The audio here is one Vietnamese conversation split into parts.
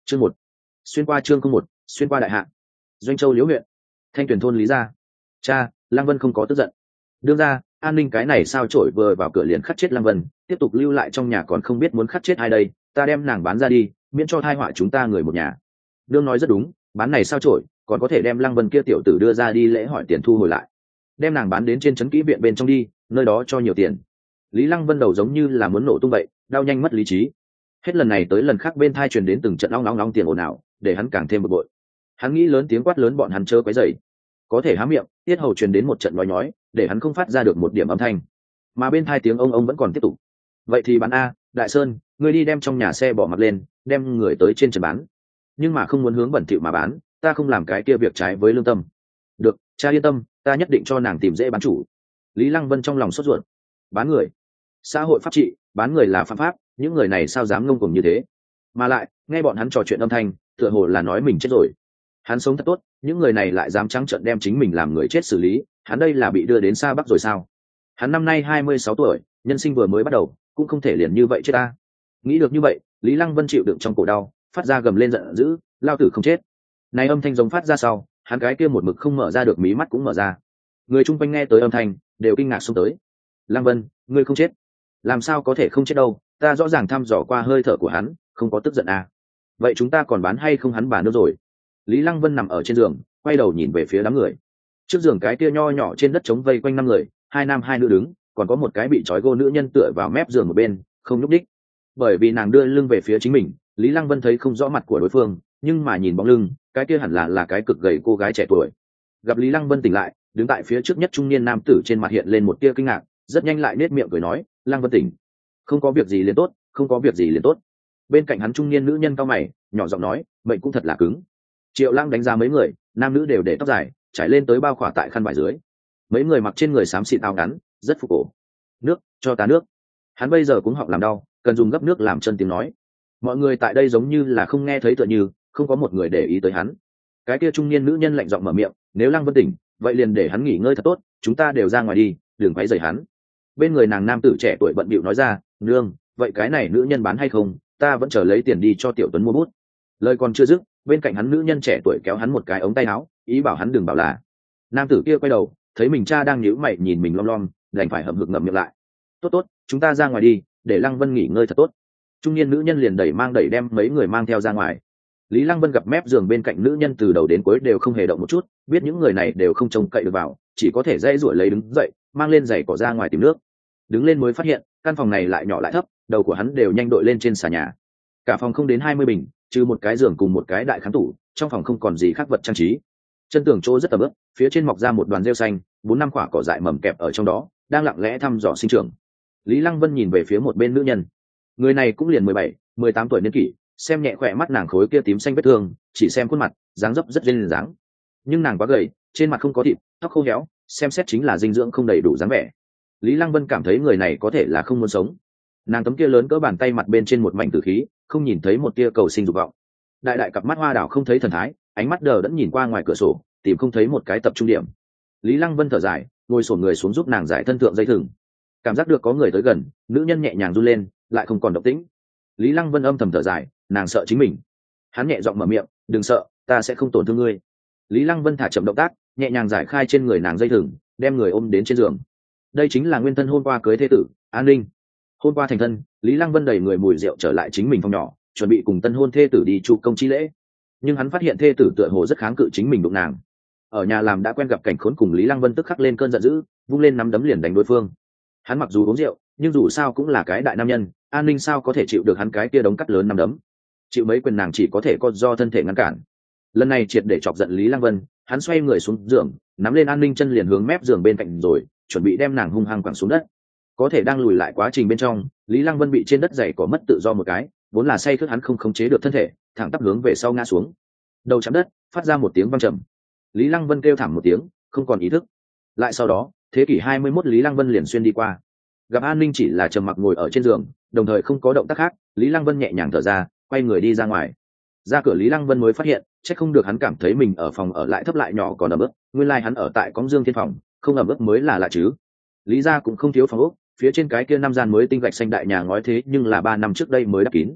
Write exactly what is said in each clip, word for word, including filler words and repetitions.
Chương một. Xuyên qua chương không một, xuyên qua đại hạ. Doanh Châu Liễu huyện, Thanh Tuyền thôn Lý gia. Cha, Lăng Vân không có tức giận. Đương ra, an ninh cái này sao trổi vừa vào cửa liền khắc chết Lăng Vân, tiếp tục lưu lại trong nhà còn không biết muốn khắc chết ai đây, ta đem nàng bán ra đi, miễn cho thai họa chúng ta người một nhà. Đương nói rất đúng, bán này sao trổi, còn có thể đem Lăng Vân kia tiểu tử đưa ra đi lễ hỏi tiền thu hồi lại. Đem nàng bán đến trên trấn kỹ viện bên trong đi, nơi đó cho nhiều tiền. Lý Lăng Vân đầu giống như là muốn nổ tung vậy, đau nhanh mất lý trí. Hết lần này tới lần khác bên thai truyền đến từng trận long long long tiền ồn ào, để hắn càng thêm bực bội. Hắn nghĩ lớn tiếng quát lớn bọn hắn chớ quấy rầy, có thể há miệng, tiết hầu truyền đến một trận nói nhói, để hắn không phát ra được một điểm âm thanh. Mà bên thai tiếng ông ông vẫn còn tiếp tục. Vậy thì bán a, Đại Sơn, ngươi đi đem trong nhà xe bỏ mặt lên, đem người tới trên trần bán. Nhưng mà không muốn hướng bẩn thỉu mà bán, ta không làm cái kia việc trái với lương tâm. Được, cha yên tâm, ta nhất định cho nàng tìm dễ bán chủ. Lý Lăng Vân trong lòng sốt ruột. Bán người? Xã hội pháp trị, bán người là phạm pháp, những người này sao dám ngông cuồng như thế? Mà lại, nghe bọn hắn trò chuyện âm thanh, tựa hồ là nói mình chết rồi. Hắn sống thật tốt, những người này lại dám trắng trợn đem chính mình làm người chết xử lý, hắn đây là bị đưa đến xa Bắc rồi sao? Hắn năm nay hai mươi sáu tuổi, nhân sinh vừa mới bắt đầu, cũng không thể liền như vậy chết ta. Nghĩ được như vậy, Lý Lăng Vân chịu đựng trong cổ đau, phát ra gầm lên giận dữ, lao tử không chết. Này âm thanh giống phát ra sau, hắn cái kia một mực không mở ra được mí mắt cũng mở ra. Người chung quanh nghe tới âm thanh, đều kinh ngạc xông tới. Lăng Vân, ngươi không chết? Làm sao có thể không chết đâu, ta rõ ràng thăm dò qua hơi thở của hắn, không có tức giận à. Vậy chúng ta còn bán hay không hắn bà nữa rồi? Lý Lăng Vân nằm ở trên giường, quay đầu nhìn về phía đám người. Trước giường cái kia nho nhỏ trên đất trống vây quanh năm người, hai nam hai nữ đứng, còn có một cái bị trói gô nữ nhân tựa vào mép giường một bên, không nhúc đích. Bởi vì nàng đưa lưng về phía chính mình, Lý Lăng Vân thấy không rõ mặt của đối phương, nhưng mà nhìn bóng lưng, cái kia hẳn là là cái cực gầy cô gái trẻ tuổi. Gặp Lý Lăng Vân tỉnh lại, đứng tại phía trước nhất trung niên nam tử trên mặt hiện lên một tia kinh ngạc, rất nhanh lại nết miệng cười nói, Lăng Vân tỉnh, không có việc gì liền tốt, không có việc gì liền tốt. Bên cạnh hắn trung niên nữ nhân cao mày, nhỏ giọng nói, mệnh cũng thật là cứng. Triệu Lăng đánh giá mấy người, nam nữ đều để tóc dài, trải lên tới bao khỏa tại khăn vải dưới. Mấy người mặc trên người xám xịt áo ngắn, rất phục cổ. Nước, cho ta nước. Hắn bây giờ cũng họng làm đau, cần dùng gấp nước làm chân tiếng nói. Mọi người tại đây giống như là không nghe thấy tựa như, không có một người để ý tới hắn. Cái kia trung niên nữ nhân lạnh giọng mở miệng, nếu Lăng Vân tỉnh, vậy liền để hắn nghỉ ngơi thật tốt, chúng ta đều ra ngoài đi, đừng quấy rầy hắn. Bên người nàng nam tử trẻ tuổi bận bịu nói ra, nương, vậy cái này nữ nhân bán hay không, ta vẫn chờ lấy tiền đi cho tiểu Tuấn mua bút. Lời còn chưa dứt, bên cạnh hắn nữ nhân trẻ tuổi kéo hắn một cái ống tay áo, ý bảo hắn đừng bảo là. Nam tử kia quay đầu, thấy mình cha đang nhíu mày nhìn mình lom lom, đành phải hậm hực ngậm miệng lại. Tốt tốt, chúng ta ra ngoài đi, để Lăng Vân nghỉ ngơi thật tốt. Trung niên nữ nhân liền đẩy mang đẩy đem mấy người mang theo ra ngoài. Lý Lăng Vân gặp mép giường bên cạnh nữ nhân từ đầu đến cuối đều không hề động một chút, biết những người này đều không trông cậy được vào, chỉ có thể dây rủi lấy đứng dậy, mang lên giày cỏ ra ngoài tìm nước. Đứng lên mới phát hiện, căn phòng này lại nhỏ lại thấp, đầu của hắn đều nhanh đội lên trên xà nhà. Cả phòng không đến hai mươi bình, trừ một cái giường cùng một cái đại kháng tủ, trong phòng không còn gì khác vật trang trí. Chân tường chỗ rất tầm ướp, phía trên mọc ra một đoàn rêu xanh, bốn năm quả cỏ dại mầm kẹp ở trong đó, đang lặng lẽ thăm dò sinh trưởng. Lý Lăng Vân nhìn về phía một bên nữ nhân, người này cũng liền mười bảy, mười tám tuổi niên kỷ, xem nhẹ khỏe mắt nàng khối kia tím xanh vết thương, chỉ xem khuôn mặt, dáng dấp rất duyên dáng, nhưng nàng quá gầy, trên mặt không có thịt, tóc khô héo, xem xét chính là dinh dưỡng không đầy đủ dáng vẻ. Lý Lăng Vân cảm thấy người này có thể là không muốn sống. Nàng tấm kia lớn cỡ bàn tay mặt bên trên một mảnh tử khí, không nhìn thấy một tia cầu sinh dục vọng. Đại đại cặp mắt hoa đảo không thấy thần thái, ánh mắt đờ đẫn nhìn qua ngoài cửa sổ, tìm không thấy một cái tập trung điểm. Lý Lăng Vân thở dài, ngồi xổm người xuống giúp nàng giải thân thượng dây thừng. Cảm giác được có người tới gần, nữ nhân nhẹ nhàng run lên, lại không còn động tĩnh. Lý Lăng Vân âm thầm thở dài, nàng sợ chính mình. Hắn nhẹ giọng mở miệng, đừng sợ, ta sẽ không tổn thương ngươi. Lý Lăng Vân thả chậm động tác, nhẹ nhàng giải khai trên người nàng dây thừng, đem người ôm đến trên giường. Đây chính là nguyên thân hôm qua cưới thê tử, An Ninh. Hôm qua thành thân, Lý Lăng Vân đẩy người mùi rượu trở lại chính mình phòng nhỏ, chuẩn bị cùng tân hôn thê tử đi chu công chi lễ. Nhưng hắn phát hiện thê tử tựa hồ rất kháng cự chính mình đụng nàng. Ở nhà làm đã quen gặp cảnh khốn cùng Lý Lăng Vân tức khắc lên cơn giận dữ, vung lên nắm đấm liền đánh đối phương. Hắn mặc dù uống rượu, nhưng dù sao cũng là cái đại nam nhân, An Ninh sao có thể chịu được hắn cái kia đống cắt lớn nắm đấm. Chịu mấy quyền nàng chỉ có thể có do thân thể ngăn cản. Lần này triệt để chọc giận Lý Lăng Vân, hắn xoay người xuống giường, nắm lên An Ninh chân liền hướng mép giường bên cạnh rồi, chuẩn bị đem nàng hung hăng quẳng xuống đất. Có thể đang lùi lại quá trình bên trong, Lý Lăng Vân bị trên đất giày có mất tự do một cái, vốn là say khướt hắn không khống chế được thân thể, thẳng tắp hướng về sau ngã xuống. Đầu chạm đất, phát ra một tiếng vang trầm. Lý Lăng Vân kêu thảm một tiếng, không còn ý thức. Lại sau đó, thế kỷ hai mươi mốt Lý Lăng Vân liền xuyên đi qua. Gặp An Ninh chỉ là trầm mặc ngồi ở trên giường, đồng thời không có động tác khác, Lý Lăng Vân nhẹ nhàng thở ra, quay người đi ra ngoài. Ra cửa Lý Lăng Vân mới phát hiện, chắc không được hắn cảm thấy mình ở phòng ở lại thấp lại nhỏ còn ẩm ướt, nguyên lai like hắn ở tại Cóng Dương Thiên phòng, không ẩm ướt mới là lạ chứ. Lý gia cũng không thiếu phòng ốc, phía trên cái kia năm gian mới tinh gạch xanh đại nhà ngói thế nhưng là ba năm trước đây mới đắp kín.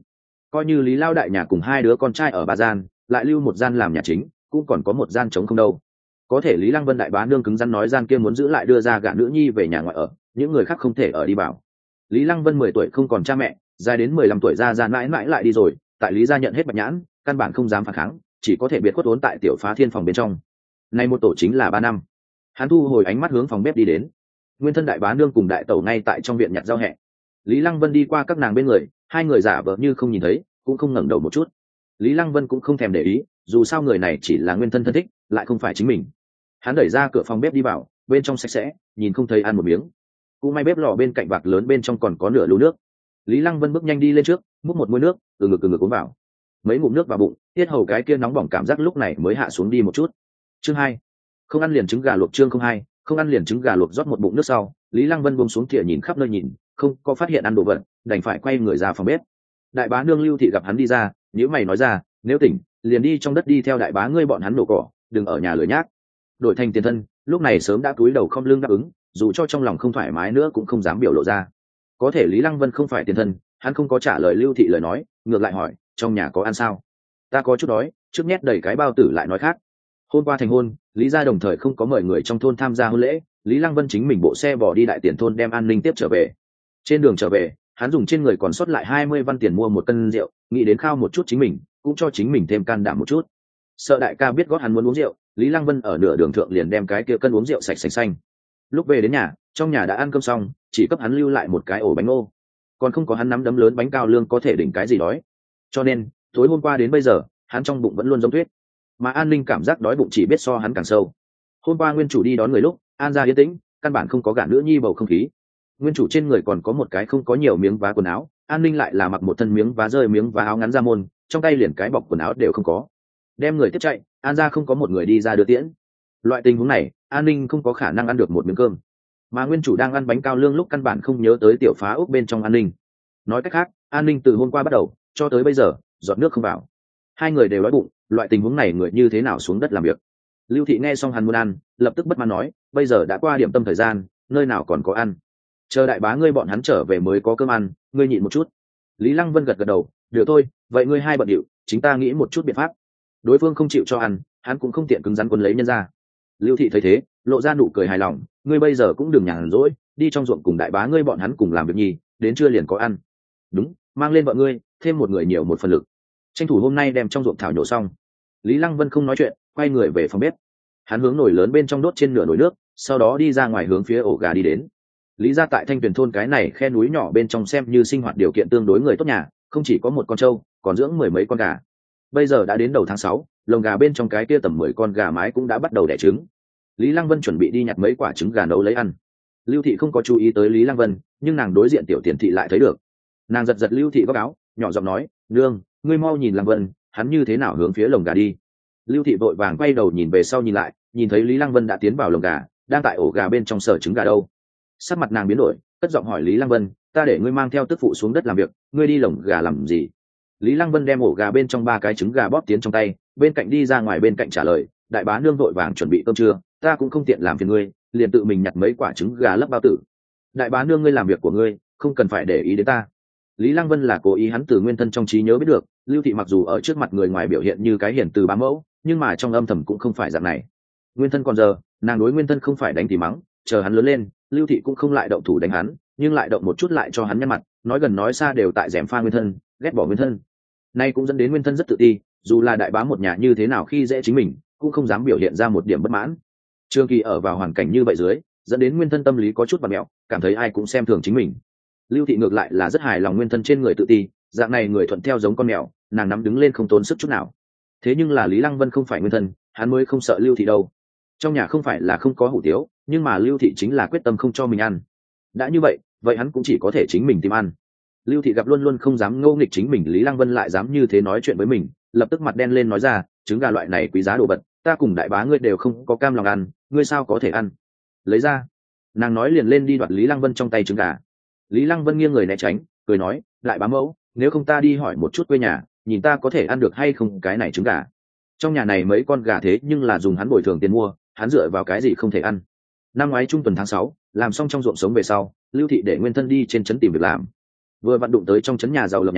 coi như lý lao đại nhà cùng hai đứa con trai ở ba gian, lại lưu một gian làm nhà chính, cũng còn có một gian trống không đâu. Có thể Lý Lăng Vân đại bá nương cứng rắn nói gian kia muốn giữ lại đưa ra gả nữ nhi về nhà ngoại ở, những người khác không thể ở đi bảo. Lý Lăng Vân mười tuổi không còn cha mẹ, dài đến mười lăm tuổi ra ra mãi mãi lại đi rồi, tại Lý gia nhận hết bạch nhãn, căn bản không dám phản kháng, chỉ có thể biệt khuất uốn tại tiểu phá thiên phòng bên trong. Nay một tổ chính là ba năm. Hắn thu hồi ánh mắt hướng phòng bếp đi đến. Nguyên thân đại bá nương cùng đại tẩu ngay tại trong viện nhặt rau hẹ. Lý Lăng Vân đi qua các nàng bên người, hai người giả vờ như không nhìn thấy, cũng không ngẩng đầu một chút. Lý Lăng Vân cũng không thèm để ý, dù sao người này chỉ là nguyên thân thân thích, lại không phải chính mình. Hắn đẩy ra cửa phòng bếp đi vào, bên trong sạch sẽ, nhìn không thấy ăn một miếng. Cũng may bếp lò bên cạnh vạc lớn bên trong còn có nửa lu nước. Lý Lăng Vân bước nhanh đi lên trước, múc một muôi nước, từ ngực từ ngực uống vào. Mấy ngụm nước vào bụng, tiết hầu cái kia nóng bỏng cảm giác lúc này mới hạ xuống đi một chút. Chương hai, không ăn liền trứng gà luộc. Chương không hai, không ăn liền trứng gà luộc. Rót một bụng nước sau, Lý Lăng Vân buông xuống thìa nhìn khắp nơi nhìn, không có phát hiện ăn đồ vật, đành phải quay người ra phòng bếp. Đại bá nương Lưu Thị gặp hắn đi ra, nếu mày nói ra, nếu tỉnh, liền đi trong đất đi theo đại bá ngươi bọn hắn nổ cỏ, đừng ở nhà lười nhác. Đổi thành tiền thân, lúc này sớm đã cúi đầu không lưng đáp ứng, dù cho trong lòng không thoải mái nữa cũng không dám biểu lộ ra. Có thể Lý Lăng Vân không phải tiền thân, hắn không có trả lời Lưu Thị lời nói, ngược lại hỏi, trong nhà có ăn sao? Ta có chút đói, trước nhét đầy cái bao tử lại nói khác. Hôm qua thành hôn, Lý gia đồng thời không có mời người trong thôn tham gia hôn lễ, Lý Lăng Vân chính mình bộ xe bỏ đi đại tiền thôn đem An Ninh tiếp trở về. Trên đường trở về, hắn dùng trên người còn sót lại hai mươi văn tiền mua một cân rượu, nghĩ đến khao một chút chính mình, cũng cho chính mình thêm can đảm một chút. Sợ đại ca biết gót hắn muốn uống rượu, Lý Lăng Vân ở nửa đường thượng liền đem cái kia cân uống rượu sạch sành xanh. Lúc về đến nhà, trong nhà đã ăn cơm xong, chỉ cấp hắn lưu lại một cái ổ bánh ngô, còn không có hắn nắm đấm lớn bánh cao lương có thể đỉnh cái gì đói. Cho nên tối hôm qua đến bây giờ, hắn trong bụng vẫn luôn giống tuyết, mà An Ninh cảm giác đói bụng chỉ biết so hắn càng sâu. Hôm qua nguyên chủ đi đón người lúc, An gia yên tĩnh, căn bản không có gả nữ nhi bầu không khí. Nguyên chủ trên người còn có một cái không có nhiều miếng vá quần áo, An Ninh lại là mặc một thân miếng vá rơi miếng vá áo ngắn ra môn, trong tay liền cái bọc quần áo đều không có. Đem người tiếp chạy, An gia không có một người đi ra đưa tiễn. Loại tình huống này, An Ninh không có khả năng ăn được một miếng cơm, mà nguyên chủ đang ăn bánh cao lương lúc căn bản không nhớ tới tiểu phá ốc bên trong An Ninh. Nói cách khác, An Ninh từ hôm qua bắt đầu cho tới bây giờ giọt nước không vào. Hai người đều đói bụng, loại tình huống này người như thế nào xuống đất làm việc? Lưu Thị nghe xong hắn muốn ăn, lập tức bất mãn nói, bây giờ đã qua điểm tâm thời gian, nơi nào còn có ăn? Chờ đại bá ngươi bọn hắn trở về mới có cơm ăn, ngươi nhịn một chút. Lý Lăng Vân gật gật đầu, được thôi, vậy ngươi hai bận điệu, chính ta nghĩ một chút biện pháp. Đối phương không chịu cho ăn, hắn cũng không tiện cứng rắn quân lấy nhân ra. Lưu Thị thấy thế, lộ ra nụ cười hài lòng, ngươi bây giờ cũng đừng nhàn rỗi, đi trong ruộng cùng đại bá ngươi bọn hắn cùng làm việc nhì, đến trưa liền có ăn. Đúng, mang lên vợ ngươi, thêm một người nhiều một phần lực. Tranh thủ hôm nay đem trong ruộng thảo nhổ xong. Lý Lăng Vân không nói chuyện, quay người về phòng bếp. Hắn hướng nồi lớn bên trong đốt trên nửa nồi nước, sau đó đi ra ngoài hướng phía ổ gà đi đến. Lý gia tại Thanh Tuyền thôn cái này khe núi nhỏ bên trong xem như sinh hoạt điều kiện tương đối người tốt nhà, không chỉ có một con trâu, còn dưỡng mười mấy con gà. Bây giờ đã đến đầu tháng sáu, lồng gà bên trong cái kia tầm mười con gà mái cũng đã bắt đầu đẻ trứng. Lý Lăng Vân chuẩn bị đi nhặt mấy quả trứng gà nấu lấy ăn. Lưu Thị không có chú ý tới Lý Lăng Vân, nhưng nàng đối diện Tiểu Tiền Thị lại thấy được. Nàng giật giật Lưu Thị góc áo, nhỏ giọng nói, nương, ngươi mau nhìn Lăng Vân, hắn như thế nào hướng phía lồng gà đi. Lưu Thị vội vàng quay đầu nhìn về sau nhìn lại, nhìn thấy Lý Lăng Vân đã tiến vào lồng gà, đang tại ổ gà bên trong sở trứng gà đâu. Sắc mặt nàng biến đổi, cất giọng hỏi Lý Lăng Vân, ta để ngươi mang theo tức phụ xuống đất làm việc, ngươi đi lồng gà làm gì? Lý Lăng Vân đem ổ gà bên trong ba cái trứng gà bóp tiến trong tay, bên cạnh đi ra ngoài bên cạnh trả lời, đại bá nương vội vàng chuẩn bị cơm trưa, ta cũng không tiện làm phiền ngươi, liền tự mình nhặt mấy quả trứng gà lấp bao tử. Đại bá nương ngươi làm việc của ngươi, không cần phải để ý đến ta. Lý Lăng Vân là cố ý, hắn từ nguyên thân trong trí nhớ biết được, Lưu Thị mặc dù ở trước mặt người ngoài biểu hiện như cái hiền từ bá mẫu, nhưng mà trong âm thầm cũng không phải dạng này. Nguyên thân còn giờ, nàng đối nguyên thân không phải đánh thì mắng, chờ hắn lớn lên, Lưu Thị cũng không lại động thủ đánh hắn, nhưng lại động một chút lại cho hắn nhăn mặt, nói gần nói xa đều tại dèm pha nguyên thân, ghét bỏ nguyên thân. Nay cũng dẫn đến nguyên thân rất tự ti, dù là đại bá một nhà như thế nào khi dễ chính mình, cũng không dám biểu hiện ra một điểm bất mãn. Trương Kỳ ở vào hoàn cảnh như vậy dưới, dẫn đến nguyên thân tâm lý có chút bặm mẹo, cảm thấy ai cũng xem thường chính mình. Lưu Thị ngược lại là rất hài lòng nguyên thân trên người tự ti, dạng này người thuận theo giống con mèo, nàng nắm đứng lên không tốn sức chút nào. Thế nhưng là Lý Lăng Vân không phải nguyên thân, hắn mới không sợ Lưu Thị đâu. Trong nhà không phải là không có hủ tiếu, nhưng mà Lưu Thị chính là quyết tâm không cho mình ăn. Đã như vậy, vậy hắn cũng chỉ có thể chính mình tìm ăn. Lưu Thị gặp luôn luôn không dám ngô nghịch chính mình, Lý Lăng Vân lại dám như thế nói chuyện với mình, lập tức mặt đen lên nói ra, trứng gà loại này quý giá đồ vật, ta cùng đại bá ngươi đều không có cam lòng ăn, ngươi sao có thể ăn? Lấy ra. Nàng nói liền lên đi đoạt Lý Lăng Vân trong tay trứng gà. Lý Lăng Vân nghiêng người né tránh, cười nói, lại bá mẫu, nếu không ta đi hỏi một chút quê nhà, nhìn ta có thể ăn được hay không cái này trứng gà. Trong nhà này mấy con gà thế nhưng là dùng hắn bồi thường tiền mua, hắn dựa vào cái gì không thể ăn. Năm ngoái trung tuần tháng sáu, làm xong trong ruộng sống về sau, Lưu Thị để nguyên thân đi trên trấn tìm việc làm. Vừa vặn đụng tới trong trấn nhà giàu lập nhà,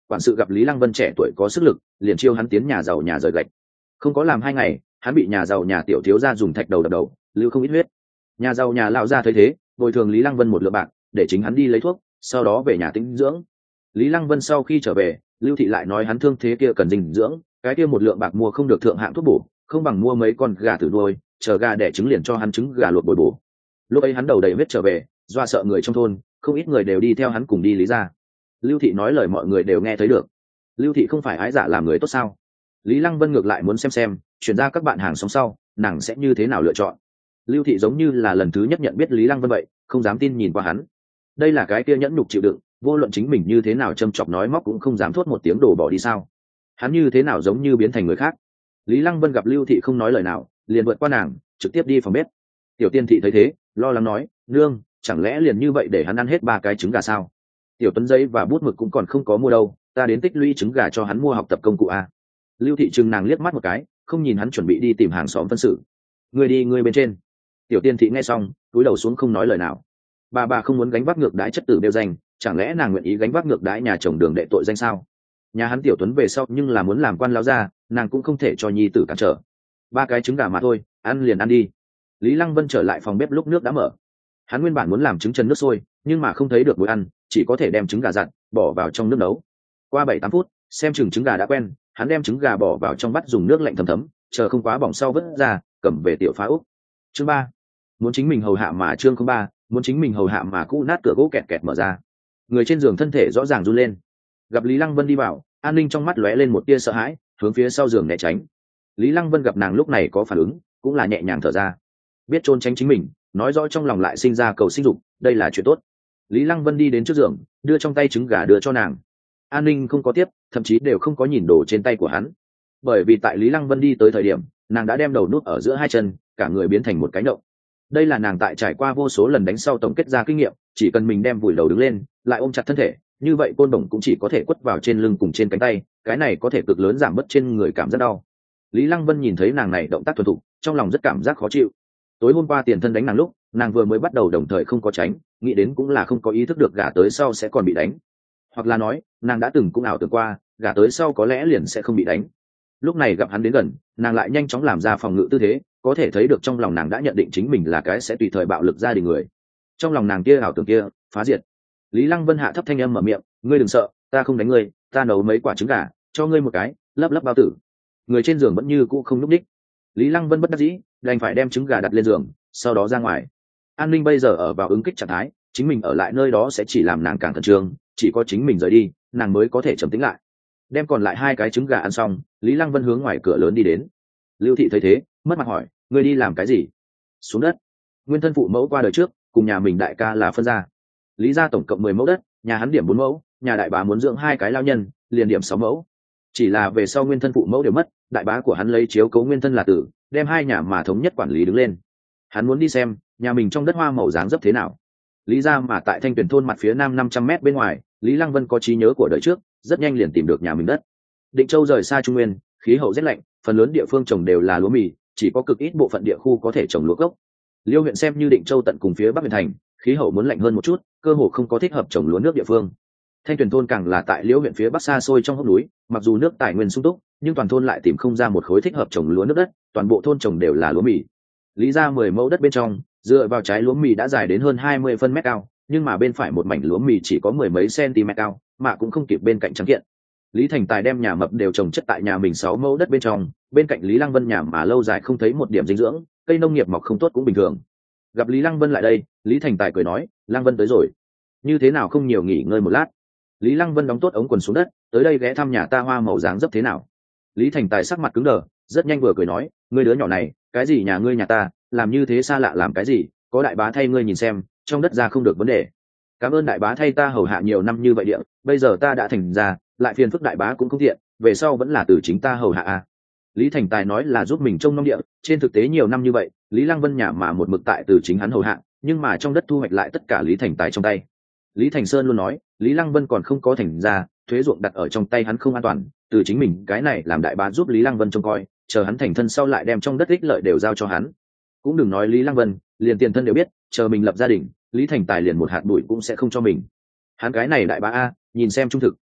quản sự gặp Lý Lăng Vân trẻ tuổi có sức lực, liền chiêu hắn tiến nhà giàu nhà rời gạch. Không có làm hai ngày, hắn bị nhà giàu nhà tiểu thiếu gia dùng thạch đầu đập đầu, lưu không ít huyết. Nhà giàu nhà lão gia thấy thế, bồi thường Lý Lăng Vân một lượng bạc, để chính hắn đi lấy thuốc, sau đó về nhà tĩnh dưỡng. Lý Lăng Vân sau khi trở về, Lưu Thị lại nói hắn thương thế kia cần dinh dưỡng, cái kia một lượng bạc mua không được thượng hạng thuốc bổ, không bằng mua mấy con gà tử nuôi, chờ gà đẻ trứng liền cho hắn trứng gà luộc bồi bổ. Lúc ấy hắn đầu đầy huyết trở về, do sợ người trong thôn, không ít người đều đi theo hắn cùng đi Lý gia. Lưu Thị nói lời mọi người đều nghe thấy được. Lưu Thị không phải ái giả làm người tốt sao? Lý Lăng Vân ngược lại muốn xem xem, chuyển ra các bạn hàng xóm sau, nàng sẽ như thế nào lựa chọn. Lưu Thị giống như là lần thứ nhất nhận biết Lý Lăng Vân vậy, không dám tin nhìn qua hắn. Đây là cái kia nhẫn nhục chịu đựng, vô luận chính mình như thế nào châm chọc nói móc cũng không dám thốt một tiếng đổ bỏ đi sao? Hắn như thế nào giống như biến thành người khác? Lý Lăng Vân gặp Lưu Thị không nói lời nào, liền vượt qua nàng, trực tiếp đi phòng bếp. Tiểu Tiên Thị thấy thế, lo lắng nói, nương, chẳng lẽ liền như vậy để hắn ăn hết ba cái trứng gà sao? Tiểu Tuấn giấy và bút mực cũng còn không có mua đâu, ta đến tích lũy trứng gà cho hắn mua học tập công cụ a. Lưu Thị trừng nàng liếc mắt một cái, không nhìn hắn chuẩn bị đi tìm hàng xóm phân xử. Người đi người bên trên. Tiểu Tiên Thị nghe xong, cúi đầu xuống không nói lời nào. Bà bà không muốn gánh vác ngược đãi chất tử đeo danh, chẳng lẽ nàng nguyện ý gánh vác ngược đãi nhà chồng đường đệ tội danh sao? Nhà hắn Tiểu Tuấn về sau nhưng là muốn làm quan lão gia, nàng cũng không thể cho nhi tử cản trở. Ba cái trứng gà mà thôi, ăn liền ăn đi. Lý Lăng Vân trở lại phòng bếp lúc nước đã mở. Hắn nguyên bản muốn làm trứng chân nước sôi, nhưng mà không thấy được bối ăn, chỉ có thể đem trứng gà dặn bỏ vào trong nước nấu. Qua bảy tám phút, xem chừng trứng gà đã quen, hắn đem trứng gà bỏ vào trong bát dùng nước lạnh thấm thấm, chờ không quá bỏng sau vớt ra, cầm về tiểu phá úc. Chương ba, muốn chính mình hầu hạ mà chương không ba, muốn chính mình hầu hạ mà cũ nát cửa gỗ kẹt kẹt mở ra. Người trên giường thân thể rõ ràng run lên. Gặp Lý Lăng Vân đi vào, An Ninh trong mắt lóe lên một tia sợ hãi, hướng phía sau giường né tránh. Lý Lăng Vân gặp nàng lúc này có phản ứng, cũng là nhẹ nhàng thở ra. Biết trốn tránh chính mình, nói rõ trong lòng lại sinh ra cầu sinh dục, đây là chuyện tốt. Lý Lăng Vân đi đến trước giường, đưa trong tay trứng gà đưa cho nàng. An Ninh không có tiếp, thậm chí đều không có nhìn đồ trên tay của hắn. Bởi vì tại Lý Lăng Vân đi tới thời điểm, nàng đã đem đầu nút ở giữa hai chân, cả người biến thành một cái nậu. Đây là nàng tại trải qua vô số lần đánh sau tổng kết ra kinh nghiệm, chỉ cần mình đem vùi đầu đứng lên, lại ôm chặt thân thể, như vậy côn đồng cũng chỉ có thể quất vào trên lưng cùng trên cánh tay, cái này có thể cực lớn giảm bớt trên người cảm giác đau. Lý Lăng Vân nhìn thấy nàng này động tác thuần thục, trong lòng rất cảm giác khó chịu. Tối hôm qua tiền thân đánh nàng lúc, nàng vừa mới bắt đầu đồng thời không có tránh, nghĩ đến cũng là không có ý thức được gả tới sau sẽ còn bị đánh, hoặc là nói nàng đã từng cũng ảo tưởng qua gả tới sau có lẽ liền sẽ không bị đánh. Lúc này gặp hắn đến gần, nàng lại nhanh chóng làm ra phòng ngự tư thế, có thể thấy được trong lòng nàng đã nhận định chính mình là cái sẽ tùy thời bạo lực gia đình người. Trong lòng nàng kia ảo tưởng kia phá diệt. Lý Lăng Vân hạ thấp thanh âm mở miệng, ngươi đừng sợ, ta không đánh ngươi, ta nấu mấy quả trứng gà cho ngươi một cái, lấp lấp bao tử. Người trên giường vẫn như cũ không núp đích. Lý Lăng Vân bất đắc dĩ, đành phải đem trứng gà đặt lên giường, sau đó ra ngoài. An Ninh bây giờ ở vào ứng kích trạng thái, chính mình ở lại nơi đó sẽ chỉ làm nàng càng khẩn trương, chỉ có chính mình rời đi, nàng mới có thể trầm tĩnh lại. Đem còn lại hai cái trứng gà ăn xong, Lý Lăng Vân hướng ngoài cửa lớn đi đến. Lưu Thị thấy thế, mất mặt hỏi, ngươi đi làm cái gì? Xuống đất. Nguyên thân phụ mẫu qua đời trước, cùng nhà mình đại ca là phân gia. Lý gia tổng cộng mười mẫu đất, nhà hắn điểm bốn mẫu, nhà đại bá muốn dưỡng hai cái lao nhân, liền điểm sáu mẫu. Chỉ là về sau nguyên thân phụ mẫu đều mất, đại bá của hắn lấy chiếu cố nguyên thân là tử, đem hai nhà mà thống nhất quản lý đứng lên. Hắn muốn đi xem nhà mình trong đất hoa màu dáng dấp thế nào. Lý gia mà tại Thanh Tuyền thôn mặt phía nam năm trăm mét bên ngoài, Lý Lăng Vân có trí nhớ của đời trước, rất nhanh liền tìm được nhà mình đất. Định Châu rời xa Trung Nguyên, khí hậu rét lạnh, phần lớn địa phương trồng đều là lúa mì, chỉ có cực ít bộ phận địa khu có thể trồng lúa gốc. Liêu huyện xem như Định Châu tận cùng phía bắc huyện thành, khí hậu muốn lạnh hơn một chút, cơ hồ không có thích hợp trồng lúa nước địa phương. Thanh Tuyền thôn càng là tại Liêu huyện phía bắc xa xôi trong hốc núi, mặc dù nước tài nguyên sung túc, nhưng toàn thôn lại tìm không ra một khối thích hợp trồng lúa nước đất, toàn bộ thôn trồng đều là lúa mì. Lý ra mười mẫu đất bên trong, dựa vào trái lúa mì đã dài đến hơn hai mươi phân mét cao, nhưng mà bên phải một mảnh lúa mì chỉ có mười mấy cm cao, mà cũng không kịp bên cạnh trắng kiện. Lý Thành Tài đem nhà mập đều trồng chất tại nhà mình sáu mẫu đất bên trong, bên cạnh Lý Lăng Vân nhà mà lâu dài không thấy một điểm dinh dưỡng, cây nông nghiệp mọc không tốt cũng bình thường. Gặp Lý Lăng Vân lại đây, Lý Thành Tài cười nói, Lăng Vân tới rồi, như thế nào không nhiều nghỉ ngơi một lát? Lý Lăng Vân đóng tốt ống quần xuống đất, tới đây ghé thăm nhà ta hoa màu dáng dấp thế nào? Lý Thành Tài sắc mặt cứng đờ, rất nhanh vừa cười nói, ngươi đứa nhỏ này, cái gì nhà ngươi nhà ta, làm như thế xa lạ làm cái gì? Có đại bá thay ngươi nhìn xem, trong đất ra không được vấn đề. Cảm ơn đại bá thay ta hầu hạ nhiều năm như vậy địa, bây giờ ta đã thành ra, lại phiền phức đại bá cũng không tiện, về sau vẫn là từ chính ta hầu hạ a. Lý Thành Tài nói là giúp mình trông nom địa, trên thực tế nhiều năm như vậy, Lý Lăng Vân nhà mà một mực tại từ chính hắn hầu hạ, nhưng mà trong đất thu hoạch lại tất cả Lý Thành Tài trong tay. Lý Thành Sơn luôn nói, Lý Lăng Vân còn không có thành ra, thuế ruộng đặt ở trong tay hắn không an toàn, từ chính mình cái này làm đại bá giúp Lý Lăng Vân trông coi, chờ hắn thành thân sau lại đem trong đất ích lợi đều giao cho hắn. Cũng đừng nói Lý Lăng Vân, liền tiền thân đều biết, chờ mình lập gia đình, Lý Thành Tài liền một hạt bụi cũng sẽ không cho mình. Hắn cái này đại bá a, nhìn xem trung thực,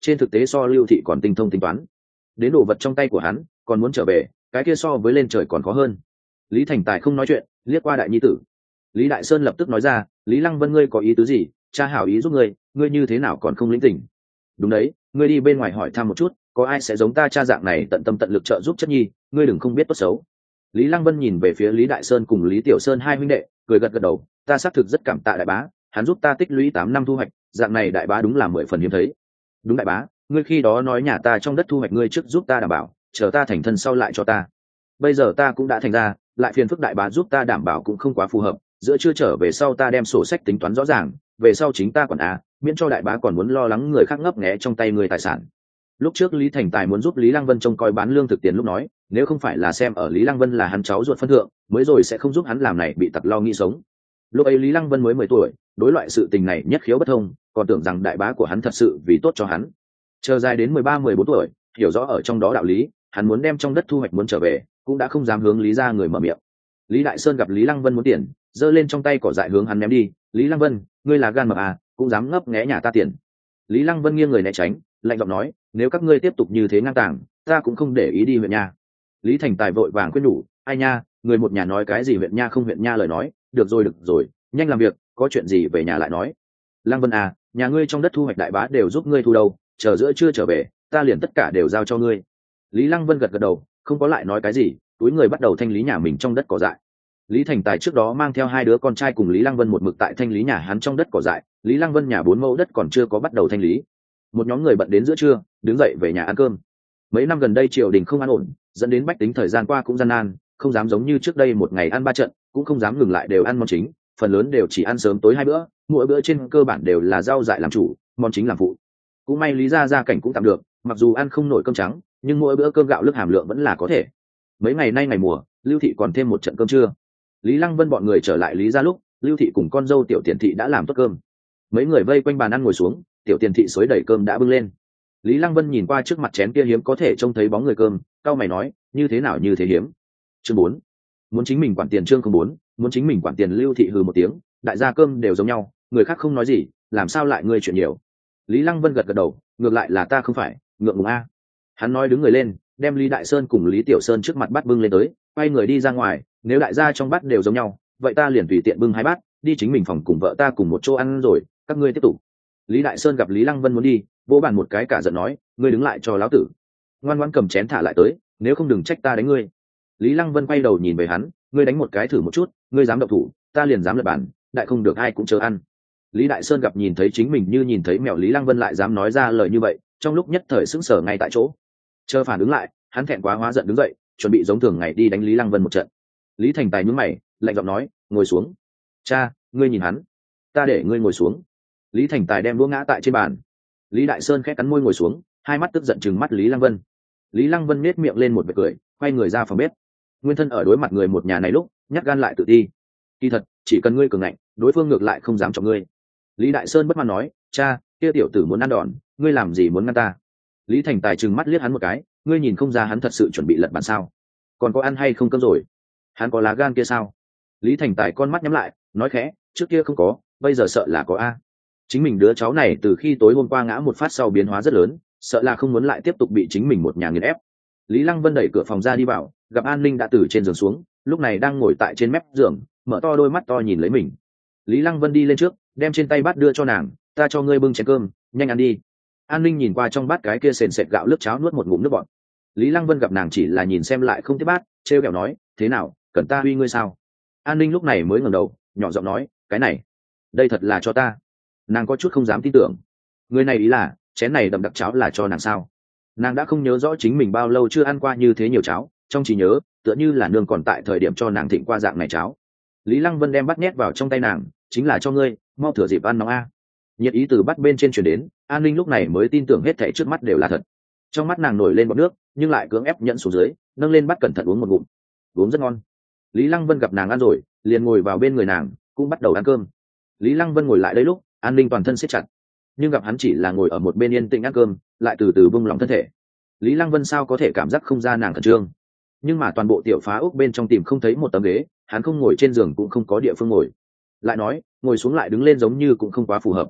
trên thực tế so lưu thị còn tinh thông tính toán. Đến đồ vật trong tay của hắn còn muốn trở về, cái kia so với lên trời còn khó hơn. Lý Thành Tài không nói chuyện, liếc qua đại nhi tử. Lý Đại Sơn lập tức nói ra, Lý Lăng Vân ngươi có ý tứ gì? Cha hảo ý giúp ngươi, ngươi như thế nào còn không lĩnh tỉnh? Đúng đấy, ngươi đi bên ngoài hỏi thăm một chút, có ai sẽ giống ta cha dạng này tận tâm tận lực trợ giúp chất nhi, ngươi đừng không biết tốt xấu. Lý Lăng Vân nhìn về phía Lý Đại Sơn cùng Lý Tiểu Sơn hai huynh đệ, cười gật gật đầu, ta xác thực rất cảm tạ đại bá, hắn giúp ta tích lũy tám năm thu hoạch, dạng này đại bá đúng là mười phần hiếm thấy. Đúng đại bá, ngươi khi đó nói nhà ta trong đất thu hoạch ngươi trước giúp ta đảm bảo, chờ ta thành thân sau lại cho ta. Bây giờ ta cũng đã thành ra, lại phiền phức đại bá giúp ta đảm bảo cũng không quá phù hợp, giữa chưa trở về sau ta đem sổ sách tính toán rõ ràng, về sau chính ta còn à, miễn cho đại bá còn muốn lo lắng người khác ngấp nghé trong tay người tài sản. Lúc trước Lý Thành Tài muốn giúp Lý Lăng Vân trông coi bán lương thực tiền lúc nói, nếu không phải là xem ở Lý Lăng Vân là hắn cháu ruột phân thượng, mới rồi sẽ không giúp hắn làm này bị tặc lo nghĩ sống. Lúc ấy Lý Lăng Vân mới mười tuổi, đối loại sự tình này nhất khiếu bất thông, còn tưởng rằng đại bá của hắn thật sự vì tốt cho hắn. Chờ dài đến mười ba mười bốn tuổi, hiểu rõ ở trong đó đạo lý, hắn muốn đem trong đất thu hoạch muốn trở về, cũng đã không dám hướng Lý gia người mở miệng. Lý Đại Sơn gặp Lý Lăng Vân muốn tiền, giơ lên trong tay cỏ dại hướng hắn ném đi, Lý Lăng Vân, ngươi là gan mập à, cũng dám ngấp nghé nhà ta tiền. Lý Lăng Vân nghiêng người né tránh, lạnh giọng nói, nếu các ngươi tiếp tục như thế ngang tàng, ta cũng không để ý đi huyện nha. Lý Thành Tài vội vàng khuyên nhủ, ai nha, người một nhà nói cái gì huyện nha không huyện nha lời nói, được rồi được rồi, nhanh làm việc, có chuyện gì về nhà lại nói. Lăng Vân à, nhà ngươi trong đất thu hoạch đại bá đều giúp ngươi thu đâu, chờ giữa trưa trở về, ta liền tất cả đều giao cho ngươi. Lý Lăng Vân gật gật đầu, không có lại nói cái gì, túi người bắt đầu thanh lý nhà mình trong đất cỏ dại. Lý Thành Tài trước đó mang theo hai đứa con trai cùng Lý Lăng Vân một mực tại thanh lý nhà hắn trong đất cỏ dại, Lý Lăng Vân nhà bốn mẫu đất còn chưa có bắt đầu thanh lý. Một nhóm người bận đến giữa trưa, đứng dậy về nhà ăn cơm. Mấy năm gần đây triều đình không an ổn, dẫn đến bách tính thời gian qua cũng gian nan, không dám giống như trước đây một ngày ăn ba trận, cũng không dám ngừng lại đều ăn món chính, phần lớn đều chỉ ăn sớm tối hai bữa, mỗi bữa trên cơ bản đều là rau dại làm chủ, món chính làm phụ. Cũng may Lý gia gia cảnh cũng tạm được, mặc dù ăn không nổi cơm trắng, nhưng mỗi bữa cơm gạo lứt hàm lượng vẫn là có thể. Mấy ngày nay ngày mùa, Lưu thị còn thêm một trận cơm trưa. Lý Lăng Vân bọn người trở lại Lý gia lúc, Lưu thị cùng con dâu Tiểu Tiền thị đã làm tốt cơm. Mấy người vây quanh bàn ăn ngồi xuống, Tiểu Tiền thị xối đẩy cơm đã bưng lên. Lý Lăng Vân nhìn qua trước mặt chén kia hiếm có thể trông thấy bóng người cơm, cau mày nói, như thế nào như thế hiếm. Chương bốn, muốn chính mình quản tiền. Chương không bốn, muốn chính mình quản tiền. Lưu thị hừ một tiếng, đại gia cơm đều giống nhau, người khác không nói gì, làm sao lại ngươi chuyện nhiều. Lý Lăng Vân gật gật đầu, ngược lại là ta không phải ngượng ngùng a. Hắn nói đứng người lên, đem Lý Đại Sơn cùng Lý Tiểu Sơn trước mặt bát bưng lên tới, quay người đi ra ngoài, nếu đại gia trong bát đều giống nhau, vậy ta liền tùy tiện bưng hai bát, đi chính mình phòng cùng vợ ta cùng một chỗ ăn rồi, các ngươi tiếp tục. Lý Đại Sơn gặp Lý Lăng Vân muốn đi, vỗ bàn một cái cả giận nói, ngươi đứng lại cho lão tử. Ngoan ngoãn cầm chén thả lại tới, nếu không đừng trách ta đánh ngươi. Lý Lăng Vân quay đầu nhìn về hắn, ngươi đánh một cái thử một chút, ngươi dám động thủ, ta liền dám lật bàn, đại không được ai cũng chờ ăn. Lý Đại Sơn gặp nhìn thấy chính mình như nhìn thấy mèo, Lý Lăng Vân lại dám nói ra lời như vậy, trong lúc nhất thời sững sờ ngay tại chỗ. Chờ phản ứng lại, hắn thẹn quá hóa giận đứng dậy, chuẩn bị giống thường ngày đi đánh Lý Lăng Vân một trận. Lý Thành Tài nhướng mày, lạnh giọng nói, ngồi xuống. Cha, ngươi nhìn hắn. Ta để ngươi ngồi xuống. Lý Thành Tài đem đũa ngã tại trên bàn. Lý Đại Sơn khẽ cắn môi ngồi xuống, hai mắt tức giận trừng mắt Lý Lăng Vân. Lý Lăng Vân nét miệng lên một vệt cười, quay người ra phòng bếp. Nguyên thân ở đối mặt người một nhà này lúc, nhát gan lại tự ti. Kỳ thật, chỉ cần ngươi cường ngạnh, đối phương ngược lại không dám chọc ngươi. Lý Đại Sơn bất mãn nói, cha, kia tiểu tử muốn ăn đòn, ngươi làm gì muốn ngăn ta? Lý Thành Tài trừng mắt liếc hắn một cái, ngươi nhìn không ra hắn thật sự chuẩn bị lật bàn sao? Còn có ăn hay không cơm rồi? Hắn có lá gan kia sao? Lý Thành Tài con mắt nhắm lại, nói khẽ, trước kia không có, bây giờ sợ là có a. Chính mình đứa cháu này từ khi tối hôm qua ngã một phát sau biến hóa rất lớn, sợ là không muốn lại tiếp tục bị chính mình một nhà nghiền ép. Lý Lăng Vân đẩy cửa phòng ra đi vào, gặp An Ninh đã từ trên giường xuống, lúc này đang ngồi tại trên mép giường, mở to đôi mắt to nhìn lấy mình. Lý Lăng Vân đi lên trước, đem trên tay bát đưa cho nàng, ta cho ngươi bưng chén cơm, nhanh ăn đi. An Ninh nhìn qua trong bát cái kia sền sệt gạo lứt cháo, nuốt một ngụm nước bọt. Lý Lăng Vân gặp nàng chỉ là nhìn xem lại không tiếp bát, trêu ghẹo nói, thế nào, cần ta uy ngươi sao? An Ninh lúc này mới ngẩng đầu, nhỏ giọng nói, cái này, đây thật là cho ta. Nàng có chút không dám tin tưởng. Người này ý là, chén này đậm đặc cháo là cho nàng sao? Nàng đã không nhớ rõ chính mình bao lâu chưa ăn qua như thế nhiều cháo, trong trí nhớ, tựa như là nương còn tại thời điểm cho nàng thịnh qua dạng này cháo. Lý Lăng Vân đem bát nhét vào trong tay nàng, chính là cho ngươi, mau thừa dịp ăn nóng a. Nhiệt ý từ bát bên trên truyền đến, An Ninh lúc này mới tin tưởng hết thảy trước mắt đều là thật. Trong mắt nàng nổi lên bọt nước, nhưng lại cưỡng ép nhẫn xuống dưới, nâng lên bát cẩn thận uống một ngụm. Uống rất ngon. Lý Lăng Vân gặp nàng ăn rồi, liền ngồi vào bên người nàng, cũng bắt đầu ăn cơm. Lý Lăng Vân ngồi lại đây lúc, An Ninh toàn thân siết chặt, nhưng gặp hắn chỉ là ngồi ở một bên yên tĩnh ăn cơm, lại từ từ buông lỏng thân thể. Lý Lăng Vân sao có thể cảm giác không ra nàng khẩn trương? Nhưng mà toàn bộ tiểu phá ốc bên trong tìm không thấy một tấm ghế, hắn không ngồi trên giường cũng không có địa phương ngồi. Lại nói, ngồi xuống lại đứng lên giống như cũng không quá phù hợp.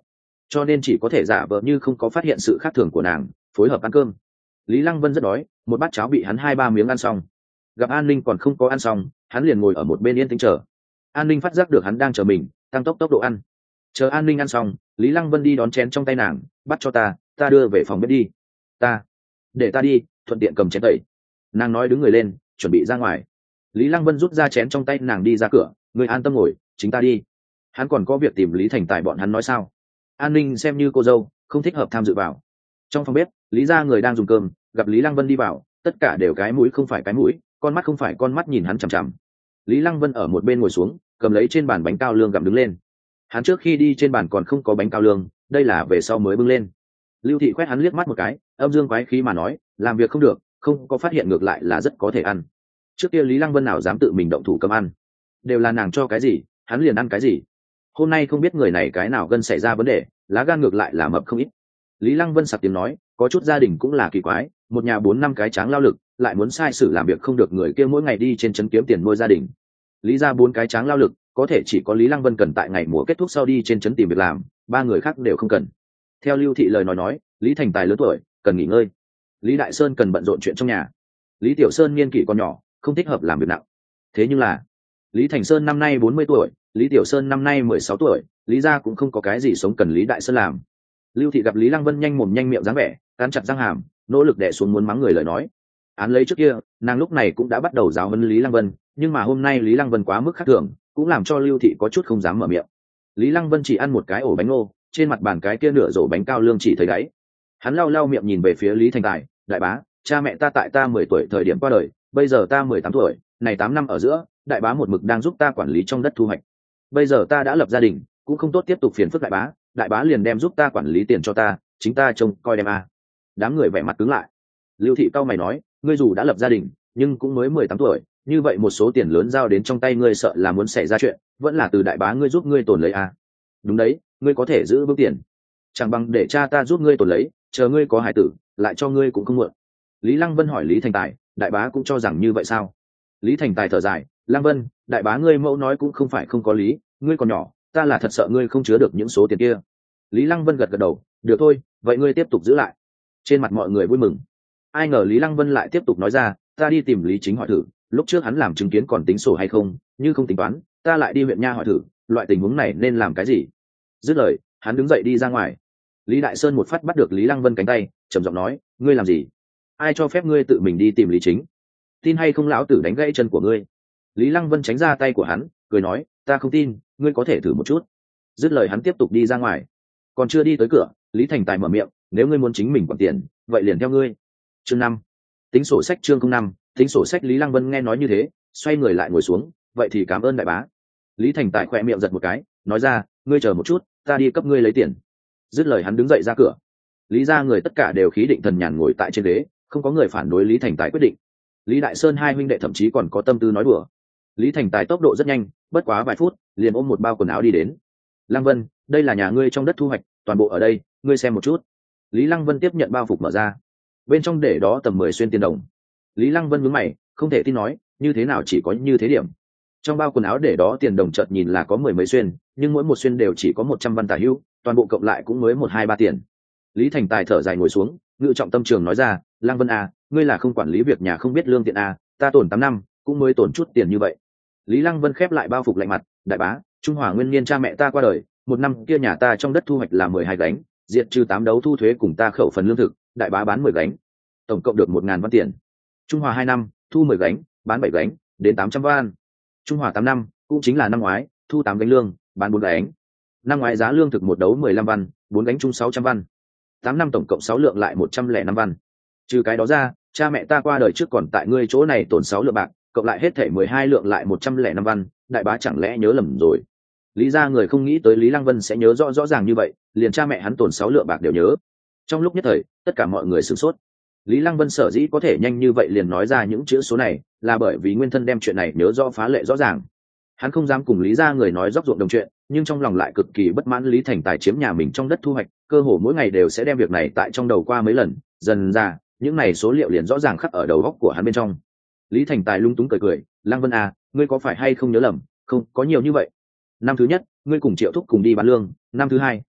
cho nên chỉ có thể giả vờ như không có phát hiện sự khác thường của nàng, phối hợp ăn cơm. Lý Lăng Vân rất đói, một bát cháo bị hắn hai ba miếng ăn xong. Gặp An Ninh còn không có ăn xong, hắn liền ngồi ở một bên yên tĩnh chờ. An Ninh phát giác được hắn đang chờ mình, tăng tốc tốc độ ăn. Chờ An Ninh ăn xong, Lý Lăng Vân đi đón chén trong tay nàng, bắt cho ta, ta đưa về phòng bếp đi. Ta, để ta đi, thuận tiện cầm chén tẩy. Nàng nói đứng người lên, chuẩn bị ra ngoài. Lý Lăng Vân rút ra chén trong tay nàng đi ra cửa, người an tâm ngồi, chính ta đi. Hắn còn có việc tìm Lý Thành Tài bọn hắn nói sao? An Ninh xem như cô dâu, không thích hợp tham dự vào. Trong phòng bếp, Lý gia người đang dùng cơm, gặp Lý Lăng Vân đi vào, tất cả đều cái mũi không phải cái mũi, con mắt không phải con mắt nhìn hắn chằm chằm. Lý Lăng Vân ở một bên ngồi xuống, cầm lấy trên bàn bánh cao lương gặm đứng lên. Hắn trước khi đi trên bàn còn không có bánh cao lương, đây là về sau mới bưng lên. Lưu Thị quét hắn liếc mắt một cái, âm dương quái khí mà nói, làm việc không được, không có phát hiện ngược lại là rất có thể ăn. Trước kia Lý Lăng Vân nào dám tự mình động thủ cầm ăn, đều là nàng cho cái gì, hắn liền ăn cái gì. Hôm nay không biết người này cái nào gân xảy ra vấn đề, lá gan ngược lại là mập không ít. Lý Lăng Vân sặc tiếng nói, có chút gia đình cũng là kỳ quái, một nhà bốn năm cái tráng lao lực, lại muốn sai sử làm việc không được, người kia mỗi ngày đi trên trấn kiếm tiền nuôi gia đình. Lý ra bốn cái tráng lao lực, có thể chỉ có Lý Lăng Vân cần tại ngày mùa kết thúc sau đi trên trấn tìm việc làm, ba người khác đều không cần. Theo Lưu Thị lời nói nói, Lý Thành Tài lớn tuổi, cần nghỉ ngơi. Lý Đại Sơn cần bận rộn chuyện trong nhà. Lý Tiểu Sơn niên kỷ còn nhỏ, không thích hợp làm việc nặng. Thế nhưng là, Lý Thành Sơn năm nay bốn mươi tuổi, Lý Tiểu Sơn năm nay mười sáu tuổi, Lý gia cũng không có cái gì sống cần Lý Đại Sơn làm. Lưu Thị gặp Lý Lăng Vân nhanh mồm nhanh miệng dáng vẻ, cắn chặt răng hàm, nỗ lực đè xuống muốn mắng người lời nói. Án lấy trước kia, nàng lúc này cũng đã bắt đầu giáo huấn Lý Lăng Vân, nhưng mà hôm nay Lý Lăng Vân quá mức khác thường, cũng làm cho Lưu Thị có chút không dám mở miệng. Lý Lăng Vân chỉ ăn một cái ổ bánh ngô, trên mặt bàn cái kia nửa rổ bánh cao lương chỉ thấy đáy. Hắn lau lau miệng nhìn về phía Lý Thành Tài, đại bá, cha mẹ ta tại ta mười tuổi thời điểm qua đời, bây giờ ta mười tám tuổi, này tám năm ở giữa, đại bá một mực đang giúp ta quản lý trong đất thu hoạch. Bây giờ ta đã lập gia đình, cũng không tốt tiếp tục phiền phức đại bá, đại bá liền đem giúp ta quản lý tiền cho ta, chính ta trông coi đem a. Đám người vẻ mặt cứng lại. Lưu Thị cao mày nói, ngươi dù đã lập gia đình, nhưng cũng mới mười tám tuổi, như vậy một số tiền lớn giao đến trong tay ngươi sợ là muốn xảy ra chuyện, vẫn là từ đại bá ngươi giúp ngươi tồn lấy a. Đúng đấy, ngươi có thể giữ vững tiền, chẳng bằng để cha ta giúp ngươi tồn lấy, chờ ngươi có hải tử, lại cho ngươi cũng không muộn. Lý Lăng Vân hỏi Lý Thành Tài, đại bá cũng cho rằng như vậy sao? Lý Thành Tài thở dài, Lăng Vân, đại bá ngươi mẫu nói cũng không phải không có lý, ngươi còn nhỏ, ta là thật sợ ngươi không chứa được những số tiền kia. Lý Lăng Vân gật gật đầu, được thôi, vậy ngươi tiếp tục giữ lại. Trên mặt mọi người vui mừng. Ai ngờ Lý Lăng Vân lại tiếp tục nói ra, ta đi tìm Lý Chính hỏi thử, lúc trước hắn làm chứng kiến còn tính sổ hay không, như không tính toán, ta lại đi huyện nha hỏi thử, loại tình huống này nên làm cái gì. Dứt lời, hắn đứng dậy đi ra ngoài. Lý Đại Sơn một phát bắt được Lý Lăng Vân cánh tay, trầm giọng nói, ngươi làm gì? Ai cho phép ngươi tự mình đi tìm Lý Chính? Tin hay không lão tử đánh gãy chân của ngươi. Lý Lăng Vân tránh ra tay của hắn, cười nói, ta không tin, ngươi có thể thử một chút. Dứt lời hắn tiếp tục đi ra ngoài. Còn chưa đi tới cửa, Lý Thành Tài mở miệng, nếu ngươi muốn chính mình quản tiền, vậy liền theo ngươi. Chương năm, tính sổ sách. Chương không năm, tính sổ sách. Lý Lăng Vân nghe nói như thế, xoay người lại ngồi xuống, vậy thì cảm ơn đại bá. Lý Thành Tài khỏe miệng giật một cái, nói ra, ngươi chờ một chút, ta đi cấp ngươi lấy tiền. Dứt lời hắn đứng dậy ra cửa. Lý gia người tất cả đều khí định thần nhàn ngồi tại trên ghế, không có người phản đối Lý Thành Tài quyết định. Lý Đại Sơn hai huynh đệ thậm chí còn có tâm tư nói đùa. Lý Thành Tài tốc độ rất nhanh, bất quá vài phút liền ôm một bao quần áo đi đến. Lăng Vân, đây là nhà ngươi trong đất thu hoạch, toàn bộ ở đây, ngươi xem một chút. Lý Lăng Vân tiếp nhận bao phục mở ra, bên trong để đó tầm mười xuyên tiền đồng. Lý Lăng Vân nhướng mày, không thể tin nói, như thế nào chỉ có như thế điểm. Trong bao quần áo để đó tiền đồng chợt nhìn là có mười mấy xuyên, nhưng mỗi một xuyên đều chỉ có một trăm văn tả hữu, toàn bộ cộng lại cũng mới một hai ba tiền. Lý Thành Tài thở dài ngồi xuống, ngự trọng tâm trường nói ra, Lăng Vân à, ngươi là không quản lý việc nhà không biết lương tiện à, ta tổn tám năm, cũng mới tổn chút tiền như vậy. Lý Lăng Vân khép lại bao phục lạnh mặt, đại bá, Trung Hòa nguyên niên cha mẹ ta qua đời, một năm kia nhà ta trong đất thu hoạch là mười hai gánh, diệt trừ tám đấu thu thuế cùng ta khẩu phần lương thực, đại bá bán mười gánh, tổng cộng được một ngàn văn tiền. Trung Hòa hai năm, thu mười gánh, bán bảy gánh, đến tám trăm văn. Trung Hòa tám năm, cũng chính là năm ngoái, thu tám gánh lương, bán bốn gánh. Năm ngoái giá lương thực một đấu mười lăm văn, bốn gánh chung sáu trăm văn. Tám năm tổng cộng sáu lượng lại một trăm lẻ năm văn. Trừ cái đó ra, cha mẹ ta qua đời trước còn tại ngươi chỗ này tổn sáu lượng bạc, cộng lại hết thể mười hai lượng lại một trăm lẻ năm văn, đại bá chẳng lẽ nhớ lầm rồi. Lý gia người không nghĩ tới Lý Lăng Vân sẽ nhớ rõ rõ ràng như vậy, liền cha mẹ hắn tổn sáu lượng bạc đều nhớ. Trong lúc nhất thời, tất cả mọi người sửng sốt. Lý Lăng Vân sở dĩ có thể nhanh như vậy liền nói ra những chữ số này, là bởi vì nguyên thân đem chuyện này nhớ rõ phá lệ rõ ràng. Hắn không dám cùng Lý gia người nói dốc ruộng đồng chuyện, nhưng trong lòng lại cực kỳ bất mãn Lý Thành Tài chiếm nhà mình trong đất thu hoạch, cơ hồ mỗi ngày đều sẽ đem việc này tại trong đầu qua mấy lần, dần ra, những này số liệu liền rõ ràng khắc ở đầu óc của hắn bên trong. Lý Thành Tài lung túng cười cười, Lăng Vân à, ngươi có phải hay không nhớ lầm, không có nhiều như vậy. Năm thứ nhất, ngươi cùng Triệu Thúc cùng đi bán lương, năm thứ hai,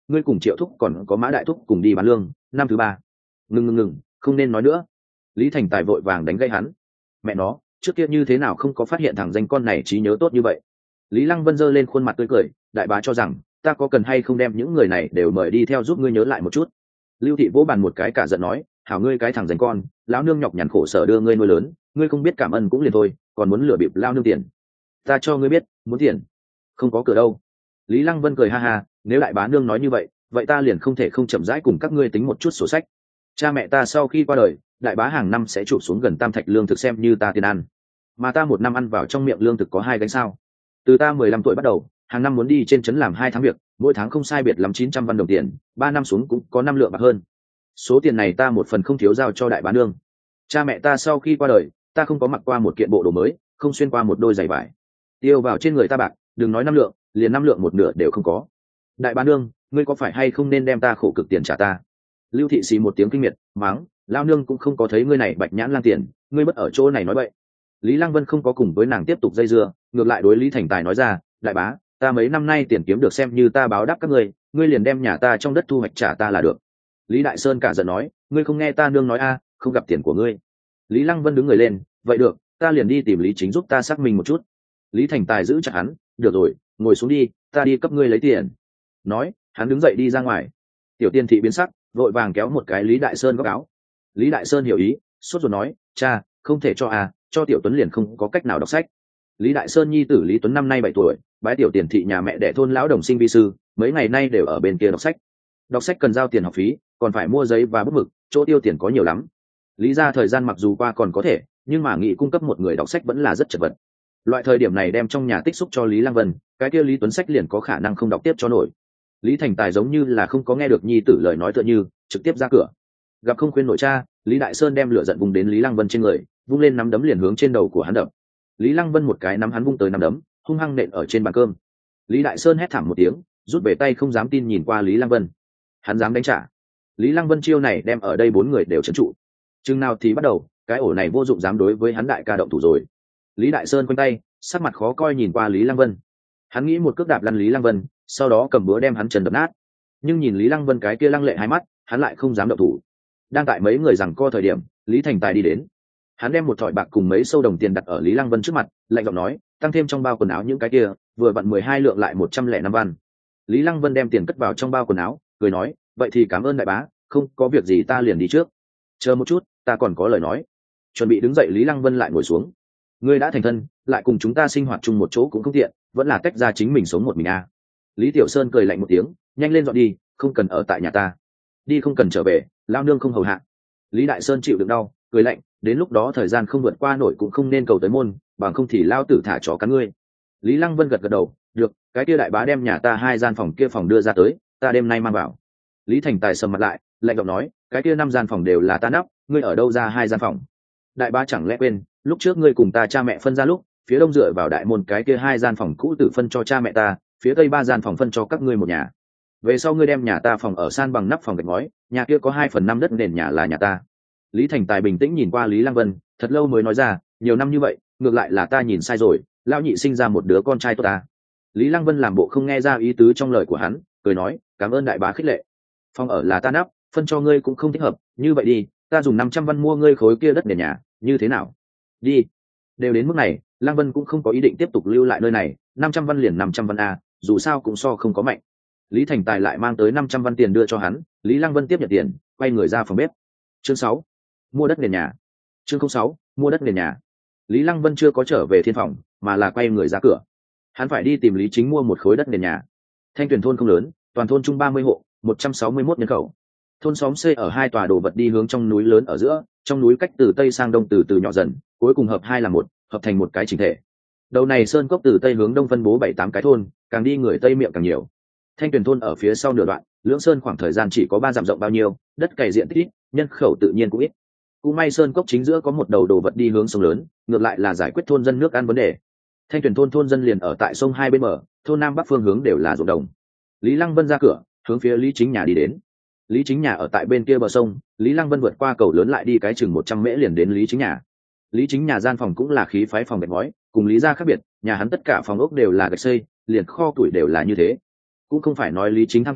ngươi cùng Triệu thúc còn có Mã đại thúc cùng đi bán lương, năm thứ ba. Ngừng ngừng ngừng, không nên nói nữa. Lý Thành Tài vội vàng đánh gây hắn. Mẹ nó, trước kia như thế nào không có phát hiện thằng danh con này trí nhớ tốt như vậy. Lý Lăng Vân giơ lên khuôn mặt tươi cười, đại bá cho rằng ta có cần hay không đem những người này đều mời đi theo giúp ngươi nhớ lại một chút. Lưu Thị vỗ bàn một cái cả giận nói, hảo ngươi cái thằng danh con, lão nương nhọc nhằn khổ sở đưa ngươi nuôi lớn, ngươi không biết cảm ơn cũng liền thôi, còn muốn lừa bịp lao nương tiền. Ta cho ngươi biết, muốn tiền không có cửa đâu. Lý Lăng Vân cười ha ha, nếu đại bá nương nói như vậy, vậy ta liền không thể không chậm rãi cùng các ngươi tính một chút sổ sách. Cha mẹ ta sau khi qua đời, đại bá hàng năm sẽ chụp xuống gần tam thạch lương thực xem như ta tiền ăn, mà ta một năm ăn vào trong miệng lương thực có hai gánh sao. Từ ta mười lăm tuổi bắt đầu, hàng năm muốn đi trên trấn làm hai tháng việc, mỗi tháng không sai biệt lắm chín trăm văn đồng tiền, ba năm xuống cũng có năm lượng bạc hơn. Số tiền này ta một phần không thiếu giao cho đại bá nương. Cha mẹ ta sau khi qua đời, ta không có mặc qua một kiện bộ đồ mới, không xuyên qua một đôi giày vải, tiêu vào trên người ta bạc, đừng nói năm lượng, liền năm lượng một nửa đều không có. Đại bá nương, ngươi có phải hay không nên đem ta khổ cực tiền trả ta? Lưu Thị xì một tiếng kinh miệt, mắng, lao nương cũng không có thấy ngươi này bạch nhãn lang tiền, ngươi mất ở chỗ này nói bậy. Lý Lăng Vân không có cùng với nàng tiếp tục dây dưa, ngược lại đối Lý Thành Tài nói ra, đại bá, ta mấy năm nay tiền kiếm được xem như ta báo đáp các ngươi, ngươi liền đem nhà ta trong đất thu hoạch trả ta là được. Lý Đại Sơn cả giận nói, ngươi không nghe ta nương nói a, không gặp tiền của ngươi. Lý Lăng Vân đứng người lên, vậy được, ta liền đi tìm Lý Chính giúp ta xác minh một chút. Lý Thành Tài giữ chặt hắn, được rồi, ngồi xuống đi, ta đi cấp ngươi lấy tiền. Nói, hắn đứng dậy đi ra ngoài. Tiểu Tiên Thị biến sắc, vội vàng kéo một cái Lý Đại Sơn góc áo. Lý Đại Sơn hiểu ý, sốt ruột nói, cha, không thể cho à, cho Tiểu Tuấn liền không có cách nào đọc sách. Lý Đại Sơn nhi tử Lý Tuấn năm nay bảy tuổi, bái Tiểu Tiền Thị nhà mẹ đẻ thôn lão đồng sinh vi sư, mấy ngày nay đều ở bên kia đọc sách. Đọc sách cần giao tiền học phí, còn phải mua giấy và bút mực, chỗ tiêu tiền có nhiều lắm. Lý ra thời gian mặc dù qua còn có thể, nhưng mà nghị cung cấp một người đọc sách vẫn là rất chật vật. Loại thời điểm này đem trong nhà tích xúc cho Lý Lăng Vân, cái kia Lý Tuấn sách liền có khả năng không đọc tiếp cho nổi. Lý Thành Tài giống như là không có nghe được nhi tử lời nói tựa như, trực tiếp ra cửa. Gặp không khuyên nổi cha, Lý Đại Sơn đem lửa giận vung đến Lý Lăng Vân trên người, vung lên nắm đấm liền hướng trên đầu của hắn đập. Lý Lăng Vân một cái nắm hắn vung tới nắm đấm, hung hăng nện ở trên bàn cơm. Lý Đại Sơn hét thảm một tiếng, rút về tay không dám tin nhìn qua Lý Lăng Vân. Hắn dám đánh trả. Lý Lăng Vân chiêu này đem ở đây bốn người đều trấn trụ. Chừng nào thì bắt đầu, cái ổ này vô dụng dám đối với hắn đại ca động thủ rồi. Lý Đại Sơn quanh tay, sắc mặt khó coi nhìn qua Lý Lăng Vân. Hắn nghĩ một cước đạp lăn Lý Lăng Vân, sau đó cầm búa đem hắn trần đập nát. Nhưng nhìn Lý Lăng Vân cái kia lăng lệ hai mắt, hắn lại không dám động thủ. Đang tại mấy người giằng co thời điểm, Lý Thành Tài đi đến. Hắn đem một thỏi bạc cùng mấy sâu đồng tiền đặt ở Lý Lăng Vân trước mặt, lạnh giọng nói, tăng thêm trong bao quần áo những cái kia, vừa vặn mười hai lượng lại một trăm lẻ năm văn. Lý Lăng Vân đem tiền cất vào trong bao quần áo, cười nói, vậy thì cảm ơn đại bá, không có việc gì ta liền đi trước. Chờ một chút, ta còn có lời nói. Chuẩn bị đứng dậy Lý Lăng Vân lại ngồi xuống. Ngươi đã thành thân, lại cùng chúng ta sinh hoạt chung một chỗ cũng không tiện, vẫn là tách ra chính mình sống một mình à. Lý Tiểu Sơn cười lạnh một tiếng, nhanh lên dọn đi, không cần ở tại nhà ta. Đi không cần trở về, lao nương không hầu hạ. Lý Đại Sơn chịu đựng đau, cười lạnh, đến lúc đó thời gian không vượt qua nổi cũng không nên cầu tới môn, bằng không thì lao tử thả chó cắn ngươi. Lý Lăng Vân gật gật đầu, được, cái kia đại bá đem nhà ta hai gian phòng kia phòng đưa ra tới, ta đêm nay mang vào. Lý Thành Tài sầm mặt lại, lạnh giọng nói, cái kia năm gian phòng đều là ta nắp, ngươi ở đâu ra hai gian phòng? Đại bá chẳng lẽ quên, lúc trước ngươi cùng ta cha mẹ phân ra lúc, phía đông dựa vào đại môn cái kia hai gian phòng cũ tự phân cho cha mẹ ta, phía tây ba gian phòng phân cho các ngươi một nhà. Về sau ngươi đem nhà ta phòng ở san bằng nắp phòng gạch ngói, nhà kia có hai phần năm đất nền nhà là nhà ta. Lý Thành Tài bình tĩnh nhìn qua Lý Lăng Vân, thật lâu mới nói ra, nhiều năm như vậy, ngược lại là ta nhìn sai rồi, lão nhị sinh ra một đứa con trai tốt ta. Lý Lăng Vân làm bộ không nghe ra ý tứ trong lời của hắn, cười nói, cảm ơn đại bá khích lệ. Phòng ở là ta nắp, phân cho ngươi cũng không thích hợp, như vậy đi, ta dùng năm trăm văn mua ngươi khối kia đất nền nhà, như thế nào? Đi. Đều đến mức này, Lăng Vân cũng không có ý định tiếp tục lưu lại nơi này, năm trăm văn liền năm trăm văn a, dù sao cũng so không có mạnh. Lý Thành Tài lại mang tới năm trăm văn tiền đưa cho hắn, Lý Lăng Vân tiếp nhận tiền, quay người ra phòng bếp. Chương sáu, mua đất nền nhà. Chương sáu, mua đất nền nhà. Lý Lăng Vân chưa có trở về thiên phòng, mà là quay người ra cửa. Hắn phải đi tìm Lý Chính mua một khối đất nền nhà. Thanh Tuyền thôn không lớn, toàn thôn chung ba mươi hộ, một trăm sáu mươi mốt nhân khẩu. Thôn xóm xây ở hai tòa đồ vật đi hướng trong núi lớn ở giữa, trong núi cách từ tây sang đông từ từ nhỏ dần, cuối cùng hợp hai là một, hợp thành một cái chỉnh thể. Đầu này sơn cốc từ tây hướng đông phân bố bảy tám cái thôn, càng đi người tây miệng càng nhiều. Thanh Tuyền thôn ở phía sau nửa đoạn, lưỡng sơn khoảng thời gian chỉ có ba dặm rộng bao nhiêu, đất cày diện tích ít, nhân khẩu tự nhiên cũng ít. Cũng may sơn cốc chính giữa có một đầu đồ vật đi hướng sông lớn, ngược lại là giải quyết thôn dân nước ăn vấn đề. Thanh Tuyền thôn thôn dân liền ở tại sông hai bên bờ, thôn nam bắc phương hướng đều là ruộng đồng. Lý Lăng Vân ra cửa, hướng phía Lý Chính nhà đi đến. Lý Chính nhà ở tại bên kia bờ sông, Lý Lăng Vân vượt qua cầu lớn lại đi cái chừng một trăm mễ liền đến Lý Chính nhà. Lý Chính nhà gian phòng cũng là khí phái phòng gạch ngói, cùng Lý gia khác biệt, nhà hắn tất cả phòng ốc đều là gạch xây, liền kho tuổi đều là như thế. Cũng không phải nói Lý Chính tham tài,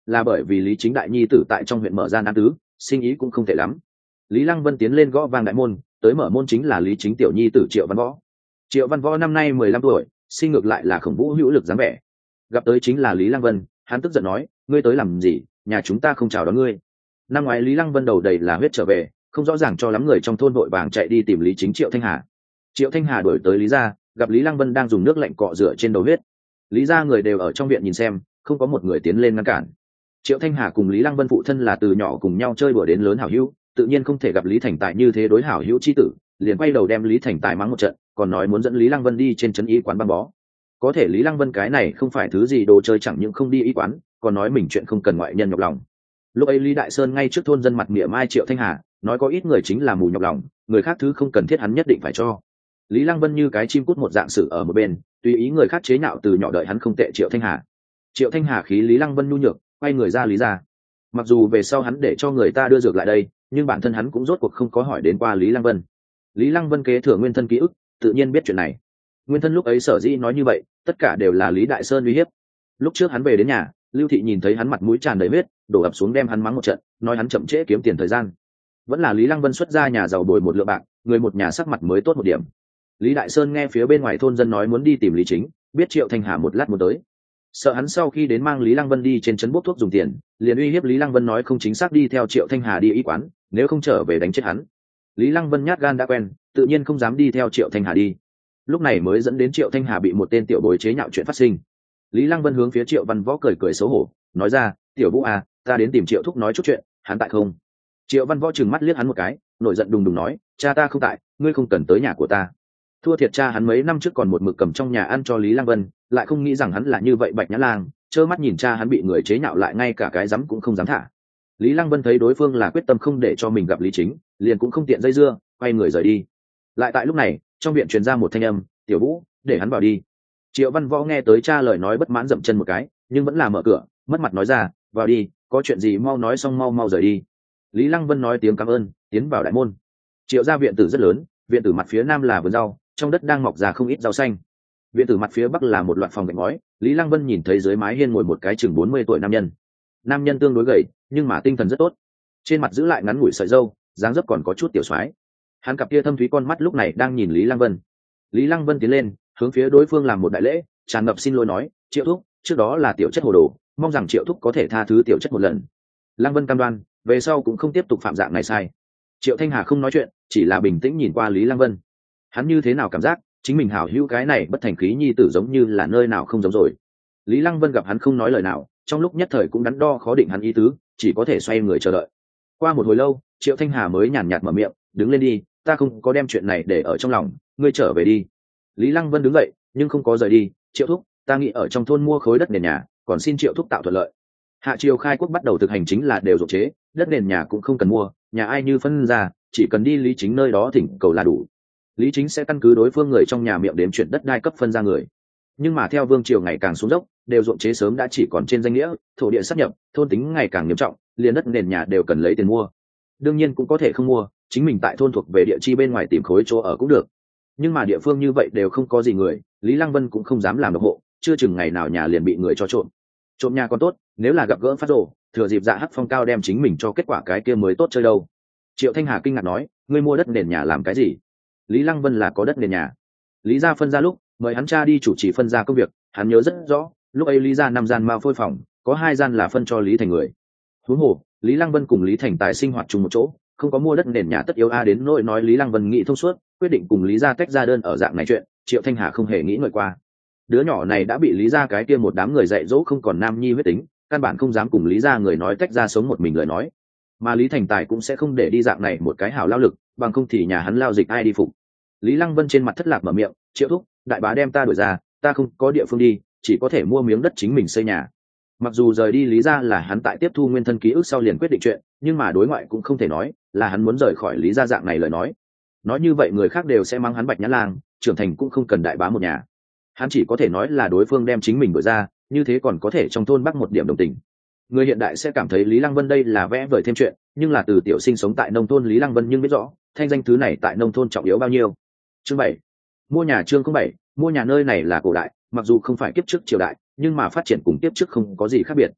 là bởi vì lý chính đại nhi tử tại trong huyện mở ra nam tứ, sinh ý cũng không tệ lắm. Lý Lăng Vân tiến lên gõ vang đại môn, tới mở môn chính là lý chính tiểu nhi tử Triệu Văn Võ. Triệu Văn Võ năm nay mười lăm tuổi, sinh ngược lại là khổng vũ hữu lực dáng vẻ. Gặp tới chính là Lý Lăng Vân, hắn tức giận nói, ngươi tới làm gì, nhà chúng ta không chào đón ngươi. Năm ngoái Lý Lăng Vân đầu đầy là huyết trở về, không rõ ràng cho lắm người trong thôn vội vàng chạy đi tìm lý chính Triệu Thanh Hà. Triệu Thanh Hà đuổi tới Lý gia, gặp Lý Lăng Vân đang dùng nước lạnh cọ rửa trên đầu huyết. Lý gia người đều ở trong viện nhìn xem, không có một người tiến lên ngăn cản. Triệu Thanh Hà cùng Lý Lăng Vân phụ thân là từ nhỏ cùng nhau chơi đùa đến lớn hảo hữu, tự nhiên không thể gặp Lý Thành Tài như thế đối hảo hữu chi tử, liền quay đầu đem Lý Thành Tài mắng một trận, còn nói muốn dẫn Lý Lăng Vân đi trên trấn y quán băng bó. Có thể Lý Lăng Vân cái này không phải thứ gì đồ chơi, chẳng những không đi y quán, còn nói mình chuyện không cần ngoại nhân nhọc lòng. Lúc ấy Lý Đại Sơn ngay trước thôn dân mặt mỉa mai Triệu Thanh Hà, nói có ít người chính là mù nhọc lòng, người khác thứ không cần thiết hắn nhất định phải cho. Lý Lăng Vân như cái chim cút một dạng sự ở một bên, tùy ý người khác chế nhạo từ nhỏ đợi hắn không tệ Triệu Thanh Hà. Triệu Thanh Hà khí Lý Lăng Vân nhu nhược, quay người ra Lý gia. Mặc dù về sau hắn để cho người ta đưa dược lại đây, nhưng bản thân hắn cũng rốt cuộc không có hỏi đến qua Lý Lăng Vân. Lý Lăng Vân kế thừa nguyên thân ký ức, tự nhiên biết chuyện này. Nguyên thân lúc ấy sở dĩ nói như vậy, tất cả đều là Lý Đại Sơn uy hiếp. Lúc trước hắn về đến nhà, Lưu Thị nhìn thấy hắn mặt mũi tràn đầy huyết, đổ ập xuống đem hắn mắng một trận, nói hắn chậm trễ kiếm tiền thời gian. Vẫn là Lý Lăng Vân xuất ra nhà giàu bồi một lượng bạc, người một nhà sắc mặt mới tốt một điểm. Lý Đại Sơn nghe phía bên ngoài thôn dân nói muốn đi tìm Lý Chính, biết Triệu Thanh Hà một lát muốn tới, sợ hắn sau khi đến mang Lý Lăng Vân đi trên trấn bốc thuốc dùng tiền, liền uy hiếp Lý Lăng Vân nói không chính xác đi theo Triệu Thanh Hà đi y quán, nếu không trở về đánh chết hắn. Lý Lăng Vân nhát gan đã quen, tự nhiên không dám đi theo Triệu Thanh Hà đi. Lúc này mới dẫn đến Triệu Thanh Hà bị một tên tiểu bối chế nhạo chuyện phát sinh. Lý Lăng Vân hướng phía Triệu Văn Võ cười cười xấu hổ, nói ra, tiểu Vũ à, ta đến tìm Triệu thúc nói chút chuyện, hắn tại không? Triệu Văn Võ trừng mắt liếc hắn một cái, nổi giận đùng đùng nói, cha ta không tại, ngươi không cần tới nhà của ta. Thua thiệt cha hắn mấy năm trước còn một mực cầm trong nhà ăn cho Lý Lăng Vân, lại không nghĩ rằng hắn là như vậy bạch nhã lang, trơ mắt nhìn cha hắn bị người chế nhạo lại ngay cả cái dám cũng không dám thả. Lý Lăng Vân thấy đối phương là quyết tâm không để cho mình gặp Lý Chính, liền cũng không tiện dây dưa, quay người rời đi. Lại tại lúc này, trong viện truyền ra một thanh âm, tiểu Vũ, để hắn vào đi. Triệu Văn Võ nghe tới cha lời nói bất mãn dậm chân một cái, nhưng vẫn là mở cửa, mất mặt nói ra, vào đi, có chuyện gì mau nói xong mau mau rời đi. Lý Lăng Vân nói tiếng cảm ơn, tiến vào đại môn. Triệu gia viện tử rất lớn, viện tử mặt phía nam là vườn rau, trong đất đang mọc ra không ít rau xanh. Viện tử mặt phía bắc là một loạt phòng gạch ngói. Lý Lăng Vân nhìn thấy dưới mái hiên ngồi một cái chừng bốn mươi tuổi nam nhân. Nam nhân tương đối gầy, nhưng mà tinh thần rất tốt. Trên mặt giữ lại ngắn ngủi sợi râu, dáng dấp còn có chút tiểu soái. Hắn cặp kia thâm thúy con mắt lúc này đang nhìn Lý Lăng Vân. Lý Lăng Vân tiến lên, hướng phía đối phương làm một đại lễ, tràn ngập xin lỗi nói, Triệu thúc, trước đó là tiểu chất hồ đồ, mong rằng Triệu thúc có thể tha thứ tiểu chất một lần. Lăng Vân cam đoan, về sau cũng không tiếp tục phạm dạng này sai. Triệu Thanh Hà không nói chuyện, chỉ là bình tĩnh nhìn qua Lý Lăng Vân. Hắn như thế nào cảm giác chính mình hảo hữu cái này bất thành khí nhi tử giống như là nơi nào không giống rồi. Lý Lăng Vân gặp hắn không nói lời nào, trong lúc nhất thời cũng đắn đo khó định hắn ý tứ, chỉ có thể xoay người chờ đợi. Qua một hồi lâu, Triệu Thanh Hà mới nhàn nhạt mở miệng, đứng lên đi, ta không có đem chuyện này để ở trong lòng, ngươi trở về đi. Lý Lăng Vân đứng dậy, nhưng không có rời đi. Triệu thúc, ta nghĩ ở trong thôn mua khối đất nền nhà, còn xin Triệu thúc tạo thuận lợi. Hạ triều khai quốc bắt đầu thực hành chính là đều ruộng chế, đất nền nhà cũng không cần mua, nhà ai như phân ra, chỉ cần đi Lý Chính nơi đó thỉnh cầu là đủ. Lý Chính sẽ căn cứ đối phương người trong nhà miệng đếm chuyện đất đai cấp phân ra người. Nhưng mà theo vương triều ngày càng xuống dốc, đều ruộng chế sớm đã chỉ còn trên danh nghĩa, thổ địa sáp nhập, thôn tính ngày càng nghiêm trọng, liền đất nền nhà đều cần lấy tiền mua. Đương nhiên cũng có thể không mua, chính mình tại thôn thuộc về địa chi bên ngoài tìm khối chỗ ở cũng được. Nhưng mà địa phương như vậy đều không có gì người, Lý Lăng Vân cũng không dám làm độc hộ, chưa chừng ngày nào nhà liền bị người cho trộm. Trộm nhà còn tốt, nếu là gặp gỡ phát rồ, thừa dịp dạ hắc phong cao đem chính mình cho kết quả cái kia mới tốt chơi đâu. Triệu Thanh Hà kinh ngạc nói, ngươi mua đất nền nhà làm cái gì? Lý Lăng Vân là có đất nền nhà. Lý gia phân ra lúc mời hắn cha đi chủ trì phân ra công việc, hắn nhớ rất rõ, lúc ấy Lý gia năm gian mao phôi phòng, có hai gian là phân cho Lý Thành người. Huống hồ, Lý Lăng Vân cùng Lý Thành Tài sinh hoạt chung một chỗ, không có mua đất nền nhà tất yếu a đến nỗi nói Lý Lăng Vân nghĩ thông suốt, quyết định cùng Lý gia tách ra đơn ở dạng này chuyện, Triệu Thanh Hà không hề nghĩ ngợi qua. Đứa nhỏ này đã bị Lý gia cái kia một đám người dạy dỗ không còn nam nhi huyết tính, căn bản không dám cùng Lý gia người nói tách ra sống một mình lời nói. Mà Lý Thành Tài cũng sẽ không để đi dạng này một cái hảo lao lực, bằng không thì nhà hắn lao dịch ai đi phục. Lý Lăng Vân trên mặt thất lạc mở miệng, Triệu thúc, đại bá đem ta đuổi ra, ta không có địa phương đi, chỉ có thể mua miếng đất chính mình xây nhà. Mặc dù rời đi Lý gia là hắn tại tiếp thu nguyên thân ký ức sau liền quyết định chuyện, nhưng mà đối ngoại cũng không thể nói là hắn muốn rời khỏi Lý gia dạng này lời nói. Nói như vậy người khác đều sẽ mang hắn bạch nhã lang, trưởng thành cũng không cần đại bá một nhà. Hắn chỉ có thể nói là đối phương đem chính mình đuổi ra, như thế còn có thể trong thôn bắc một điểm đồng tình. Người hiện đại sẽ cảm thấy Lý Lăng Vân đây là vẽ vời thêm chuyện, nhưng là từ tiểu sinh sống tại nông thôn Lý Lăng Vân nhưng biết rõ thanh danh thứ này tại nông thôn trọng yếu bao nhiêu. Chương bảy, mua nhà. Chương không bảy, mua nhà. Nơi này là cổ đại, mặc dù không phải kiếp trước triều đại, nhưng mà phát triển cùng kiếp trước không có gì khác biệt.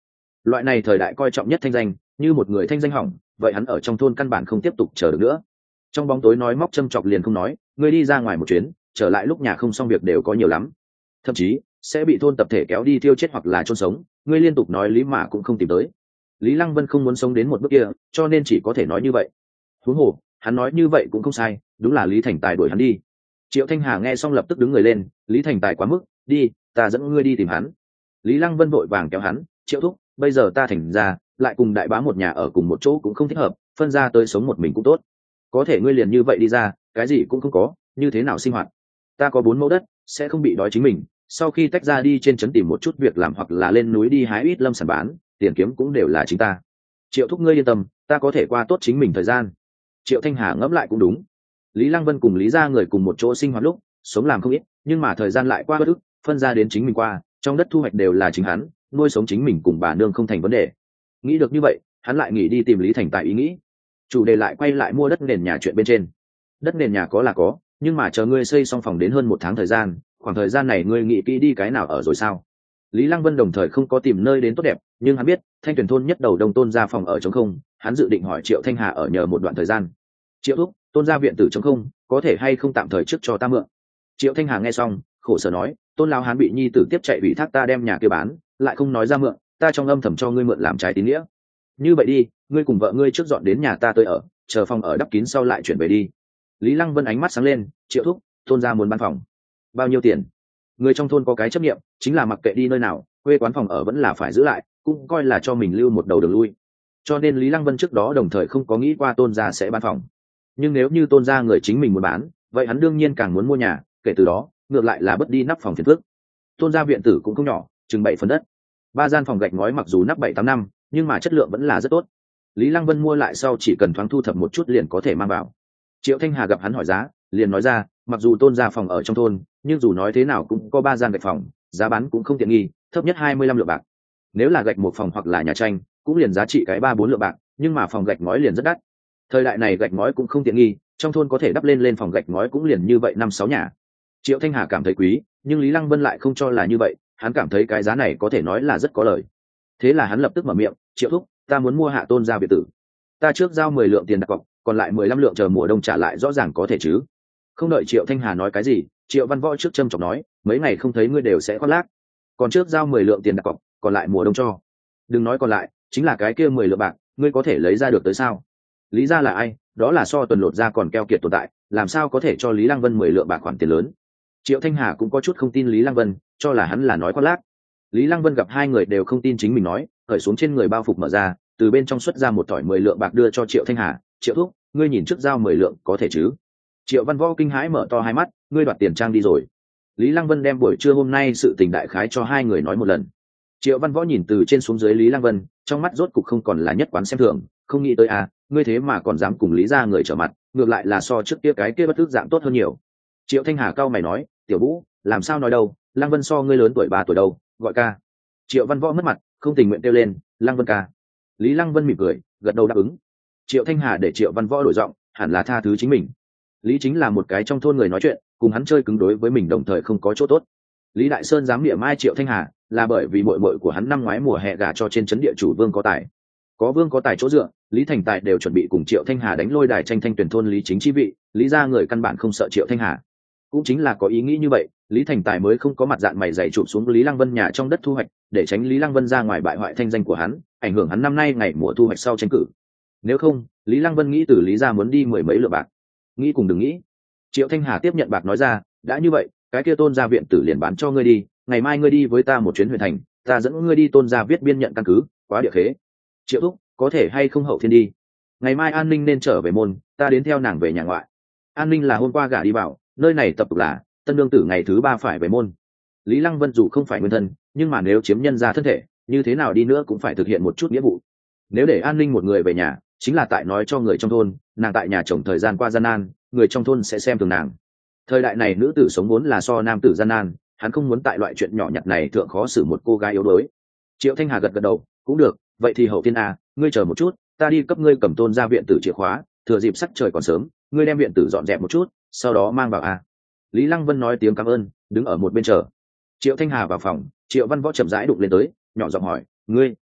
loại này thời đại coi trọng nhất thanh danh, như một người thanh danh hỏng vậy hắn ở trong thôn căn bản không tiếp tục chờ được nữa. Trong bóng tối nói móc châm chọc liền không nói, ngươi đi ra ngoài một chuyến trở lại lúc nhà không xong việc đều có nhiều lắm, thậm chí sẽ bị thôn tập thể kéo đi tiêu chết hoặc là chôn sống, ngươi liên tục nói lý mà cũng không tìm tới. Lý Lăng Vân không muốn sống đến một bước kia, cho nên chỉ có thể nói như vậy. Huống hồ hắn nói như vậy cũng không sai, đúng là Lý Thành Tài đuổi hắn đi. Triệu Thanh Hà nghe xong lập tức đứng người lên, Lý Thành Tài quá mức, đi, ta dẫn ngươi đi tìm hắn. Lý Lăng Vân vội vàng kéo hắn, Triệu thúc, bây giờ ta thành ra lại cùng đại bá một nhà ở cùng một chỗ cũng không thích hợp, phân ra tới sống một mình cũng tốt. Có thể ngươi liền như vậy đi ra, cái gì cũng không có, như thế nào sinh hoạt? Ta có bốn mẫu đất, sẽ không bị đói chính mình, sau khi tách ra đi trên trấn tìm một chút việc làm hoặc là lên núi đi hái ít lâm sản bán, tiền kiếm cũng đều là chính ta. Triệu thúc ngươi yên tâm, ta có thể qua tốt chính mình thời gian. Triệu Thanh Hà ngẫm lại cũng đúng. Lý Lăng Vân cùng Lý gia người cùng một chỗ sinh hoạt lúc sống làm không ít, nhưng mà thời gian lại qua bất ức, phân ra đến chính mình qua, trong đất thu hoạch đều là chính hắn, nuôi sống chính mình cùng bà nương không thành vấn đề. Nghĩ được như vậy, hắn lại nghĩ đi tìm Lý Thành Tài ý nghĩ. Chủ đề lại quay lại mua đất nền nhà chuyện bên trên. Đất nền nhà có là có, nhưng mà chờ ngươi xây xong phòng đến hơn một tháng thời gian, khoảng thời gian này ngươi nghĩ kỹ đi cái nào ở rồi sao? Lý Lăng Vân đồng thời không có tìm nơi đến tốt đẹp, nhưng hắn biết Thanh Tuyền thôn nhất đầu Đông Tôn gia phòng ở trống không, hắn dự định hỏi Triệu Thanh Hà ở nhờ một đoạn thời gian. Triệu thúc, Tôn gia viện tử trống không, có thể hay không tạm thời trước cho ta mượn? Triệu Thanh Hà nghe xong khổ sở nói, Tôn lão hán bị nhi tử tiếp chạy ủy thác ta đem nhà kia bán, lại không nói ra mượn, ta trong âm thầm cho ngươi mượn làm trái tín nghĩa. Như vậy đi, ngươi cùng vợ ngươi trước dọn đến nhà ta tới ở, chờ phòng ở đắp kín sau lại chuyển về đi. Lý Lăng Vân ánh mắt sáng lên, Triệu thúc, Tôn gia muốn bán phòng, bao nhiêu tiền? Người trong thôn có cái chấp niệm, chính là mặc kệ đi nơi nào, quê quán phòng ở vẫn là phải giữ lại, cũng coi là cho mình lưu một đầu đường lui. Cho nên Lý Lăng Vân trước đó đồng thời không có nghĩ qua Tôn gia sẽ bán phòng. Nhưng nếu như Tôn gia người chính mình muốn bán, vậy hắn đương nhiên càng muốn mua nhà, kể từ đó ngược lại là bất đi nắp phòng phiền phức. Tôn gia viện tử cũng không nhỏ, chừng bảy phần đất, ba gian phòng gạch ngói mặc dù nắp bảy tám năm, nhưng mà chất lượng vẫn là rất tốt. Lý Lăng Vân mua lại sau chỉ cần thoáng thu thập một chút liền có thể mang vào. Triệu Thanh Hà gặp hắn hỏi giá, liền nói ra, mặc dù Tôn gia phòng ở trong thôn, nhưng dù nói thế nào cũng có ba gian gạch phòng, giá bán cũng không tiện nghi, thấp nhất hai mươi lăm lượng bạc. Nếu là gạch một phòng hoặc là nhà tranh, cũng liền giá trị cái ba bốn lượng bạc, nhưng mà phòng gạch ngói liền rất đắt. Thời đại này gạch ngói cũng không tiện nghi, trong thôn có thể đắp lên lên phòng gạch ngói cũng liền như vậy năm sáu nhà. Triệu Thanh Hà cảm thấy quý, nhưng Lý Lăng Vân lại không cho là như vậy, hắn cảm thấy cái giá này có thể nói là rất có lời. Thế là hắn lập tức mở miệng, Triệu thúc, ta muốn mua hạ Tôn gia biệt tử, ta trước giao mười lượng tiền đặt cọc, còn lại mười lăm lượng chờ mùa đông trả lại rõ ràng có thể chứ? Không đợi Triệu Thanh Hà nói cái gì, Triệu Văn Võ trước châm chọc nói, mấy ngày không thấy ngươi đều sẽ khoác lác, còn trước giao mười lượng tiền đặt cọc, còn lại mùa đông cho. Đừng nói còn lại, chính là cái kia mười lượng bạc, ngươi có thể lấy ra được tới sao? Lý gia là ai? Đó là so tuần lột ra còn keo kiệt tồn tại, làm sao có thể cho Lý Lăng Vân mười lượng bạc khoản tiền lớn? Triệu Thanh Hà cũng có chút không tin Lý Lăng Vân, cho là hắn là nói khoác lác. Lý Lăng Vân gặp hai người đều không tin chính mình nói, cởi xuống trên người bao phục mở ra, từ bên trong xuất ra một thỏi mười lượng bạc đưa cho Triệu Thanh Hà, Triệu thúc, ngươi nhìn trước giao mười lượng có thể chứ? Triệu Văn Võ kinh hãi mở to hai mắt, ngươi đoạt tiền trang đi rồi. Lý Lăng Vân đem buổi trưa hôm nay sự tình đại khái cho hai người nói một lần. Triệu Văn Võ nhìn từ trên xuống dưới Lý Lăng Vân, trong mắt rốt cục không còn là nhất quán xem thường, không nghĩ tới à, ngươi thế mà còn dám cùng Lý gia người trở mặt, ngược lại là so trước kia cái kia bất tức dạng tốt hơn nhiều. Triệu Thanh Hà cao mày nói, tiểu Vũ, làm sao nói đâu, Lăng Vân so ngươi lớn tuổi ba tuổi đâu, gọi ca. Triệu Văn Võ mất mặt, không tình nguyện kêu lên, Lăng Vân ca. Lý Lăng Vân mỉm cười, gật đầu đáp ứng. Triệu Thanh Hà để Triệu Văn Võ đổi giọng, hẳn là tha thứ chính mình. Lý chính là một cái trong thôn người nói chuyện, cùng hắn chơi cứng đối với mình đồng thời không có chỗ tốt. Lý Đại Sơn dám niệm mai Triệu Thanh Hà, là bởi vì muội muội của hắn năm ngoái mùa hè gả cho trên trấn địa chủ Vương có tài. Có Vương có tài chỗ dựa, Lý Thành Tài đều chuẩn bị cùng Triệu Thanh Hà đánh lôi đài tranh Thanh Tuyển thôn Lý chính chi vị, Lý gia người căn bản không sợ Triệu Thanh Hà. Cũng chính là có ý nghĩ như vậy, Lý Thành Tài mới không có mặt dạng mày dày chụp xuống Lý Lăng Vân nhà trong đất thu hoạch, để tránh Lý Lăng Vân ra ngoài bại hoại thanh danh của hắn, ảnh hưởng hắn năm nay ngày mùa thu hoạch sau tranh cử. Nếu không, Lý Lăng Vân nghĩ từ Lý gia muốn đi mười mấy lượng bạc. Nghĩ cùng đừng nghĩ. Triệu Thanh Hà tiếp nhận bạc nói ra, đã như vậy, cái kia Tôn gia viện tử liền bán cho ngươi đi, ngày mai ngươi đi với ta một chuyến huyện thành, ta dẫn ngươi đi Tôn gia viết biên nhận căn cứ, quá địa khế. Triệu thúc, có thể hay không hậu thiên đi? Ngày mai An Ninh nên trở về môn, ta đến theo nàng về nhà ngoại. An Ninh là hôm qua gả đi vào, nơi này tập tục là tân đương tử ngày thứ ba phải về môn. Lý Lăng Vân dù không phải nguyên thân, nhưng mà nếu chiếm nhân gia thân thể, như thế nào đi nữa cũng phải thực hiện một chút nghĩa vụ. Nếu để An Ninh một người về nhà, chính là tại nói cho người trong thôn, nàng tại nhà chồng thời gian qua gian nan, người trong thôn sẽ xem thường nàng. Thời đại này nữ tử sống vốn là so nam tử gian nan, hắn không muốn tại loại chuyện nhỏ nhặt này thượng khó xử một cô gái yếu đuối. Triệu Thanh Hà gật gật đầu, cũng được, vậy thì hậu thiên à, ngươi chờ một chút, ta đi cấp ngươi cầm Tôn gia viện tử chìa khóa, thừa dịp sắc trời còn sớm, ngươi đem viện tử dọn dẹp một chút, sau đó mang vào à. Lý Lăng Vân nói tiếng cảm ơn, đứng ở một bên chờ. Triệu Thanh Hà vào phòng, Triệu Văn Võ chậm rãi đụng lên tới, nhỏ giọng hỏi, ngươi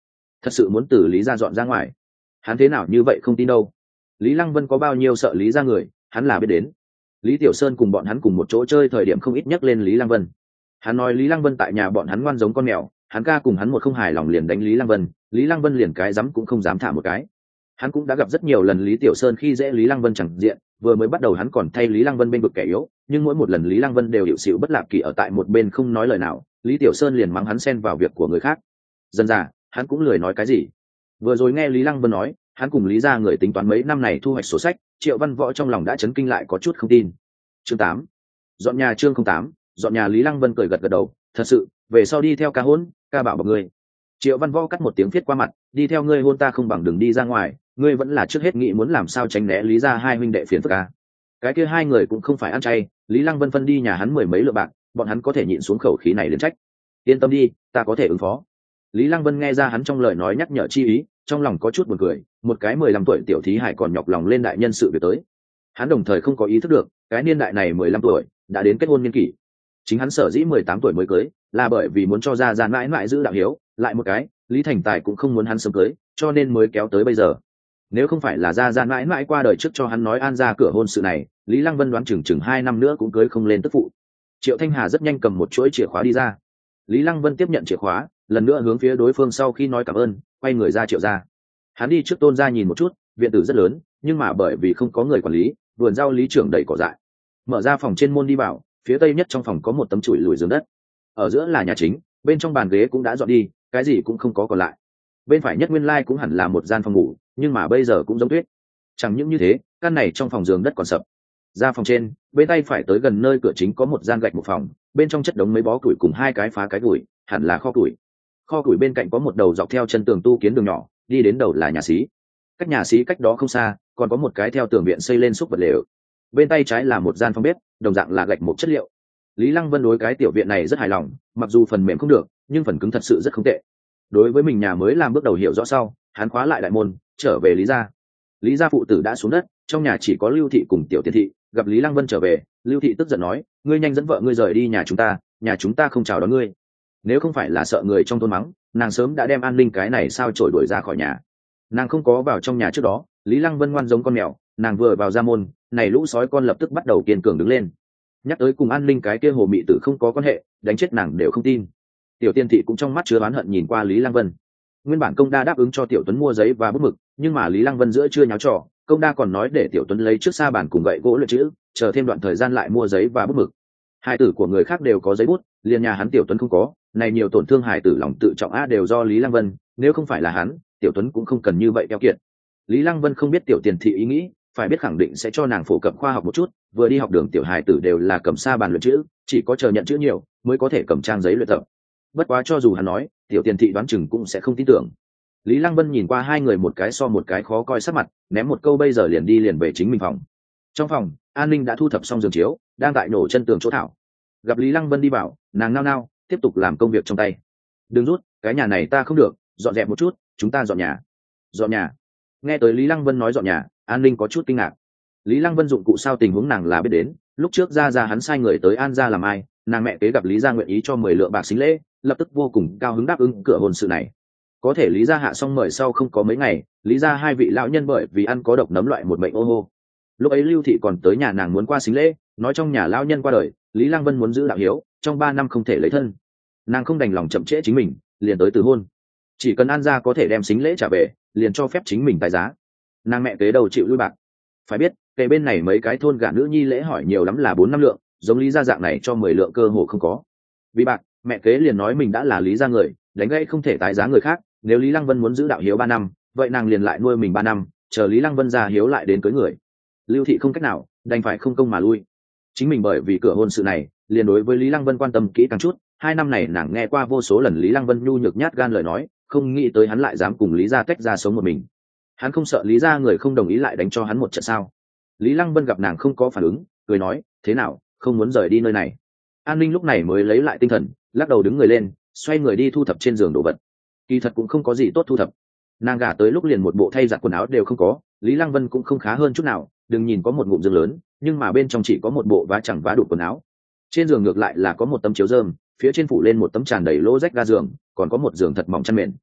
thật sự muốn từ lý gia dọn ra ngoài. Hắn thế nào như vậy không tin đâu. Lý Lăng Vân có bao nhiêu sợ lý gia người, hắn là biết đến. Lý Tiểu Sơn cùng bọn hắn cùng một chỗ chơi thời điểm không ít nhắc lên Lý Lăng Vân. Hắn nói Lý Lăng Vân tại nhà bọn hắn ngoan giống con mèo, hắn ca cùng hắn một không hài lòng liền đánh Lý Lăng Vân, Lý Lăng Vân liền cái dám cũng không dám thả một cái. Hắn cũng đã gặp rất nhiều lần Lý Tiểu Sơn khi dễ Lý Lăng Vân chẳng diện, vừa mới bắt đầu hắn còn thay Lý Lăng Vân bên vực kẻ yếu, nhưng mỗi một lần Lý Lăng Vân đều hiệu xịu bất lạc kỳ ở tại một bên không nói lời nào, Lý Tiểu Sơn liền mắng hắn xen vào việc của người khác. Dần dà, hắn cũng lười nói cái gì. Vừa rồi nghe Lý Lăng Vân nói, hắn cùng Lý gia người tính toán mấy năm này thu hoạch sổ sách, Triệu Văn Võ trong lòng đã chấn kinh lại có chút không tin. Chương tám, dọn nhà. Chương không tám, dọn nhà. Lý Lăng Vân cười gật gật đầu, thật sự, về sau đi theo ca hôn, ca bảo bọc ngươi. Triệu Văn Võ cắt một tiếng viết qua mặt, đi theo ngươi hôn ta không bằng đừng đi ra ngoài, ngươi vẫn là trước hết nghĩ muốn làm sao tránh né Lý gia hai huynh đệ phiền phức ca. Cái kia hai người cũng không phải ăn chay, Lý Lăng Vân phân đi nhà hắn mười mấy lượng bạc, bọn hắn có thể nhịn xuống khẩu khí này liền trách. Yên tâm đi, ta có thể ứng phó. Lý Lăng Vân nghe ra hắn trong lời nói nhắc nhở chi ý, trong lòng có chút buồn cười, một cái mười lăm tuổi tiểu thí hải còn nhọc lòng lên đại nhân sự việc tới. Hắn đồng thời không có ý thức được, cái niên đại này mười lăm tuổi đã đến kết hôn niên kỷ. Chính hắn sở dĩ mười tám tuổi mới cưới, là bởi vì muốn cho gia gia mãi mãi giữ đạo hiếu, lại một cái, Lý Thành Tài cũng không muốn hắn sớm cưới, cho nên mới kéo tới bây giờ. Nếu không phải là gia gia mãi mãi qua đời trước cho hắn nói an ra cửa hôn sự này, Lý Lăng Vân đoán chừng chừng hai năm nữa cũng cưới không lên tức phụ. Triệu Thanh Hà rất nhanh cầm một chuỗi chìa khóa đi ra. Lý Lăng Vân tiếp nhận chìa khóa, lần nữa hướng phía đối phương sau khi nói cảm ơn, quay người ra Triệu gia. Hắn đi trước Tôn gia nhìn một chút, viện tử rất lớn, nhưng mà bởi vì không có người quản lý, vườn rau lý trưởng đầy cỏ dại. Mở ra phòng trên môn đi vào, phía tây nhất trong phòng có một tấm chùi lùi giường đất. Ở giữa là nhà chính, bên trong bàn ghế cũng đã dọn đi, cái gì cũng không có còn lại. Bên phải nhất nguyên lai cũng hẳn là một gian phòng ngủ, nhưng mà bây giờ cũng giống tuyết. Chẳng những như thế, căn này trong phòng giường đất còn sập. Ra phòng trên, bên tay phải tới gần nơi cửa chính có một gian gạch một phòng, bên trong chất đống mấy bó củi cùng hai cái phá cái củi, hẳn là kho củi. Kho củi bên cạnh có một đầu dọc theo chân tường tu kiến đường nhỏ, đi đến đầu là nhà xí. Cách nhà xí cách đó không xa, còn có một cái theo tường viện xây lên xúc vật lều. Bên tay trái là một gian phòng bếp, đồng dạng là gạch một chất liệu. Lý Lăng Vân đối cái tiểu viện này rất hài lòng, mặc dù phần mềm không được, nhưng phần cứng thật sự rất không tệ. Đối với mình nhà mới làm bước đầu hiểu rõ sau, hắn khóa lại đại môn, trở về Lý gia. Lý gia phụ tử đã xuống đất, trong nhà chỉ có Lưu thị cùng tiểu Tiền thị. Gặp Lý Lăng Vân trở về, Lưu thị tức giận nói, ngươi nhanh dẫn vợ ngươi rời đi nhà chúng ta, nhà chúng ta không chào đón ngươi. Nếu không phải là sợ người trong thôn mắng, nàng sớm đã đem An Ninh cái này sao trổi đuổi ra khỏi nhà. Nàng không có vào trong nhà trước đó, Lý Lăng Vân ngoan giống con mèo, nàng vừa vào ra môn, này lũ sói con lập tức bắt đầu kiên cường đứng lên. Nhắc tới cùng An Ninh cái kia hồ mị tử không có quan hệ, đánh chết nàng đều không tin. Tiểu Tiên thị cũng trong mắt chứa oán hận nhìn qua Lý Lăng Vân. Nguyên bản Công Đa đáp ứng cho Tiểu Tuấn mua giấy và bút mực, nhưng mà Lý Lăng Vân giữa chưa nháo trò, Công Đa còn nói để Tiểu Tuấn lấy trước sa bàn cùng gậy gỗ luyện chữ, chờ thêm đoạn thời gian lại mua giấy và bút mực. Hai tử của người khác đều có giấy bút, liền nhà hắn Tiểu Tuấn không có, này nhiều tổn thương hài tử lòng tự trọng a đều do Lý Lăng Vân, nếu không phải là hắn, Tiểu Tuấn cũng không cần như vậy keo kiệt. Lý Lăng Vân không biết Tiểu Tiền thị ý nghĩ, phải biết khẳng định sẽ cho nàng phổ cập khoa học một chút, vừa đi học đường tiểu hài tử đều là cầm sa bàn luyện chữ, chỉ có chờ nhận chữ nhiều mới có thể cầm trang giấy luyện tập. Bất quá cho dù hắn nói, Tiểu Tiền thị đoán chừng cũng sẽ không tin tưởng. Lý Lăng Vân nhìn qua hai người một cái so một cái khó coi sắc mặt, ném một câu bây giờ liền đi liền về chính mình phòng. Trong phòng, An Ninh đã thu thập xong giường chiếu, đang tại nổ chân tường chỗ thảo. Gặp Lý Lăng Vân đi vào, nàng nao nao, tiếp tục làm công việc trong tay. Đừng rút, cái nhà này ta không được, dọn dẹp một chút, chúng ta dọn nhà. Dọn nhà. Nghe tới Lý Lăng Vân nói dọn nhà, An Ninh có chút kinh ngạc. Lý Lăng Vân dụng cụ sao tình huống nàng là biết đến, lúc trước ra ra hắn sai người tới An gia làm ai, nàng mẹ kế gặp Lý gia nguyện ý cho mười lượng bạc xính lễ, lập tức vô cùng cao hứng đáp ứng cửa hôn sự này. Có thể Lý gia hạ xong mời sau không có mấy ngày, Lý gia hai vị lão nhân bởi vì ăn có độc nấm loại một bệnh ô hô. Lúc ấy Lưu thị còn tới nhà nàng muốn qua xính lễ, nói trong nhà lão nhân qua đời, Lý Lăng Vân muốn giữ đạo hiếu, trong ba năm không thể lấy thân. Nàng không đành lòng chậm trễ chính mình, liền tới từ hôn. Chỉ cần An gia có thể đem xính lễ trả về, liền cho phép chính mình tài giá. Nàng mẹ kế đầu chịu lui bạc. Phải biết, kể bên này mấy cái thôn gả nữ nhi lễ hỏi nhiều lắm là bốn năm lượng, giống Lý gia dạng này cho mười lượng cơ hồ không có. Vì bạc, mẹ kế liền nói mình đã là Lý gia người, đánh gãy không thể tái giá người khác, nếu Lý Lăng Vân muốn giữ đạo hiếu ba năm, vậy nàng liền lại nuôi mình ba năm, chờ Lý Lăng Vân ra hiếu lại đến cưới người. Lưu thị không cách nào, đành phải không công mà lui. Chính mình bởi vì cửa hôn sự này, liền đối với Lý Lăng Vân quan tâm kỹ càng chút, hai năm này nàng nghe qua vô số lần Lý Lăng Vân nhu nhược nhát gan lời nói, không nghĩ tới hắn lại dám cùng Lý gia tách ra sống một mình. Hắn không sợ Lý gia người không đồng ý lại đánh cho hắn một trận sao? Lý Lăng Vân gặp nàng không có phản ứng, cười nói, thế nào, không muốn rời đi nơi này? An Ninh lúc này mới lấy lại tinh thần, lắc đầu đứng người lên, xoay người đi thu thập trên giường đồ vật. Kỳ thật cũng không có gì tốt thu thập. Nàng gả tới lúc liền một bộ thay giặt quần áo đều không có, Lý Lăng Vân cũng không khá hơn chút nào, đừng nhìn có một ngụm giường lớn, nhưng mà bên trong chỉ có một bộ vá chẳng vá đủ quần áo. Trên giường ngược lại là có một tấm chiếu rơm, phía trên phủ lên một tấm tràn đầy lỗ rách ga giường, còn có một giường thật mỏng chăn mền.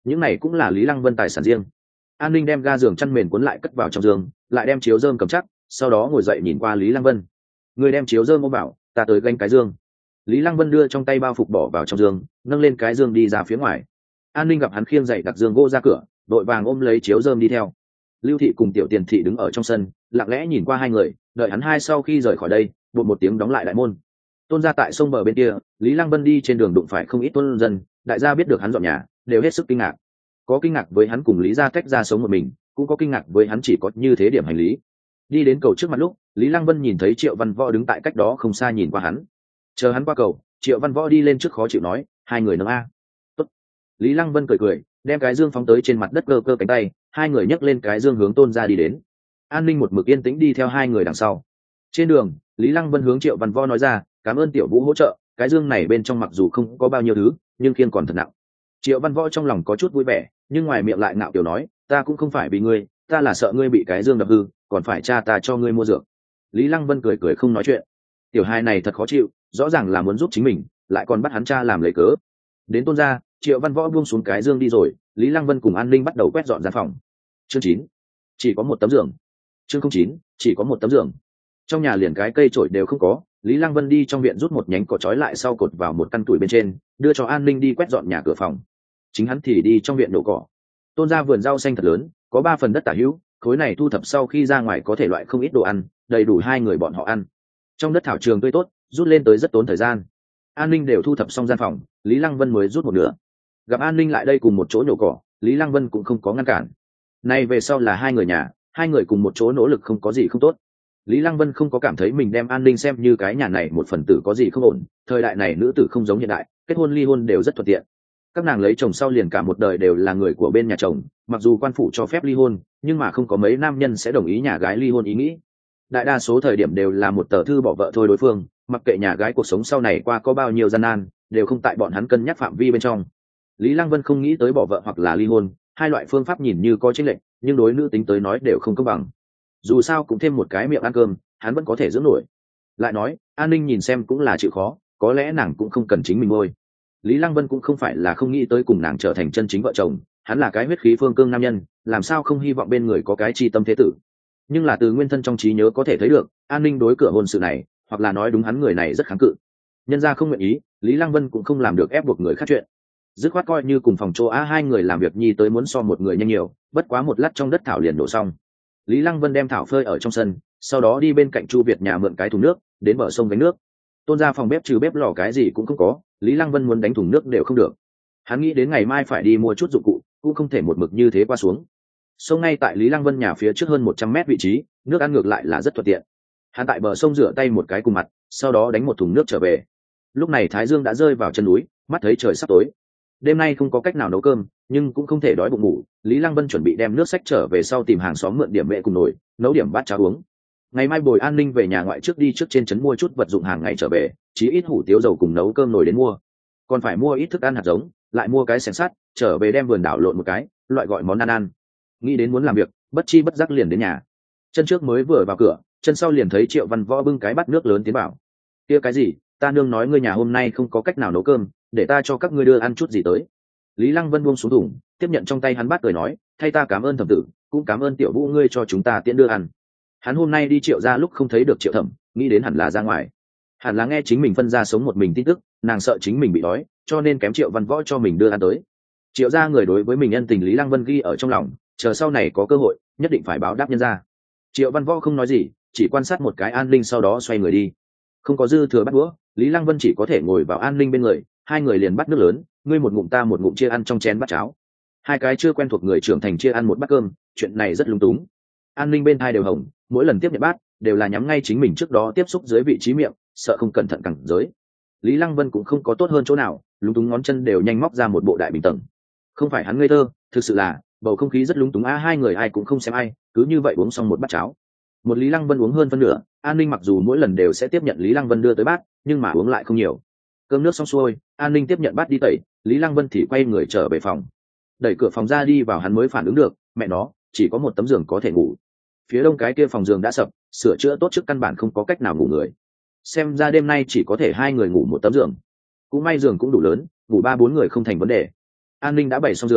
những này cũng là Lý Lăng Vân tài sản riêng. An Ninh đem ga giường chăn mền cuốn lại cất vào trong giường, lại đem chiếu rơm cầm chắc, sau đó ngồi dậy nhìn qua Lý Lăng Vân. Người đem chiếu rơm ôm bảo, ta tới gánh cái giường. Lý Lăng Vân đưa trong tay bao phục bỏ vào trong giường, nâng lên cái giường đi ra phía ngoài. An Ninh gặp hắn khiêng dậy đặt giường gỗ ra cửa, đội vàng ôm lấy chiếu rơm đi theo. Lưu Thị cùng Tiểu Tiền Thị đứng ở trong sân, lặng lẽ nhìn qua hai người, đợi hắn hai sau khi rời khỏi đây, bụt một tiếng đóng lại đại môn. Tôn gia tại sông bờ bên kia, Lý Lăng Vân đi trên đường đụng phải không ít tôn dân, đại gia biết được hắn dọn nhà, đều hết sức kinh ngạc. Có kinh ngạc với hắn cùng Lý gia tách ra sống một mình, cũng có kinh ngạc với hắn chỉ có như thế điểm hành lý. Đi đến cầu trước mặt lúc, Lý Lăng Vân nhìn thấy Triệu Văn Võ đứng tại cách đó không xa nhìn qua hắn. Chờ hắn qua cầu, Triệu Văn Võ đi lên trước khó chịu nói, hai người nâng a. Tốt. Lý Lăng Vân cười cười, đem cái dương phóng tới trên mặt đất, cơ cơ cánh tay, hai người nhấc lên cái dương hướng Tôn gia đi đến. An Ninh một mực yên tĩnh đi theo hai người đằng sau. Trên đường, Lý Lăng Vân hướng Triệu Văn Võ nói ra, cảm ơn Tiểu Vũ hỗ trợ, cái dương này bên trong mặc dù không có bao nhiêu thứ, nhưng khiên còn thật nặng. Triệu Văn Võ trong lòng có chút vui vẻ, nhưng ngoài miệng lại ngạo kiểu nói, ta cũng không phải vì ngươi, ta là sợ ngươi bị cái dương đập hư, còn phải cha ta cho ngươi mua dược. Lý Lăng Vân cười cười không nói chuyện. Tiểu hai này thật khó chịu, rõ ràng là muốn giúp chính mình, lại còn bắt hắn cha làm lấy cớ. Đến Tôn gia, Triệu Văn Võ buông xuống cái dương đi rồi, Lý Lăng Vân cùng An Ninh bắt đầu quét dọn gian phòng. Chương chín, chỉ có một tấm giường. Chương không chín, chỉ có một tấm giường. Trong nhà liền cái cây chổi đều không có, Lý Lăng Vân đi trong viện rút một nhánh cỏ trói lại sau cột vào một căn tủi bên trên, đưa cho An Ninh đi quét dọn nhà cửa phòng. Chính hắn thì đi trong viện nhổ cỏ. Tôn gia vườn rau xanh thật lớn, có ba phần đất tả hữu, khối này thu thập sau khi ra ngoài có thể loại không ít đồ ăn, đầy đủ hai người bọn họ ăn. Trong đất thảo trường tươi tốt, rút lên tới rất tốn thời gian. An Ninh đều thu thập xong gian phòng, Lý Lăng Vân mới rút một nửa. Gặp An Ninh lại đây cùng một chỗ nhổ cỏ, Lý Lăng Vân cũng không có ngăn cản. Nay về sau là hai người nhà, hai người cùng một chỗ nỗ lực không có gì không tốt. Lý Lăng Vân không có cảm thấy mình đem An Ninh xem như cái nhà này một phần tử có gì không ổn, thời đại này nữ tử không giống hiện đại, kết hôn ly hôn đều rất thuận tiện. Các nàng lấy chồng sau liền cả một đời đều là người của bên nhà chồng, mặc dù quan phủ cho phép ly hôn, nhưng mà không có mấy nam nhân sẽ đồng ý nhà gái ly hôn ý nghĩ. Đại đa số thời điểm đều là một tờ thư bỏ vợ thôi đối phương, mặc kệ nhà gái cuộc sống sau này qua có bao nhiêu gian nan, đều không tại bọn hắn cân nhắc phạm vi bên trong. Lý Lăng Vân không nghĩ tới bỏ vợ hoặc là ly hôn, hai loại phương pháp nhìn như có chênh lệch, nhưng đối nữ tính tới nói đều không công bằng. Dù sao cũng thêm một cái miệng ăn cơm, hắn vẫn có thể dưỡng nổi. Lại nói, An Ninh nhìn xem cũng là chịu khó, có lẽ nàng cũng không cần chính mình ngôi. Lý Lăng Vân cũng không phải là không nghĩ tới cùng nàng trở thành chân chính vợ chồng, hắn là cái huyết khí phương cương nam nhân, làm sao không hy vọng bên người có cái chi tâm thế tử. Nhưng là từ nguyên thân trong trí nhớ có thể thấy được, An Ninh đối cửa hôn sự này, hoặc là nói đúng hắn người này rất kháng cự. Nhân gia không nguyện ý, Lý Lăng Vân cũng không làm được ép buộc người khác chuyện. Dứt khoát coi như cùng phòng chỗ a hai người làm việc nhi tới muốn so một người nhanh nhiều, bất quá một lát trong đất thảo liền đổ xong. Lý Lăng Vân đem thảo phơi ở trong sân, sau đó đi bên cạnh Chu Việt nhà mượn cái thùng nước, đến bờ sông gánh nước. Tôn gia phòng bếp trừ bếp lò cái gì cũng không có, Lý Lăng Vân muốn đánh thùng nước đều không được. Hắn nghĩ đến ngày mai phải đi mua chút dụng cụ, cũng không thể một mực như thế qua xuống. Sông ngay tại Lý Lăng Vân nhà phía trước hơn một trăm mét vị trí, nước ăn ngược lại là rất thuận tiện. Hắn tại bờ sông rửa tay một cái cùng mặt, sau đó đánh một thùng nước trở về. Lúc này Thái Dương đã rơi vào chân núi, mắt thấy trời sắp tối. Đêm nay không có cách nào nấu cơm, nhưng cũng không thể đói bụng ngủ. Lý Lăng Vân chuẩn bị đem nước sách trở về sau tìm hàng xóm mượn điểm mẹ cùng nồi, nấu điểm bát cháo uống. Ngày mai bồi An Ninh về nhà ngoại trước đi trước trên trấn mua chút vật dụng hàng ngày trở về, chí ít hủ tiếu dầu cùng nấu cơm nồi đến mua. Còn phải mua ít thức ăn hạt giống, lại mua cái xẻng sắt, trở về đem vườn đảo lộn một cái, loại gọi món ăn ăn. Nghĩ đến muốn làm việc, bất chi bất giác liền đến nhà. Chân trước mới vừa vào cửa, chân sau liền thấy Triệu Văn Võ bưng cái bát nước lớn tiến vào. Kia cái gì, ta nương nói ngươi nhà hôm nay không có cách nào nấu cơm, để ta cho các ngươi đưa ăn chút gì tới. Lý Lăng Vân buông xuống thùng, tiếp nhận trong tay hắn bát cười nói, thay ta cảm ơn thẩm tử, cũng cảm ơn Tiểu Vũ ngươi cho chúng ta tiễn đưa ăn. Hắn hôm nay đi Triệu ra lúc không thấy được Triệu thẩm, nghĩ đến hẳn là ra ngoài, hẳn là nghe chính mình phân ra sống một mình tin tức, nàng sợ chính mình bị đói, cho nên kém Triệu Văn Võ cho mình đưa ăn tới. Triệu ra người đối với mình ân tình Lý Lăng Vân ghi ở trong lòng, chờ sau này có cơ hội nhất định phải báo đáp nhân ra. Triệu Văn Võ không nói gì, chỉ quan sát một cái An Ninh sau đó xoay người đi. Không có dư thừa bắt đũa, Lý Lăng Vân chỉ có thể ngồi vào An Ninh bên người, hai người liền bắt nước lớn, ngươi một ngụm ta một ngụm chia ăn trong chén bát cháo. Hai cái chưa quen thuộc người trưởng thành chia ăn một bát cơm, chuyện này rất lung túng. An Ninh bên hai đều hồng, mỗi lần tiếp nhận bát đều là nhắm ngay chính mình trước đó tiếp xúc dưới vị trí miệng, sợ không cẩn thận cẳng giới. Lý Lăng Vân cũng không có tốt hơn chỗ nào, lúng túng ngón chân đều nhanh móc ra một bộ đại bình tầng. Không phải hắn ngây thơ, thực sự là bầu không khí rất lúng túng a, hai người ai cũng không xem ai, cứ như vậy uống xong một bát cháo. Một Lý Lăng Vân uống hơn phân nửa, An Ninh mặc dù mỗi lần đều sẽ tiếp nhận Lý Lăng Vân đưa tới bát, nhưng mà uống lại không nhiều. Cơm nước xong xuôi, An Ninh tiếp nhận bát đi tẩy, Lý Lăng Vân thì quay người trở về phòng. Đẩy cửa phòng ra đi vào hắn mới phản ứng được, mẹ nó, chỉ có một tấm giường có thể ngủ. Phía đông cái kia phòng giường đã sập, sửa chữa tốt trước căn bản không có cách nào ngủ người. Xem ra đêm nay chỉ có thể hai người ngủ một tấm giường. Cũng may giường cũng đủ lớn, ngủ ba bốn người không thành vấn đề. An Ninh đã bày xong giường,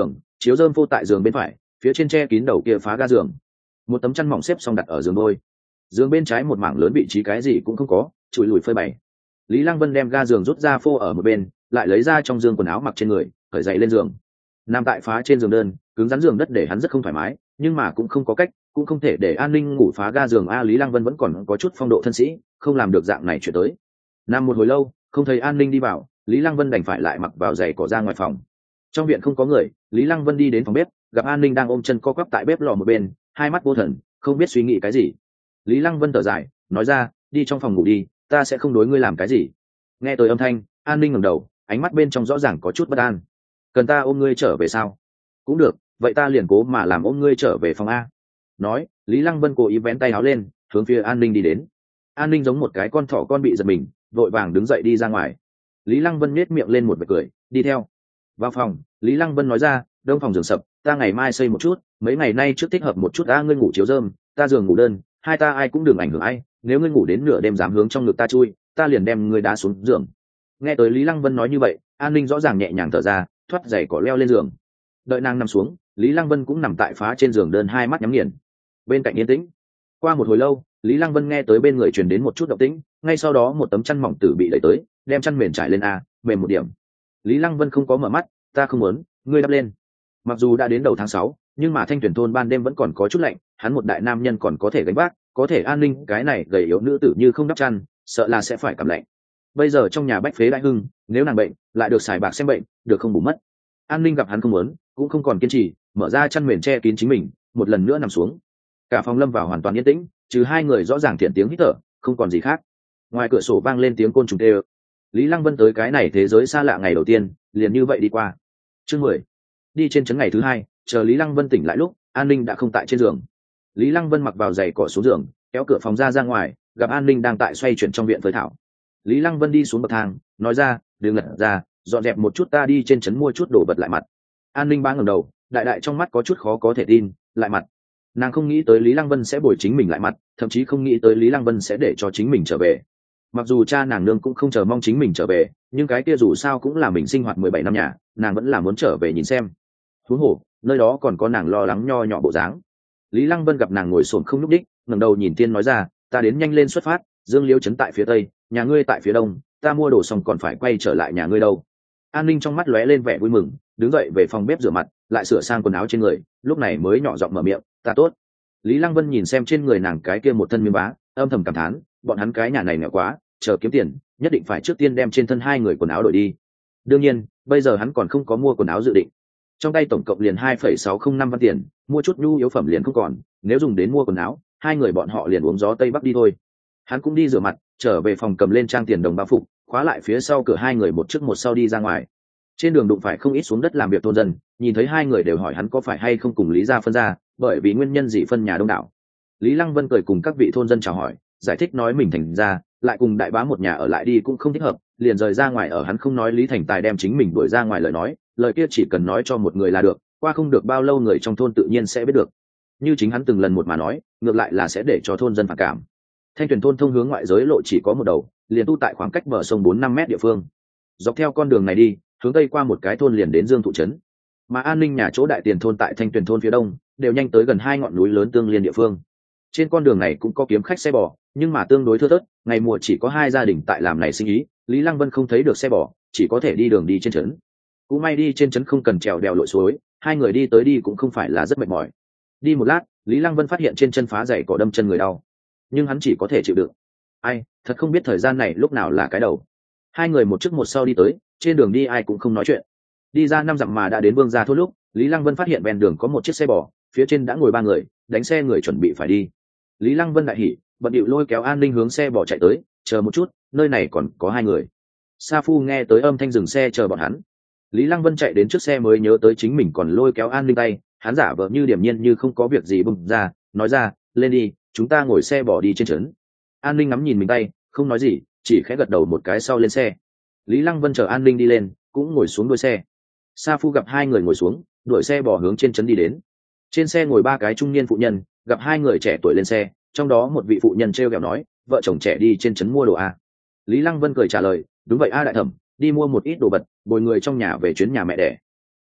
chiếu rơm phô tại giường bên phải, phía trên che kín đầu kia phá ga giường, một tấm chăn mỏng xếp xong đặt ở giường đôi. Giường bên trái một mảng lớn vị trí cái gì cũng không có, chùi lùi phơi bày. Lý Lăng Vân đem ga giường rút ra phô ở một bên, lại lấy ra trong giường quần áo mặc trên người, cởi giày lên giường. Nằm tại phá trên giường đơn, cứng rắn giường đất để hắn rất không thoải mái, nhưng mà cũng không có cách, cũng không thể để An Ninh ngủ phá ga giường a. Lý Lăng Vân vẫn còn có chút phong độ thân sĩ, không làm được dạng này chuyện tới. Nằm một hồi lâu, không thấy An Ninh đi vào, Lý Lăng Vân đành phải lại mặc vào giày cỏ ra ngoài phòng. Trong viện không có người, Lý Lăng Vân đi đến phòng bếp, gặp An Ninh đang ôm chân co quắp tại bếp lò một bên, hai mắt vô thần, không biết suy nghĩ cái gì. Lý Lăng Vân thở dài, nói ra, đi trong phòng ngủ đi, ta sẽ không đối ngươi làm cái gì. Nghe tới âm thanh, An Ninh ngẩng đầu, ánh mắt bên trong rõ ràng có chút bất an. Cần ta ôm ngươi trở về sao? Cũng được, vậy ta liền cố mà làm ôm ngươi trở về phòng a. Nói, Lý Lăng Vân cố ý vén tay áo lên, hướng phía An Ninh đi đến. An Ninh giống một cái con thỏ con bị giật mình, vội vàng đứng dậy đi ra ngoài. Lý Lăng Vân nhếch miệng lên một vệt cười, đi theo. Vào phòng, Lý Lăng Vân nói ra, đông phòng giường sập, ta ngày mai xây một chút, mấy ngày nay trước thích hợp một chút. A, ngươi ngủ chiếu rơm, ta giường ngủ đơn, hai ta ai cũng đừng ảnh hưởng ai, nếu ngươi ngủ đến nửa đêm dám hướng trong ngực ta chui, ta liền đem ngươi đá xuống giường. Nghe tới Lý Lăng Vân nói như vậy, An Ninh rõ ràng nhẹ nhàng thở ra, thoát giày cỏ leo lên giường. Đợi nàng nằm xuống, Lý Lăng Vân cũng nằm tại phá trên giường đơn, hai mắt nhắm nghiền. Bên cạnh yên tĩnh. Qua một hồi lâu, Lý Lăng Vân nghe tới bên người truyền đến một chút động tĩnh, ngay sau đó một tấm chăn mỏng tử bị đẩy tới, đem chăn mền trải lên a, mềm một điểm. Lý Lăng Vân không có mở mắt, ta không muốn, ngươi đắp lên. Mặc dù đã đến đầu tháng sáu, nhưng mà Thanh Tuyền thôn ban đêm vẫn còn có chút lạnh, hắn một đại nam nhân còn có thể gánh vác, có thể An Ninh cái này gầy yếu nữ tử như không đắp chăn, sợ là sẽ phải cảm lạnh. Bây giờ trong nhà bách phế đại hưng, nếu nàng bệnh, lại được xài bạc xem bệnh, được không bù mất. An Ninh gặp hắn không muốn, cũng không còn kiên trì, mở ra chăn mền che kín chính mình, một lần nữa nằm xuống. Cả phòng lâm vào hoàn toàn yên tĩnh, trừ hai người rõ ràng thiện tiếng hít thở, không còn gì khác. Ngoài cửa sổ vang lên tiếng côn trùng kêu. Lý Lăng Vân tới cái này thế giới xa lạ ngày đầu tiên, liền như vậy đi qua. Chương mười. Đi trên trấn ngày thứ hai, chờ Lý Lăng Vân tỉnh lại lúc, An Ninh đã không tại trên giường. Lý Lăng Vân mặc vào giày cỏ xuống giường, kéo cửa phòng ra ra ngoài, gặp An Ninh đang tại xoay chuyển trong viện phơi thảo. Lý Lăng Vân đi xuống bậc thang, nói ra, đừng lật ra, dọn dẹp một chút, ta đi trên trấn mua chút đồ vật lại mặt. An Ninh bá ngẩng đầu, đại đại trong mắt có chút khó có thể tin, lại mặt. Nàng không nghĩ tới Lý Lăng Vân sẽ bồi chính mình lại mặt, thậm chí không nghĩ tới Lý Lăng Vân sẽ để cho chính mình trở về. Mặc dù cha nàng nương cũng không chờ mong chính mình trở về, nhưng cái kia dù sao cũng là mình sinh hoạt mười bảy năm nhà, nàng vẫn là muốn trở về nhìn xem. Huống hồ, nơi đó còn có nàng lo lắng nho nhỏ bộ dáng. Lý Lăng Vân gặp nàng ngồi xổm không nhúc đích, ngẩng đầu nhìn Tiên nói ra, ta đến nhanh lên xuất phát, Dương Liễu trấn tại phía tây, nhà ngươi tại phía đông, ta mua đồ xong còn phải quay trở lại nhà ngươi đâu. An Ninh trong mắt lóe lên vẻ vui mừng, đứng dậy về phòng bếp rửa mặt, lại sửa sang quần áo trên người, lúc này mới nhỏ giọng mở miệng, ta tốt. Lý Lăng Vân nhìn xem trên người nàng cái kia một thân miếng vá, âm thầm cảm thán, bọn hắn cái nhà này nghèo quá, chờ kiếm tiền, nhất định phải trước tiên đem trên thân hai người quần áo đổi đi. Đương nhiên, bây giờ hắn còn không có mua quần áo dự định. Trong tay tổng cộng liền hai phẩy sáu không năm văn tiền, mua chút nhu yếu phẩm liền không còn, nếu dùng đến mua quần áo, hai người bọn họ liền uống gió tây bắc đi thôi. Hắn cũng đi rửa mặt, trở về phòng cầm lên trang tiền đồng bao phục, khóa lại phía sau cửa, hai người một trước một sau đi ra ngoài. Trên đường đụng phải không ít xuống đất làm việc thôn dân, nhìn thấy hai người đều hỏi hắn có phải hay không cùng Lý gia phân ra, bởi vì nguyên nhân gì phân nhà đông đảo. Lý Lăng Vân cười cùng các vị thôn dân chào hỏi, giải thích nói mình thành ra, lại cùng đại bá một nhà ở lại đi cũng không thích hợp, liền rời ra ngoài ở. Hắn không nói Lý Thành Tài đem chính mình đuổi ra ngoài lời nói, lời kia chỉ cần nói cho một người là được, qua không được bao lâu người trong thôn tự nhiên sẽ biết được. Như chính hắn từng lần một mà nói, ngược lại là sẽ để cho thôn dân phản cảm. Thanh Tuyền thôn thông hướng ngoại giới lộ chỉ có một đầu, liền tu tại khoảng cách bờ sông bốn năm mét địa phương. Dọc theo con đường này đi, hướng tây qua một cái thôn liền đến Dương Thụ trấn. Mà An Ninh nhà chỗ đại tiền thôn tại Thanh Tuyền thôn phía đông, đều nhanh tới gần hai ngọn núi lớn tương liên địa phương. Trên con đường này cũng có kiếm khách xe bò, nhưng mà tương đối thưa thớt, ngày mùa chỉ có hai gia đình tại làm này sinh ý, Lý Lăng Vân không thấy được xe bò, chỉ có thể đi đường đi trên trấn. Cũng may đi trên trấn không cần trèo đèo lội suối, hai người đi tới đi cũng không phải là rất mệt mỏi. Đi một lát, Lý Lăng Vân phát hiện trên chân phá dày cỏ đâm chân người đau, nhưng hắn chỉ có thể chịu đựng. Ai, thật không biết thời gian này lúc nào là cái đầu. Hai người một trước một sau đi tới, trên đường đi ai cũng không nói chuyện. Đi ra năm dặm mà đã đến Vương gia thôn lúc, Lý Lăng Vân phát hiện ven đường có một chiếc xe bò, phía trên đã ngồi ba người, đánh xe người chuẩn bị phải đi. Lý Lăng Vân đại hỉ, bận điệu lôi kéo An Ninh hướng xe bò chạy tới, chờ một chút, nơi này còn có hai người. Sa Phu nghe tới âm thanh dừng xe chờ bọn hắn. Lý Lăng Vân chạy đến trước xe mới nhớ tới chính mình còn lôi kéo An Ninh tay, hắn giả vờ như điềm nhiên như không có việc gì bùng ra, nói ra, lên đi, chúng ta ngồi xe bò đi trên trấn. An Ninh ngắm nhìn mình tay, không nói gì, chỉ khẽ gật đầu một cái sau lên xe. Lý Lăng Vân chờ An Ninh đi lên, cũng ngồi xuống đuôi xe. Sa Phu gặp hai người ngồi xuống, đuổi xe bò hướng trên trấn đi đến. Trên xe ngồi ba cái trung niên phụ nhân, gặp hai người trẻ tuổi lên xe, trong đó một vị phụ nhân trêu ghẹo nói, vợ chồng trẻ đi trên trấn mua đồ à. Lý Lăng Vân cười trả lời, đúng vậy a đại thẩm, đi mua một ít đồ vật, bồi người trong nhà về chuyến nhà mẹ đẻ.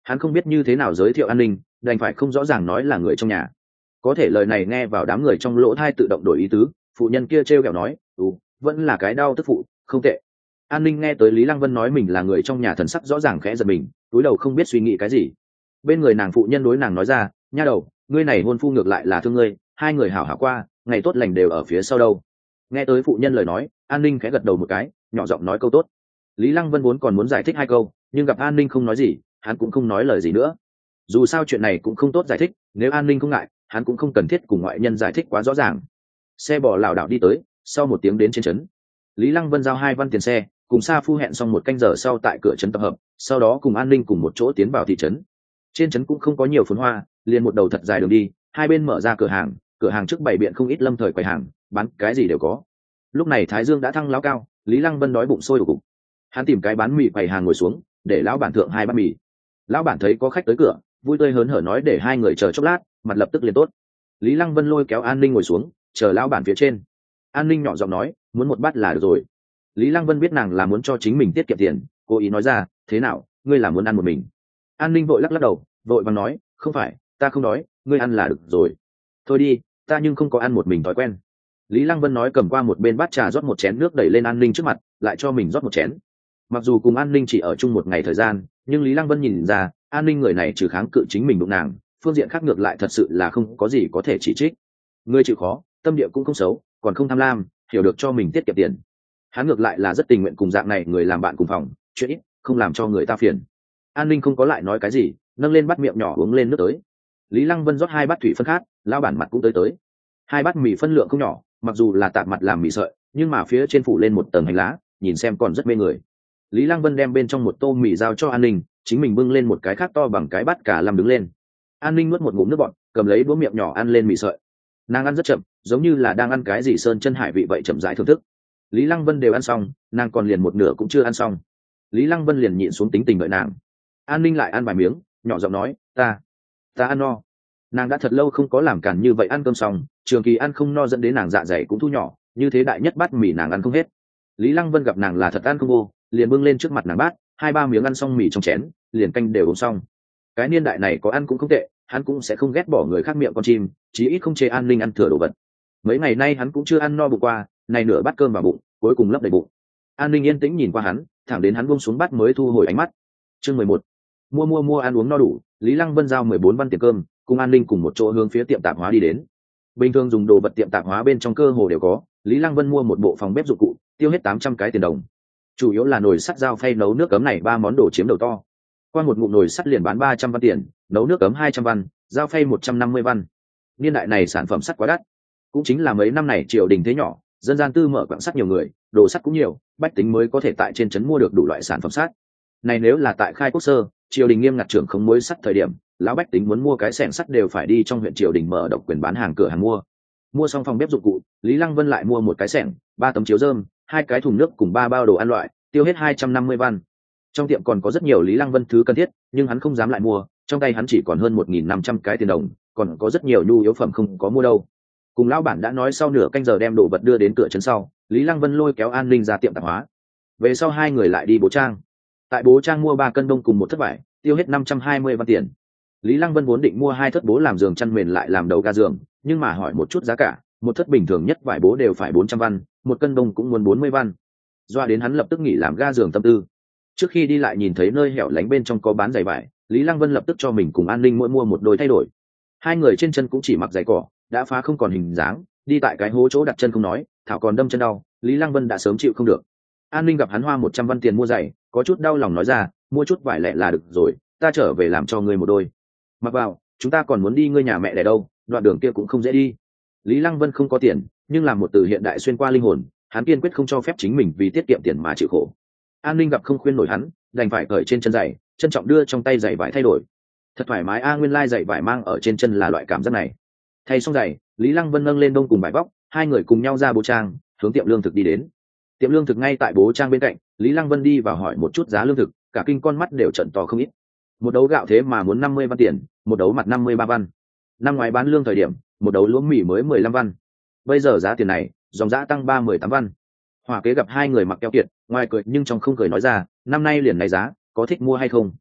hắn không biết như thế nào giới thiệu An Ninh, đành phải không rõ ràng nói là người trong nhà. Có thể lời này nghe vào đám người trong lỗ tai tự động đổi ý tứ, phụ nhân kia trêu ghẹo nói, "Ừ, vẫn là cái đau tức phụ, không tệ." An Ninh nghe tới Lý Lăng Vân nói mình là người trong nhà, thần sắc rõ ràng khẽ giật mình, cúi đầu không biết suy nghĩ cái gì. Bên người nàng phụ nhân đối nàng nói ra, "Nha đầu, ngươi này hôn phu ngược lại là thương ngươi, hai người hảo hảo qua, ngày tốt lành đều ở phía sau đâu." Nghe tới phụ nhân lời nói, An Ninh khẽ gật đầu một cái, nhỏ giọng nói câu tốt. Lý Lăng Vân vốn còn muốn giải thích hai câu, nhưng gặp An Ninh không nói gì, hắn cũng không nói lời gì nữa. Dù sao chuyện này cũng không tốt giải thích, nếu An Ninh không ngại, hắn cũng không cần thiết cùng ngoại nhân giải thích quá rõ ràng. Xe bò lảo đảo đi tới, sau một tiếng đến trên trấn. Lý Lăng Vân giao hai văn tiền xe, cùng Sa Phu hẹn xong một canh giờ sau tại cửa trấn tập hợp, sau đó cùng An Ninh cùng một chỗ tiến vào thị trấn. Trên trấn cũng không có nhiều phồn hoa, liền một đầu thật dài đường đi, hai bên mở ra cửa hàng, cửa hàng trước bày biện không ít lâm thời quầy hàng, bán cái gì đều có. Lúc này Thái Dương đã thăng láo cao, Lý Lăng Vân đói bụng sôi đổ bụng. Hắn tìm cái bán mì quầy hàng ngồi xuống, để lão bản thượng hai bát mì. Lão bản thấy có khách tới cửa, vui tươi hớn hở nói để hai người chờ chốc lát, mặt lập tức liền tốt. Lý Lăng Vân lôi kéo An Ninh ngồi xuống, chờ lão bản phía trên. An Ninh nhỏ giọng nói, muốn một bát là được rồi. Lý Lăng Vân biết nàng là muốn cho chính mình tiết kiệm tiền, cố ý nói ra, thế nào, ngươi là muốn ăn một mình? An Ninh vội lắc lắc đầu, vội vàng nói, không phải, ta không đói, ngươi ăn là được rồi. Thôi đi, ta nhưng không có ăn một mình thói quen. Lý Lăng Vân nói, cầm qua một bên bát trà rót một chén nước đẩy lên An Ninh trước mặt, lại cho mình rót một chén. Mặc dù cùng An Ninh chỉ ở chung một ngày thời gian, nhưng Lý Lăng Vân nhìn ra, An Ninh người này trừ kháng cự chính mình đụng nàng, phương diện khác ngược lại thật sự là không có gì có thể chỉ trích. Ngươi chịu khó, tâm địa cũng không xấu, còn không tham lam, hiểu được cho mình tiết kiệm tiền. Hắn ngược lại là rất tình nguyện cùng dạng này người làm bạn cùng phòng, chuyện ít, không làm cho người ta phiền. An Ninh không có lại nói cái gì, nâng lên bát miệng nhỏ uống lên nước tới. Lý Lăng Vân rót hai bát thủy phân khát, lão bản mặt cũng tới tới. Hai bát mì phân lượng không nhỏ, mặc dù là tạp mặt làm mì sợi, nhưng mà phía trên phủ lên một tầng hành lá, nhìn xem còn rất mê người. Lý Lăng Vân đem bên trong một tô mì giao cho An Ninh, chính mình bưng lên một cái khác to bằng cái bát cả làm đứng lên. An Ninh nuốt một ngụm nước bọt, cầm lấy đũa miệng nhỏ ăn lên mì sợi. Nàng ăn rất chậm, giống như là đang ăn cái gì sơn chân hải vị vậy, chậm rãi thưởng thức. Lý Lăng Vân đều ăn xong, nàng còn liền một nửa cũng chưa ăn xong. Lý Lăng Vân liền nhịn xuống tính tình đợi nàng. An Ninh lại ăn vài miếng, nhỏ giọng nói, ta ta ăn no. Nàng đã thật lâu không có làm cản như vậy, ăn cơm xong trường kỳ ăn không no dẫn đến nàng dạ dày cũng thu nhỏ, như thế đại nhất bát mì nàng ăn không hết. Lý Lăng Vân gặp nàng là thật ăn không vô, liền bưng lên trước mặt nàng bát, hai ba miếng ăn xong mì trong chén, liền canh đều uống xong. Cái niên đại này có ăn cũng không tệ, hắn cũng sẽ không ghét bỏ người khác miệng con chim, chí ít không chê An Ninh ăn thừa đồ vật. Mấy ngày nay hắn cũng chưa ăn no bụng qua, này nửa bát cơm vào bụng, cuối cùng lấp đầy bụng. An Ninh yên tĩnh nhìn qua hắn, thẳng đến hắn buông xuống bát mới thu hồi ánh mắt. Chương mười một. Mua mua mua ăn uống no đủ, Lý Lăng Vân giao mười bốn văn tiền cơm, cùng An Ninh cùng một chỗ hướng phía tiệm tạp hóa đi đến. Bình thường dùng đồ vật tiệm tạp hóa bên trong cơ hồ đều có, Lý Lăng Vân mua một bộ phòng bếp dụng cụ, tiêu hết tám trăm cái tiền đồng. Chủ yếu là nồi sắt dao phay nấu nước cấm này ba món đồ chiếm đầu to. Qua một ngụm nồi sắt liền bán ba trăm văn tiền, nấu nước cấm hai trăm văn, dao phay một trăm năm mươi văn. Niên đại này sản phẩm sắt quá đắt, cũng chính là mấy năm này triều đình thế nhỏ, dân gian tư mở quặng sắt nhiều người, đồ sắt cũng nhiều, bách tính mới có thể tại trên trấn mua được đủ loại sản phẩm sắt. Này nếu là tại khai quốc sơ, triều đình nghiêm ngặt trưởng không mối sắt thời điểm, lão bách tính muốn mua cái xẻng sắt đều phải đi trong huyện triều đình mở độc quyền bán hàng cửa hàng mua. Mua xong phòng bếp dụng cụ, Lý Lăng Vân lại mua một cái xẻng, ba tấm chiếu rơm, hai cái thùng nước cùng ba bao đồ ăn loại, tiêu hết hai trăm năm mươi văn. Trong tiệm còn có rất nhiều Lý Lăng Vân thứ cần thiết, nhưng hắn không dám lại mua, trong tay hắn chỉ còn hơn một nghìn năm trăm cái tiền đồng, còn có rất nhiều nhu yếu phẩm không có mua đâu. Cùng lão bản đã nói sau nửa canh giờ đem đồ vật đưa đến cửa trấn sau, Lý Lăng Vân lôi kéo An Ninh ra tiệm tạp hóa. Về sau hai người lại đi Bố Trang. Tại Bố Trang mua ba cân đông cùng một thất vải, tiêu hết năm trăm hai mươi văn tiền. Lý Lăng Vân vốn định mua hai thất bố làm giường chăn mền lại làm đầu ga giường, nhưng mà hỏi một chút giá cả, một thất bình thường nhất vải bố đều phải bốn trăm văn, một cân đông cũng muốn bốn mươi văn. Doa đến hắn lập tức nghỉ làm ga giường tâm tư. Trước khi đi lại nhìn thấy nơi hẻo lánh bên trong có bán giày vải, Lý Lăng Vân lập tức cho mình cùng An Ninh mỗi mua một đôi thay đổi. Hai người trên chân cũng chỉ mặc giày cỏ, đã phá không còn hình dáng, đi tại cái hố chỗ đặt chân không nói, thảo còn đâm chân đau, Lý Lăng Vân đã sớm chịu không được. An Ninh gặp hắn hoa một trăm văn tiền mua giày, có chút đau lòng nói ra, mua chút vải lẻ là được rồi, ta trở về làm cho ngươi một đôi. Mặc vào, chúng ta còn muốn đi ngươi nhà mẹ đẻ đâu, đoạn đường kia cũng không dễ đi. Lý Lăng Vân không có tiền, nhưng làm một từ hiện đại xuyên qua linh hồn, hắn kiên quyết không cho phép chính mình vì tiết kiệm tiền mà chịu khổ. An Ninh gặp không khuyên nổi hắn, đành phải cởi trên chân giày, trân trọng đưa trong tay giày vải thay đổi. Thật thoải mái a, nguyên lai giày vải mang ở trên chân là loại cảm giác này. Thay xong giày, Lý Lăng Vân nâng lên đông cùng vải vóc, hai người cùng nhau ra Bố Trang, hướng tiệm lương thực đi đến. Tiệm lương thực ngay tại Bố Trang bên cạnh, Lý Lăng Vân đi vào hỏi một chút giá lương thực, cả kinh con mắt đều trợn to không ít. Một đấu gạo thế mà muốn năm mươi văn tiền, một đấu mặt năm mươi ba văn. Năm ngoái bán lương thời điểm, một đấu lúa mì mới mười lăm văn. Bây giờ giá tiền này, dòng giá tăng ba mười tám văn. Hòa kế gặp hai người mặc keo kiệt, ngoài cười nhưng trong không cười nói ra, năm nay liền này giá, có thích mua hay không?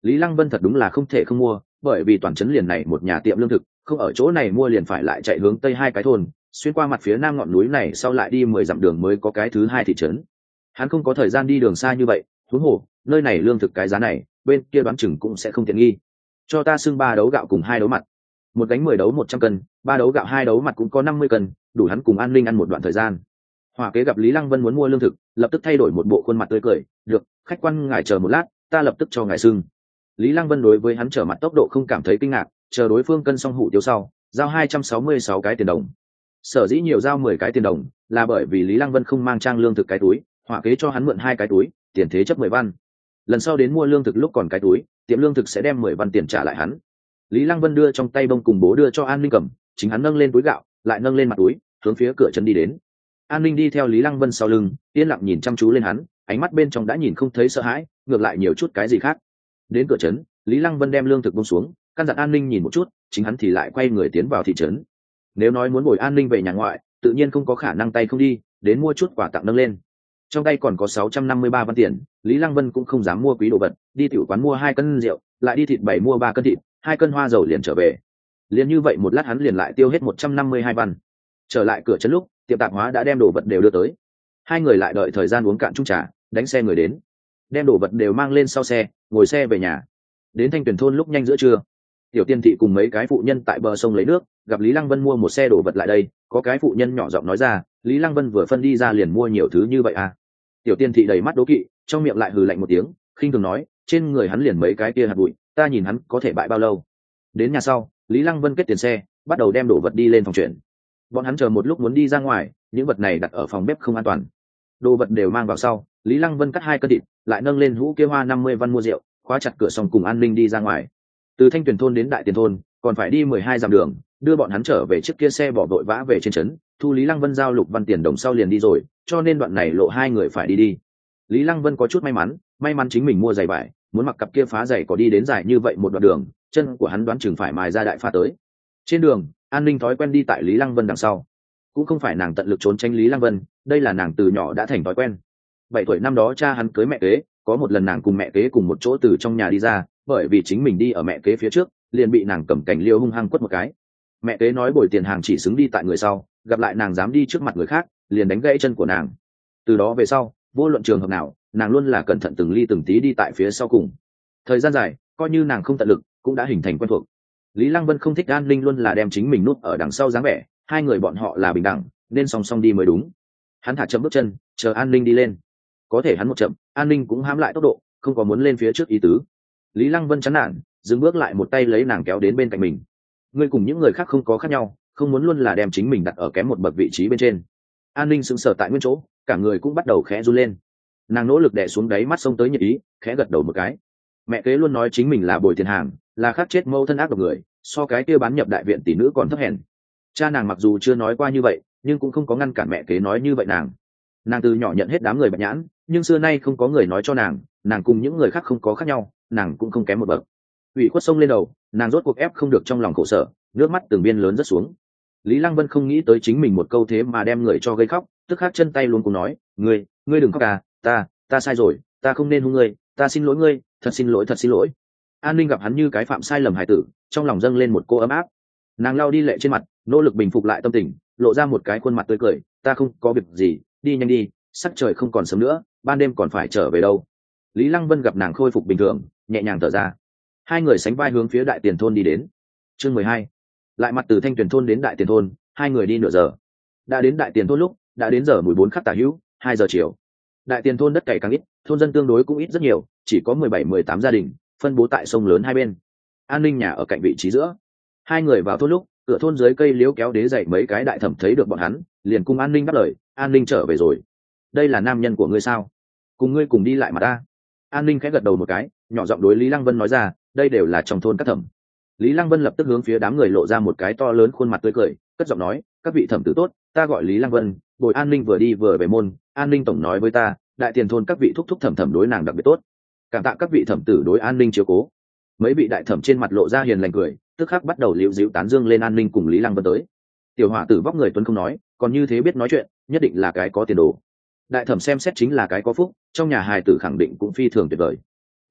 Lý Lăng Vân thật đúng là không thể không mua, bởi vì toàn trấn liền này một nhà tiệm lương thực, không ở chỗ này mua liền phải lại chạy hướng tây hai cái thôn, xuyên qua mặt phía nam ngọn núi này sau lại đi mười dặm đường mới có cái thứ hai thị trấn. Hắn không có thời gian đi đường xa như vậy, huống hồ, nơi này lương thực cái giá này, bên kia đoán chừng cũng sẽ không tiện nghi. Cho ta xưng ba đấu gạo cùng hai đấu mặt. Một gánh mười đấu một trăm cân, ba đấu gạo hai đấu mặt cũng có năm mươi cân, đủ hắn cùng An Ninh ăn một đoạn thời gian. Hỏa kế gặp Lý Lăng Vân muốn mua lương thực, lập tức thay đổi một bộ khuôn mặt tươi cười, "Được, khách quan ngài chờ một lát, ta lập tức cho ngài xưng." Lý Lăng Vân đối với hắn trở mặt tốc độ không cảm thấy kinh ngạc, chờ đối phương cân xong hủ tiếu sau, giao hai trăm sáu mươi sáu cái tiền đồng. Sở dĩ nhiều giao mười cái tiền đồng, là bởi vì Lý Lăng Vân không mang trang lương thực cái túi, hỏa kế cho hắn mượn hai cái túi, tiền thế chấp mười văn. Lần sau đến mua lương thực lúc còn cái túi, tiệm lương thực sẽ đem mười văn tiền trả lại hắn. Lý Lăng Vân đưa trong tay bông cùng bố đưa cho An Ninh cầm, chính hắn nâng lên túi gạo, lại nâng lên mặt túi, hướng phía cửa trấn đi đến. An Ninh đi theo Lý Lăng Vân sau lưng, yên lặng nhìn chăm chú lên hắn, ánh mắt bên trong đã nhìn không thấy sợ hãi, ngược lại nhiều chút cái gì khác. Đến cửa trấn, Lý Lăng Vân đem lương thực buông xuống, căn dặn An Ninh nhìn một chút, chính hắn thì lại quay người tiến vào thị trấn. Nếu nói muốn bồi An Ninh về nhà ngoại, tự nhiên không có khả năng tay không đi, đến mua chút quà tặng nâng lên. Trong tay còn có sáu trăm năm mươi ba văn tiền, Lý Lăng Vân cũng không dám mua quý đồ vật, đi tiểu quán mua hai cân rượu, lại đi thịt bảy mua ba cân thịt, hai cân hoa dầu liền trở về. Liền như vậy một lát hắn liền lại tiêu hết một trăm năm mươi hai văn. Trở lại cửa trấn lúc, tiệm tạp hóa đã đem đồ vật đều đưa tới. Hai người lại đợi thời gian uống cạn chung trà, đánh xe người đến, đem đồ vật đều mang lên sau xe, ngồi xe về nhà. Đến Thanh Tuyền thôn lúc nhanh giữa trưa, Tiểu Tiên thị cùng mấy cái phụ nhân tại bờ sông lấy nước, gặp Lý Lăng Vân mua một xe đồ vật lại đây, có cái phụ nhân nhỏ giọng nói ra, Lý Lăng Vân vừa phân đi ra liền mua nhiều thứ như vậy à? Tiểu Tiên thị đầy mắt đố kỵ, trong miệng lại hừ lạnh một tiếng, khinh thường nói, trên người hắn liền mấy cái kia hạt bụi, ta nhìn hắn có thể bại bao lâu. Đến nhà sau, Lý Lăng Vân kết tiền xe, bắt đầu đem đồ vật đi lên phòng chuyển. Bọn hắn chờ một lúc muốn đi ra ngoài, những vật này đặt ở phòng bếp không an toàn. Đồ vật đều mang vào sau, Lý Lăng Vân cắt hai cân thịt, lại nâng lên hũ kia hoa năm mươi văn mua rượu, khóa chặt cửa xong cùng An Ninh đi ra ngoài. Từ Thanh Tuyền thôn đến Đại Tiền thôn, còn phải đi mười hai dặm đường, đưa bọn hắn trở về chiếc kia xe bỏ vội vã về trên trấn, thu Lý Lăng Vân giao lục văn tiền đồng sau liền đi rồi, cho nên đoạn này lộ hai người phải đi đi. Lý Lăng Vân có chút may mắn, may mắn chính mình mua giày vải, muốn mặc cặp kia phá giày có đi đến dài như vậy một đoạn đường, chân của hắn đoán chừng phải mài ra đại pha tới. Trên đường, An Ninh thói quen đi tại Lý Lăng Vân đằng sau, cũng không phải nàng tận lực trốn tránh Lý Lăng Vân, đây là nàng từ nhỏ đã thành thói quen. Bảy tuổi năm đó cha hắn cưới mẹ kế, có một lần nàng cùng mẹ kế cùng một chỗ từ trong nhà đi ra, bởi vì chính mình đi ở mẹ kế phía trước, liền bị nàng cầm cảnh liêu hung hăng quất một cái. Mẹ kế nói bồi tiền hàng chỉ xứng đi tại người sau, gặp lại nàng dám đi trước mặt người khác, liền đánh gãy chân của nàng. Từ đó về sau, vô luận trường hợp nào, nàng luôn là cẩn thận từng ly từng tí đi tại phía sau cùng. Thời gian dài, coi như nàng không tận lực, cũng đã hình thành quen thuộc. Lý Lăng Vân không thích An Ninh luôn là đem chính mình núp ở đằng sau dáng vẻ, hai người bọn họ là bình đẳng, nên song song đi mới đúng. Hắn thả chậm bước chân, chờ An Ninh đi lên. Có thể hắn một chậm, An Ninh cũng hãm lại tốc độ, không có muốn lên phía trước ý tứ. Lý Lăng Vân chán nản, dừng bước lại, một tay lấy nàng kéo đến bên cạnh mình. Ngươi cùng những người khác không có khác nhau, không muốn luôn là đem chính mình đặt ở kém một bậc vị trí bên trên. An Ninh sững sờ tại nguyên chỗ, cả người cũng bắt đầu khẽ run lên. Nàng nỗ lực đè xuống đáy mắt xông tới nhiệt ý, khẽ gật đầu một cái. Mẹ kế luôn nói chính mình là bồi tiền hàng, là khát chết mâu thân ác độc người, so cái kia bán nhập đại viện tỷ nữ còn thấp hèn. Cha nàng mặc dù chưa nói qua như vậy, nhưng cũng không có ngăn cản mẹ kế nói như vậy nàng. Nàng từ nhỏ nhận hết đám người bạch nhãn, nhưng xưa nay không có người nói cho nàng, nàng cùng những người khác không có khác nhau, nàng cũng không kém một bậc. Ủy khuất sông lên đầu, nàng rốt cuộc ép không được trong lòng khổ sở, nước mắt từng biên lớn rất xuống. Lý Lăng Vân không nghĩ tới chính mình một câu thế mà đem người cho gây khóc, tức khắc chân tay luôn cùng nói, ngươi, ngươi đừng khóc à, ta, ta sai rồi, ta không nên hung ngươi, ta xin lỗi ngươi, thật xin lỗi, thật xin lỗi. An Ninh gặp hắn như cái phạm sai lầm hài tử, trong lòng dâng lên một cô ấm áp. Nàng lau đi lệ trên mặt, nỗ lực bình phục lại tâm tình, lộ ra một cái khuôn mặt tươi cười, ta không có việc gì, đi nhanh đi, sắc trời không còn sớm nữa, ban đêm còn phải trở về đâu. Lý Lăng Vân gặp nàng khôi phục bình thường, nhẹ nhàng thở ra. Hai người sánh vai hướng phía Đại Tiền thôn đi đến. Chương mười hai, lại mặt từ Thanh Tuyền thôn đến Đại Tiền thôn, hai người đi nửa giờ. Đã đến Đại Tiền thôn lúc, đã đến giờ mười bốn khắc tả hữu, hai giờ chiều. Đại Tiền thôn đất cày càng ít, thôn dân tương đối cũng ít rất nhiều, chỉ có mười bảy mười tám gia đình, phân bố tại sông lớn hai bên. An Ninh nhà ở cạnh vị trí giữa. Hai người vào thôn lúc, cửa thôn dưới cây liễu kéo đế dậy mấy cái đại thẩm thấy được bọn hắn, liền cùng An Ninh đáp lời, An Ninh trở về rồi. Đây là nam nhân của ngươi sao? Cùng ngươi cùng đi lại mà ta. An Ninh khẽ gật đầu một cái, nhỏ giọng đối Lý Lăng Vân nói ra, đây đều là trong thôn các thẩm. Lý Lăng Vân lập tức hướng phía đám người lộ ra một cái to lớn khuôn mặt tươi cười, cất giọng nói, các vị thẩm tử tốt, ta gọi Lý Lăng Vân, bồi An Ninh vừa đi vừa về môn, An Ninh tổng nói với ta, Đại Tiền thôn các vị thúc thúc thẩm thẩm đối nàng đặc biệt tốt, cảm tạ các vị thẩm tử đối An Ninh chiếu cố. Mấy vị đại thẩm trên mặt lộ ra hiền lành cười, tức khắc bắt đầu liễu díu tán dương lên An Ninh cùng Lý Lăng Vân tới. Tiểu hỏa tử vóc người tuấn không nói, còn như thế biết nói chuyện, nhất định là cái có tiền đồ. Đại thẩm xem xét chính là cái có phúc, trong nhà hài tử khẳng định cũng phi thường tuyệt vời.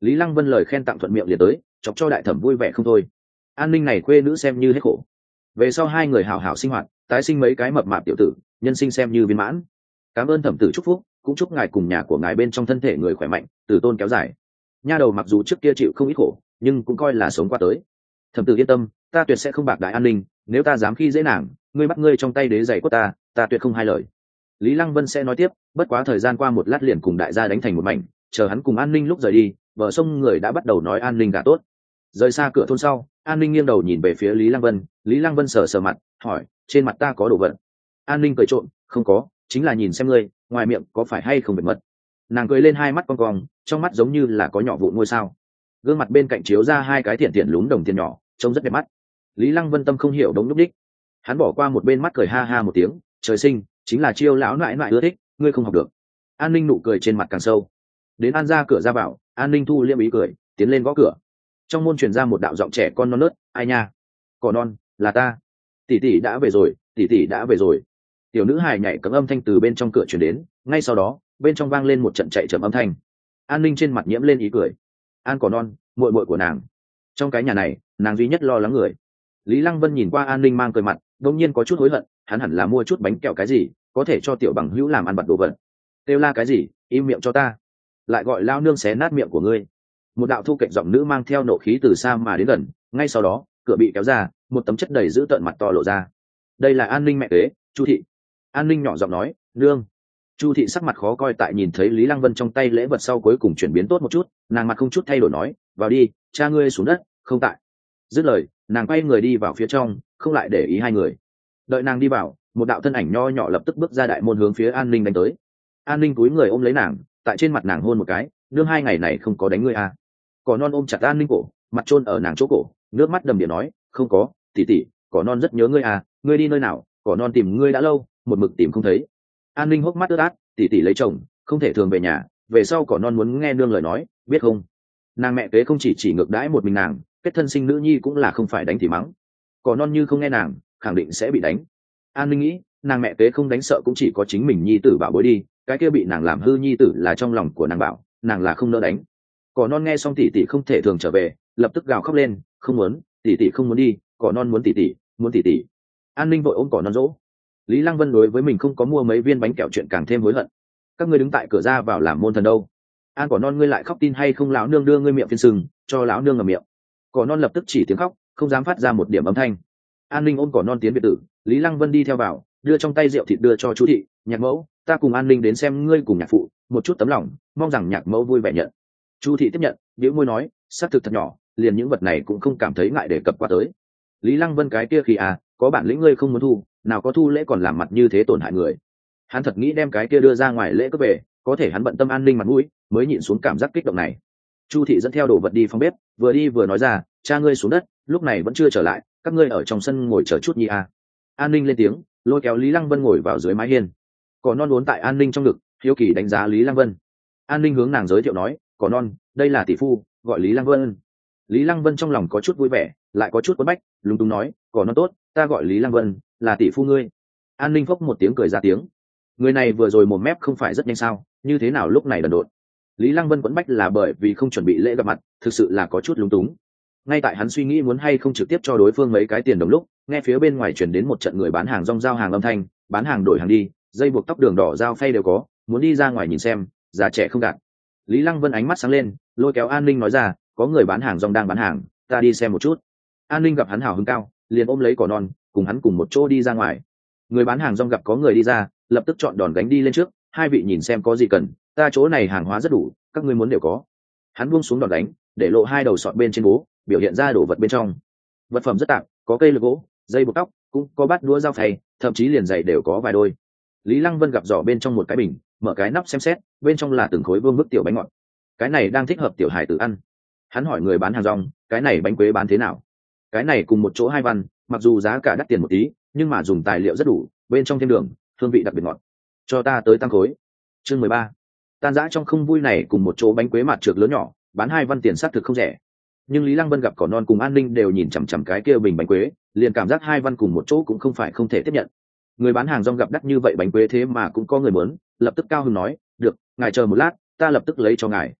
Lý Lăng Vân lời khen tặng thuận miệng liền tới, chọc cho đại thẩm vui vẻ không thôi. An ninh này quê nữ xem như hết khổ. Về sau hai người hảo hảo sinh hoạt, tái sinh mấy cái mập mạp tiểu tử, nhân sinh xem như viên mãn. Cảm ơn thẩm tử chúc phúc, cũng chúc ngài cùng nhà của ngài bên trong thân thể người khỏe mạnh, tử tôn kéo dài. Nha đầu mặc dù trước kia chịu không ít khổ, nhưng cũng coi là sống qua tới. Thẩm tử yên tâm, ta tuyệt sẽ không bạc đại An ninh, nếu ta dám khi dễ nàng, ngươi bắt ngươi trong tay đế giày của ta, ta tuyệt không hai lời. Lý Lăng Vân sẽ nói tiếp, bất quá thời gian qua một lát liền cùng đại gia đánh thành một mảnh, chờ hắn cùng An ninh lúc rời đi, bờ sông người đã bắt đầu nói An ninh gà tốt. Rời xa cửa thôn sau, An ninh nghiêng đầu nhìn về phía Lý Lăng Vân, Lý Lăng Vân sờ sờ mặt, hỏi, trên mặt ta có đồ vật? An ninh cười trộm, không có, chính là nhìn xem ngươi, ngoài miệng có phải hay không bệt mật. Nàng cười lên hai mắt cong cong, trong mắt giống như là có nhỏ vụ ngôi sao. Gương mặt bên cạnh chiếu ra hai cái thiện thiện lún đồng tiền nhỏ, trông rất đẹp mắt. Lý Lăng Vân tâm không hiểu đống lúc đích, hắn bỏ qua một bên mắt cười ha ha một tiếng, trời sinh chính là chiêu lão nại nại ưa thích, ngươi không học được. An ninh nụ cười trên mặt càng sâu. Đến An ra cửa ra vào, An ninh thu liêm ý cười, tiến lên gõ cửa. Trong môn truyền ra một đạo giọng trẻ con non nớt, ai nha, cỏ non, là ta, tỷ tỷ đã về rồi, tỷ tỷ đã về rồi. Tiểu nữ hài nhảy cấm âm thanh từ bên trong cửa truyền đến, ngay sau đó bên trong vang lên một trận chạy chậm âm thanh. An ninh trên mặt nhiễm lên ý cười. An cỏ non, muội muội của nàng. Trong cái nhà này, nàng duy nhất lo lắng người. Lý Lăng Vân nhìn qua An ninh mang cười mặt, đột nhiên có chút hối hận, hắn hẳn là mua chút bánh kẹo cái gì, có thể cho tiểu bằng hữu làm ăn bật đồ vật. Kêu la cái gì, im miệng cho ta, lại gọi lao nương xé nát miệng của ngươi. Một đạo thu cạnh giọng nữ mang theo nộ khí từ xa mà đến gần, ngay sau đó cửa bị kéo ra, một tấm chất đầy giữ tợn mặt to lộ ra. Đây là An ninh mẹ kế, Chu thị. An ninh nhỏ giọng nói, nương. Chu thị sắc mặt khó coi tại nhìn thấy Lý Lăng Vân trong tay lễ vật sau cuối cùng chuyển biến tốt một chút, nàng mặt không chút thay đổi nói, vào đi, cha ngươi xuống đất, không tại. Dứt lời, nàng quay người đi vào phía trong, không lại để ý hai người. Đợi nàng đi vào, một đạo thân ảnh nho nhỏ lập tức bước ra đại môn hướng phía An ninh đánh tới. An ninh cúi người ôm lấy nàng, tại trên mặt nàng hôn một cái, nương hai ngày này không có đánh ngươi à? Cỏ non ôm chặt An ninh cổ, mặt chôn ở nàng chỗ cổ, nước mắt đầm đìa nói, không có, tỷ tỷ, cỏ non rất nhớ ngươi à, ngươi đi nơi nào, cỏ non tìm ngươi đã lâu, một mực tìm không thấy. An ninh hốc mắt ướt át, tỷ tỷ lấy chồng, không thể thường về nhà, về sau cỏ non muốn nghe nương lời nói, biết không? Nàng mẹ kế không chỉ chỉ ngược đãi một mình nàng, kết thân sinh nữ nhi cũng là không phải đánh thì mắng. Cỏ non như không nghe nàng, khẳng định sẽ bị đánh. An ninh nghĩ, nàng mẹ kế không đánh sợ cũng chỉ có chính mình nhi tử bảo bối đi, cái kia bị nàng làm hư nhi tử là trong lòng của nàng bảo, nàng là không nỡ đánh. Cỏ non nghe xong tỷ tỷ không thể thường trở về, lập tức gào khóc lên, không muốn, tỷ tỷ không muốn đi, cỏ non muốn tỷ tỷ, muốn tỷ tỷ. An ninh vội ôm cỏ non dỗ. Lý Lăng Vân đối với mình không có mua mấy viên bánh kẹo chuyện càng thêm hối hận. Các ngươi đứng tại cửa ra vào làm môn thần đâu? An cỏ non, ngươi lại khóc tin hay không lão nương đưa ngươi miệng phiên sừng, cho lão nương ngậm miệng. Cỏ non lập tức chỉ tiếng khóc, không dám phát ra một điểm âm thanh. An ninh ôm cỏ non tiến biệt tử, Lý Lăng Vân đi theo vào, đưa trong tay rượu thịt đưa cho chú thị, nhạc mẫu, ta cùng An ninh đến xem ngươi cùng nhạc phụ, một chút tấm lòng, mong rằng nhạc mẫu vui vẻ nhận. Chu thị tiếp nhận, bĩu môi nói, xác thực thật nhỏ, liền những vật này cũng không cảm thấy ngại để cập qua tới. Lý Lăng Vân cái kia khi à, có bản lĩnh ngươi không muốn thu, nào có thu lễ còn làm mặt như thế tổn hại người. Hắn thật nghĩ đem cái kia đưa ra ngoài lễ cướp về, có thể hắn bận tâm An ninh mặt mũi, mới nhịn xuống cảm giác kích động này. Chu thị dẫn theo đồ vật đi phòng bếp, vừa đi vừa nói ra, cha ngươi xuống đất, lúc này vẫn chưa trở lại, các ngươi ở trong sân ngồi chờ chút nhi à. An ninh lên tiếng, lôi kéo Lý Lăng Vân ngồi vào dưới mái hiên. Cỏ non uốn tại An ninh trong ngực, hiếu kỳ đánh giá Lý Lăng Vân. An ninh hướng nàng giới thiệu nói, cỏ non, đây là tỷ phu, gọi Lý Lăng Vân. Lý Lăng Vân trong lòng có chút vui vẻ, lại có chút quấn bách, lúng túng nói, cỏ non tốt, ta gọi Lý Lăng Vân, là tỷ phu ngươi. An ninh phốc một tiếng cười ra tiếng. Người này vừa rồi mồm mép không phải rất nhanh sao, như thế nào lúc này đần độn. Lý Lăng Vân quấn bách là bởi vì không chuẩn bị lễ gặp mặt, thực sự là có chút lúng túng. Ngay tại hắn suy nghĩ muốn hay không trực tiếp cho đối phương mấy cái tiền đồng lúc, nghe phía bên ngoài chuyển đến một trận người bán hàng rong giao hàng âm thanh, bán hàng đổi hàng đi, dây buộc tóc đường đỏ dao phay đều có, muốn đi ra ngoài nhìn xem, già trẻ không gạt. Lý Lăng Vân ánh mắt sáng lên, lôi kéo An ninh nói ra, có người bán hàng rong đang bán hàng, ta đi xem một chút. An ninh gặp hắn hào hứng cao, liền ôm lấy cỏ non, cùng hắn cùng một chỗ đi ra ngoài. Người bán hàng rong gặp có người đi ra, lập tức chọn đòn gánh đi lên trước, hai vị nhìn xem có gì cần, ta chỗ này hàng hóa rất đủ, các ngươi muốn đều có. Hắn buông xuống đòn gánh, để lộ hai đầu sọt bên trên bố, biểu hiện ra đồ vật bên trong. Vật phẩm rất tạp, có cây lược gỗ, dây buộc tóc, cũng có bát đũa dao phay, thậm chí liền giày đều có vài đôi. Lý Lăng Vân gặp giỏ bên trong một cái bình, mở cái nắp xem xét, bên trong là từng khối vương bức tiểu bánh ngọt. Cái này đang thích hợp tiểu hải tử ăn. Hắn hỏi người bán hàng rong, cái này bánh quế bán thế nào? Cái này cùng một chỗ hai văn, mặc dù giá cả đắt tiền một tí, nhưng mà dùng tài liệu rất đủ, bên trong thêm đường, hương vị đặc biệt ngọt. Cho ta tới tăng khối. Chương mười ba. Tan dã trong không vui này cùng một chỗ bánh quế mặt trược lớn nhỏ, bán hai văn tiền xác thực không rẻ. Nhưng Lý Lăng Vân gặp cỏ non cùng An ninh đều nhìn chằm chằm cái kia bình bánh quế, liền cảm giác hai văn cùng một chỗ cũng không phải không thể tiếp nhận. Người bán hàng rong gặp đắt như vậy bánh quế thế mà cũng có người muốn, lập tức cao hứng nói, được, ngài chờ một lát, ta lập tức lấy cho ngài.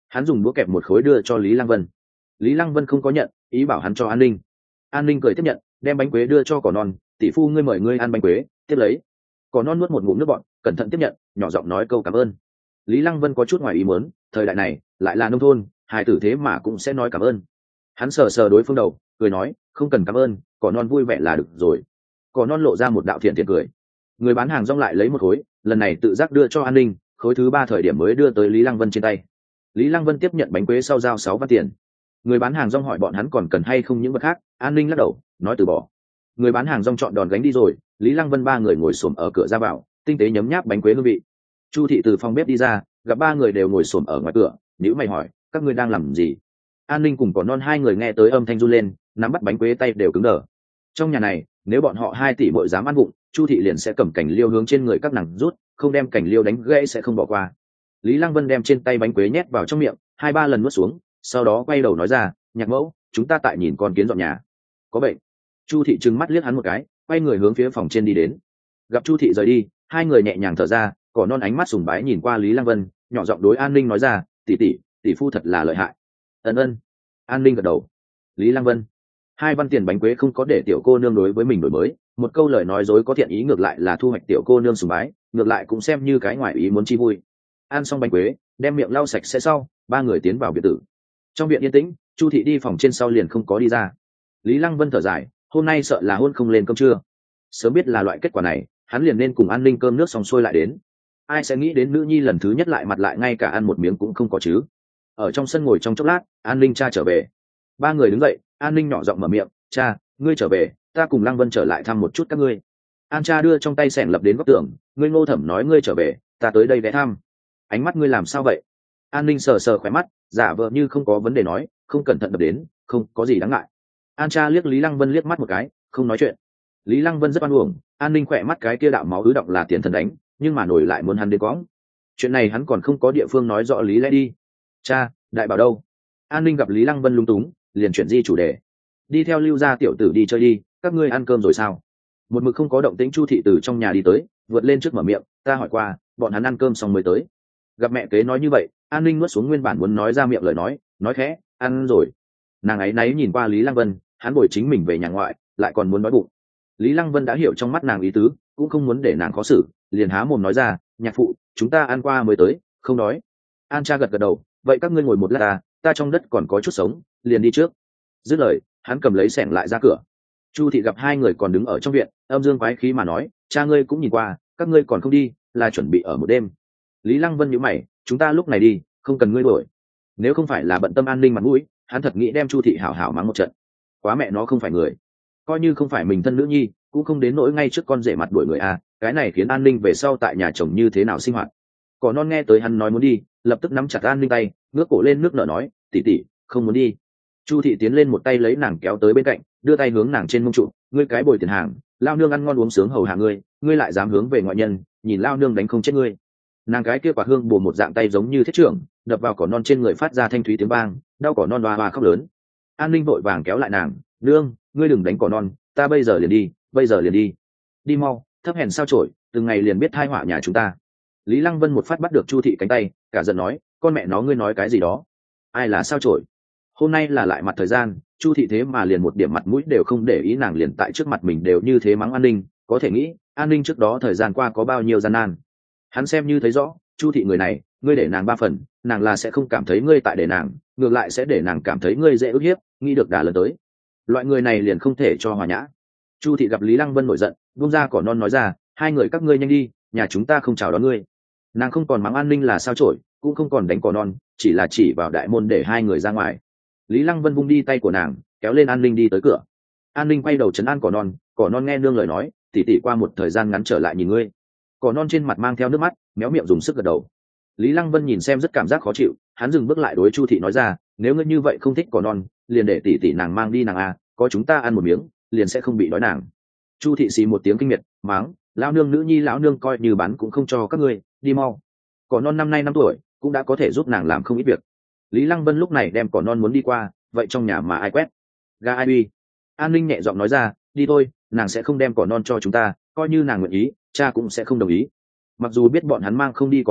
Hắn dùng đũa kẹp một khối đưa cho Lý Lăng Vân. Lý Lăng Vân không có nhận, ý bảo hắn cho An Ninh. An Ninh cười tiếp nhận, đem bánh quế đưa cho cỏ non. Tỷ phu ngươi mời ngươi ăn bánh quế, tiếp lấy. Cỏ non nuốt một ngụm nước bọt, cẩn thận tiếp nhận, nhỏ giọng nói câu cảm ơn. Lý Lăng Vân có chút ngoài ý muốn, thời đại này lại là nông thôn, hài tử thế mà cũng sẽ nói cảm ơn. Hắn sờ sờ đối phương đầu, cười nói không cần cảm ơn, cỏ non vui vẻ là được rồi. Cỏ non lộ ra một đạo thiện thiện cười. Người bán hàng rong lại lấy một khối, lần này tự giác đưa cho An Ninh, khối thứ ba thời điểm mới đưa tới Lý Lăng Vân trên tay. Lý Lăng Vân tiếp nhận bánh quế sau giao sáu văn tiền. Người bán hàng rong hỏi bọn hắn còn cần hay không những vật khác, An Ninh lắc đầu nói từ bỏ. Người bán hàng rong chọn đòn gánh đi rồi, Lý Lăng Vân ba người ngồi xổm ở cửa ra vào, tinh tế nhấm nháp bánh quế hương vị. Chu thị từ phòng bếp đi ra, gặp ba người đều ngồi xổm ở ngoài cửa, nhíu mày hỏi các ngươi đang làm gì. An Ninh cùng Cỏ Non hai người nghe tới âm thanh run lên, nắm bắt bánh quế tay đều cứng đờ. Trong nhà này nếu bọn họ hai tỷ bội dám ăn vụng, Chu thị liền sẽ cầm cảnh liêu hướng trên người các nàng rút, không đem cảnh liêu đánh gãy sẽ không bỏ qua. Lý Lăng Vân đem trên tay bánh quế nhét vào trong miệng, hai ba lần nuốt xuống, sau đó quay đầu nói ra, nhạc mẫu, chúng ta tại nhìn con kiến dọn nhà. Có bệnh. Chu thị trừng mắt liếc hắn một cái, quay người hướng phía phòng trên đi đến. Gặp Chu thị rời đi, hai người nhẹ nhàng thở ra, Cỏ Non ánh mắt sùng bái nhìn qua Lý Lăng Vân, nhỏ giọng đối An Ninh nói ra, tỷ tỷ, tỷ phu thật là lợi hại. Ân ân. An Ninh gật đầu. Lý Lăng Vân, hai văn tiền bánh quế không có để tiểu cô nương đối với mình đổi mới, một câu lời nói dối có thiện ý ngược lại là thu hoạch tiểu cô nương sùng bái, ngược lại cũng xem như cái ngoại ý muốn chi vui. Ăn xong bánh quế, đem miệng lau sạch sẽ sau, ba người tiến vào biệt tử. Trong viện yên tĩnh, Chu thị đi phòng trên sau liền không có đi ra. Lý Lăng Vân thở dài, hôm nay sợ là hôn không lên cơm trưa. Sớm biết là loại kết quả này, hắn liền nên cùng An Ninh cơm nước xong xuôi lại đến. Ai sẽ nghĩ đến nữ nhi lần thứ nhất lại mặt lại ngay cả ăn một miếng cũng không có chứ. Ở trong sân ngồi trong chốc lát, An Ninh cha trở về. Ba người đứng dậy, An Ninh nhỏ giọng mở miệng, cha, ngươi trở về, ta cùng Lăng Vân trở lại thăm một chút các ngươi. An cha đưa trong tay xẻng lập đến góc tường, ngươi Ngô Thẩm nói ngươi trở về, ta tới đây ghé thăm. Ánh mắt ngươi làm sao vậy? An Ninh sờ sờ khóe mắt, giả vờ như không có vấn đề nói, không cẩn thận đập đến, không có gì đáng ngại. An cha liếc Lý Lăng Vân liếc mắt một cái, không nói chuyện. Lý Lăng Vân rất oan uổng, An Ninh khỏe mắt cái kia đạo máu ứ động là tiền thần đánh, nhưng mà nổi lại muốn hắn đến quõng. Chuyện này hắn còn không có địa phương nói rõ lý lẽ đi. Cha, đại bảo đâu? An Ninh gặp Lý Lăng Vân lung túng, liền chuyển di chủ đề. Đi theo Lưu gia tiểu tử đi chơi đi, các ngươi ăn cơm rồi sao? Một mực không có động tĩnh Chu thị từ trong nhà đi tới, vượt lên trước mở miệng, ta hỏi qua, bọn hắn ăn cơm xong mới tới. Gặp mẹ kế nói như vậy, An Ninh nuốt xuống nguyên bản muốn nói ra miệng lời nói, nói khẽ, ăn rồi. Nàng ấy náy nhìn qua Lý Lăng Vân, hắn bồi chính mình về nhà ngoại, lại còn muốn nói bụng. Lý Lăng Vân đã hiểu trong mắt nàng ý tứ, cũng không muốn để nàng khó xử, liền há mồm nói ra, nhạc phụ, chúng ta ăn qua mới tới, không đói. An cha gật gật đầu, vậy các ngươi ngồi một lát ta, ta trong đất còn có chút sống, liền đi trước. Dứt lời, hắn cầm lấy xẻng lại ra cửa. Chu thị gặp hai người còn đứng ở trong viện, âm dương quái khí mà nói, cha ngươi cũng nhìn qua, các ngươi còn không đi, là chuẩn bị ở một đêm. Lý Lăng Vân nhíu mày, chúng ta lúc này đi, không cần ngươi đuổi. Nếu không phải là bận tâm An Ninh mặt mũi, hắn thật nghĩ đem Chu thị hảo hảo mắng một trận. Quá mẹ nó không phải người, coi như không phải mình thân nữ nhi, cũng không đến nỗi ngay trước con rể mặt đuổi người à, cái này khiến An Ninh về sau tại nhà chồng như thế nào sinh hoạt. Cỏ Non nghe tới hắn nói muốn đi, lập tức nắm chặt An Ninh tay, ngước cổ lên nước nở nói, tỷ tỷ, không muốn đi. Chu thị tiến lên một tay lấy nàng kéo tới bên cạnh, đưa tay hướng nàng trên mông trụ, ngươi cái bồi tiền hàng, lao nương ăn ngon uống sướng hầu hạ ngươi, ngươi lại dám hướng về ngoại nhân, nhìn lao nương đánh không chết ngươi. Nàng cái kia quả hương bù một dạng tay giống như thiết trưởng, đập vào cỏ non trên người phát ra thanh thúy tiếng vang, đau cỏ non hoa hoa khóc lớn. An Ninh vội vàng kéo lại nàng, nương, ngươi đừng đánh cỏ non, ta bây giờ liền đi, bây giờ liền đi, đi mau, thấp hèn sao chổi, từng ngày liền biết thai họa nhà chúng ta. Lý Lăng Vân một phát bắt được Chu thị cánh tay, cả giận nói, con mẹ nó ngươi nói cái gì đó? Ai là sao chổi? Hôm nay là lại mặt thời gian, Chu thị thế mà liền một điểm mặt mũi đều không để ý, nàng liền tại trước mặt mình đều như thế mắng An Ninh, có thể nghĩ An Ninh trước đó thời gian qua có bao nhiêu gian nan. Hắn xem như thấy rõ, Chu thị người này, ngươi để nàng ba phần, nàng là sẽ không cảm thấy ngươi tại để nàng, ngược lại sẽ để nàng cảm thấy ngươi dễ ức hiếp, nghĩ được đà lần tới. Loại người này liền không thể cho hòa nhã. Chu thị gặp Lý Lăng Vân nổi giận, buông ra cỏ non nói ra, hai người các ngươi nhanh đi, nhà chúng ta không chào đón ngươi. Nàng không còn mắng An Ninh là sao chổi, cũng không còn đánh cỏ non, chỉ là chỉ vào đại môn để hai người ra ngoài. Lý Lăng Vân vung đi tay của nàng, kéo lên An Ninh đi tới cửa. An Ninh quay đầu trấn an cỏ non, cỏ non nghe nương lời nói, tỉ tỉ qua một thời gian ngắn trở lại nhìn ngươi. Cỏ non trên mặt mang theo nước mắt, méo miệng dùng sức gật đầu. Lý Lăng Vân nhìn xem rất cảm giác khó chịu, hắn dừng bước lại đối Chu thị nói ra, nếu ngươi như vậy không thích cỏ non, liền để tỉ tỉ nàng mang đi nàng à, có chúng ta ăn một miếng, liền sẽ không bị đói nàng. Chu thị xì một tiếng kinh miệt, mắng, lão nương nữ nhi lão nương coi như bán cũng không cho các ngươi, đi mau. Cỏ non năm nay năm tuổi, cũng đã có thể giúp nàng làm không ít việc. Lý Lăng Vân lúc này đem cỏ non muốn đi qua, vậy trong nhà mà ai quét, ga ai uy. An Ninh nhẹ giọng nói ra, đi thôi, nàng sẽ không đem cỏ non cho chúng ta, coi như nàng nguyện ý, cha cũng sẽ không đồng ý. Mặc dù biết bọn hắn mang không đi cỏ non,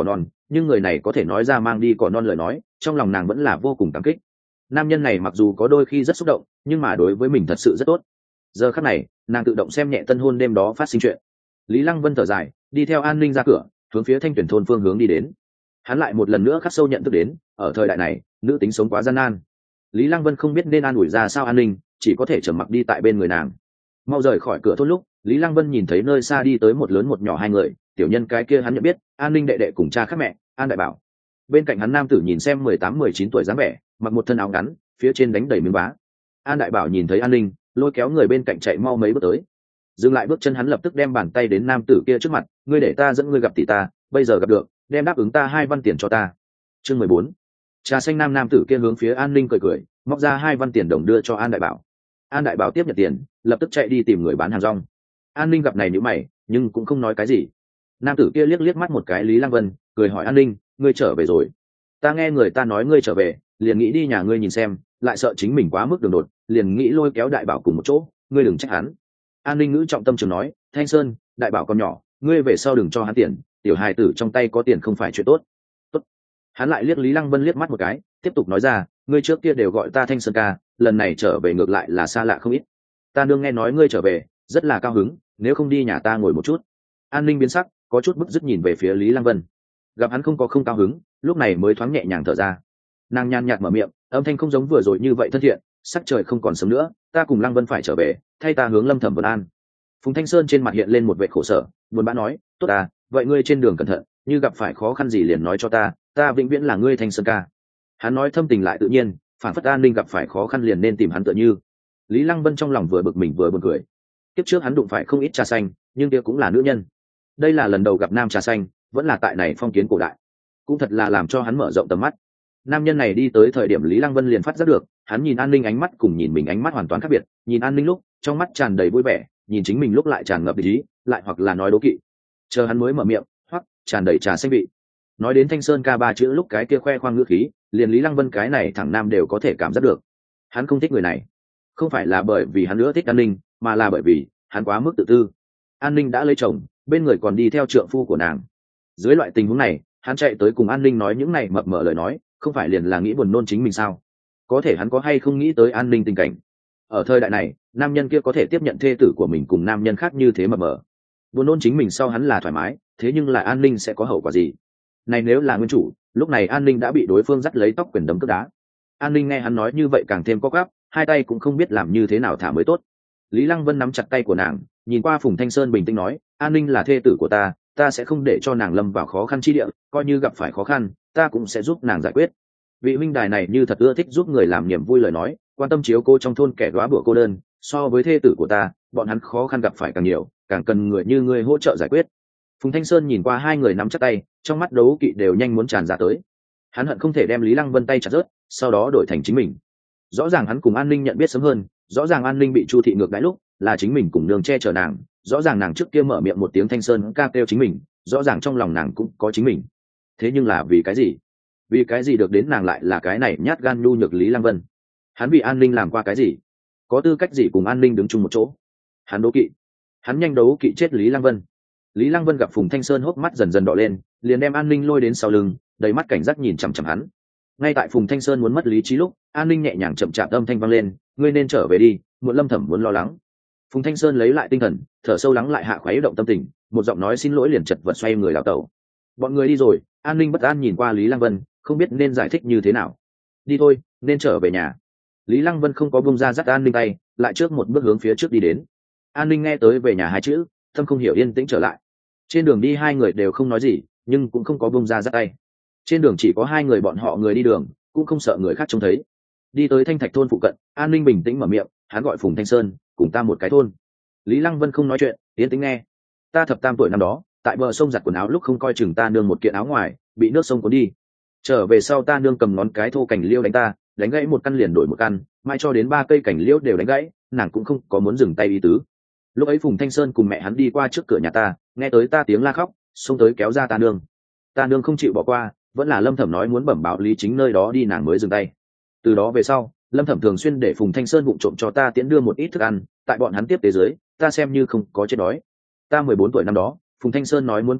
nhưng người này có thể nói ra mang đi cỏ non lời nói, trong lòng nàng vẫn là vô cùng cảm kích. Nam nhân này mặc dù có đôi khi rất xúc động, nhưng mà đối với mình thật sự rất tốt. Giờ khắc này nàng tự động xem nhẹ tân hôn đêm đó phát sinh chuyện. Lý Lăng Vân thở dài, đi theo An Ninh ra cửa, hướng phía Thanh Tuyển thôn phương hướng đi đến. Hắn lại một lần nữa khắc sâu nhận thức đến, ở thời đại này nữ tính sống quá gian nan. Lý Lăng Vân không biết nên an ủi ra sao An Ninh, chỉ có thể trầm mặc đi tại bên người nàng. Mau rời khỏi cửa thôn lúc, Lý Lăng Vân nhìn thấy nơi xa đi tới một lớn một nhỏ hai người, tiểu nhân cái kia hắn nhận biết, An Ninh đệ đệ cùng cha khác mẹ, An Đại Bảo. Bên cạnh hắn nam tử nhìn xem mười tám mười chín tuổi dáng vẻ, mặc một thân áo ngắn, phía trên đánh đầy miếng vá. An Đại Bảo nhìn thấy An Ninh, lôi kéo người bên cạnh chạy mau mấy bước tới. Dừng lại bước chân, hắn lập tức đem bàn tay đến nam tử kia trước mặt, ngươi để ta dẫn ngươi gặp tỷ ta, bây giờ gặp được, đem đáp ứng ta hai văn tiền cho ta. Chương mười bốn. Trà xanh nam nam tử kia hướng phía An Ninh cười cười, móc ra hai văn tiền đồng đưa cho An Đại Bảo. An Đại Bảo tiếp nhận tiền, lập tức chạy đi tìm người bán hàng rong. An Ninh gặp này nhíu mày, nhưng cũng không nói cái gì. Nam tử kia liếc liếc mắt một cái Lý Lăng Vân, cười hỏi An Ninh, ngươi trở về rồi? Ta nghe người ta nói ngươi trở về, liền nghĩ đi nhà ngươi nhìn xem, lại sợ chính mình quá mức đường đột, liền nghĩ lôi kéo Đại Bảo cùng một chỗ, ngươi đừng trách hắn. An Ninh ngữ trọng tâm trường nói, Thanh Sơn, Đại Bảo còn nhỏ, ngươi về sau đừng cho hắn tiền, tiểu hài tử trong tay có tiền không phải chuyện tốt. Tốt. Hắn lại liếc Lý Lăng Vân liếc mắt một cái, tiếp tục nói ra, ngươi trước kia đều gọi ta Thanh Sơn ca, lần này trở về ngược lại là xa lạ không ít. Ta nương nghe nói ngươi trở về, rất là cao hứng, nếu không đi nhà ta ngồi một chút. An Ninh biến sắc, có chút bức dứt nhìn về phía Lý Lăng Vân. Gặp hắn không có không cao hứng, lúc này mới thoáng nhẹ nhàng thở ra. Nàng nhàn nhạt mở miệng, âm thanh không giống vừa rồi như vậy thân thiện, sắc trời không còn sớm nữa, ta cùng Lăng Vân phải trở về, thay ta hướng Lâm Thẩm vấn an. Phùng Thanh Sơn trên mặt hiện lên một vẻ khổ sở, buồn bã nói, tốt à, vậy ngươi trên đường cẩn thận, như gặp phải khó khăn gì liền nói cho ta, ta vĩnh viễn là ngươi Thanh Sơn ca. Hắn nói thâm tình lại tự nhiên, phản phất An Ninh gặp phải khó khăn liền nên tìm hắn tựa như. Lý Lăng Vân trong lòng vừa bực mình vừa buồn cười. Tiếp trước hắn đụng phải không ít trà xanh, nhưng kia cũng là nữ nhân. Đây là lần đầu gặp nam trà xanh, vẫn là tại này phong kiến cổ đại, cũng thật là làm cho hắn mở rộng tầm mắt. Nam nhân này đi tới thời điểm Lý Lăng Vân liền phát giác được, hắn nhìn An Ninh ánh mắt cùng nhìn mình ánh mắt hoàn toàn khác biệt, nhìn An Ninh lúc trong mắt tràn đầy vui vẻ, nhìn chính mình lúc lại tràn ngập ý, lại hoặc là nói đố kỵ. Chờ hắn mới mở miệng, hoặc tràn đầy trà xanh vị. Nói đến Thanh Sơn ca ba chữ lúc cái kia khoe khoang ngữ khí, liền Lý Lăng Vân cái này thẳng nam đều có thể cảm giác được. Hắn không thích người này, không phải là bởi vì hắn nữa thích An Ninh, mà là bởi vì hắn quá mức tự tư. An Ninh đã lấy chồng, bên người còn đi theo trượng phu của nàng. Dưới loại tình huống này, hắn chạy tới cùng An Ninh nói những này mập mờ lời nói, không phải liền là nghĩ buồn nôn chính mình sao? Có thể hắn có hay không nghĩ tới An Ninh tình cảnh? Ở thời đại này, nam nhân kia có thể tiếp nhận thê tử của mình cùng nam nhân khác như thế mập mờ, buồn nôn chính mình sau hắn là thoải mái, thế nhưng là An Ninh sẽ có hậu quả gì? Này nếu là nguyên chủ, lúc này An Ninh đã bị đối phương dắt lấy tóc quyền đấm cước đá. An Ninh nghe hắn nói như vậy càng thêm có gáp, hai tay cũng không biết làm như thế nào thả mới tốt. Lý Lăng Vân nắm chặt tay của nàng, nhìn qua Phùng Thanh Sơn bình tĩnh nói, An Ninh là thê tử của ta, ta sẽ không để cho nàng lâm vào khó khăn chi địa, coi như gặp phải khó khăn, ta cũng sẽ giúp nàng giải quyết. Vị huynh đài này như thật ưa thích giúp người làm niềm vui lời nói, quan tâm chiếu cô trong thôn kẻ đóa bữa cô đơn, so với thê tử của ta, bọn hắn khó khăn gặp phải càng nhiều, càng cần người như ngươi hỗ trợ giải quyết. Phùng Thanh Sơn nhìn qua hai người nắm chặt tay, trong mắt đấu kỵ đều nhanh muốn tràn ra tới. Hắn hận không thể đem Lý Lăng Vân tay chặt rớt, sau đó đổi thành chính mình. Rõ ràng hắn cùng An Ninh nhận biết sớm hơn, rõ ràng An Ninh bị Chu thị ngược đãi lúc là chính mình cùng nương che chở nàng, rõ ràng nàng trước kia mở miệng một tiếng Thanh Sơn ca kêu chính mình, rõ ràng trong lòng nàng cũng có chính mình. Thế nhưng là vì cái gì? Vì cái gì được đến nàng lại là cái này nhát gan nhu nhược Lý Lăng Vân? Hắn vì An Ninh làm qua cái gì? Có tư cách gì cùng An Ninh đứng chung một chỗ? Hắn đấu kỵ, hắn nhanh đấu kỵ chết Lý Lăng Vân. Lý Lăng Vân gặp Phùng Thanh Sơn hốc mắt dần dần đỏ lên, liền đem An Ninh lôi đến sau lưng, đầy mắt cảnh giác nhìn chằm chằm hắn. Ngay tại Phùng Thanh Sơn muốn mất lý trí lúc, An Ninh nhẹ nhàng chậm chạp âm thanh vang lên, ngươi nên trở về đi, muộn Lâm Thẩm muốn lo lắng. Phùng Thanh Sơn lấy lại tinh thần, thở sâu lắng lại hạ khuấy động tâm tình, một giọng nói xin lỗi liền chật vật xoay người lão tẩu. Bọn người đi rồi, An Ninh bất an nhìn qua Lý Lăng Vân, không biết nên giải thích như thế nào. Đi thôi, nên trở về nhà. Lý Lăng Vân không có buông ra dắt An Ninh tay, lại trước một bước hướng phía trước đi đến. An Ninh nghe tới về nhà hai chữ, tâm không hiểu yên tĩnh trở lại. Trên đường đi hai người đều không nói gì, nhưng cũng không có buông ra dắt tay. Trên đường chỉ có hai người bọn họ người đi đường, cũng không sợ người khác trông thấy. Đi tới Thanh Thạch thôn phụ cận, An Ninh bình tĩnh mở miệng, hắn gọi Phùng Thanh Sơn, cùng ta một cái thôn. Lý Lăng Vân không nói chuyện, yên tĩnh nghe. Ta thập tam tuổi năm đó, tại bờ sông giặt quần áo lúc không coi chừng ta nương một kiện áo ngoài, bị nước sông cuốn đi. Trở về sau ta nương cầm ngón cái thô cảnh liêu đánh ta, đánh gãy một căn liền đổi một căn, mai cho đến ba cây cảnh liêu đều đánh gãy, nàng cũng không có muốn dừng tay ý tứ. Lúc ấy Phùng Thanh Sơn cùng mẹ hắn đi qua trước cửa nhà ta, nghe tới ta tiếng la khóc, xông tới kéo ra ta nương. Ta nương không chịu bỏ qua, vẫn là Lâm Thẩm nói muốn bẩm báo Lý Chính nơi đó đi nàng mới dừng tay. Từ đó về sau, Lâm Thẩm thường xuyên để Phùng Thanh Sơn vụng trộm cho ta tiễn đưa một ít thức ăn, tại bọn hắn tiếp tế dưới, ta xem như không có chết đói. Ta mười bốn tuổi năm đó, Phùng Thanh Sơn nói muốn cưới ta,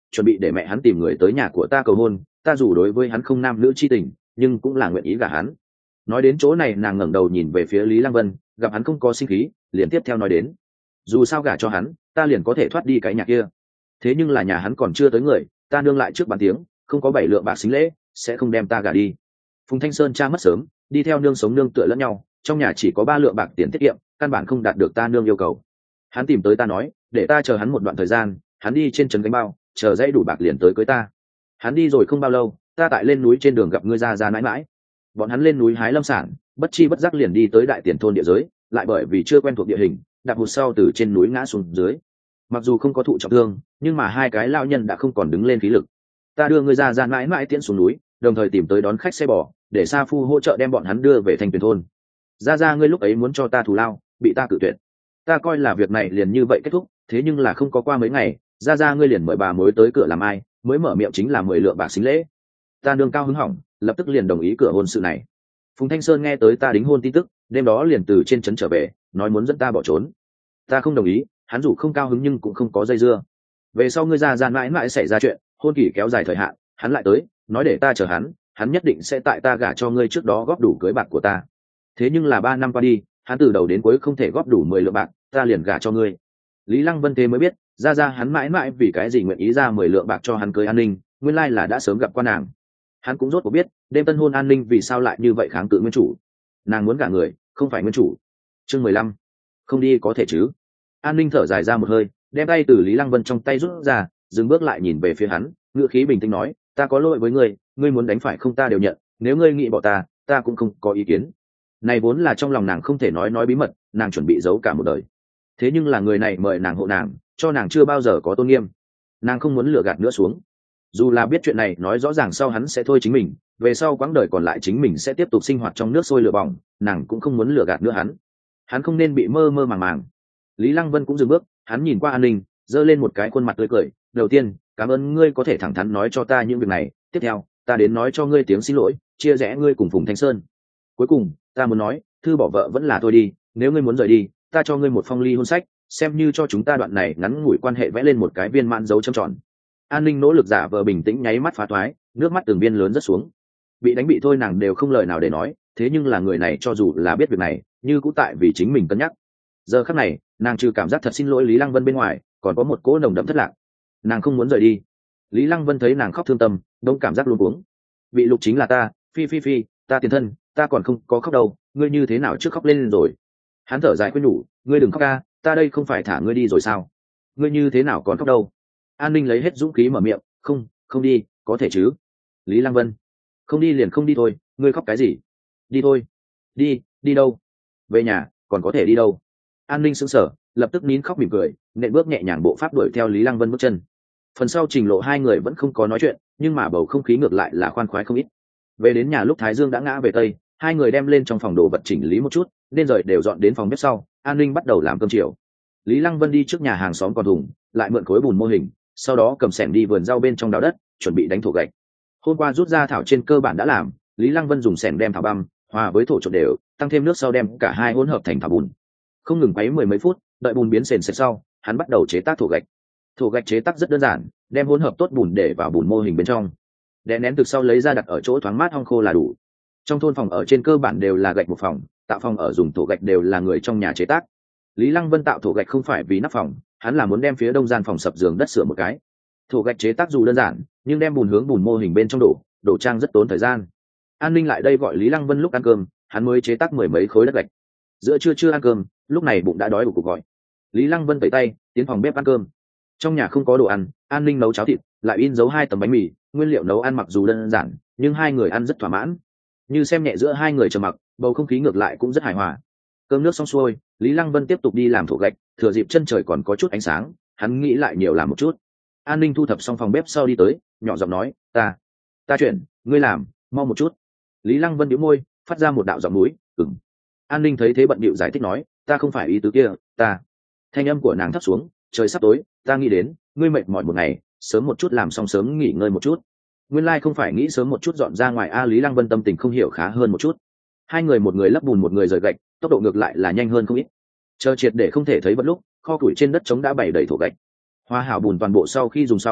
chuẩn bị để mẹ hắn tìm người tới nhà của ta cầu hôn. Ta dù đối với hắn không nam nữ chi tình, nhưng cũng là nguyện ý gả hắn. Nói đến chỗ này, nàng ngẩng đầu nhìn về phía Lý Lăng Vân, gặp hắn không có sinh khí, liền tiếp theo nói đến: dù sao gả cho hắn, ta liền có thể thoát đi cái nhà kia. Thế nhưng là nhà hắn còn chưa tới người, ta nương lại trước bàn tiếng, không có bảy lượng bạc xính lễ, sẽ không đem ta gả đi. Phùng Thanh Sơn cha mất sớm, đi theo nương sống nương tựa lẫn nhau, trong nhà chỉ có ba lượng bạc tiền tiết kiệm, căn bản không đạt được ta nương yêu cầu. Hắn tìm tới ta nói, để ta chờ hắn một đoạn thời gian, hắn đi trên trấn gánh bao, chờ dãy đủ bạc liền tới cưới ta. Hắn đi rồi không bao lâu, ta tại lên núi trên đường gặp ngươi ra ra mãi mãi. Bọn hắn lên núi hái lâm sản, bất chi bất giác liền đi tới đại tiền thôn địa giới, lại bởi vì chưa quen thuộc địa hình, đạp hụt sau từ trên núi ngã xuống dưới. Mặc dù không có thụ trọng thương, nhưng mà hai cái lao nhân đã không còn đứng lên khí lực. Ta đưa ngươi ra ra mãi mãi tiễn xuống núi, đồng thời tìm tới đón khách xe bò, để Sa Phu hỗ trợ đem bọn hắn đưa về Thanh Tuyền thôn. Ra ra ngươi lúc ấy muốn cho ta thù lao, bị ta cự tuyệt. Ta coi là việc này liền như vậy kết thúc, thế nhưng là không có qua mấy ngày, ra ra ngươi liền mời bà mối tới cửa làm ai, mới mở miệng chính là mười lượng bạc xính lễ. Ta nương cao hứng hỏng, lập tức liền đồng ý cửa hôn sự này. Phùng Thanh Sơn nghe tới ta đính hôn tin tức, đêm đó liền từ trên trấn trở về, nói muốn dẫn ta bỏ trốn. Ta không đồng ý, hắn dù không cao hứng nhưng cũng không có dây dưa. Về sau ngươi ra ra mãi mãi xảy ra chuyện, hôn kỳ kéo dài thời hạn, hắn lại tới, nói để ta chờ hắn, hắn nhất định sẽ tại ta gả cho ngươi trước đó góp đủ cưới bạc của ta. Thế nhưng là ba năm qua đi, hắn từ đầu đến cuối không thể góp đủ mười lượng bạc, ta liền gả cho ngươi. Lý Lăng Vân thế mới biết, ra ra hắn mãi mãi vì cái gì nguyện ý ra mười lượng bạc cho hắn cưới An Ninh, nguyên lai là đã sớm gặp qua nàng. Hắn cũng rốt cuộc biết, đêm tân hôn An Ninh vì sao lại như vậy kháng cự nguyên chủ. Nàng muốn gả người, không phải nguyên chủ. Chương mười lăm, không đi có thể chứ? An Ninh thở dài ra một hơi, đem tay từ Lý Lăng Vân trong tay rút ra, dừng bước lại nhìn về phía hắn, ngữ khí bình tĩnh nói: ta có lỗi với ngươi, ngươi muốn đánh phải không ta đều nhận, nếu ngươi nghĩ bỏ ta, ta cũng không có ý kiến. Này vốn là trong lòng nàng không thể nói nói bí mật, nàng chuẩn bị giấu cả một đời. Thế nhưng là người này mời nàng hộ nàng, cho nàng chưa bao giờ có tôn nghiêm, nàng không muốn lừa gạt nữa xuống. Dù là biết chuyện này nói rõ ràng sau hắn sẽ thôi chính mình, về sau quãng đời còn lại chính mình sẽ tiếp tục sinh hoạt trong nước sôi lửa bỏng, nàng cũng không muốn lừa gạt nữa hắn. Hắn không nên bị mơ mơ màng màng. Lý Lăng Vân cũng dừng bước, hắn nhìn qua An Ninh, giơ lên một cái khuôn mặt tươi cười. Đầu tiên, cảm ơn ngươi có thể thẳng thắn nói cho ta những việc này. Tiếp theo, ta đến nói cho ngươi tiếng xin lỗi, chia rẽ ngươi cùng Phùng Thanh Sơn. Cuối cùng, ta muốn nói, thư bỏ vợ vẫn là thôi đi. Nếu ngươi muốn rời đi, ta cho ngươi một phong ly hôn sách, xem như cho chúng ta đoạn này ngắn ngủi quan hệ vẽ lên một cái viên mãn dấu chấm tròn. An Ninh nỗ lực giả vờ bình tĩnh, nháy mắt phá toái, nước mắt từng viên lớn rất xuống. Bị đánh bị thôi nàng đều không lời nào để nói, thế nhưng là người này cho dù là biết việc này, như cũng tại vì chính mình cân nhắc. Giờ khắc này, nàng trừ cảm giác thật xin lỗi Lý Lăng Vân bên ngoài, còn có một cỗ nồng đậm thất lạc. Nàng không muốn rời đi. Lý Lăng Vân thấy nàng khóc thương tâm, đông cảm giác luống cuống. Bị lục chính là ta, phi phi phi, ta tiền thân, ta còn không có khóc đâu, ngươi như thế nào trước khóc lên rồi? Hắn thở dài khuyên nhủ, ngươi đừng khóc ca, ta đây không phải thả ngươi đi rồi sao? Ngươi như thế nào còn khóc đâu? An Ninh lấy hết dũng khí mở miệng, không, không đi, có thể chứ? Lý Lăng Vân, không đi liền không đi thôi, ngươi khóc cái gì? Đi thôi. Đi, đi đâu? Về nhà, còn có thể đi đâu? An Ninh sững sờ, lập tức nín khóc mỉm cười, nện bước nhẹ nhàng bộ pháp đuổi theo Lý Lăng Vân bước chân. Phần sau trình lộ hai người vẫn không có nói chuyện, nhưng mà bầu không khí ngược lại là khoan khoái không ít. Về đến nhà lúc Thái Dương đã ngã về tây, hai người đem lên trong phòng đồ vật chỉnh lý một chút, nên rời đều dọn đến phòng bếp sau. An Ninh bắt đầu làm cơm chiều. Lý Lăng Vân đi trước nhà hàng xóm còn thùng, lại mượn khối bùn mô hình, sau đó cầm xẻng đi vườn rau bên trong đào đất, chuẩn bị đánh thổ gạch. Hôm qua rút ra thảo trên cơ bản đã làm, Lý Lăng Vân dùng xẻng đem thảo băm, hòa với thổ trộn đều, tăng thêm nước sau đem cả hai hỗn hợp thành thảo bùn. Không ngừng quấy mười mấy phút, đợi bùn biến sền sệt sau, hắn bắt đầu chế tác thổ gạch. Thổ gạch chế tác rất đơn giản, đem hỗn hợp tốt bùn để vào bùn mô hình bên trong, đè nén từ sau lấy ra đặt ở chỗ thoáng mát hong khô là đủ. Trong thôn phòng ở trên cơ bản đều là gạch một phòng, tạo phòng ở dùng thổ gạch đều là người trong nhà chế tác. Lý Lăng Vân tạo thổ gạch không phải vì nắp phòng, hắn là muốn đem phía đông gian phòng sập giường đất sửa một cái. Thổ gạch chế tác dù đơn giản, nhưng đem bùn hướng bùn mô hình bên trong đổ, đổ trang rất tốn thời gian. An Ninh lại đây gọi Lý Lăng Vân lúc ăn cơm, hắn mới chế tác mười mấy khối đất gạch. Giữa trưa chưa ăn cơm, lúc này bụng đã đói bụng gọi. Lý Lăng Vân tẩy tay, tiến phòng bếp ăn cơm. Trong nhà không có đồ ăn, An Ninh nấu cháo thịt, lại in dấu hai tấm bánh mì, nguyên liệu nấu ăn mặc dù đơn giản, nhưng hai người ăn rất thỏa mãn. Như xem nhẹ giữa hai người trầm mặc, bầu không khí ngược lại cũng rất hài hòa. Cơm nước xong xuôi, Lý Lăng Vân tiếp tục đi làm thổ gạch, thừa dịp chân trời còn có chút ánh sáng, hắn nghĩ lại nhiều làm một chút. An Ninh thu thập xong phòng bếp sau đi tới, nhỏ giọng nói, ta ta chuyển, ngươi làm, mau một chút. Lý Lăng Vân nhíu môi, phát ra một đạo giọng núi, ừm. An Ninh thấy thế bận bịu giải thích nói, ta không phải ý tứ kia, ta. Thanh âm của nàng thấp xuống, trời sắp tối, ta nghĩ đến, ngươi mệt mỏi một ngày, sớm một chút làm xong sớm nghỉ ngơi một chút. Nguyên lai like không phải nghĩ sớm một chút dọn ra ngoài a. Lý Lăng Vân tâm tình không hiểu khá hơn một chút. Hai người một người lấp bùn một người rời gạch, tốc độ ngược lại là nhanh hơn không ít. Chờ triệt để không thể thấy bất lúc, kho củi trên đất trống đã bày đầy thổ gạch. Hoa hảo bùn toàn bộ sau khi dùng xong,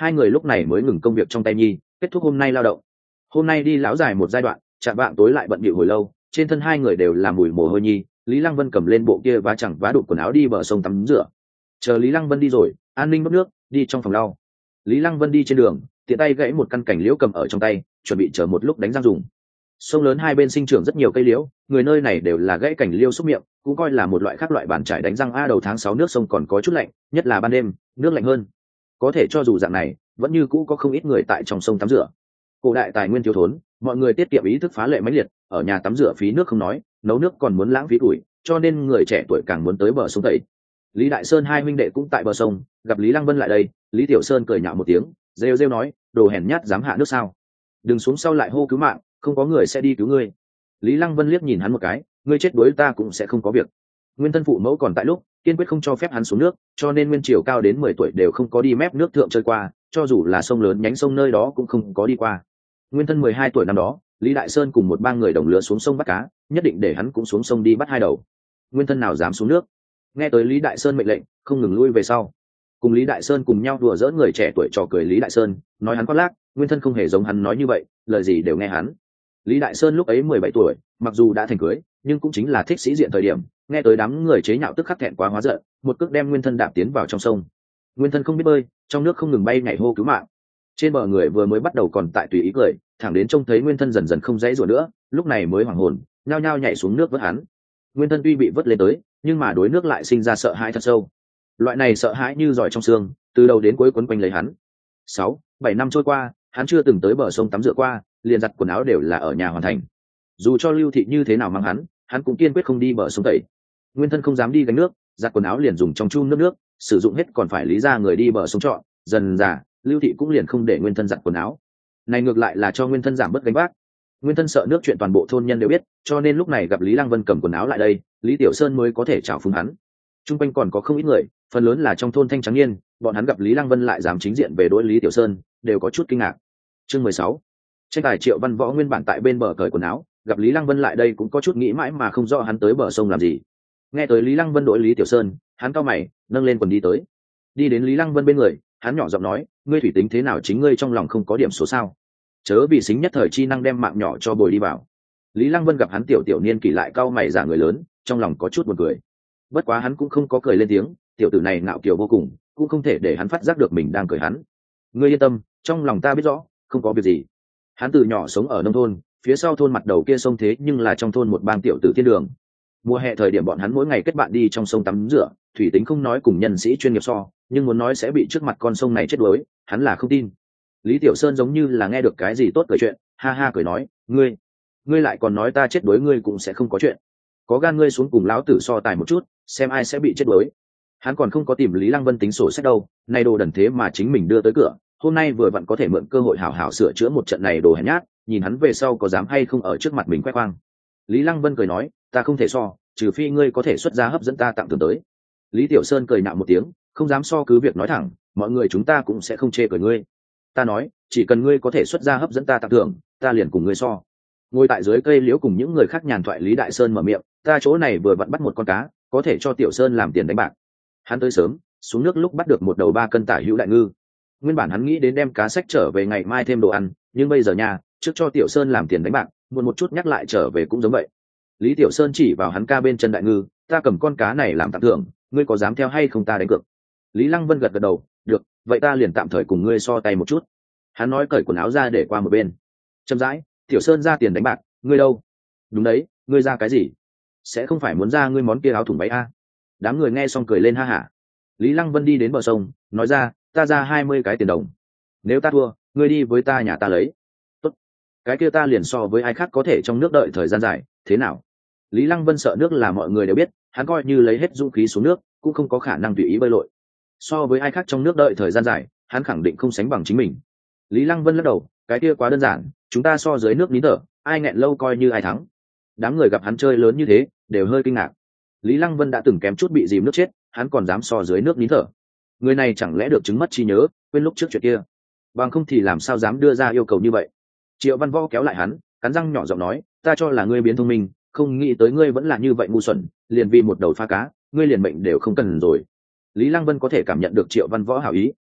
hai người lúc này mới ngừng công việc trong tay nhi, kết thúc hôm nay lao động. Hôm nay đi lão dài một giai đoạn, chạm vạng tối lại bận bịu hồi lâu, trên thân hai người đều làm mùi mồ hôi nhi. Lý Lăng Vân cầm lên bộ kia vá chẳng vá đụt quần áo đi bờ sông tắm rửa. Chờ Lý Lăng Vân đi rồi, An Ninh bốc nước đi trong phòng lau. Lý Lăng Vân đi trên đường, tiện tay gãy một căn cảnh liễu cầm ở trong tay, chuẩn bị chờ một lúc đánh răng dùng. Sông lớn hai bên sinh trưởng rất nhiều cây liễu, người nơi này đều là gãy cảnh liễu xúc miệng, cũng coi là một loại khác loại bàn trải đánh răng. A đầu tháng sáu nước sông còn có chút lạnh, nhất là ban đêm, nước lạnh hơn. Có thể cho dù dạng này, vẫn như cũ có không ít người tại trong sông tắm rửa. Cổ đại tài nguyên thiếu thốn, mọi người tiết kiệm ý thức phá lệ mãnh liệt, ở nhà tắm rửa phí nước không nói, nấu nước còn muốn lãng phí tuổi, cho nên người trẻ tuổi càng muốn tới bờ sông tẩy. Lý Đại Sơn hai huynh đệ cũng tại bờ sông, gặp Lý Lăng Vân lại đây, Lý Tiểu Sơn cười nhạo một tiếng, rêu rêu nói, đồ hèn nhát dám hạ nước sao? Đừng xuống sau lại hô cứu mạng, không có người sẽ đi cứu ngươi. Lý Lăng Vân liếc nhìn hắn một cái, ngươi chết đuối ta cũng sẽ không có việc. Nguyên thân phụ mẫu còn tại lúc, kiên quyết không cho phép hắn xuống nước, cho nên Nguyên Triều cao đến mười tuổi đều không có đi mép nước thượng chơi qua, cho dù là sông lớn nhánh sông nơi đó cũng không có đi qua. Nguyên thân mười hai tuổi năm đó, Lý Đại Sơn cùng một ba người đồng lứa xuống sông bắt cá, nhất định để hắn cũng xuống sông đi bắt hai đầu. Nguyên thân nào dám xuống nước? Nghe tới Lý Đại Sơn mệnh lệnh, không ngừng lui về sau. Cùng Lý Đại Sơn cùng nhau đùa giỡn người trẻ tuổi trò cười Lý Đại Sơn, nói hắn khoác lác, Nguyên thân không hề giống hắn nói như vậy, lời gì đều nghe hắn. Lý Đại Sơn lúc ấy mười bảy tuổi, mặc dù đã thành cưới, nhưng cũng chính là thích sĩ diện thời điểm, nghe tới đám người chế nhạo tức khắc thẹn quá hóa giận, một cước đem Nguyên thân đạp tiến vào trong sông. Nguyên thân không biết bơi, trong nước không ngừng bay nhảy hô cứu mạng. Trên bờ người vừa mới bắt đầu còn tại tùy ý cười, thẳng đến trông thấy Nguyên thân dần dần không dãy rủa nữa, lúc này mới hoảng hồn, nhao nhao nhảy xuống nước vớt hắn. Nguyên thân tuy bị vớt lên tới, nhưng mà đối nước lại sinh ra sợ hãi thật sâu. Loại này sợ hãi như giỏi trong xương, từ đầu đến cuối quấn quanh lấy hắn. Sáu, bảy năm trôi qua, hắn chưa từng tới bờ sông tắm rửa qua, liền giặt quần áo đều là ở nhà hoàn thành. Dù cho Lưu Thị như thế nào mang hắn, hắn cũng kiên quyết không đi bờ sông tẩy. Nguyên thân không dám đi gánh nước, giặt quần áo liền dùng trong chum nước nước, sử dụng hết còn phải lý ra người đi bờ sông chọn. Dần dà, Lưu Thị cũng liền không để Nguyên thân giặt quần áo. Này ngược lại là cho Nguyên thân giảm bớt gánh vác. Nguyên thân sợ nước chuyện toàn bộ thôn nhân đều biết, cho nên lúc này gặp Lý Lăng Vân cầm quần áo lại đây, Lý Tiểu Sơn mới có thể chào phúng hắn. Trung quanh còn có không ít người, phần lớn là trong thôn thanh trắng niên, bọn hắn gặp Lý Lăng Vân lại dám chính diện về đối Lý Tiểu Sơn, đều có chút kinh ngạc. Chương mười sáu. Tranh tài Triệu Văn Võ nguyên bản tại bên bờ cởi quần áo, gặp Lý Lăng Vân lại đây cũng có chút nghĩ mãi mà không rõ hắn tới bờ sông làm gì. Nghe tới Lý Lăng Vân đối Lý Tiểu Sơn, hắn cau mày, nâng lên quần đi tới. Đi đến Lý Lăng Vân bên người, hắn nhỏ giọng nói, ngươi thủy tính thế nào chính ngươi trong lòng không có điểm số sao? Chớ vì xính nhất thời chi năng đem mạng nhỏ cho bồi đi vào. Lý Lăng Vân gặp hắn tiểu tiểu niên kỷ lại cau mày giả người lớn, trong lòng có chút buồn cười. Bất quá hắn cũng không có cười lên tiếng, tiểu tử này ngạo kiều vô cùng, cũng không thể để hắn phát giác được mình đang cười hắn. Ngươi yên tâm, trong lòng ta biết rõ, không có việc gì. Hắn từ nhỏ sống ở nông thôn, phía sau thôn mặt đầu kia sông thế nhưng là trong thôn một bang tiểu tử thiên đường. Mùa hè thời điểm bọn hắn mỗi ngày kết bạn đi trong sông tắm rửa, thủy tính không nói cùng nhân sĩ chuyên nghiệp so, nhưng muốn nói sẽ bị trước mặt con sông này chết đuối, hắn là không tin. Lý Tiểu Sơn giống như là nghe được cái gì tốt cười chuyện, ha ha cười nói, ngươi, ngươi lại còn nói ta chết đuối ngươi cũng sẽ không có chuyện. Có gan ngươi xuống cùng lão tử so tài một chút, xem ai sẽ bị chết đuối. Hắn còn không có tìm Lý Lăng Vân tính sổ sách đâu, nay đồ đần thế mà chính mình đưa tới cửa, hôm nay vừa vặn có thể mượn cơ hội hảo hảo sửa chữa một trận này đồ hèn nhát, nhìn hắn về sau có dám hay không ở trước mặt mình khoe khoang. Lý Lăng Vân cười nói, ta không thể so, trừ phi ngươi có thể xuất ra hấp dẫn ta tặng thưởng tới. Lý Tiểu Sơn cười nạo một tiếng, không dám so cứ việc nói thẳng, mọi người chúng ta cũng sẽ không chê cười ngươi. Ta nói, chỉ cần ngươi có thể xuất ra hấp dẫn ta tặng thưởng, ta liền cùng ngươi so. Ngồi tại dưới cây liễu cùng những người khác nhàn thoại, Lý Đại Sơn mở miệng, ta chỗ này vừa vặn bắt một con cá, có thể cho Tiểu Sơn làm tiền đánh bạc. Hắn tới sớm, xuống nước lúc bắt được một đầu ba cân tả hữu đại ngư. Nguyên bản hắn nghĩ đến đem cá sách trở về ngày mai thêm đồ ăn, nhưng bây giờ nhà trước cho Tiểu Sơn làm tiền đánh bạc, muộn một chút nhắc lại trở về cũng giống vậy. Lý Tiểu Sơn chỉ vào hắn ca bên chân đại ngư, ta cầm con cá này làm tặng thưởng, ngươi có dám theo hay không ta đánh cược? Lý Lăng Vân gật gật đầu, được, vậy ta liền tạm thời cùng ngươi so tay một chút. Hắn nói cởi quần áo ra để qua một bên. Chậm rãi, Tiểu Sơn ra tiền đánh bạc, ngươi đâu? Đúng đấy, ngươi ra cái gì? Sẽ không phải muốn ra ngươi món kia áo thủng váy a? Đám người nghe xong cười lên ha hả. Lý Lăng Vân đi đến bờ sông, nói ra, ta ra hai mươi cái tiền đồng. Nếu ta thua, ngươi đi với ta nhà ta lấy. Tốt. Cái kia ta liền so với ai khác có thể trong nước đợi thời gian dài, thế nào? Lý Lăng Vân sợ nước là mọi người đều biết, hắn coi như lấy hết dũng khí xuống nước, cũng không có khả năng tùy ý bơi lội. So với ai khác trong nước đợi thời gian dài, hắn khẳng định không sánh bằng chính mình. Lý Lăng Vân lắc đầu, cái kia quá đơn giản, chúng ta so dưới nước nín thở, ai nghẹn lâu coi như ai thắng. Đám người gặp hắn chơi lớn như thế, đều hơi kinh ngạc. Lý Lăng Vân đã từng kém chút bị dìm nước chết, hắn còn dám so dưới nước nín thở. Người này chẳng lẽ được chứng mất trí nhớ, quên lúc trước chuyện kia. Bằng không thì làm sao dám đưa ra yêu cầu như vậy. Triệu Văn Võ kéo lại hắn, cắn răng nhỏ giọng nói, ta cho là ngươi biến thông minh, không nghĩ tới ngươi vẫn là như vậy ngu xuẩn, liền vì một đầu pha cá, ngươi liền mệnh đều không cần rồi. Lý Lăng Vân có thể cảm nhận được Triệu Văn Võ hảo ý,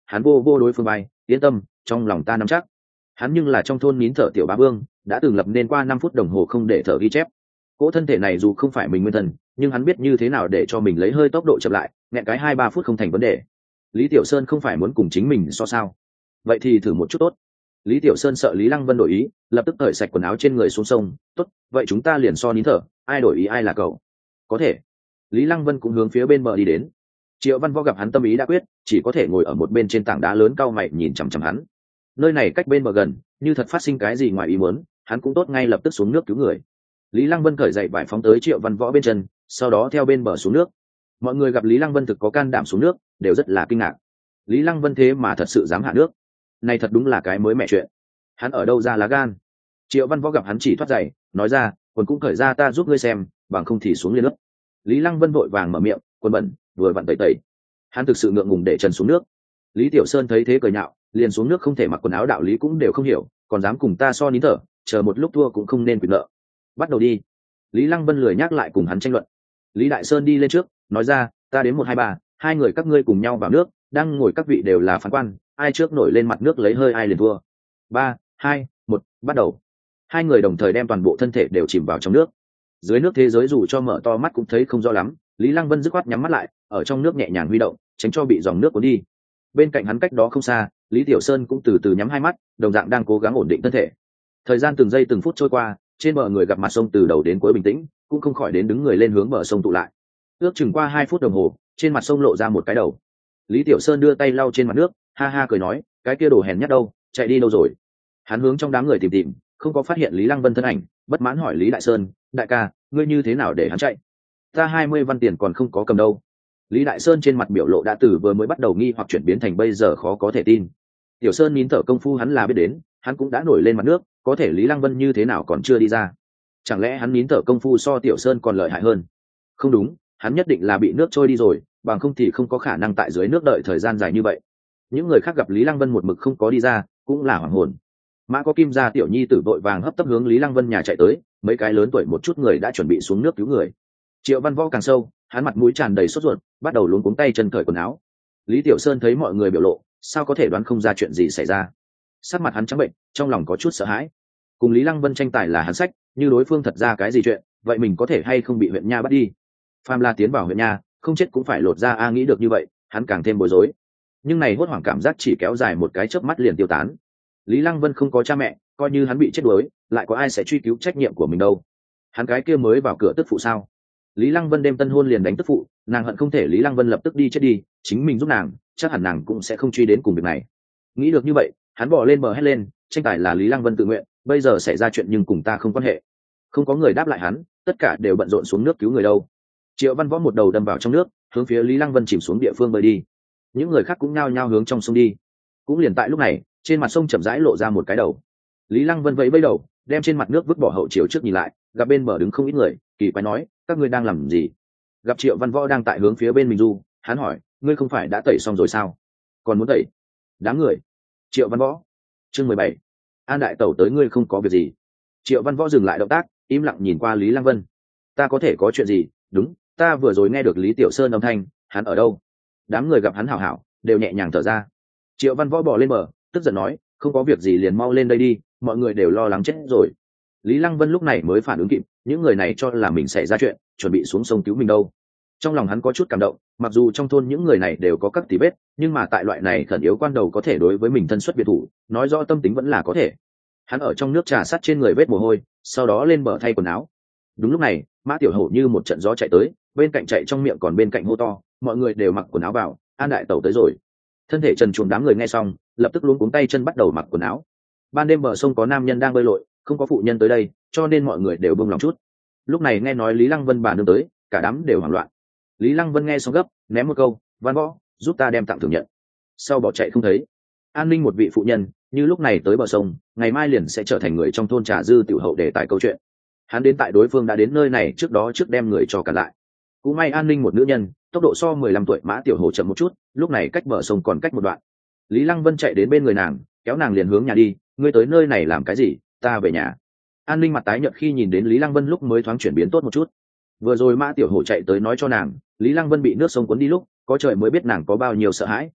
hắn vô vô đối phương bay, yên tâm, trong lòng ta nắm chắc. Hắn nhưng là trong thôn nín thở tiểu bá vương, đã từng lập nên qua năm phút đồng hồ không để thở ghi chép. Cỗ thân thể này dù không phải mình nguyên thần, nhưng hắn biết như thế nào để cho mình lấy hơi tốc độ chậm lại, nghẹn cái hai ba phút không thành vấn đề. Lý Tiểu Sơn không phải muốn cùng chính mình so sao? Vậy thì thử một chút tốt. Lý Tiểu Sơn sợ Lý Lăng Vân đổi ý, lập tức cởi sạch quần áo trên người xuống sông. Tốt, vậy chúng ta liền so nín thở, ai đổi ý ai là cậu. Có thể. Lý Lăng Vân cũng hướng phía bên bờ đi đến. Triệu Văn Võ gặp hắn tâm ý đã quyết, chỉ có thể ngồi ở một bên trên tảng đá lớn cao mày nhìn chằm chằm hắn. Nơi này cách bên bờ gần, như thật phát sinh cái gì ngoài ý muốn, hắn cũng tốt ngay lập tức xuống nước cứu người. Lý Lăng Vân cởi dậy vải phóng tới Triệu Văn Võ bên chân, sau đó theo bên bờ xuống nước. Mọi người gặp Lý Lăng Vân thực có can đảm xuống nước, đều rất là kinh ngạc. Lý Lăng Vân thế mà thật sự dám hạ nước, này thật đúng là cái mới mẹ chuyện. Hắn ở đâu ra lá gan? Triệu Văn Võ gặp hắn chỉ thoát giày, nói ra, quần cũng cởi ra ta giúp ngươi xem, bằng không thì xuống liền nước. Lý Lăng Vân vội vàng mở miệng, quần bẩn, vừa vặn tẩy tẩy. Hắn thực sự ngượng ngùng để trần xuống nước. Lý Tiểu Sơn thấy thế cười nhạo, liền xuống nước không thể mặc quần áo đạo lý cũng đều không hiểu, còn dám cùng ta so nín thở, chờ một lúc thua cũng không nên quyền nợ. Bắt đầu đi. Lý Lăng Vân lười nhắc lại cùng hắn tranh luận. Lý Đại Sơn đi lên trước, nói ra, ta đến một hai ba, hai người các ngươi cùng nhau vào nước, đang ngồi các vị đều là phán quan, ai trước nổi lên mặt nước lấy hơi ai liền thua. Ba, hai, một, bắt đầu. Hai người đồng thời đem toàn bộ thân thể đều chìm vào trong nước. Dưới nước thế giới dù cho mở to mắt cũng thấy không rõ lắm, Lý Lăng Vân dứt khoát nhắm mắt lại, ở trong nước nhẹ nhàng huy động, tránh cho bị dòng nước cuốn đi. Bên cạnh hắn cách đó không xa, Lý Tiểu Sơn cũng từ từ nhắm hai mắt, đồng dạng đang cố gắng ổn định thân thể. Thời gian từng giây từng phút trôi qua, trên bờ người gặp mặt sông từ đầu đến cuối bình tĩnh, cũng không khỏi đến đứng người lên hướng bờ sông tụ lại. Ước chừng qua hai phút đồng hồ, trên mặt sông lộ ra một cái đầu. Lý Tiểu Sơn đưa tay lau trên mặt nước, ha ha cười nói, cái kia đồ hèn nhát đâu, chạy đi đâu rồi? Hắn hướng trong đám người tìm tìm, không có phát hiện Lý Lăng Vân thân ảnh, bất mãn hỏi Lý Đại Sơn, đại ca, ngươi như thế nào để hắn chạy? Ta hai mươi văn tiền còn không có cầm đâu. Lý Đại Sơn trên mặt biểu lộ đã từ vừa mới bắt đầu nghi hoặc chuyển biến thành bây giờ khó có thể tin. Tiểu Sơn nín thở công phu hắn là biết đến, hắn cũng đã nổi lên mặt nước, có thể Lý Lăng Vân như thế nào còn chưa đi ra? Chẳng lẽ hắn nín thở công phu so Tiểu Sơn còn lợi hại hơn? Không đúng, hắn nhất định là bị nước trôi đi rồi, bằng không thì không có khả năng tại dưới nước đợi thời gian dài như vậy. Những người khác gặp Lý Lăng Vân một mực không có đi ra, cũng là hoảng hồn. Mã có Kim gia tiểu nhi tử vội vàng hấp tấp hướng Lý Lăng Vân nhà chạy tới, mấy cái lớn tuổi một chút người đã chuẩn bị xuống nước cứu người. Triệu Văn Võ càng sâu, hắn mặt mũi tràn đầy sốt ruột, bắt đầu luống cuống tay chân cởi quần áo. Lý Tiểu Sơn thấy mọi người biểu lộ, sao có thể đoán không ra chuyện gì xảy ra. Sắc mặt hắn trắng bệnh, trong lòng có chút sợ hãi. Cùng Lý Lăng Vân tranh tài là hắn sách, như đối phương thật ra cái gì chuyện, vậy mình có thể hay không bị huyện nha bắt đi. Phàm La tiến vào huyện nha, không chết cũng phải lột ra a, nghĩ được như vậy, hắn càng thêm bối rối. Nhưng này hốt hoảng cảm giác chỉ kéo dài một cái chớp mắt liền tiêu tán. Lý Lăng Vân không có cha mẹ, coi như hắn bị chết đuối, lại có ai sẽ truy cứu trách nhiệm của mình đâu. Hắn cái kia mới vào cửa tức phụ sao? Lý Lăng Vân đêm tân hôn liền đánh tức phụ, nàng hận không thể Lý Lăng Vân lập tức đi chết đi, chính mình giúp nàng, chắc hẳn nàng cũng sẽ không truy đến cùng việc này. Nghĩ được như vậy, hắn bỏ lên bờ hét lên, tranh tài là Lý Lăng Vân tự nguyện, bây giờ xảy ra chuyện nhưng cùng ta không quan hệ. Không có người đáp lại hắn, tất cả đều bận rộn xuống nước cứu người đâu. Triệu Văn Võ một đầu đâm vào trong nước, hướng phía Lý Lăng Vân chìm xuống địa phương bơi đi. Những người khác cũng nhao nhao hướng trong sông đi. Cũng liền tại lúc này, trên mặt sông chậm rãi lộ ra một cái đầu. Lý Lăng Vân vẫy vẫy đầu, đem trên mặt nước vứt bỏ hậu chiều trước nhìn lại, gặp bên bờ đứng không ít người, kỳ quái nói, các ngươi đang làm gì? Gặp Triệu Văn Võ đang tại hướng phía bên mình du, hắn hỏi, ngươi không phải đã tẩy xong rồi sao? Còn muốn tẩy? Đám người. Triệu Văn Võ. Chương mười bảy. An đại tẩu tới, ngươi không có việc gì? Triệu Văn Võ dừng lại động tác, im lặng nhìn qua Lý Lăng Vân. Ta có thể có chuyện gì? Đúng, ta vừa rồi nghe được Lý Tiểu Sơn âm thanh, hắn ở đâu? Đám người gặp hắn hảo hảo, đều nhẹ nhàng thở ra. Triệu Văn Võ bỏ lên bờ, tức giận nói, không có việc gì liền mau lên đây đi, mọi người đều lo lắng chết rồi. Lý Lăng Vân lúc này mới phản ứng kịp, những người này cho là mình xảy ra chuyện, chuẩn bị xuống sông cứu mình đâu. Trong lòng hắn có chút cảm động, mặc dù trong thôn những người này đều có các tí vết, nhưng mà tại loại này khẩn yếu quan đầu có thể đối với mình thân xuất biệt thủ, nói rõ tâm tính vẫn là có thể. Hắn ở trong nước trà sát trên người vết mồ hôi, sau đó lên bờ thay quần áo. Đúng lúc này, Mã Tiểu Hổ như một trận gió chạy tới, bên cạnh chạy trong miệng còn bên cạnh hô to, mọi người đều mặc quần áo vào, An đại tẩu tới rồi. Thân thể trần truồng đám người nghe xong, lập tức luống cuống tay chân bắt đầu mặc quần áo. Ban đêm bờ sông có nam nhân đang bơi lội, không có phụ nhân tới đây, cho nên mọi người đều buông lòng chút. Lúc này nghe nói Lý Lăng Vân bà nương tới, cả đám đều hoảng loạn. Lý Lăng Vân nghe xong gấp, ném một câu, Văn Võ, giúp ta đem tặng thưởng nhận. Sau bỏ chạy không thấy. An ninh một vị phụ nhân, như lúc này tới bờ sông, ngày mai liền sẽ trở thành người trong thôn trà dư tiểu hậu để tài câu chuyện. Hắn đến tại đối phương đã đến nơi này trước đó trước đem người cho cả lại. Cũng may An ninh một nữ nhân, tốc độ so mười lăm tuổi Mã Tiểu Hổ chậm một chút, lúc này cách bờ sông còn cách một đoạn. Lý Lăng Vân chạy đến bên người nàng, kéo nàng liền hướng nhà đi, ngươi tới nơi này làm cái gì, ta về nhà. An ninh mặt tái nhợt khi nhìn đến Lý Lăng Vân lúc mới thoáng chuyển biến tốt một chút. Vừa rồi Mã Tiểu Hổ chạy tới nói cho nàng, Lý Lăng Vân bị nước sông cuốn đi lúc, có trời mới biết nàng có bao nhiêu sợ hãi.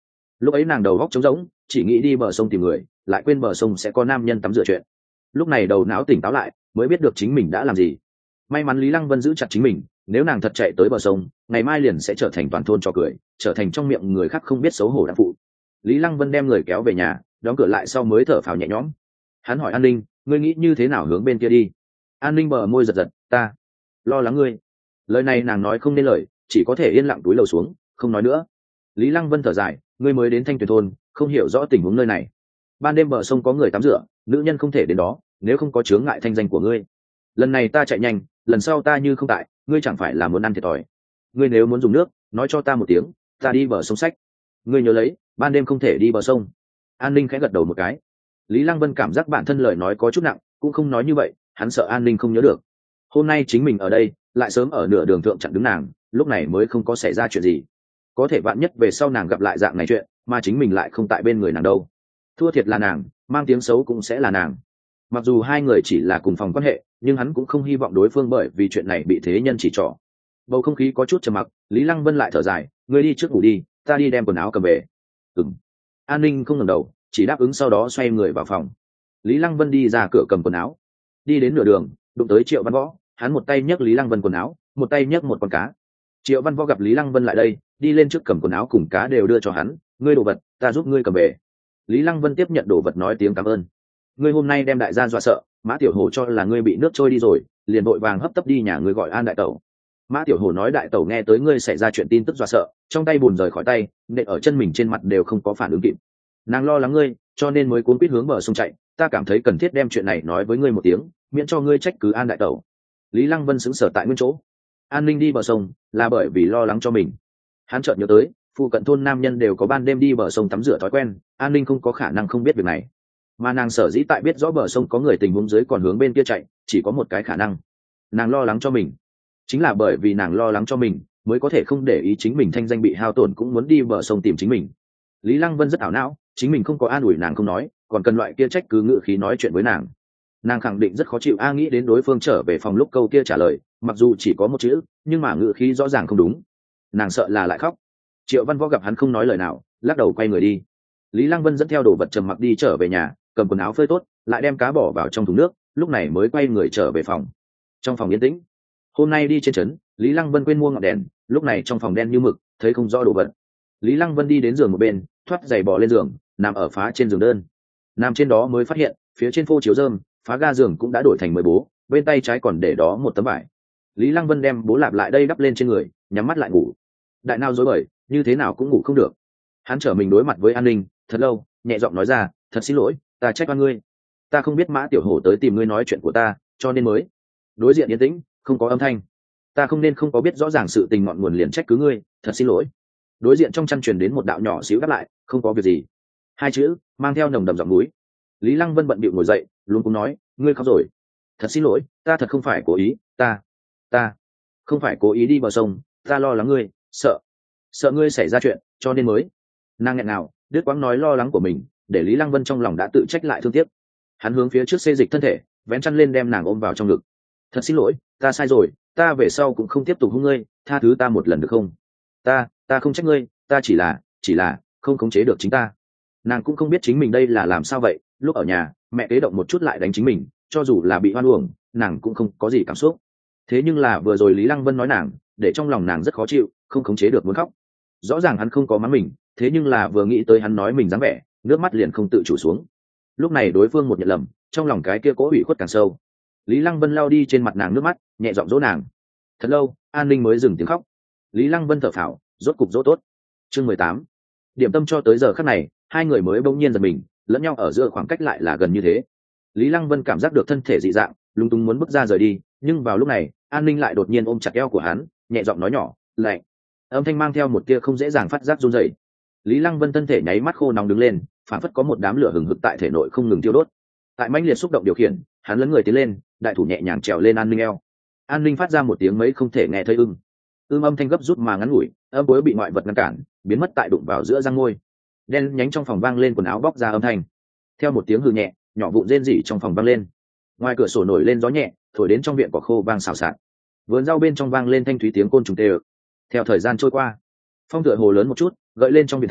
lúc ấy nàng đầu góc trống rỗng, chỉ nghĩ đi bờ sông tìm người, lại quên bờ sông sẽ có nam nhân tắm rửa chuyện. Lúc này đầu não tỉnh táo lại, mới biết được chính mình đã làm gì. May mắn Lý Lăng Vân giữ chặt chính mình, nếu nàng thật chạy tới bờ sông, ngày mai liền sẽ trở thành toàn thôn trò cười, trở thành trong miệng người khác không biết xấu hổ đắc phụ. Lý Lăng Vân đem người kéo về nhà, đóng cửa lại sau mới thở phào nhẹ nhõm. Hắn hỏi An Ninh, ngươi nghĩ như thế nào hướng bên kia đi? An Ninh bờ môi giật giật, ta lo lắng ngươi. Lời này nàng nói không nên lời, chỉ có thể yên lặng túi lầu xuống, không nói nữa. Lý Lăng Vân thở dài, ngươi mới đến Thanh Tuyền thôn, không hiểu rõ tình huống nơi này. Ban đêm bờ sông có người tắm rửa, nữ nhân không thể đến đó, nếu không có chướng ngại thanh danh của ngươi. Lần này ta chạy nhanh, lần sau ta như không tại, ngươi chẳng phải là muốn ăn thiệt thòi. Ngươi nếu muốn dùng nước, nói cho ta một tiếng, ta đi bờ sông sách. Ngươi nhớ lấy, ban đêm không thể đi bờ sông. An Ninh khẽ gật đầu một cái. Lý Lăng Vân cảm giác bản thân lời nói có chút nặng, cũng không nói như vậy, hắn sợ An Ninh không nhớ được. Hôm nay chính mình ở đây, lại sớm ở nửa đường thượng chặn đứng nàng, lúc này mới không có xảy ra chuyện gì. Có thể vạn nhất về sau nàng gặp lại dạng này chuyện, mà chính mình lại không tại bên người nàng đâu. Thua thiệt là nàng, mang tiếng xấu cũng sẽ là nàng. Mặc dù hai người chỉ là cùng phòng quan hệ, nhưng hắn cũng không hy vọng đối phương bởi vì chuyện này bị thế nhân chỉ trỏ. Bầu không khí có chút trầm mặc, Lý Lăng Vân lại thở dài, ngươi đi trước ngủ đi, ta đi đem quần áo cầm về. Ừm. An Ninh không ngẩng đầu, chỉ đáp ứng sau đó xoay người vào phòng. Lý Lăng Vân đi ra cửa cầm quần áo, đi đến nửa đường, đụng tới Triệu Văn Võ, hắn một tay nhấc Lý Lăng Vân quần áo, một tay nhấc một con cá. Triệu Văn Võ gặp Lý Lăng Vân lại đây, đi lên trước cầm quần áo cùng cá đều đưa cho hắn, ngươi đồ vật, ta giúp ngươi cầm về. Lý Lăng Vân tiếp nhận đồ vật nói tiếng cảm ơn. Ngươi hôm nay đem đại gia dọa sợ, Mã Tiểu Hổ cho là ngươi bị nước trôi đi rồi, liền vội vàng hấp tấp đi nhà ngươi gọi An đại tẩu. Mã Tiểu Hổ nói đại tẩu nghe tới ngươi xảy ra chuyện tin tức dọa sợ, trong tay bùn rời khỏi tay, nện ở chân mình trên mặt đều không có phản ứng kịp. Nàng lo lắng ngươi, cho nên mới cuốn quýt hướng bờ sông chạy, ta cảm thấy cần thiết đem chuyện này nói với ngươi một tiếng, miễn cho ngươi trách cứ An đại tẩu. Lý Lăng Vân sững sờ tại nguyên chỗ. An Ninh đi bờ sông là bởi vì lo lắng cho mình. Hắn chợt nhớ tới, phụ cận thôn nam nhân đều có ban đêm đi bờ sông tắm rửa thói quen, An Ninh không có khả năng không biết việc này. Mà nàng sở dĩ tại biết rõ bờ sông có người tình huống dưới còn hướng bên kia chạy, chỉ có một cái khả năng. Nàng lo lắng cho mình. Chính là bởi vì nàng lo lắng cho mình, mới có thể không để ý chính mình thanh danh bị hao tổn cũng muốn đi bờ sông tìm chính mình. Lý Lăng Vân rất ảo não, chính mình không có an ủi nàng không nói, còn cần loại kia trách cứ ngự khí nói chuyện với nàng. Nàng khẳng định rất khó chịu a, nghĩ đến đối phương trở về phòng lúc câu kia trả lời, mặc dù chỉ có một chữ, nhưng mà ngự khí rõ ràng không đúng. Nàng sợ là lại khóc. Triệu Văn Võ gặp hắn không nói lời nào, lắc đầu quay người đi. Lý Lăng Vân dẫn theo đồ vật trầm mặc đi trở về nhà, cầm quần áo phơi tốt, lại đem cá bỏ vào trong thùng nước, lúc này mới quay người trở về phòng. Trong phòng yên tĩnh. Hôm nay đi trên trấn, Lý Lăng Vân quên mua ngọn đèn, lúc này trong phòng đen như mực, thấy không rõ đồ vật. Lý Lăng Vân đi đến giường một bên, thoát giày bò lên giường, nằm ở phá trên giường đơn. Nằm trên đó mới phát hiện, phía trên phô chiếu rơm, phá ga giường cũng đã đổi thành mới bố, bên tay trái còn để đó một tấm vải. Lý Lăng Vân đem bố lạp lại đây đắp lên trên người, nhắm mắt lại ngủ. Đại nào rối bời, như thế nào cũng ngủ không được. Hắn trở mình đối mặt với An Ninh, thật lâu, nhẹ giọng nói ra, thật xin lỗi, ta trách oan ngươi. Ta không biết Mã Tiểu Hổ tới tìm ngươi nói chuyện của ta, cho nên mới. Đối diện yên tĩnh, không có âm thanh. Ta không nên không có biết rõ ràng sự tình ngọn nguồn liền trách cứ ngươi, thật xin lỗi. Đối diện trong chăn truyền đến một đạo nhỏ xíu đáp lại, không có việc gì. Hai chữ mang theo nồng đậm giọng núi. Lý Lăng Vân bận bịu ngồi dậy, luôn cũng nói, ngươi khóc rồi. Thật xin lỗi, ta thật không phải cố ý, ta, ta không phải cố ý đi bờ sông, ta lo lắng ngươi, sợ, sợ ngươi xảy ra chuyện, cho nên mới. Nàng nghẹn nào, đứt quãng nói lo lắng của mình, để Lý Lăng Vân trong lòng đã tự trách lại thương tiếc. Hắn hướng phía trước xê dịch thân thể, vén chăn lên đem nàng ôm vào trong ngực. Thật xin lỗi, ta sai rồi, ta về sau cũng không tiếp tục hung ngươi, tha thứ ta một lần được không? Ta, ta không trách ngươi, ta chỉ là, chỉ là không khống chế được chính ta. Nàng cũng không biết chính mình đây là làm sao vậy, lúc ở nhà, mẹ kế động một chút lại đánh chính mình, cho dù là bị hoan uổng, nàng cũng không có gì cảm xúc. Thế nhưng là vừa rồi Lý Lăng Vân nói nàng, để trong lòng nàng rất khó chịu, không khống chế được muốn khóc. Rõ ràng hắn không có mắng mình, thế nhưng là vừa nghĩ tới hắn nói mình dáng vẻ, nước mắt liền không tự chủ xuống. Lúc này đối phương một nhận lầm, trong lòng cái kia cố ủy khuất càng sâu. Lý Lăng Vân lao đi trên mặt nàng nước mắt, nhẹ giọng dỗ nàng. Thật lâu, An Ninh mới dừng tiếng khóc. Lý Lăng Vân thở phào, rốt cục dỗ tốt. Chương mười tám. Điểm tâm cho tới giờ khắc này, hai người mới bỗng nhiên giật mình, lẫn nhau ở giữa khoảng cách lại là gần như thế. Lý Lăng Vân cảm giác được thân thể dị dạng, lung tung muốn bước ra rời đi, nhưng vào lúc này, An Ninh lại đột nhiên ôm chặt eo của hắn, nhẹ giọng nói nhỏ, lạnh. Âm thanh mang theo một tia không dễ dàng phát giác run rẩy. Lý Lăng Vân thân thể nháy mắt khô nóng đứng lên, phản phất có một đám lửa hừng hực tại thể nội không ngừng tiêu đốt. Tại mãnh liệt xúc động điều khiển, hắn lấn người tiến lên, đại thủ nhẹ nhàng trèo lên An Ninh eo. An Ninh phát ra một tiếng mấy không thể nghe thấy ưng. Ưng âm thanh gấp rút mà ngắn ngủi, âm cuối bị ngoại vật ngăn cản, biến mất tại đụng vào giữa răng môi. Đen nhánh trong phòng vang lên quần áo bóc ra âm thanh. Theo một tiếng hừ nhẹ, nhỏ vụn rên rỉ trong phòng vang lên. Ngoài cửa sổ nổi lên gió nhẹ, thổi đến trong viện cỏ khô vang xào xạc. Vườn rau bên trong vang lên thanh thúy tiếng côn trùng tê ực. Theo thời gian trôi qua, phong tựa hồ lớn một chút, gợi lên trong viện thảo,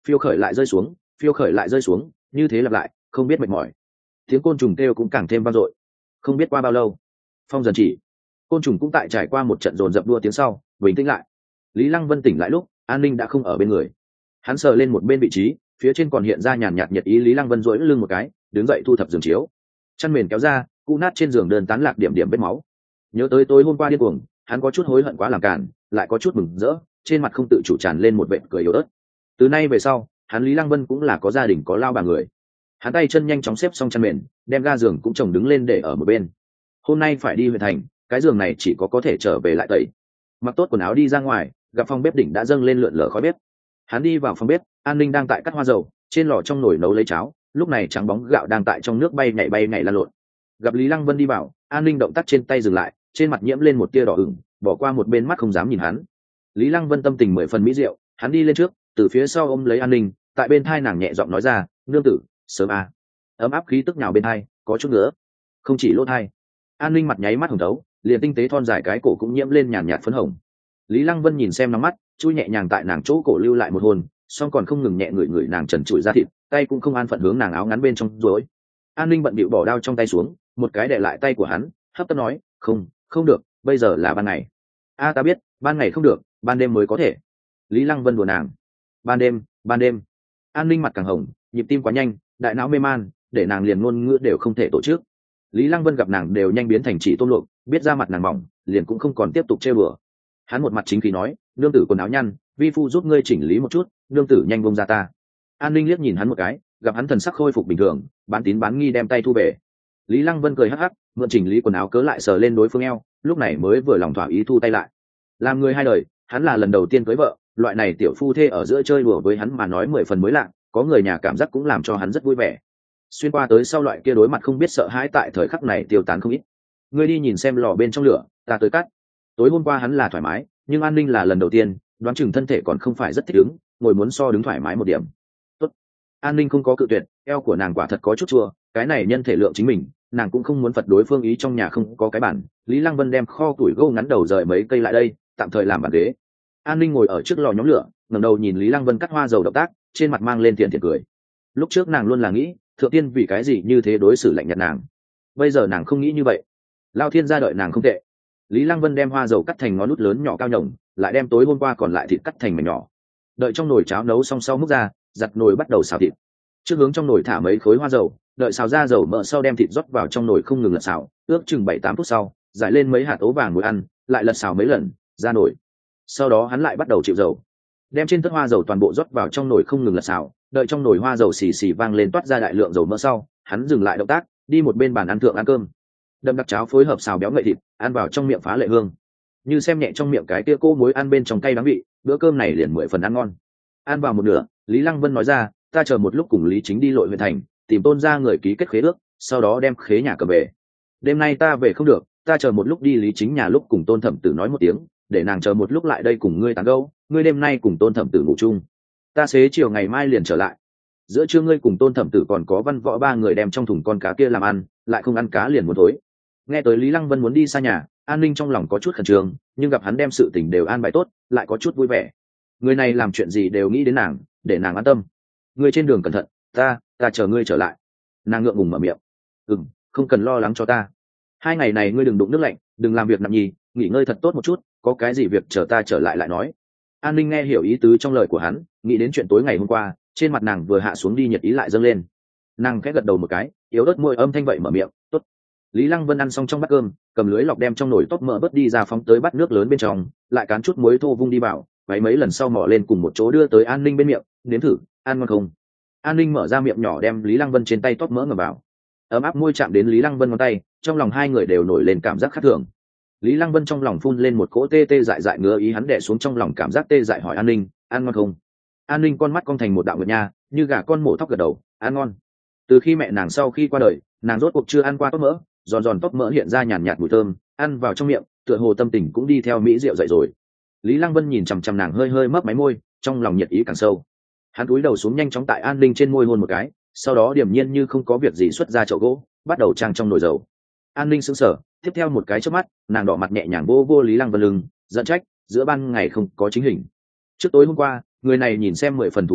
phiêu khởi lại rơi xuống, phiêu khởi lại rơi xuống, như thế lặp lại không biết mệt mỏi. Tiếng côn trùng kêu cũng càng thêm vang dội. Không biết qua bao lâu, phong dần chỉ, côn trùng cũng tại trải qua một trận dồn dập đua tiếng sau bình tĩnh lại. Lý Lăng Vân tỉnh lại lúc An Ninh đã không ở bên người. Hắn sờ lên một bên vị trí, phía trên còn hiện ra nhàn nhạt nhiệt ý. Lý Lăng Vân duỗi lưng một cái, đứng dậy thu thập giường chiếu, chăn mền kéo ra, cũ nát trên giường đơn tán lạc điểm điểm vết máu. Nhớ tới tối hôm qua điên cuồng, hắn có chút hối hận quá làm cản, lại có chút mừng rỡ, trên mặt không tự chủ tràn lên một vệt cười yếu ớt. Từ nay về sau, hắn Lý Lăng Vân cũng là có gia đình có lao bà người. Hắn tay chân nhanh chóng xếp xong chăn mền, đem ga giường cũng chồng đứng lên để ở một bên. Hôm nay phải đi huyện thành, cái giường này chỉ có có thể trở về lại tẩy. Mặc tốt quần áo đi ra ngoài, gặp phòng bếp đỉnh đã dâng lên lượn lờ khói bếp. Hắn đi vào phòng bếp, An Ninh đang tại cắt hoa dầu, trên lò trong nồi nấu lấy cháo, lúc này trắng bóng gạo đang tại trong nước bay nhảy bay nhảy lan lộn. Gặp Lý Lăng Vân đi vào, An Ninh động tác trên tay dừng lại, trên mặt nhiễm lên một tia đỏ ửng, bỏ qua một bên mắt không dám nhìn hắn. Lý Lăng Vân tâm tình mười phần mỹ diệu, hắn đi lên trước, từ phía sau ôm lấy An Ninh, tại bên thai nàng nhẹ giọng nói ra, nương tử, sớm à. Ấm áp khí tức nhào bên thai, có chút nữa, không chỉ lỗ thai. An Ninh mặt nháy mắt hồng thấu, liền tinh tế thon dài cái cổ cũng nhiễm lên nhàn nhạt phấn hồng. Lý Lăng Vân nhìn xem nóng mắt, chui nhẹ nhàng tại nàng chỗ cổ lưu lại một hôn, song còn không ngừng nhẹ ngửi ngửi nàng trần trụi da thịt, tay cũng không an phận hướng nàng áo ngắn bên trong rối. An Ninh bận bịu bỏ đao trong tay xuống, một cái đè lại tay của hắn, hấp tấp nói, không, không được, bây giờ là ban ngày. A ta biết, ban ngày không được, ban đêm mới có thể. Lý Lăng Vân đùa nàng. Ban đêm, ban đêm. An Ninh mặt càng hồng, nhịp tim quá nhanh, đại não mê man, để nàng liền ngôn ngữ đều không thể tổ chức. Lý Lăng Vân gặp nàng đều nhanh biến thành chỉ tôm luộc, biết ra mặt nàng mỏng, liền cũng không còn tiếp tục trêu bừa. Hắn một mặt chính khí nói, nương tử quần áo nhăn, vi phu giúp ngươi chỉnh lý một chút, nương tử nhanh bông ra ta. An Ninh liếc nhìn hắn một cái, gặp hắn thần sắc khôi phục bình thường, bán tín bán nghi đem tay thu về. Lý Lăng Vân cười hắc hắc, mượn chỉnh lý quần áo cớ lại sờ lên đối phương eo, lúc này mới vừa lòng thỏa ý thu tay lại. Làm người hai đời, hắn là lần đầu tiên cưới vợ, loại này tiểu phu thê ở giữa chơi đùa với hắn mà nói mười phần mới lạ, có người nhà cảm giác cũng làm cho hắn rất vui vẻ. Xuyên qua tới sau loại kia đối mặt không biết sợ hãi tại thời khắc này tiêu tán không ít. Ngươi đi nhìn xem lò bên trong lửa, ta tới cắt. Tối hôm qua hắn là thoải mái, nhưng An Ninh là lần đầu tiên, đoán chừng thân thể còn không phải rất thích ứng, ngồi muốn so đứng thoải mái một điểm. Tốt. An Ninh không có cự tuyệt, eo của nàng quả thật có chút chua, cái này nhân thể lượng chính mình, nàng cũng không muốn phật đối phương ý trong nhà không có cái bản. Lý Lăng Vân đem kho tuổi gỗ ngắn đầu rời mấy cây lại đây, tạm thời làm bàn ghế. An Ninh ngồi ở trước lò nhóm lửa, ngẩng đầu nhìn Lý Lăng Vân cắt hoa dầu động tác, trên mặt mang lên thiện thiện cười. Lúc trước nàng luôn là nghĩ, thượng tiên vì cái gì như thế đối xử lạnh nhạt nàng. Bây giờ nàng không nghĩ như vậy. Lao thiên gia đợi nàng không tệ. Lý Lăng Vân đem hoa dầu cắt thành ngón nút lớn nhỏ cao nhồng, lại đem tối hôm qua còn lại thịt cắt thành mảnh nhỏ. Đợi trong nồi cháo nấu xong sau múc ra, giặt nồi bắt đầu xào thịt. Trước hướng trong nồi thả mấy khối hoa dầu, đợi xào ra dầu mỡ sau đem thịt rót vào trong nồi không ngừng lật xào, ước chừng bảy tám phút sau, giải lên mấy hạt ấu vàng muối ăn, lại lật xào mấy lần, ra nồi. Sau đó hắn lại bắt đầu chịu dầu, đem trên tất hoa dầu toàn bộ rót vào trong nồi không ngừng lật xào, đợi trong nồi hoa dầu xì xì vang lên toát ra đại lượng dầu mỡ sau, hắn dừng lại động tác, đi một bên bàn ăn thượng ăn cơm. Đậm đặc cháo phối hợp xào béo ngậy thịt, ăn vào trong miệng phá lệ hương. Như xem nhẹ trong miệng cái kia cô muối ăn bên trong cay đắng vị, bữa cơm này liền mười phần ăn ngon. Ăn vào một nửa, Lý Lăng Vân nói ra, ta chờ một lúc cùng Lý Chính đi lội huyện thành, tìm Tôn gia người ký kết khế ước, sau đó đem khế nhà cầm về. Đêm nay ta về không được, ta chờ một lúc đi Lý Chính nhà lúc cùng Tôn thẩm tử nói một tiếng, để nàng chờ một lúc lại đây cùng ngươi tán gẫu, ngươi đêm nay cùng Tôn thẩm tử ngủ chung. Ta xế chiều ngày mai liền trở lại. Giữa trưa ngươi cùng Tôn thẩm tử còn có Văn Võ ba người đem trong thùng con cá kia làm ăn, lại không ăn cá liền muốn thối. Nghe tới Lý Lăng Vân muốn đi xa nhà, An Ninh trong lòng có chút khẩn trương, nhưng gặp hắn đem sự tình đều an bài tốt, lại có chút vui vẻ. Người này làm chuyện gì đều nghĩ đến nàng, để nàng an tâm. Ngươi trên đường cẩn thận, ta, ta chờ ngươi trở lại. Nàng ngượng ngùng mở miệng. Ừm, không cần lo lắng cho ta. Hai ngày này ngươi đừng đụng nước lạnh, đừng làm việc nặng nhì, nghỉ ngơi thật tốt một chút, có cái gì việc chờ ta trở lại lại nói. An Ninh nghe hiểu ý tứ trong lời của hắn, nghĩ đến chuyện tối ngày hôm qua, trên mặt nàng vừa hạ xuống đi nhiệt ý lại dâng lên. Nàng khẽ gật đầu một cái, yếu ớt môi âm thanh vậy mở miệng, tốt. Lý Lăng Vân ăn xong trong bát cơm, cầm lưới lọc đem trong nồi tóc mỡ bớt đi ra phóng tới bát nước lớn bên trong, lại cán chút muối thô vung đi vào, váy mấy lần sau mò lên cùng một chỗ đưa tới An Ninh bên miệng, nếm thử, ăn ngon không? An Ninh mở ra miệng nhỏ đem Lý Lăng Vân trên tay tóc mỡ ngầm vào, ấm áp môi chạm đến Lý Lăng Vân ngón tay, trong lòng hai người đều nổi lên cảm giác khác thường. Lý Lăng Vân trong lòng phun lên một cỗ tê tê dại dại ngứa ý, hắn đè xuống trong lòng cảm giác tê dại hỏi An Ninh, ăn ngon không? An Ninh con mắt cong thành một đạo nguyệt nha, như gà con mổ thóc gật đầu, ăn ngon. Từ khi mẹ nàng sau khi qua đời, nàng rốt cuộc chưa ăn qua tóc mỡ, giòn giòn tóc mỡ hiện ra nhàn nhạt mùi thơm, ăn vào trong miệng, tựa hồ tâm tình cũng đi theo mỹ rượu dậy rồi. Lý Lăng Vân nhìn chằm chằm nàng hơi hơi mấp máy môi, trong lòng nhiệt ý càng sâu. Hắn cúi đầu xuống nhanh chóng tại An Ninh trên môi hôn một cái, sau đó điềm nhiên như không có việc gì xuất ra chậu gỗ, bắt đầu trang trong nồi dầu. An Ninh sững sờ, tiếp theo một cái chớp mắt, nàng đỏ mặt nhẹ nhàng vô vô Lý Lăng Vân lưng, giận trách, giữa ban ngày không có chính hình. Trước tối hôm qua, người này nhìn xem mười phần thủ lễ,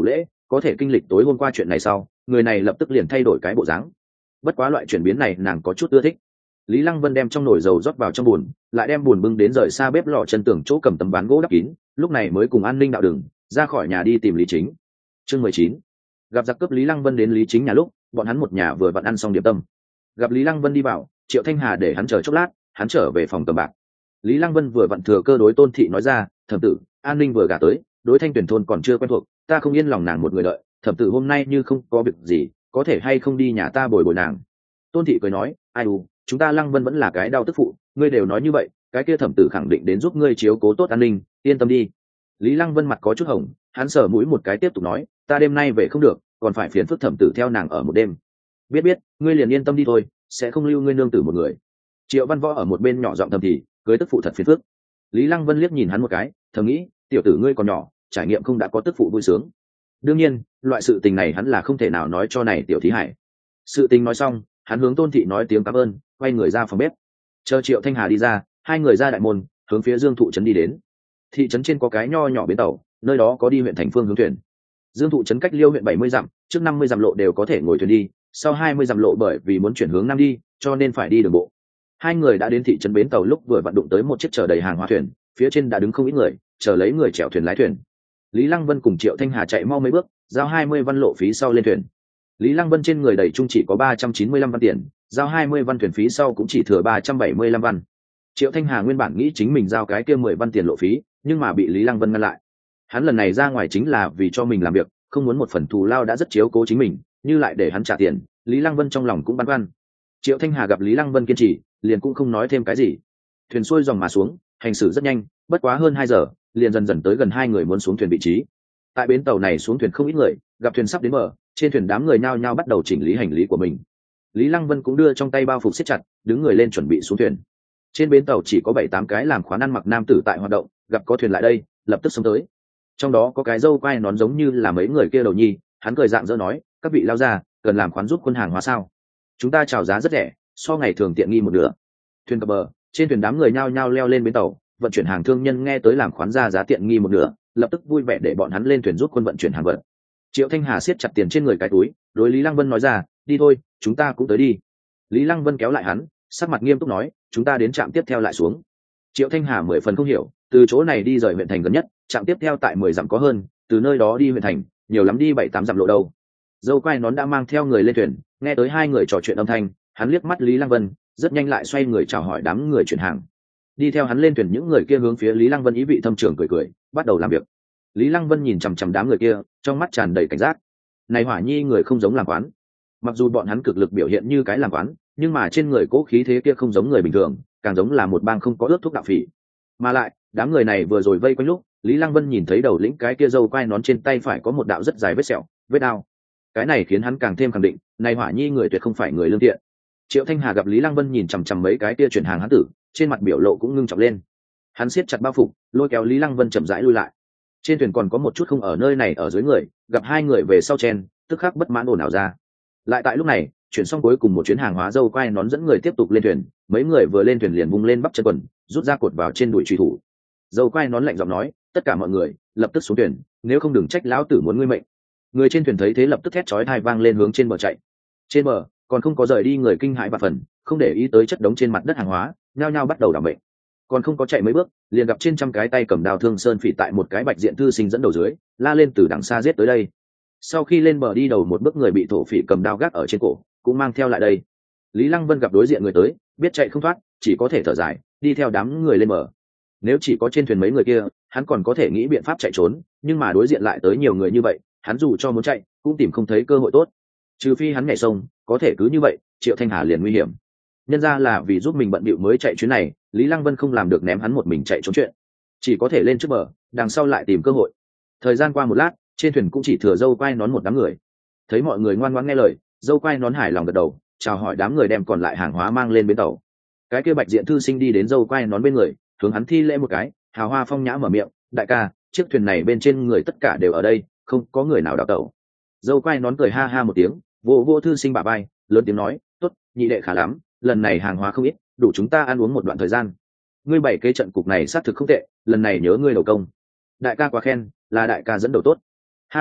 có thể kinh lịch tối hôm qua chuyện này sau người này lập tức liền thay đổi cái bộ dáng. Bất quá loại chuyển biến này nàng có chút ưa thích. Lý Lăng Vân đem trong nồi dầu rót vào trong bùn, lại đem bùn bưng đến rời xa bếp lò chân tường chỗ cầm tấm ván gỗ đắp kín, lúc này mới cùng An Ninh đạo đường ra khỏi nhà đi tìm Lý Chính. Chương mười chín. Gặp giặc cướp. Lý Lăng Vân đến Lý Chính nhà lúc bọn hắn một nhà vừa vặn ăn xong điểm tâm. Gặp Lý Lăng Vân đi vào, Triệu Thanh Hà để hắn chờ chốc lát, hắn trở về phòng cầm bạc. Lý Lăng Vân vừa vặn thừa cơ đối Tôn thị nói ra, thẩm tử, An Ninh vừa gả tới, đối Thanh Tuyển thôn còn chưa quen thuộc, ta không yên lòng nàng một người đợi, thẩm tử hôm nay như không có việc gì, có thể hay không đi nhà ta bồi bồi nàng. Tôn thị cười nói, ai u, chúng ta Lăng Vân vẫn là cái đau tức phụ, ngươi đều nói như vậy, cái kia thẩm tử khẳng định đến giúp ngươi chiếu cố tốt An Ninh, yên tâm đi. Lý Lăng Vân mặt có chút hồng, hắn sờ mũi một cái tiếp tục nói, ta đêm nay về không được, còn phải phiền phức thẩm tử theo nàng ở một đêm. Biết biết, ngươi liền yên tâm đi thôi, sẽ không lưu ngươi nương tử một người. Triệu Văn Võ ở một bên nhỏ giọng thầm thì, cưới tức phụ thật phiền phức. Lý Lăng Vân liếc nhìn hắn một cái, thầm nghĩ, tiểu tử ngươi còn nhỏ, trải nghiệm không đã có tức phụ vui sướng. Đương nhiên, loại sự tình này hắn là không thể nào nói cho này tiểu thí hải. Sự tình nói xong, hắn hướng Tôn thị nói tiếng cảm ơn, quay người ra phòng bếp. Chờ Triệu Thanh Hà đi ra, hai người ra đại môn, hướng phía Dương Thụ trấn đi đến. Thị trấn trên có cái nho nhỏ bến tàu, nơi đó có đi huyện thành phương hướng thuyền. Dương Thụ trấn cách Liêu huyện bảy mươi dặm, trước năm mươi dặm lộ đều có thể ngồi thuyền đi, sau hai mươi dặm lộ bởi vì muốn chuyển hướng nam đi, cho nên phải đi đường bộ. Hai người đã đến thị trấn bến tàu lúc vừa vặn đụng tới một chiếc chở đầy hàng hóa thuyền, phía trên đã đứng không ít người, chờ lấy người chèo thuyền lái thuyền. Lý Lăng Vân cùng Triệu Thanh Hà chạy mau mấy bước, giao hai mươi văn lộ phí sau lên thuyền. Lý Lăng Vân trên người đầy chung chỉ có ba trăm chín mươi lăm văn tiền, giao hai mươi văn thuyền phí sau cũng chỉ thừa ba trăm bảy mươi lăm văn. Triệu Thanh Hà nguyên bản nghĩ chính mình giao cái kia mười văn tiền lộ phí, nhưng mà bị Lý Lăng Vân ngăn lại. Hắn lần này ra ngoài chính là vì cho mình làm việc, không muốn một phần thù lao đã rất chiếu cố chính mình, như lại để hắn trả tiền, Lý Lăng Vân trong lòng cũng băn khoăn. Triệu Thanh Hà gặp Lý Lăng Vân kiên trì, liền cũng không nói thêm cái gì. Thuyền xuôi dòng mà xuống, hành xử rất nhanh, bất quá hơn hai giờ, liền dần dần tới gần hai người muốn xuống thuyền vị trí. Tại bến tàu này xuống thuyền không ít người, gặp thuyền sắp đến bờ, trên thuyền đám người nhao nhao bắt đầu chỉnh lý hành lý của mình. Lý Lăng Vân cũng đưa trong tay bao phục siết chặt, đứng người lên chuẩn bị xuống thuyền. Trên bến tàu chỉ có bảy tám cái làm khoán ăn mặc nam tử tại hoạt động, gặp có thuyền lại đây, lập tức xông tới. Trong đó có cái râu quai nón giống như là mấy người kia đầu nhi, hắn cười dạng dỡ nói, các vị lao ra, cần làm khoán giúp quân hàng hóa sao? Chúng ta chào giá rất rẻ, so ngày thường tiện nghi một nửa. Thuyền cập bờ, trên thuyền đám người nhao nhao leo lên bến tàu, vận chuyển hàng thương nhân nghe tới làm khoán ra giá tiện nghi một nửa, lập tức vui vẻ để bọn hắn lên thuyền giúp quân vận chuyển hàng vật. Triệu Thanh Hà siết chặt tiền trên người cái túi, đối Lý Lăng Vân nói ra, đi thôi, chúng ta cũng tới đi. Lý Lăng Vân kéo lại hắn, sắc mặt nghiêm túc nói, chúng ta đến trạm tiếp theo lại xuống. Triệu Thanh Hà mười phần không hiểu, từ chỗ này đi rời huyện thành gần nhất, trạm tiếp theo tại mười dặm có hơn, từ nơi đó đi huyện thành, nhiều lắm đi bảy tám dặm lộ đâu. Dâu quai nón đã mang theo người lên thuyền, nghe tới hai người trò chuyện âm thanh, hắn liếc mắt Lý Lăng Vân, rất nhanh lại xoay người chào hỏi đám người chuyển hàng. Đi theo hắn lên thuyền, những người kia hướng phía Lý Lăng Vân ý vị thâm trường cười cười, bắt đầu làm việc. Lý Lăng Vân nhìn chằm chằm đám người kia, trong mắt tràn đầy cảnh giác. Này hỏa nhi người không giống làm quán. Mặc dù bọn hắn cực lực biểu hiện như cái làm quán, nhưng mà trên người cố khí thế kia không giống người bình thường, càng giống là một bang không có ước thúc đạo phỉ. Mà lại, đám người này vừa rồi vây quanh lúc, Lý Lăng Vân nhìn thấy đầu lĩnh cái kia râu quai nón trên tay phải có một đạo rất dài vết sẹo, vết đao. Cái này khiến hắn càng thêm khẳng định, này hỏa nhi người tuyệt không phải người lương thiện. Triệu Thanh Hà gặp Lý Lăng Vân nhìn chằm chằm mấy cái kia chuyển hàng hắn tử, trên mặt biểu lộ cũng ngưng trọng lên. Hắn siết chặt bao phục, lôi kéo Lý Lăng Vân chậm rãi lui lại. Trên thuyền còn có một chút không ở nơi này ở dưới người, gặp hai người về sau chen, tức khắc bất mãn ồn ào ra. Lại tại lúc này, chuyển xong cuối cùng một chuyến hàng hóa dâu quai nón dẫn người tiếp tục lên thuyền, mấy người vừa lên thuyền liền vung lên bắp chân quần, rút ra cột vào trên đùi truy thủ. Dâu quai nón lạnh giọng nói, tất cả mọi người lập tức xuống thuyền, nếu không đừng trách lão tử muốn ngươi mệnh. Người trên thuyền thấy thế lập tức thét chói tai vang lên hướng trên bờ chạy. Trên bờ còn không có rời đi người kinh hãi và phần, không để ý tới chất đống trên mặt đất hàng hóa, nhao nhao bắt đầu đảm mệnh. Còn không có chạy mấy bước, liền gặp trên trăm cái tay cầm đao thương sơn phỉ tại một cái bạch diện thư sinh dẫn đầu dưới, la lên từ đằng xa giết tới đây. Sau khi lên bờ đi đầu một bước người bị thổ phỉ cầm đao gác ở trên cổ, cũng mang theo lại đây. Lý Lăng Vân gặp đối diện người tới, biết chạy không thoát, chỉ có thể thở dài, đi theo đám người lên bờ. Nếu chỉ có trên thuyền mấy người kia, hắn còn có thể nghĩ biện pháp chạy trốn, nhưng mà đối diện lại tới nhiều người như vậy, hắn dù cho muốn chạy, cũng tìm không thấy cơ hội tốt. Trừ phi hắn nhảy sông, có thể cứ như vậy, Triệu Thanh Hà liền nguy hiểm. Nhân ra là vì giúp mình bận bịu mới chạy chuyến này, Lý Lăng Vân không làm được ném hắn một mình chạy trốn chuyện, chỉ có thể lên trước bờ, đằng sau lại tìm cơ hội. Thời gian qua một lát, trên thuyền cũng chỉ thừa dâu quai nón một đám người. Thấy mọi người ngoan ngoãn nghe lời, dâu quai nón hài lòng gật đầu, chào hỏi đám người đem còn lại hàng hóa mang lên bến tàu. Cái kia bạch diện thư sinh đi đến dâu quai nón bên người, hướng hắn thi lễ một cái, hào hoa phong nhã mở miệng, đại ca, chiếc thuyền này bên trên người tất cả đều ở đây, không có người nào đào tẩu. Dâu quai nón cười ha ha một tiếng, vô vô thư sinh bả vai, lớn tiếng nói, tốt, nhị đệ khá lắm, lần này hàng hóa không ít, đủ chúng ta ăn uống một đoạn thời gian. Ngươi bảy cái trận cục này xác thực không tệ, lần này nhớ ngươi đầu công. Đại ca quá khen, là đại ca dẫn đầu tốt. Ha ha,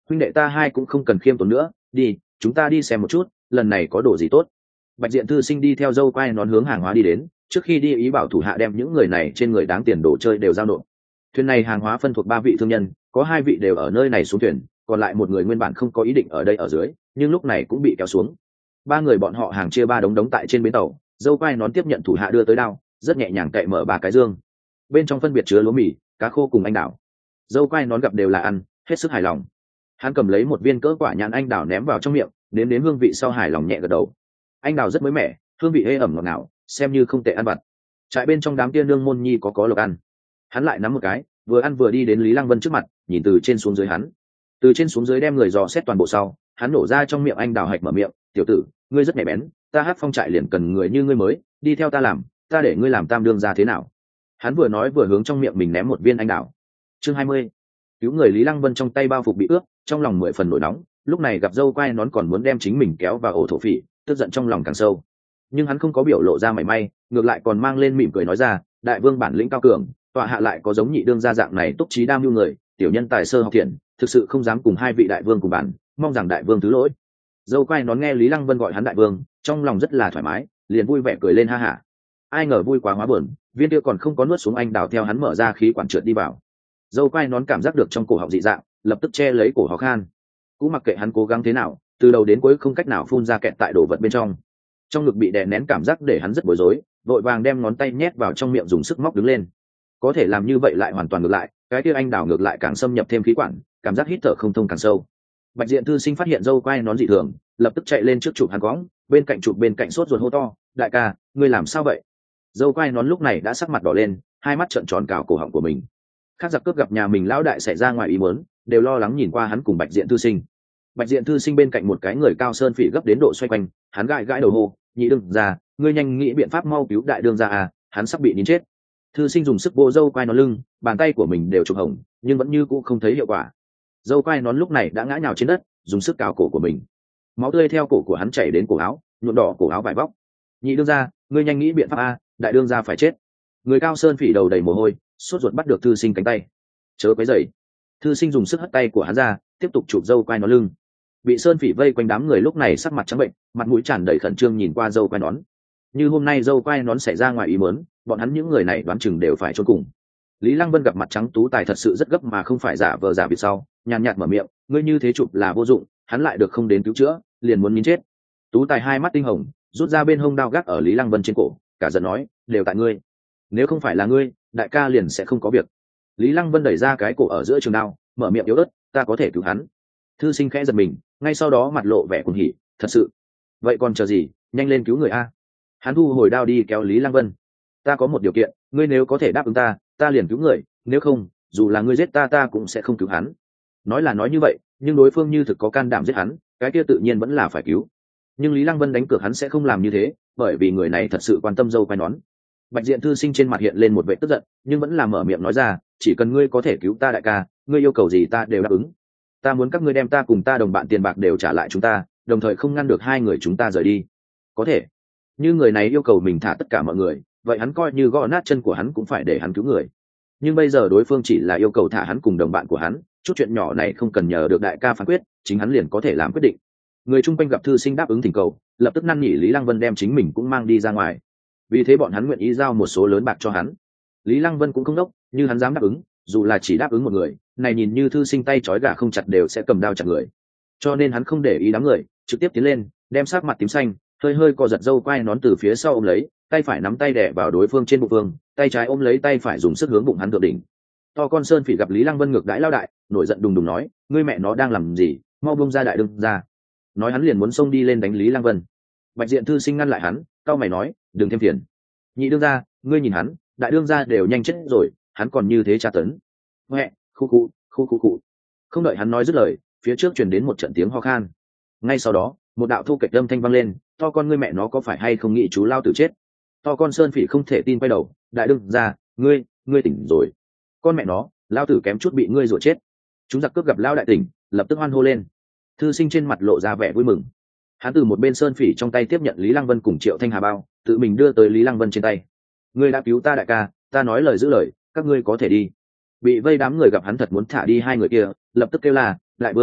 huynh đệ ta hai cũng không cần khiêm tốn nữa, đi chúng ta đi xem một chút lần này có đồ gì tốt. Bạch Diện thư sinh đi theo dâu quai nón hướng hàng hóa đi đến, trước khi đi ý bảo thủ hạ đem những người này trên người đáng tiền đồ chơi đều giao nộp. Thuyền này hàng hóa phân thuộc ba vị thương nhân, có hai vị đều ở nơi này xuống thuyền, còn lại một người nguyên bản không có ý định ở đây ở dưới, nhưng lúc này cũng bị kéo xuống. Ba người bọn họ hàng chia ba đống đống tại trên bến tàu, dâu quai nón tiếp nhận thủ hạ đưa tới đao, rất nhẹ nhàng cậy mở ba cái dương, bên trong phân biệt chứa lúa mì, cá khô cùng anh đào. Dâu quai nón gặp đều là ăn, hết sức hài lòng. Hắn cầm lấy một viên cỡ quả nhãn anh đào ném vào trong miệng, nếm đến hương vị sau hài lòng nhẹ gật đầu. Anh đào rất mới mẻ, hương vị ê ẩm ngọt ngào, xem như không tệ ăn vặt. Trại bên trong đám kia nương môn nhi có có lộc ăn. Hắn lại nắm một cái, vừa ăn vừa đi đến Lý Lăng Vân trước mặt, nhìn từ trên xuống dưới hắn. Từ trên xuống dưới đem người dò xét toàn bộ sau, hắn nổ ra trong miệng anh đào hạch mở miệng, "Tiểu tử, ngươi rất nhạy bén, ta Hát Phong trại liền cần người như ngươi mới, đi theo ta làm, ta để ngươi làm tam đương gia thế nào?" Hắn vừa nói vừa hướng trong miệng mình ném một viên anh đào. Chương hai mươi. Cứu người. Lý Lăng Vân trong tay bao phục bị ướt, trong lòng mười phần nổi nóng, lúc này gặp dâu quai nón còn muốn đem chính mình kéo vào ổ thổ phỉ, tức giận trong lòng càng sâu. Nhưng hắn không có biểu lộ ra mảy may, ngược lại còn mang lên mỉm cười nói ra, "Đại vương bản lĩnh cao cường, tọa hạ lại có giống nhị đương gia dạng này túc trí đam mưu người, tiểu nhân tài sơ học thiện, thực sự không dám cùng hai vị đại vương cùng bàn, mong rằng đại vương thứ lỗi." Dâu quai nón nghe Lý Lăng Vân gọi hắn đại vương, trong lòng rất là thoải mái, liền vui vẻ cười lên ha hả. Ai ngờ vui quá hóa buồn, viên kia còn không có nuốt xuống anh đào theo hắn mở ra khí quản trượt đi vào. Dâu quai nón cảm giác được trong cổ họng dị dạng, lập tức che lấy cổ ho khan. Cũng mặc kệ hắn cố gắng thế nào, từ đầu đến cuối không cách nào phun ra kẹt tại đồ vật bên trong. Trong ngực bị đè nén cảm giác để hắn rất bối rối, vội vàng đem ngón tay nhét vào trong miệng dùng sức móc đứng lên. Có thể làm như vậy lại hoàn toàn ngược lại, cái kia anh đào ngược lại càng xâm nhập thêm khí quản, cảm giác hít thở không thông càng sâu. Bạch Diện thư sinh phát hiện dâu quai nón dị thường, lập tức chạy lên trước chụp hắn cõng, bên cạnh chụp bên cạnh sốt ruột hô to, "Đại ca, ngươi làm sao vậy?" Dâu quai nón lúc này đã sắc mặt đỏ lên, hai mắt trợn tròn cào cổ họng của mình. Khác giặc cướp gặp nhà mình lão đại xảy ra ngoài ý muốn, đều lo lắng nhìn qua hắn cùng Bạch Diện thư sinh. Bạch Diện thư sinh bên cạnh một cái người cao sơn phỉ gấp đến độ xoay quanh, hắn gãi gãi đầu hô, "Nhị đương gia, ngươi nhanh nghĩ biện pháp mau cứu đại đương gia à, hắn sắp bị nín chết." Thư sinh dùng sức vô dâu quai nón lưng, bàn tay của mình đều chụp hồng, nhưng vẫn như cũ không thấy hiệu quả. Dâu quai nón lúc này đã ngã nhào trên đất, dùng sức cào cổ của mình. Máu tươi theo cổ của hắn chảy đến cổ áo, nhuộm đỏ cổ áo vải vóc. "Nhị đương gia, ngươi nhanh nghĩ biện pháp a, đại đương gia phải chết." Người cao sơn phỉ đầu đầy mồ hôi, sốt ruột bắt được thư sinh cánh tay. "Chớ quấy rầy." Thư sinh dùng sức hất tay của hắn ra, tiếp tục chụp dâu quai nón lưng. Bị sơn phỉ vây quanh đám người lúc này sắc mặt trắng bệnh, mặt mũi tràn đầy khẩn trương nhìn qua dâu quai nón. Như hôm nay dâu quai nón xảy ra ngoài ý muốn, bọn hắn những người này đoán chừng đều phải chôn cùng. Lý Lăng Vân gặp mặt trắng tú tài thật sự rất gấp mà không phải giả vờ giả vịt sau, nhàn nhạt mở miệng, "Ngươi như thế chụp là vô dụng, hắn lại được không đến cứu chữa, liền muốn nín chết." Tú tài hai mắt tinh hồng, rút ra bên hông đao gác ở Lý Lăng Vân trên cổ, cả giận nói, "Đều tại ngươi, nếu không phải là ngươi, đại ca liền sẽ không có việc." Lý Lăng Vân đẩy ra cái cổ ở giữa trường đao, mở miệng yếu ớt, "Ta có thể cứu hắn." Thư sinh khẽ giật mình, ngay sau đó mặt lộ vẻ cuồng hỉ, "Thật sự? Vậy còn chờ gì, nhanh lên cứu người a." Hắn thu hồi đao đi kéo Lý Lăng Vân, "Ta có một điều kiện, ngươi nếu có thể đáp ứng ta, ta liền cứu người, nếu không, dù là ngươi giết ta ta cũng sẽ không cứu hắn." Nói là nói như vậy, nhưng đối phương như thực có can đảm giết hắn, cái kia tự nhiên vẫn là phải cứu. Nhưng Lý Lăng Vân đánh cược hắn sẽ không làm như thế, bởi vì người này thật sự quan tâm dâu quai nón. Bạch Diện thư sinh trên mặt hiện lên một vẻ tức giận, nhưng vẫn là mở miệng nói ra, "Chỉ cần ngươi có thể cứu ta đại ca, ngươi yêu cầu gì ta đều đáp ứng. Ta muốn các ngươi đem ta cùng ta đồng bạn tiền bạc đều trả lại chúng ta, đồng thời không ngăn được hai người chúng ta rời đi." Có thể. Như người này yêu cầu mình thả tất cả mọi người, vậy hắn coi như gõ nát chân của hắn cũng phải để hắn cứu người. Nhưng bây giờ đối phương chỉ là yêu cầu thả hắn cùng đồng bạn của hắn, chút chuyện nhỏ này không cần nhờ được đại ca phán quyết, chính hắn liền có thể làm quyết định. Người chung quanh gặp thư sinh đáp ứng thỉnh cầu, lập tức năn nỉ Lý Lăng Vân đem chính mình cũng mang đi ra ngoài. Vì thế bọn hắn nguyện ý giao một số lớn bạc cho hắn. Lý Lăng Vân cũng không đốc, như hắn dám đáp ứng, dù là chỉ đáp ứng một người, này nhìn như thư sinh tay trói gà không chặt đều sẽ cầm đao chặt người. Cho nên hắn không để ý đám người, trực tiếp tiến lên, đem sát mặt tím xanh, hơi hơi co giật dâu quai nón từ phía sau ôm lấy, tay phải nắm tay đè vào đối phương trên bụng vương, tay trái ôm lấy tay phải dùng sức hướng bụng hắn thượng đỉnh. To con sơn phỉ gặp Lý Lăng Vân ngược đãi lao đại, nổi giận đùng đùng nói, "Ngươi mẹ nó đang làm gì, mau buông ra đại đương ra." Nói hắn liền muốn xông đi lên đánh Lý Lăng Vân. Bạch Diện thư sinh ngăn lại hắn, cau mày nói, "Đừng thêm phiền. Nhị đương gia, ngươi nhìn hắn, đại đương gia đều nhanh chết rồi, hắn còn như thế tra tấn." Mẹ, khu khu, khu khu khu. Không đợi hắn nói dứt lời, phía trước truyền đến một trận tiếng ho khan. Ngay sau đó, một đạo thu kịch âm thanh vang lên, "To con ngươi mẹ nó có phải hay không nghĩ chú lao tử chết?" To con sơn phỉ không thể tin quay đầu, "Đại đương gia, ngươi, ngươi tỉnh rồi. Con mẹ nó, lao tử kém chút bị ngươi rủa chết." Chúng giặc cướp gặp lao đại tỉnh, lập tức hoan hô lên. Thư sinh trên mặt lộ ra vẻ vui mừng. Hắn từ một bên sơn phỉ trong tay tiếp nhận Lý Lăng Vân cùng Triệu Thanh Hà bao, tự mình đưa tới Lý Lăng Vân trên tay. "Ngươi đã cứu ta đại ca, ta nói lời giữ lời, các ngươi có thể đi." Bị vây đám người gặp hắn thật muốn thả đi hai người kia, lập tức kêu là, "Đại vương,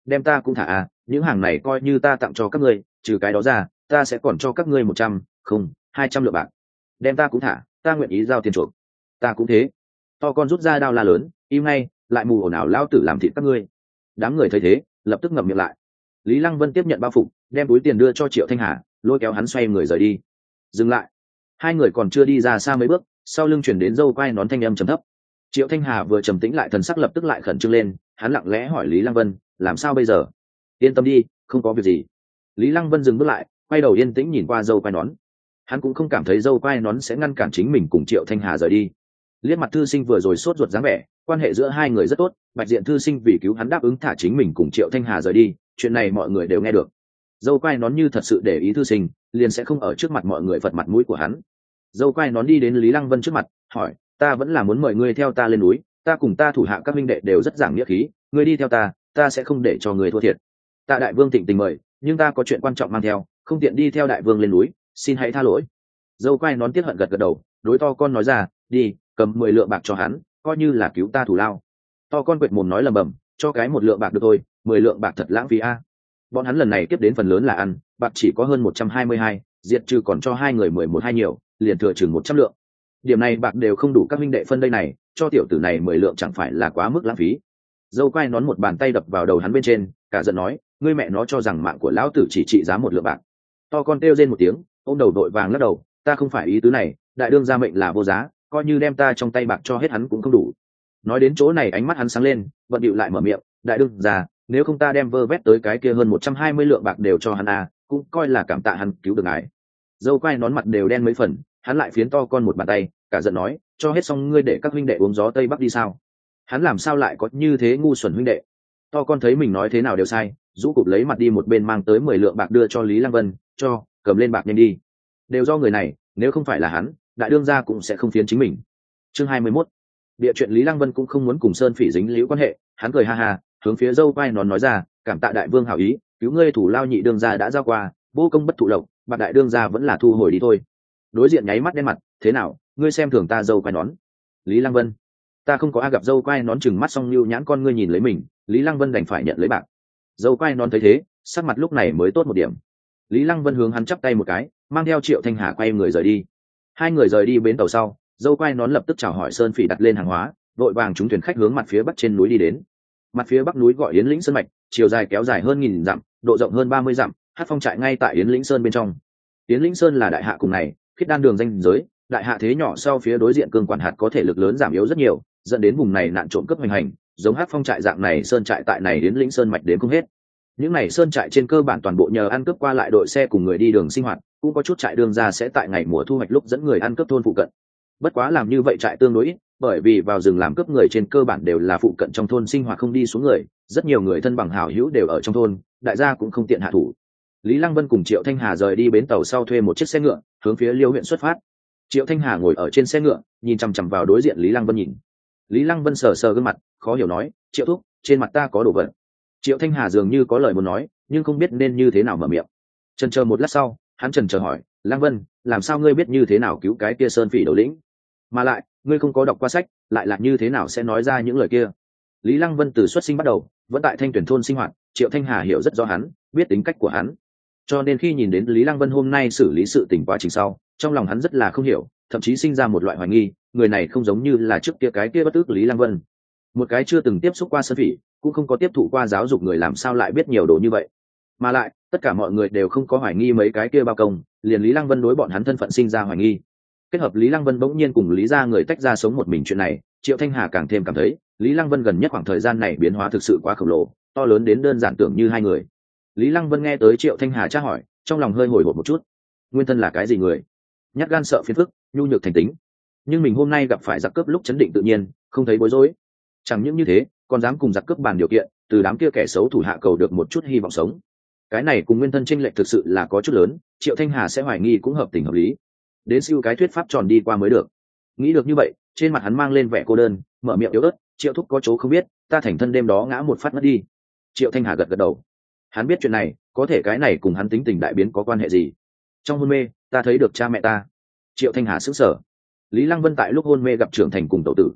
đem ta cũng thả à, những hàng này coi như ta tặng cho các ngươi, trừ cái đó ra ta sẽ còn cho các ngươi một trăm, không hai trăm lượng bạc. Đem ta cũng thả, ta nguyện ý giao tiền chuộc. Ta cũng thế. To con rút ra đao la lớn, im ngay, lại mù ồn ào lao tử làm thịt các ngươi. Đám người thấy thế lập tức ngậm miệng lại. Lý Lăng Vân tiếp nhận bao phục, đem túi tiền đưa cho Triệu Thanh Hà, lôi kéo hắn xoay người rời đi. Dừng lại. Hai người còn chưa đi ra xa mấy bước, sau lưng chuyển đến dâu quai nón thanh âm trầm thấp. Triệu Thanh Hà vừa trầm tĩnh lại, thần sắc lập tức lại khẩn trương lên. Hắn lặng lẽ hỏi Lý Lăng Vân, làm sao bây giờ? Yên tâm đi, không có việc gì. Lý Lăng Vân dừng bước lại, quay đầu yên tĩnh nhìn qua dâu quai nón. Hắn cũng không cảm thấy dâu quai nón sẽ ngăn cản chính mình cùng Triệu Thanh Hà rời đi. Liếc mặt thư sinh vừa rồi sốt ruột dáng vẻ, quan hệ giữa hai người rất tốt. Bạch diện thư sinh vì cứu hắn đáp ứng thả chính mình cùng Triệu Thanh Hà rời đi, chuyện này mọi người đều nghe được. Dâu quai nón như thật sự để ý thư sinh, liền sẽ không ở trước mặt mọi người phật mặt mũi của hắn. Dâu quai nón đi đến Lý Lăng Vân trước mặt, hỏi, ta vẫn là muốn mời ngươi theo ta lên núi, ta cùng ta thủ hạ các minh đệ đều rất giảng nghĩa khí, ngươi đi theo ta, ta sẽ không để cho ngươi thua thiệt. Tạ đại vương thịnh tình mời, nhưng ta có chuyện quan trọng mang theo, không tiện đi theo đại vương lên núi, xin hãy tha lỗi. Dâu quai nón tiếc hận gật gật đầu, đối to con nói ra, đi, cầm mười lượng bạc cho hắn, coi như là cứu ta thủ lao. To con quệt mồm nói lầm bầm, cho cái một lượng bạc được thôi, mười lượng bạc thật lãng phí a. Bọn hắn lần này tiếp đến phần lớn là ăn, bạc chỉ có hơn một trăm hai mươi hai, diệt trừ còn cho hai người mười một hai nhiều, liền thừa chừng một trăm lượng. Điểm này bạc đều không đủ các minh đệ phân đây này, cho tiểu tử này mười lượng chẳng phải là quá mức lãng phí. Dâu quai nón một bàn tay đập vào đầu hắn bên trên, cả giận nói, ngươi mẹ nó cho rằng mạng của lão tử chỉ trị giá một lượng bạc. To con kêu rên một tiếng, ôm đầu đội vàng lắc đầu, ta không phải ý tứ này, đại đương gia mệnh là vô giá, coi như đem ta trong tay bạc cho hết hắn cũng không đủ. Nói đến chỗ này ánh mắt hắn sáng lên, vận điệu lại mở miệng, đại đương gia, nếu không ta đem vơ vét tới cái kia hơn một trăm hai mươi lượng bạc đều cho hắn à, cũng coi là cảm tạ hắn cứu được ngài. Dâu quai nón mặt đều đen mấy phần, hắn lại phiến to con một bàn tay, cả giận nói, cho hết xong ngươi để các huynh đệ uống gió tây bắc đi sao? Hắn làm sao lại có như thế ngu xuẩn huynh đệ? To con thấy mình nói thế nào đều sai, rũ cụp lấy mặt đi một bên mang tới mười lượng bạc đưa cho Lý Lăng Vân, cho, cầm lên bạc nhanh đi. Đều do người này, nếu không phải là hắn, đại đương gia cũng sẽ không phiến chính mình. Chương hai mươi mốt. Địa chuyện Lý Lăng Vân cũng không muốn cùng Sơn Phỉ dính líu quan hệ, hắn cười ha ha, hướng phía dâu quai nón nói ra, cảm tạ đại vương hảo ý, cứu ngươi thủ lao nhị đương gia đã giao qua, vô công bất thụ lộc, bạc đại đương gia vẫn là thu hồi đi thôi. Đối diện nháy mắt đen mặt, thế nào, ngươi xem thường ta dâu quai nón? Lý Lăng Vân, ta không có ai gặp dâu quai nón chừng mắt xong lưu nhãn con ngươi nhìn lấy mình, Lý Lăng Vân đành phải nhận lấy bạc. Dâu quai nón thấy thế, sắc mặt lúc này mới tốt một điểm. Lý Lăng Vân hướng hắn chắp tay một cái, mang theo Triệu Thanh Hà quay người rời đi. Hai người rời đi bến tàu sau, dâu quai nón lập tức chào hỏi Sơn Phỉ đặt lên hàng hóa, vội vàng chúng thuyền khách hướng mặt phía bắc trên núi đi đến. Mặt phía bắc núi gọi Yến Lĩnh Sơn mạch, chiều dài kéo dài hơn nghìn dặm, độ rộng hơn ba mươi dặm, hát phong trại ngay tại Yến Lĩnh Sơn bên trong. Yến Lĩnh Sơn là đại hạ cùng này, khiết đan đường danh giới, đại hạ thế nhỏ sau phía đối diện cương quản hạt có thể lực lớn giảm yếu rất nhiều, dẫn đến vùng này nạn trộm cướp hoành hành, giống hát phong trại dạng này sơn trại tại này Yến Lĩnh Sơn mạch đến không hết. Những này sơn trại trên cơ bản toàn bộ nhờ ăn cướp qua lại đội xe cùng người đi đường sinh hoạt, cũng có chút trại đương ra sẽ tại ngày mùa thu hoạch lúc dẫn người ăn cướp thôn phụ cận. Bất quá làm như vậy trại tương đối ít, bởi vì vào rừng làm cướp người trên cơ bản đều là phụ cận trong thôn sinh hoạt không đi xuống người, rất nhiều người thân bằng hảo hữu đều ở trong thôn, đại gia cũng không tiện hạ thủ. Lý Lăng Vân cùng Triệu Thanh Hà rời đi bến tàu sau thuê một chiếc xe ngựa, hướng phía Liêu huyện xuất phát. Triệu Thanh Hà ngồi ở trên xe ngựa, nhìn chằm chằm vào đối diện Lý Lăng Vân nhìn. Lý Lăng Vân sờ sờ gương mặt, khó hiểu nói, Triệu thúc, trên mặt ta có đồ vật. Triệu Thanh Hà dường như có lời muốn nói, nhưng không biết nên như thế nào mở miệng. Chần chờ một lát sau, hắn chần chờ hỏi, Lăng Vân, làm sao ngươi biết như thế nào cứu cái kia Sơn Phỉ đầu lĩnh? Mà lại, ngươi không có đọc qua sách, lại là như thế nào sẽ nói ra những lời kia? Lý Lăng Vân từ xuất sinh bắt đầu, vẫn tại Thanh Tuyển thôn sinh hoạt, Triệu Thanh Hà hiểu rất rõ hắn, biết tính cách của hắn. Cho nên khi nhìn đến Lý Lăng Vân hôm nay xử lý sự tình quá trình sau, trong lòng hắn rất là không hiểu, thậm chí sinh ra một loại hoài nghi, người này không giống như là trước kia cái kia bất tức Lý Lăng Vân. Một cái chưa từng tiếp xúc qua Sơn Phỉ, cũng không có tiếp thụ qua giáo dục người làm sao lại biết nhiều đồ như vậy. Mà lại, tất cả mọi người đều không có hoài nghi mấy cái kia bao công, liền Lý Lăng Vân đối bọn hắn thân phận sinh ra hoài nghi. Kết hợp Lý Lăng Vân bỗng nhiên cùng Lý gia người tách ra sống một mình chuyện này, Triệu Thanh Hà càng thêm cảm thấy, Lý Lăng Vân gần nhất khoảng thời gian này biến hóa thực sự quá khổng lồ, to lớn đến đơn giản tưởng như hai người. Lý Lăng Vân nghe tới Triệu Thanh Hà tra hỏi, trong lòng hơi hồi hộp một chút. Nguyên thân là cái gì người? Nhát gan sợ phiền phức, nhu nhược thành tính. Nhưng mình hôm nay gặp phải giặc cướp lúc chấn định tự nhiên, không thấy bối rối. Chẳng những như thế, còn dám cùng giặc cướp bàn điều kiện, từ đám kia kẻ xấu thủ hạ cầu được một chút hy vọng sống. Cái này cùng nguyên thân chênh lệch thực sự là có chút lớn, Triệu Thanh Hà sẽ hoài nghi cũng hợp tình hợp lý. Đến siêu cái thuyết pháp tròn đi qua mới được. Nghĩ được như vậy, trên mặt hắn mang lên vẻ cô đơn, mở miệng yếu ớt, Triệu thúc có chỗ không biết, ta thành thân đêm đó ngã một phát mất đi. Triệu Thanh Hà gật gật đầu. Hắn biết chuyện này, có thể cái này cùng hắn tính tình đại biến có quan hệ gì? Trong hôn mê, ta thấy được cha mẹ ta. Triệu Thanh Hà sững sờ. Lý Lăng Vân tại lúc hôn mê gặp trưởng thành cùng tẩu tử.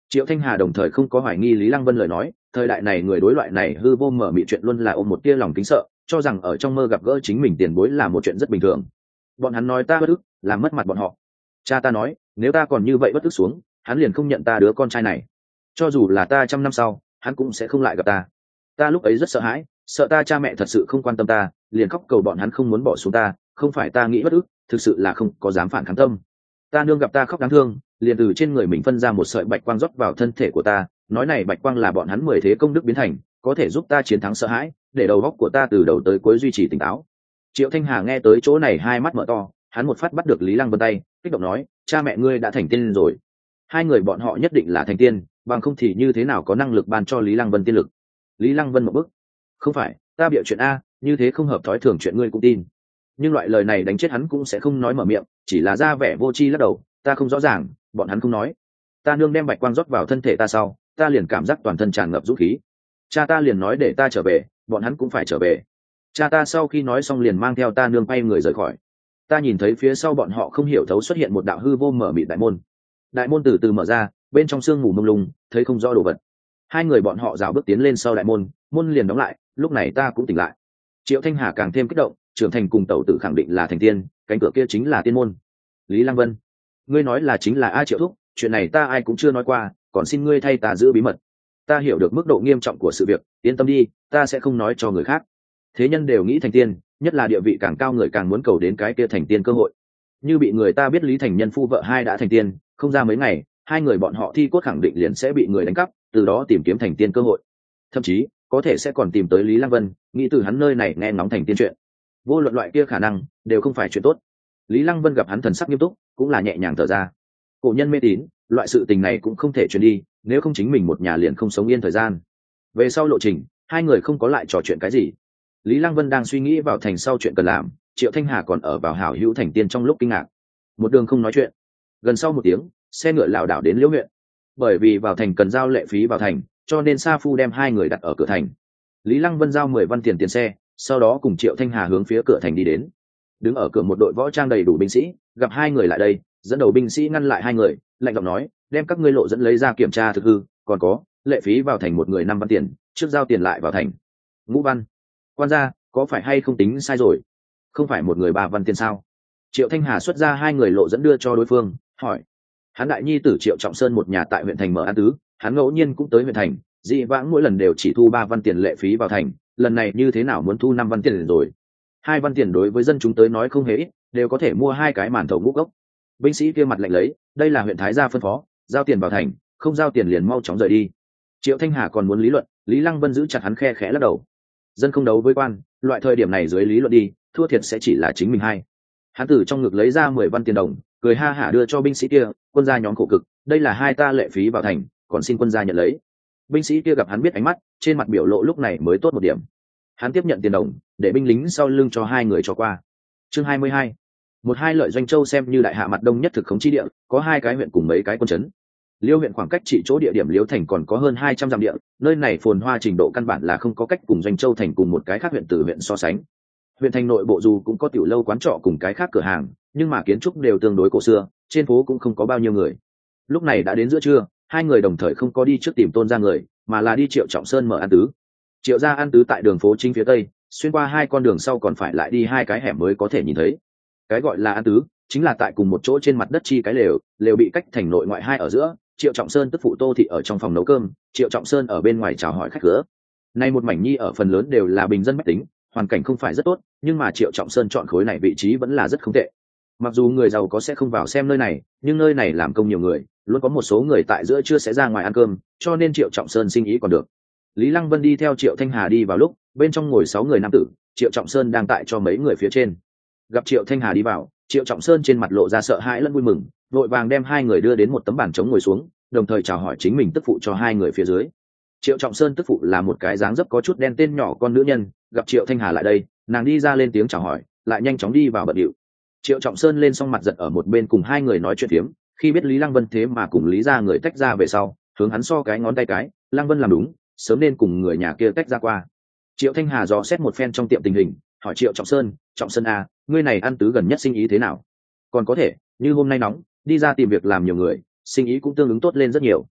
Triệu Thanh Hà đồng thời không có hoài nghi Lý Lăng Vân lời nói, thời đại này người đối loại này hư vô mở mị chuyện luôn là ôm một tia lòng kính sợ, cho rằng ở trong mơ gặp gỡ chính mình tiền bối là một chuyện rất bình thường. Bọn hắn nói ta bất ức, làm mất mặt bọn họ. Cha ta nói, nếu ta còn như vậy bất ức xuống, hắn liền không nhận ta đứa con trai này. Cho dù là ta trăm năm sau, hắn cũng sẽ không lại gặp ta. Ta lúc ấy rất sợ hãi, sợ ta cha mẹ thật sự không quan tâm ta, liền khóc cầu bọn hắn không muốn bỏ xuống ta, không phải ta nghĩ bất ức, thực sự là không có dám phản kháng tâm. Ta nương gặp ta khóc đáng thương, liền từ trên người mình phân ra một sợi bạch quang rót vào thân thể của ta, nói này bạch quang là bọn hắn mười thế công đức biến thành, có thể giúp ta chiến thắng sợ hãi, để đầu óc của ta từ đầu tới cuối duy trì tỉnh táo. Triệu Thanh Hà nghe tới chỗ này hai mắt mở to, hắn một phát bắt được Lý Lăng Vân tay, kích động nói, cha mẹ ngươi đã thành tiên rồi. Hai người bọn họ nhất định là thành tiên, bằng không thì như thế nào có năng lực ban cho Lý Lăng Vân tiên lực. Lý Lăng Vân một bức, không phải, ta bịa chuyện a, như thế không hợp thói thường chuyện ngươi cũng tin. Nhưng loại lời này đánh chết hắn cũng sẽ không nói mở miệng, chỉ là ra vẻ vô tri lắc đầu, ta không rõ ràng, bọn hắn không nói. Ta nương đem bạch quang rót vào thân thể ta sau, ta liền cảm giác toàn thân tràn ngập dũng khí. Cha ta liền nói để ta trở về, bọn hắn cũng phải trở về. Cha ta sau khi nói xong liền mang theo ta nương bay người rời khỏi. Ta nhìn thấy phía sau bọn họ không hiểu thấu xuất hiện một đạo hư vô mở mịt đại môn. Đại môn từ từ mở ra, bên trong sương mù mông lung, thấy không rõ đồ vật. Hai người bọn họ rảo bước tiến lên sau đại môn, môn liền đóng lại, lúc này ta cũng tỉnh lại. Triệu Thanh Hà càng thêm kích động, trưởng thành cùng tẩu tử khẳng định là thành tiên, cánh cửa kia chính là tiên môn. Lý Lăng Vân, ngươi nói là chính là A Triệu thúc, chuyện này ta ai cũng chưa nói qua, còn xin ngươi thay ta giữ bí mật. Ta hiểu được mức độ nghiêm trọng của sự việc, yên tâm đi, ta sẽ không nói cho người khác. Thế nhân đều nghĩ thành tiên, nhất là địa vị càng cao người càng muốn cầu đến cái kia thành tiên cơ hội. Như bị người ta biết Lý Thành Nhân phu vợ hai đã thành tiên, không ra mấy ngày, hai người bọn họ thi cốt khẳng định liền sẽ bị người đánh cắp, từ đó tìm kiếm thành tiên cơ hội. Thậm chí, có thể sẽ còn tìm tới Lý Lăng Vân, nghĩ từ hắn nơi này nghe ngóng thành tiên chuyện. Vô luận loại kia khả năng, đều không phải chuyện tốt. Lý Lăng Vân gặp hắn thần sắc nghiêm túc, cũng là nhẹ nhàng thở ra. Cổ nhân mê tín, loại sự tình này cũng không thể truyền đi, nếu không chính mình một nhà liền không sống yên thời gian. Về sau lộ trình, hai người không có lại trò chuyện cái gì. Lý Lăng Vân đang suy nghĩ vào thành sau chuyện cần làm, Triệu Thanh Hà còn ở vào hảo hữu thành tiên trong lúc kinh ngạc. Một đường không nói chuyện. Gần sau một tiếng, xe ngựa lảo đảo đến Liễu huyện. Bởi vì vào thành cần giao lệ phí vào thành, cho nên Sa Phu đem hai người đặt ở cửa thành. Lý Lăng Vân giao mười văn tiền tiền xe, sau đó cùng Triệu Thanh Hà hướng phía cửa thành đi đến. Đứng ở cửa một đội võ trang đầy đủ binh sĩ, gặp hai người lại đây, dẫn đầu binh sĩ ngăn lại hai người, lạnh giọng nói, đem các ngươi lộ dẫn lấy ra kiểm tra thực hư, còn có lệ phí vào thành một người năm văn tiền, trước giao tiền lại vào thành. Ngũ văn, quan gia, có phải hay không tính sai rồi? Không phải một người ba văn tiền sao? Triệu Thanh Hà xuất ra hai người lộ dẫn đưa cho đối phương, hỏi. Hắn đại nhi tử Triệu Trọng Sơn một nhà tại huyện thành mở ăn tứ, hắn ngẫu nhiên cũng tới huyện thành, dị vãng mỗi lần đều chỉ thu ba văn tiền lệ phí vào thành, lần này như thế nào muốn thu năm văn tiền rồi? Hai văn tiền đối với dân chúng tới nói không hề ít, đều có thể mua hai cái màn thầu ngũ cốc. Binh sĩ kia mặt lạnh lấy, đây là huyện thái gia phân phó, giao tiền vào thành, không giao tiền liền mau chóng rời đi. Triệu Thanh Hà còn muốn lý luận, Lý Lăng Vân giữ chặt hắn, khe khẽ lắc đầu. Dân không đấu với quan, loại thời điểm này dưới lý luận đi, thua thiệt sẽ chỉ là chính mình hay. Hắn từ trong ngực lấy ra mười văn tiền đồng, cười ha hả đưa cho binh sĩ kia, quân gia nhóm khổ cực, đây là hai ta lệ phí vào thành, còn xin quân gia nhận lấy. Binh sĩ kia gặp hắn biết ánh mắt, trên mặt biểu lộ lúc này mới tốt một điểm. Hắn tiếp nhận tiền đồng, để binh lính sau lưng cho hai người cho qua. Chương hai mươi hai, một hai lợi Doanh Châu xem như đại hạ mặt đông nhất thực khống chi địa, có hai cái huyện cùng mấy cái quân trấn. Liêu huyện khoảng cách trị chỗ địa điểm Liêu thành còn có hơn hai trăm dặm địa, nơi này phồn hoa trình độ căn bản là không có cách cùng Doanh Châu thành cùng một cái khác huyện từ huyện so sánh. Huyện thành nội bộ dù cũng có tiểu lâu quán trọ cùng cái khác cửa hàng, nhưng mà kiến trúc đều tương đối cổ xưa, trên phố cũng không có bao nhiêu người. Lúc này đã đến giữa trưa, hai người đồng thời không có đi trước tìm Tôn gia người, mà là đi Triệu Trọng Sơn mở ăn tứ. Triệu gia ăn tứ tại đường phố chính phía tây, xuyên qua hai con đường sau còn phải lại đi hai cái hẻm mới có thể nhìn thấy. Cái gọi là ăn tứ chính là tại cùng một chỗ trên mặt đất chi cái lều, lều bị cách thành nội ngoại hai ở giữa. Triệu Trọng Sơn tức phụ Tô thị ở trong phòng nấu cơm, Triệu Trọng Sơn ở bên ngoài chào hỏi khách cửa. Nay một mảnh nhi ở phần lớn đều là bình dân bách tính, hoàn cảnh không phải rất tốt, nhưng mà Triệu Trọng Sơn chọn khối này vị trí vẫn là rất không tệ. Mặc dù người giàu có sẽ không vào xem nơi này, nhưng nơi này làm công nhiều người, luôn có một số người tại giữa trưa sẽ ra ngoài ăn cơm, cho nên Triệu Trọng Sơn sinh ý còn được. Lý Lăng Vân đi theo Triệu Thanh Hà đi vào lúc, bên trong ngồi sáu người nam tử, Triệu Trọng Sơn đang tại cho mấy người phía trên. Gặp Triệu Thanh Hà đi vào, Triệu Trọng Sơn trên mặt lộ ra sợ hãi lẫn vui mừng, vội vàng đem hai người đưa đến một tấm bàn trống ngồi xuống, đồng thời chào hỏi chính mình tức phụ cho hai người phía dưới. Triệu Trọng Sơn tức phụ là một cái dáng dấp có chút đen tên nhỏ con nữ nhân, gặp Triệu Thanh Hà lại đây, nàng đi ra lên tiếng chào hỏi, lại nhanh chóng đi vào bận điệu. Triệu Trọng Sơn lên xong mặt giật ở một bên cùng hai người nói chuyện phiếm, khi biết Lý Lăng Vân thế mà cùng Lý gia người tách ra về sau, hướng hắn so cái ngón tay cái, Lăng Vân làm đúng, sớm nên cùng người nhà kia tách ra qua. Triệu Thanh Hà dò xét một phen trong tiệm tình hình, hỏi Triệu Trọng Sơn, Trọng Sơn à, ngươi này ăn tứ gần nhất sinh ý thế nào? Còn có thể, như hôm nay nóng, đi ra tìm việc làm nhiều người, sinh ý cũng tương ứng tốt lên rất nhiều.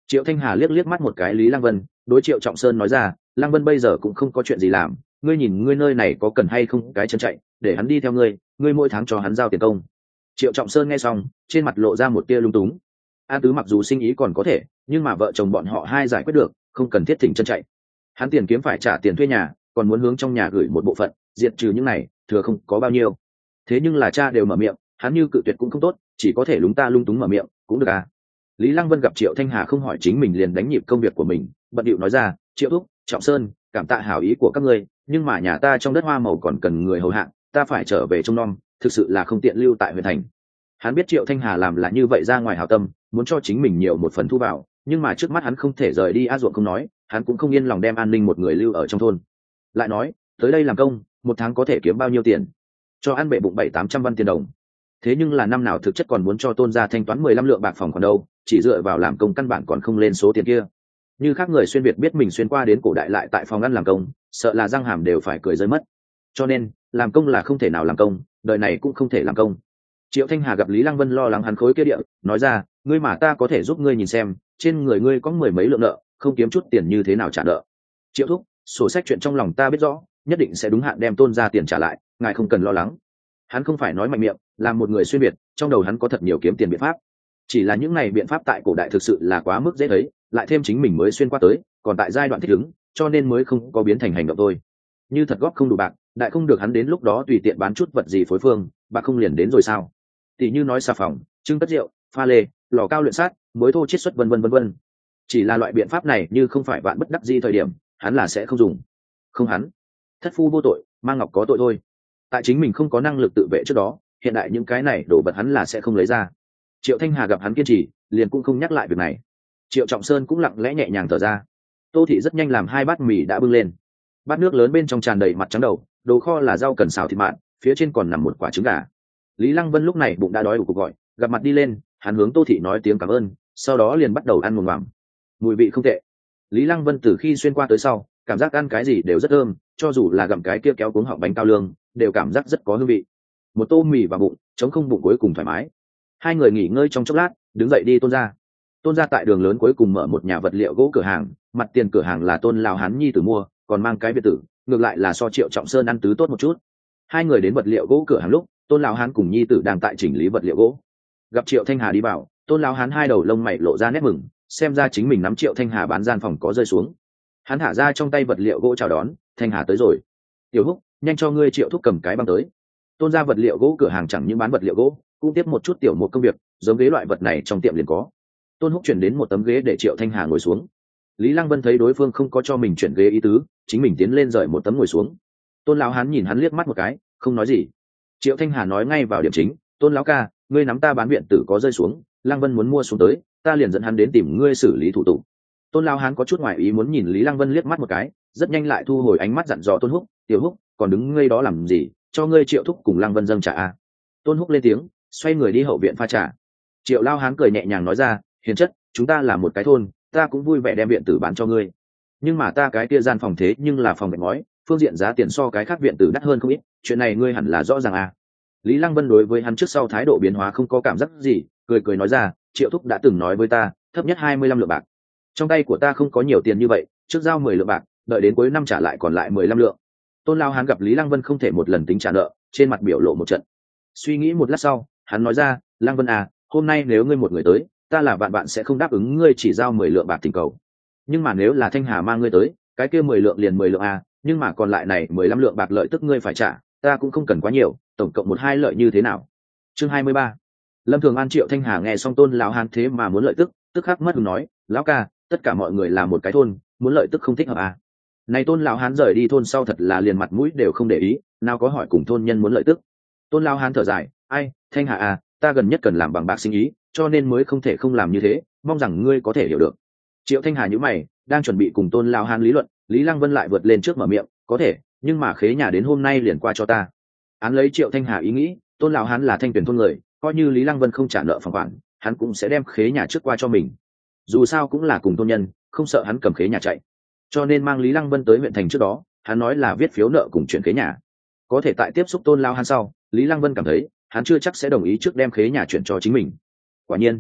Triệu Thanh Hà liếc liếc mắt một cái Lý Lăng Vân, đối Triệu Trọng Sơn nói ra, Lăng Vân bây giờ cũng không có chuyện gì làm, ngươi nhìn ngươi nơi này có cần hay không cái chân chạy, để hắn đi theo ngươi, ngươi mỗi tháng cho hắn giao tiền công. Triệu Trọng Sơn nghe xong, trên mặt lộ ra một tia lung túng. An Tứ mặc dù sinh ý còn có thể, nhưng mà vợ chồng bọn họ hai giải quyết được, không cần thiết thỉnh chân chạy. Hắn tiền kiếm phải trả tiền thuê nhà, còn muốn hướng trong nhà gửi một bộ phận, diệt trừ những này, thừa không có bao nhiêu. Thế nhưng là cha đều mở miệng, hắn như cự tuyệt cũng không tốt, chỉ có thể lúng ta lung túng mở miệng, cũng được à. Lý Lăng Vân gặp Triệu Thanh Hà không hỏi chính mình liền đánh nhịp công việc của mình, bận điệu nói ra, Triệu Thúc, Trọng Sơn, cảm tạ hảo ý của các ngươi, nhưng mà nhà ta trong đất hoa màu còn cần người hầu hạ, ta phải trở về trông nom, thực sự là không tiện lưu tại huyện thành. Hắn biết Triệu Thanh Hà làm là như vậy ra ngoài hảo tâm, muốn cho chính mình nhiều một phần thu vào, nhưng mà trước mắt hắn không thể rời đi a ruộng không nói, hắn cũng không yên lòng đem An Ninh một người lưu ở trong thôn. Lại nói, tới đây làm công, một tháng có thể kiếm bao nhiêu tiền? Cho ăn bệ bụng bảy tám trăm văn tiền đồng. Thế nhưng là năm nào thực chất còn muốn cho Tôn gia thanh toán mười lăm lượng bạc phòng còn đâu, chỉ dựa vào làm công căn bản còn không lên số tiền kia. Như khác người xuyên việt biết mình xuyên qua đến cổ đại lại tại phòng ăn làm công, sợ là răng hàm đều phải cười rơi mất. Cho nên, làm công là không thể nào làm công, đời này cũng không thể làm công. Triệu Thanh Hà gặp Lý Lăng Vân lo lắng hắn khối kia địa, nói ra, ngươi mà ta có thể giúp ngươi nhìn xem, trên người ngươi có mười mấy lượng nợ, không kiếm chút tiền như thế nào trả nợ. Triệu Thúc, sổ sách chuyện trong lòng ta biết rõ, nhất định sẽ đúng hạn đem Tôn gia tiền trả lại, ngài không cần lo lắng. Hắn không phải nói mạnh miệng, làm một người xuyên việt, trong đầu hắn có thật nhiều kiếm tiền biện pháp. Chỉ là những này biện pháp tại cổ đại thực sự là quá mức dễ thấy, lại thêm chính mình mới xuyên qua tới, còn tại giai đoạn thích ứng, cho nên mới không có biến thành hành động thôi. Như thật góp không đủ bạc, đại không được hắn đến lúc đó tùy tiện bán chút vật gì phối phương, bạc không liền đến rồi sao? Tỷ như nói xà phòng, trưng cất rượu, pha lê, lò cao luyện sát, muối thô chiết xuất vân vân vân vân. Chỉ là loại biện pháp này như không phải vạn bất đắc dĩ thời điểm, hắn là sẽ không dùng. Không hắn, thất phu vô tội, mang ngọc có tội thôi. Tại chính mình không có năng lực tự vệ trước đó, hiện đại những cái này đổ vật hắn là sẽ không lấy ra. Triệu Thanh Hà gặp hắn kiên trì, liền cũng không nhắc lại việc này. Triệu Trọng Sơn cũng lặng lẽ nhẹ nhàng thở ra. Tô thị rất nhanh làm hai bát mì đã bưng lên. Bát nước lớn bên trong tràn đầy mặt trắng đầu, đồ kho là rau cần xào thịt mặn, phía trên còn nằm một quả trứng gà. Lý Lăng Vân lúc này bụng đã đói đủ cuộc gọi, gặp mặt đi lên, hắn hướng Tô thị nói tiếng cảm ơn, sau đó liền bắt đầu ăn mồm mòm. Mùi vị không tệ. Lý Lăng Vân từ khi xuyên qua tới sau, cảm giác ăn cái gì đều rất thơm, cho dù là gặm cái kia kéo cuống họng bánh cao lương, đều cảm giác rất có hương vị. Một tô mì vào bụng, chống không bụng cuối cùng thoải mái. Hai người nghỉ ngơi trong chốc lát, đứng dậy đi Tôn gia. Tôn gia tại đường lớn cuối cùng mở một nhà vật liệu gỗ cửa hàng, mặt tiền cửa hàng là Tôn lão hán nhi tử mua, còn mang cái biệt tử, ngược lại là so Triệu Trọng Sơn ăn tứ tốt một chút. Hai người đến vật liệu gỗ cửa hàng lúc, Tôn lão hán cùng nhi tử đang tại chỉnh lý vật liệu gỗ. Gặp Triệu Thanh Hà đi vào, Tôn lão hán hai đầu lông mày lộ ra nét mừng, xem ra chính mình nắm Triệu Thanh Hà bán gian phòng có rơi xuống. Hắn thả ra trong tay vật liệu gỗ chào đón, Thanh Hà tới rồi. Tiểu Húc, nhanh cho ngươi Triệu thúc cầm cái băng tới. Tôn gia vật liệu gỗ cửa hàng chẳng những bán vật liệu gỗ, cũng tiếp một chút tiểu một công việc, giống ghế loại vật này trong tiệm liền có. Tôn Húc chuyển đến một tấm ghế để Triệu Thanh Hà ngồi xuống. Lý Lăng Vân thấy đối phương không có cho mình chuyển ghế ý tứ, chính mình tiến lên rời một tấm ngồi xuống. Tôn lão hán nhìn hắn liếc mắt một cái, không nói gì. Triệu Thanh Hà nói ngay vào điểm chính, Tôn lão ca, ngươi nắm ta bán viện tử có rơi xuống, Lăng Vân muốn mua xuống tới, ta liền dẫn hắn đến tìm ngươi xử lý thủ tục. Tôn lão hán có chút ngoài ý muốn nhìn Lý Lăng Vân liếc mắt một cái, rất nhanh lại thu hồi ánh mắt dặn dò Tôn Húc, Tiểu Húc, còn đứng ngây đó làm gì, cho ngươi Triệu thúc cùng Lăng Vân dâng trà a. Tôn Húc lên tiếng, xoay người đi hậu viện pha trà. Triệu lao hán cười nhẹ nhàng nói ra, hiền chất, chúng ta là một cái thôn, ta cũng vui vẻ đem viện tử bán cho ngươi. Nhưng mà ta cái kia gian phòng thế nhưng là phòng gạch ngói, phương diện giá tiền so cái khác viện tử đắt hơn không ít, chuyện này ngươi hẳn là rõ ràng à. Lý Lăng Vân đối với hắn trước sau thái độ biến hóa không có cảm giác gì, cười cười nói ra, Triệu thúc đã từng nói với ta, thấp nhất hai mươi lăm lượng bạc. Trong tay của ta không có nhiều tiền như vậy, trước giao mười lượng bạc, đợi đến cuối năm trả lại còn lại mười lăm lượng. Tôn lao hán gặp Lý Lăng Vân không thể một lần tính trả nợ, trên mặt biểu lộ một trận. Suy nghĩ một lát sau, hắn nói ra, Lăng Vân à, hôm nay nếu ngươi một người tới, ta là bạn bạn sẽ không đáp ứng ngươi chỉ giao mười lượng bạc tình cầu. Nhưng mà nếu là Thanh Hà mang ngươi tới, cái kia mười lượng liền mười lượng à, nhưng mà còn lại này mười lăm lượng bạc lợi tức ngươi phải trả, ta cũng không cần quá nhiều, tổng cộng một hai lợi như thế nào? Chương hai mươi ba. Lâm Thường An Triệu Thanh Hà nghe xong Tôn lão hán thế mà muốn lợi tức, tức khắc mất hứng nói, lão ca, tất cả mọi người là một cái thôn, muốn lợi tức không thích hợp à? Này Tôn lão hán rời đi thôn sau thật là liền mặt mũi đều không để ý, nào có hỏi cùng thôn nhân muốn lợi tức. Tôn lão hán thở dài, ai, Thanh Hà à, ta gần nhất cần làm bằng bạc sinh ý, cho nên mới không thể không làm như thế, mong rằng ngươi có thể hiểu được. Triệu Thanh Hà nhíu mày, đang chuẩn bị cùng Tôn lão hán lý luận, Lý Lăng Vân lại vượt lên trước mở miệng, có thể, nhưng mà khế nhà đến hôm nay liền qua cho ta. Án lấy Triệu Thanh Hà ý nghĩ, Tôn lão hán là Thanh Tuyển thôn người, coi như Lý Lăng Vân không trả nợ phòng khoản, hắn cũng sẽ đem khế nhà trước qua cho mình. Dù sao cũng là cùng thôn nhân, không sợ hắn cầm khế nhà chạy. Cho nên mang Lý Lăng Vân tới huyện thành trước đó, hắn nói là viết phiếu nợ cùng chuyển khế nhà. Có thể tại tiếp xúc Tôn lão hán sau, Lý Lăng Vân cảm thấy, hắn chưa chắc sẽ đồng ý trước đem khế nhà chuyển cho chính mình. Quả nhiên,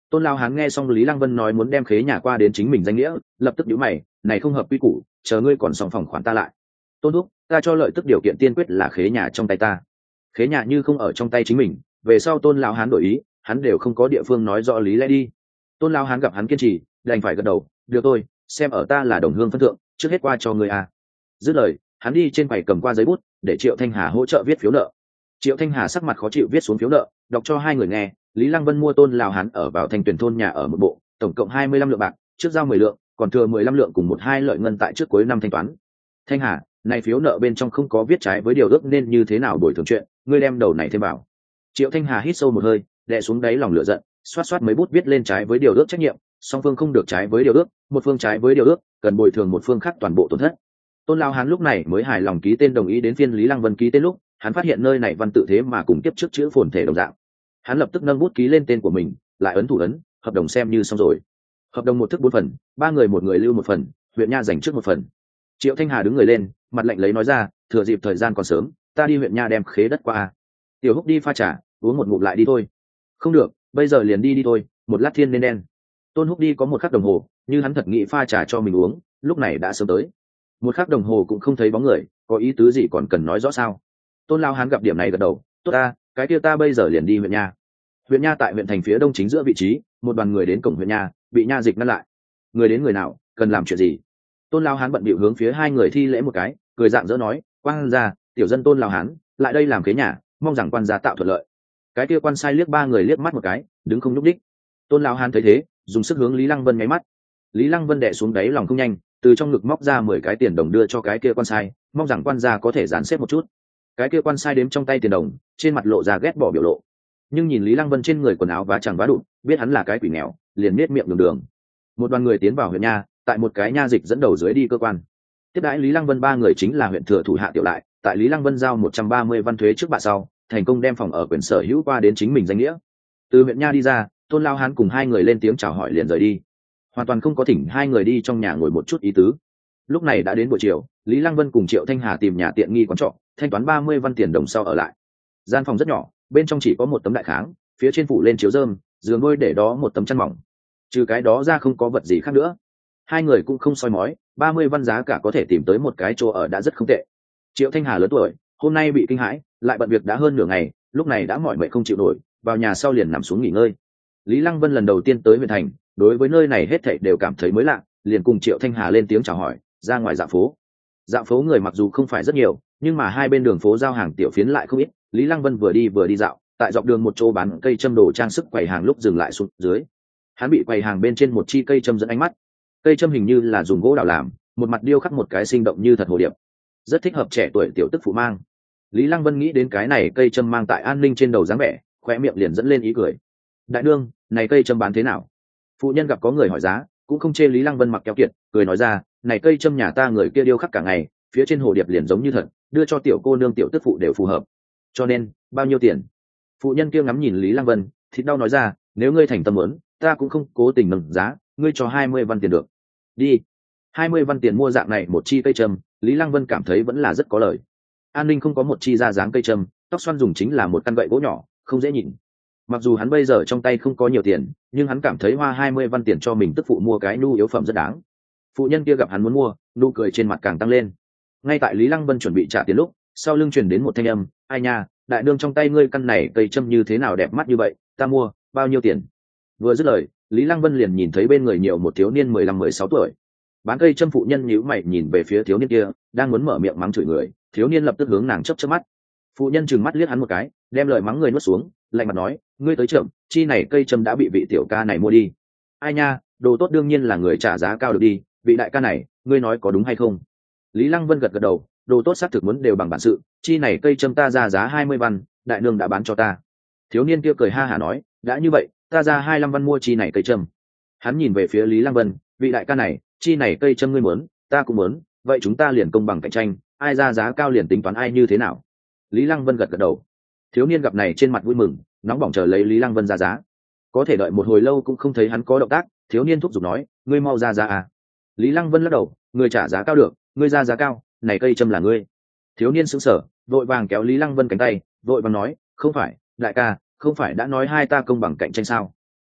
Tôn lao hán nghe xong Lý Lăng Vân nói muốn đem khế nhà qua đến chính mình danh nghĩa, lập tức nhíu mày, này không hợp quy củ, chờ ngươi còn xong phòng khoản ta lại. Tôn thúc, ta cho lợi tức điều kiện tiên quyết là khế nhà trong tay ta. Khế nhà như không ở trong tay chính mình, về sau Tôn lão hán đổi ý, hắn đều không có địa phương nói rõ lý lẽ đi. Tôn lão hán gặp hắn kiên trì, đành phải gật đầu, được thôi, xem ở ta là đồng hương phân thượng, trước hết qua cho ngươi à. Dứt lời, hắn đi trên quầy cầm qua giấy bút, để Triệu Thanh Hà hỗ trợ viết phiếu nợ. Triệu Thanh Hà sắc mặt khó chịu viết xuống phiếu nợ, đọc cho hai người nghe. Lý Lăng Vân mua Tôn lão hán ở vào Thanh Tuyền thôn nhà ở một bộ, tổng cộng hai mươi lăm lượng bạc, trước giao mười lượng, còn thừa mười lăm lượng cùng một hai lợi ngân tại trước cuối năm thanh toán. Thanh Hà, này phiếu nợ bên trong không có viết trái với điều ước nên như thế nào bồi thường chuyện, ngươi đem đầu này thêm vào. Triệu Thanh Hà hít sâu một hơi, đè xuống đáy lòng lửa giận, xoát xoát mấy bút viết lên trái với điều ước trách nhiệm, song phương không được trái với điều ước, một phương trái với điều ước, cần bồi thường một phương khác toàn bộ tổn thất. Tôn lão hán lúc này mới hài lòng ký tên đồng ý đến phiên Lý Lăng Vân ký tên lúc, hắn phát hiện nơi này văn tự thế mà cùng tiếp trước chữ phồn thể đồng dạng. Hắn lập tức nâng bút ký lên tên của mình, lại ấn thủ ấn, hợp đồng xem như xong rồi. Hợp đồng một thức bốn phần, ba người một người lưu một phần, huyện nha dành trước một phần. Triệu Thanh Hà đứng người lên, mặt lạnh lấy nói ra, thừa dịp thời gian còn sớm, ta đi huyện nha đem khế đất qua. Tiểu Húc đi pha trà, uống một ngụm lại đi thôi. Không được, bây giờ liền đi đi thôi, một lát thiên nên đen. Tôn Húc đi có một khắc đồng hồ, như hắn thật nghĩ pha trà cho mình uống, lúc này đã sớm tới. Một khắc đồng hồ cũng không thấy bóng người, có ý tứ gì còn cần nói rõ sao? Tôn lao hán gặp điểm này gật đầu, tốt ta, cái kia ta bây giờ liền đi huyện nha. Huyện nha tại huyện thành phía đông chính giữa vị trí, một đoàn người đến cổng huyện nha, bị nha dịch ngăn lại. Người đến người nào, cần làm chuyện gì? Tôn lao hán bận bịu hướng phía hai người thi lễ một cái, cười dạng dỡ nói, quan gia, tiểu dân Tôn lao hán, lại đây làm khế nhà, mong rằng quan gia tạo thuận lợi. Cái kia quan sai liếc ba người liếc mắt một cái, đứng không nhúc đích. Tôn lao hán thấy thế, dùng sức hướng Lý Lăng Vân nháy mắt. Lý Lăng Vân đè xuống đáy lòng không nhanh, từ trong ngực móc ra mười cái tiền đồng đưa cho cái kia quan sai, mong rằng quan gia có thể dàn xếp một chút. Cái kia quan sai đếm trong tay tiền đồng, trên mặt lộ ra ghét bỏ biểu lộ. Nhưng nhìn Lý Lăng Vân trên người quần áo vá chẳng vá đụn, biết hắn là cái quỷ nghèo, liền nết miệng đường đường. Một đoàn người tiến vào huyện nha, tại một cái nha dịch dẫn đầu dưới đi cơ quan. Tiếp đãi Lý Lăng Vân ba người chính là huyện thừa thủ hạ tiểu lại, tại Lý Lăng Vân giao một trăm ba mươi văn thuế trước bạ sau, thành công đem phòng ở quyền sở hữu qua đến chính mình danh nghĩa. Từ huyện nha đi ra, Tôn lao hán cùng hai người lên tiếng chào hỏi liền rời đi, hoàn toàn không có thỉnh hai người đi trong nhà ngồi một chút ý tứ. Lúc này đã đến buổi chiều, Lý Lăng Vân cùng Triệu Thanh Hà tìm nhà tiện nghi quán trọ, thanh toán ba mươi văn tiền đồng sau ở lại. Gian phòng rất nhỏ, bên trong chỉ có một tấm đại kháng, phía trên phủ lên chiếu rơm, giường ngôi để đó một tấm chăn mỏng. Trừ cái đó ra không có vật gì khác nữa. Hai người cũng không soi mói, ba mươi văn giá cả có thể tìm tới một cái chỗ ở đã rất không tệ. Triệu Thanh Hà lớn tuổi, hôm nay bị kinh hãi, lại bận việc đã hơn nửa ngày, lúc này đã mỏi mệt không chịu nổi, vào nhà sau liền nằm xuống nghỉ ngơi. Lý Lăng Vân lần đầu tiên tới huyện thành, đối với nơi này hết thảy đều cảm thấy mới lạ, liền cùng Triệu Thanh Hà lên tiếng chào hỏi, ra ngoài dạo phố. Dạo phố người mặc dù không phải rất nhiều, nhưng mà hai bên đường phố giao hàng tiểu phiến lại không ít. Lý Lăng Vân vừa đi vừa đi dạo, tại dọc đường một chỗ bán cây châm đồ trang sức quầy hàng lúc dừng lại xuống dưới. Hắn bị quầy hàng bên trên một chi cây châm dẫn ánh mắt. Cây châm hình như là dùng gỗ đào làm, một mặt điêu khắc một cái sinh động như thật hồ điệp, rất thích hợp trẻ tuổi tiểu tức phụ mang. Lý Lăng Vân nghĩ đến cái này cây châm mang tại an ninh trên đầu dáng vẻ, khoe miệng liền dẫn lên ý cười. Đại nương, này cây châm bán thế nào? Phụ nhân gặp có người hỏi giá, cũng không chê Lý Lăng Vân mặc keo kiệt, cười nói ra, này cây châm nhà ta người kia điêu khắc cả ngày, phía trên hồ điệp liền giống như thật, đưa cho tiểu cô nương tiểu tức phụ đều phù hợp. Cho nên, bao nhiêu tiền? Phụ nhân kia ngắm nhìn Lý Lăng Vân, thịt đau nói ra, nếu ngươi thành tâm muốn, ta cũng không cố tình nâng giá, ngươi cho hai mươi văn tiền được. Đi. hai mươi văn tiền mua dạng này một chi cây châm, Lý Lăng Vân cảm thấy vẫn là rất có lời. An ninh không có một chi ra dáng cây châm, tóc xoăn dùng chính là một căn gậy gỗ nhỏ, không dễ nhìn. Mặc dù hắn bây giờ trong tay không có nhiều tiền, nhưng hắn cảm thấy hoa hai mươi văn tiền cho mình tức phụ mua cái nhu yếu phẩm rất đáng. Phụ nhân kia gặp hắn muốn mua, nụ cười trên mặt càng tăng lên. Ngay tại Lý Lăng Vân chuẩn bị trả tiền lúc, sau lưng truyền đến một thanh âm, ai nha, đại nương trong tay ngươi căn này cây châm như thế nào đẹp mắt như vậy, ta mua, bao nhiêu tiền? Vừa dứt lời, Lý Lăng Vân liền nhìn thấy bên người nhiều một thiếu niên mười lăm mười sáu tuổi. Bán cây châm phụ nhân nhíu mày nhìn về phía thiếu niên kia, đang muốn mở miệng mắng chửi người, thiếu niên lập tức hướng nàng chớp chớp mắt. Phụ nhân trừng mắt liếc hắn một cái, đem lời mắng người nuốt xuống, lạnh mặt nói, ngươi tới chậm, chi này cây châm đã bị vị tiểu ca này mua đi. Ai nha, đồ tốt đương nhiên là người trả giá cao được đi, vị đại ca này, ngươi nói có đúng hay không? Lý Lăng Vân gật gật đầu, đồ tốt xác thực muốn đều bằng bản sự, chi này cây châm ta ra giá hai mươi văn, đại nương đã bán cho ta. Thiếu niên kia cười ha hả nói, đã như vậy, ta ra hai mươi lăm văn mua chi này cây châm. Hắn nhìn về phía Lý Lăng Vân, vị đại ca này, chi này cây châm ngươi muốn, ta cũng muốn, vậy chúng ta liền công bằng cạnh tranh, ai ra giá cao liền tính toán ai như thế nào. Lý Lăng Vân gật gật đầu. Thiếu niên gặp này trên mặt vui mừng, nóng bỏng chờ lấy Lý Lăng Vân ra giá. Có thể đợi một hồi lâu cũng không thấy hắn có động tác, thiếu niên thúc giục nói, ngươi mau ra giá à. Lý Lăng Vân lắc đầu, ngươi trả giá cao được, ngươi ra giá cao, này cây châm là ngươi. Thiếu niên sững sờ, vội vàng kéo Lý Lăng Vân cánh tay, vội vàng nói, không phải, đại ca, không phải đã nói hai ta công bằng cạnh tranh sao?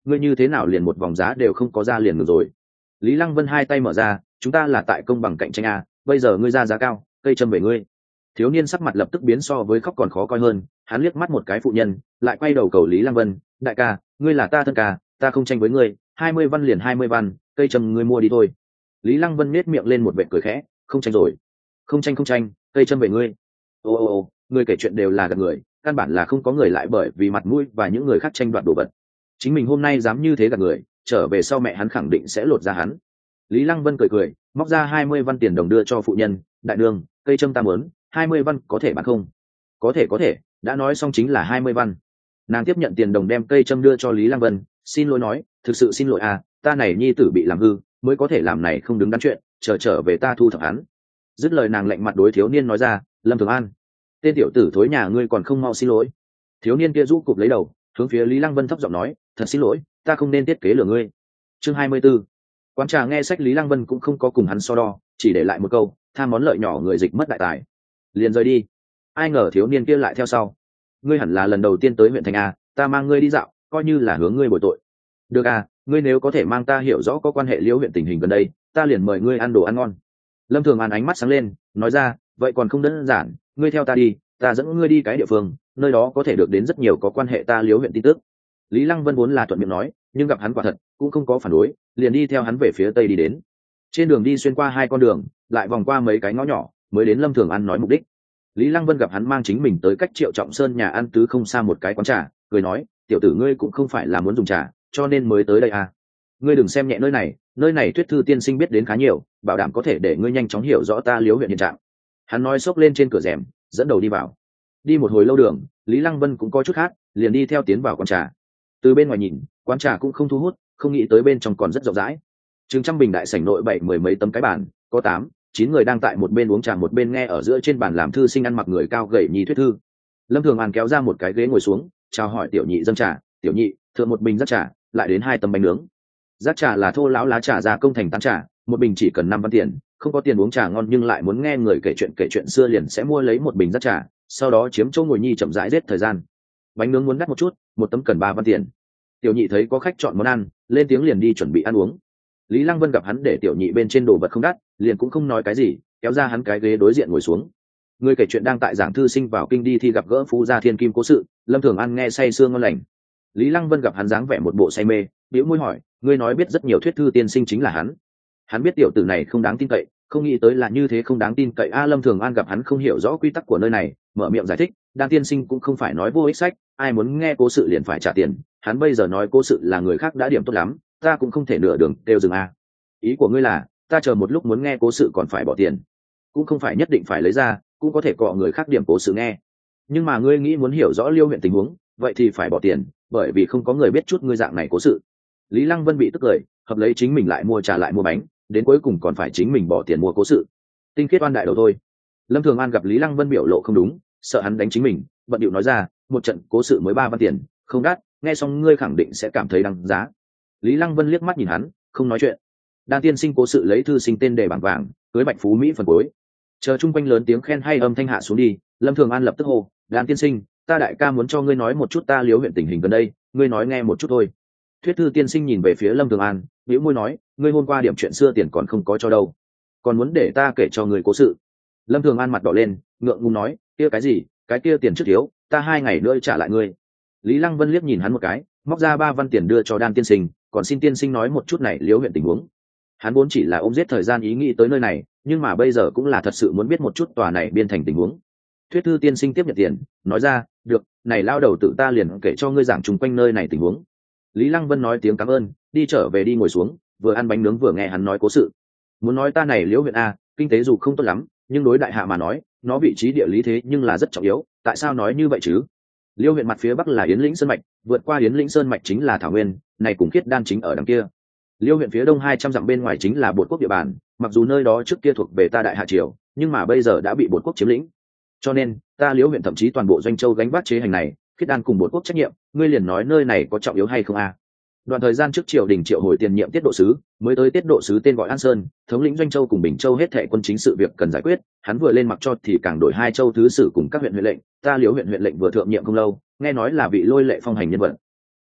ngươi như thế nào liền một vòng giá đều không có ra liền ngược rồi. Lý Lăng Vân hai tay mở ra, chúng ta là tại công bằng cạnh tranh a, bây giờ ngươi ra giá cao, cây châm về ngươi. Thiếu niên sắc mặt lập tức biến so với khóc còn khó coi hơn, hắn liếc mắt một cái phụ nhân, lại quay đầu cầu Lý Lăng Vân, đại ca, ngươi là ta thân ca, ta không tranh với ngươi, hai mươi văn liền hai mươi văn, cây châm ngươi mua đi thôi. Lý Lăng Vân nết miệng lên một vệt cười khẽ, không tranh rồi, không tranh không tranh, cây châm về ngươi. Ô ô ô, người kể chuyện đều là gạt người, căn bản là không có người lại bởi vì mặt mũi và những người khác tranh đoạt đồ vật. Chính mình hôm nay dám như thế gạt người, trở về sau mẹ hắn khẳng định sẽ lột ra hắn. Lý Lăng Vân cười cười, móc ra hai mươi văn tiền đồng đưa cho phụ nhân, đại nương, cây châm ta muốn, hai mươi văn có thể bán không? Có thể có thể, đã nói xong chính là hai mươi văn. Nàng tiếp nhận tiền đồng đem cây châm đưa cho Lý Lăng Vân, xin lỗi nói, thực sự xin lỗi à, ta này nhi tử bị làm hư, mới có thể làm này không đứng đắn chuyện, chờ trở về ta thu thập hắn. Dứt lời nàng lạnh mặt đối thiếu niên nói ra, Lâm Thường An, tên tiểu tử thối nhà ngươi còn không mau xin lỗi. Thiếu niên kia rũ cụp lấy đầu, hướng phía Lý Lăng Vân thấp giọng nói, thật xin lỗi, ta không nên thiết kế lừa ngươi. Chương hai mươi 24. Quán trà nghe sách Lý Lăng Vân cũng không có cùng hắn so đo, chỉ để lại một câu, tham món lợi nhỏ người dịch mất đại tài, liền rời đi. Ai ngờ thiếu niên kia lại theo sau, ngươi hẳn là lần đầu tiên tới huyện thành a, ta mang ngươi đi dạo, coi như là hướng ngươi bồi tội. Được à, ngươi nếu có thể mang ta hiểu rõ có quan hệ Liễu huyện tình hình gần đây, ta liền mời ngươi ăn đồ ăn ngon. Lâm Thường An ánh mắt sáng lên, nói ra, vậy còn không đơn giản, ngươi theo ta đi, ta dẫn ngươi đi cái địa phương, nơi đó có thể được đến rất nhiều có quan hệ ta Liễu huyện tin tức. Lý Lăng Vân vốn là thuận miệng nói, nhưng gặp hắn quả thật cũng không có phản đối, liền đi theo hắn về phía tây đi đến. Trên đường đi xuyên qua hai con đường, lại vòng qua mấy cái ngõ nhỏ, mới đến Lâm Thường An nói mục đích. Lý Lăng Vân gặp hắn mang chính mình tới cách Triệu Trọng Sơn nhà ăn tứ không xa một cái quán trà, cười nói, tiểu tử ngươi cũng không phải là muốn dùng trà, cho nên mới tới đây à? Ngươi đừng xem nhẹ nơi này, nơi này Tuyết Thư tiên sinh biết đến khá nhiều, bảo đảm có thể để ngươi nhanh chóng hiểu rõ ta Liễu huyện hiện trạng. Hắn nói xốc lên trên cửa rèm, dẫn đầu đi vào. Đi một hồi lâu đường, Lý Lăng Vân cũng có chút khát, liền đi theo tiến vào quán trà. Từ bên ngoài nhìn, quán trà cũng không thu hút, không nghĩ tới bên trong còn rất rộng rãi. Chừng trăm bình đại sảnh nội bảy mười mấy tấm cái bàn, có tám chín người đang tại một bên uống trà một bên nghe ở giữa trên bàn làm thư sinh ăn mặc người cao gầy nhì thuyết thư. Lâm Thường An kéo ra một cái ghế ngồi xuống, chào hỏi tiểu nhị dâng trà, tiểu nhị thượng một bình rắc trà, lại đến hai tấm bánh nướng. Rắc trà là thô lão lá trà gia công thành tán trà, một bình chỉ cần năm văn tiền, không có tiền uống trà ngon nhưng lại muốn nghe người kể chuyện kể chuyện xưa liền sẽ mua lấy một bình rắc trà, sau đó chiếm chỗ ngồi nhi chậm rãi giết thời gian. Bánh nướng muốn đắt một chút, một tấm cần ba văn tiền. Tiểu nhị thấy có khách chọn món ăn, lên tiếng liền đi chuẩn bị ăn uống. Lý Lăng Vân gặp hắn để tiểu nhị bên trên đồ vật không đắt, liền cũng không nói cái gì, kéo ra hắn cái ghế đối diện ngồi xuống. Người kể chuyện đang tại giảng thư sinh vào kinh đi thi gặp gỡ phú gia thiên kim cố sự, Lâm Thường An nghe say sương ngon lành. Lý Lăng Vân gặp hắn dáng vẻ một bộ say mê, bĩu môi hỏi, ngươi nói biết rất nhiều thuyết thư tiên sinh chính là hắn. Hắn biết tiểu tử này không đáng tin cậy, không nghĩ tới là như thế không đáng tin cậy. A Lâm Thường An gặp hắn không hiểu rõ quy tắc của nơi này, mở miệng giải thích, Đan tiên sinh cũng không phải nói vô ích sách, ai muốn nghe cố sự liền phải trả tiền, hắn bây giờ nói cố sự là người khác đã điểm tốt lắm, ta cũng không thể nửa đường đều dừng a. Ý của ngươi là ta chờ một lúc muốn nghe cố sự còn phải bỏ tiền? Cũng không phải nhất định phải lấy ra, cũng có thể cọ người khác điểm cố sự nghe. Nhưng mà ngươi nghĩ muốn hiểu rõ Liêu huyện tình huống, vậy thì phải bỏ tiền, bởi vì không có người biết chút ngươi dạng này cố sự. Lý Lăng Vân bị tức cười, hợp lấy chính mình lại mua trà lại mua bánh, đến cuối cùng còn phải chính mình bỏ tiền mua cố sự. Tinh khiết oan đại đầu thôi. Lâm Thường An gặp Lý Lăng Vân biểu lộ không đúng, sợ hắn đánh chính mình, bận điệu nói ra, một trận cố sự mới ba văn tiền, không đắt, nghe xong ngươi khẳng định sẽ cảm thấy đăng giá. Lý Lăng Vân liếc mắt nhìn hắn, không nói chuyện. Đan tiên sinh cố sự lấy thư sinh tên đề bảng vàng, cưới bạch phú mỹ phần cuối. Chờ chung quanh lớn tiếng khen hay âm thanh hạ xuống đi, Lâm Thường An lập tức hô, Đan tiên sinh, ta đại ca muốn cho ngươi nói một chút ta Liễu huyện tình hình gần đây, ngươi nói nghe một chút thôi. Thuyết thư tiên sinh nhìn về phía Lâm Thường An, bĩu môi nói, ngươi hôm qua điểm chuyện xưa tiền còn không có cho đâu, còn muốn để ta kể cho ngươi cố sự. Lâm Thường An mặt đỏ lên, ngượng ngùng nói, kia cái gì, cái kia tiền trước thiếu, ta hai ngày nữa trả lại ngươi. Lý Lăng Vân liếc nhìn hắn một cái, móc ra ba văn tiền đưa cho Đan tiên sinh, còn xin tiên sinh nói một chút này Liễu huyện tình huống. Hắn vốn chỉ là ôm giết thời gian ý nghĩ tới nơi này, nhưng mà bây giờ cũng là thật sự muốn biết một chút tòa này biên thành tình huống. Thuyết thư tiên sinh tiếp nhận tiền, nói ra, được, này lao đầu tự ta liền kể cho ngươi giảng chung quanh nơi này tình huống. Lý Lăng Vân nói tiếng cảm ơn, đi trở về đi ngồi xuống, vừa ăn bánh nướng vừa nghe hắn nói cố sự. Muốn nói ta này Liễu huyện a, kinh tế dù không tốt lắm, nhưng đối đại hạ mà nói, nó vị trí địa lý thế nhưng là rất trọng yếu, tại sao nói như vậy chứ? Liêu huyện mặt phía bắc là Yến Lĩnh Sơn mạch, vượt qua Yến Lĩnh Sơn mạch chính là thảo nguyên, này cùng Khiết Đan chính ở đằng kia. Liêu huyện phía đông hai trăm dặm bên ngoài chính là Bột quốc địa bàn, mặc dù nơi đó trước kia thuộc về ta đại hạ triều, nhưng mà bây giờ đã bị Bột quốc chiếm lĩnh. Cho nên, ta Liêu huyện thậm chí toàn bộ doanh châu gánh vác chế hành này, Khiết Đan cùng Bột quốc trách nhiệm, ngươi liền nói nơi này có trọng yếu hay không a? Đoạn thời gian trước triều đình triệu hồi tiền nhiệm tiết độ sứ, mới tới tiết độ sứ tên gọi An Sơn, thống lĩnh doanh châu cùng Bình Châu hết thảy quân chính sự việc cần giải quyết, hắn vừa lên mặc cho thì càng đổi hai châu thứ sử cùng các huyện huyện lệnh, ta Liễu huyện huyện lệnh vừa thượng nhiệm không lâu, nghe nói là vị lôi lệ phong hành nhân vật.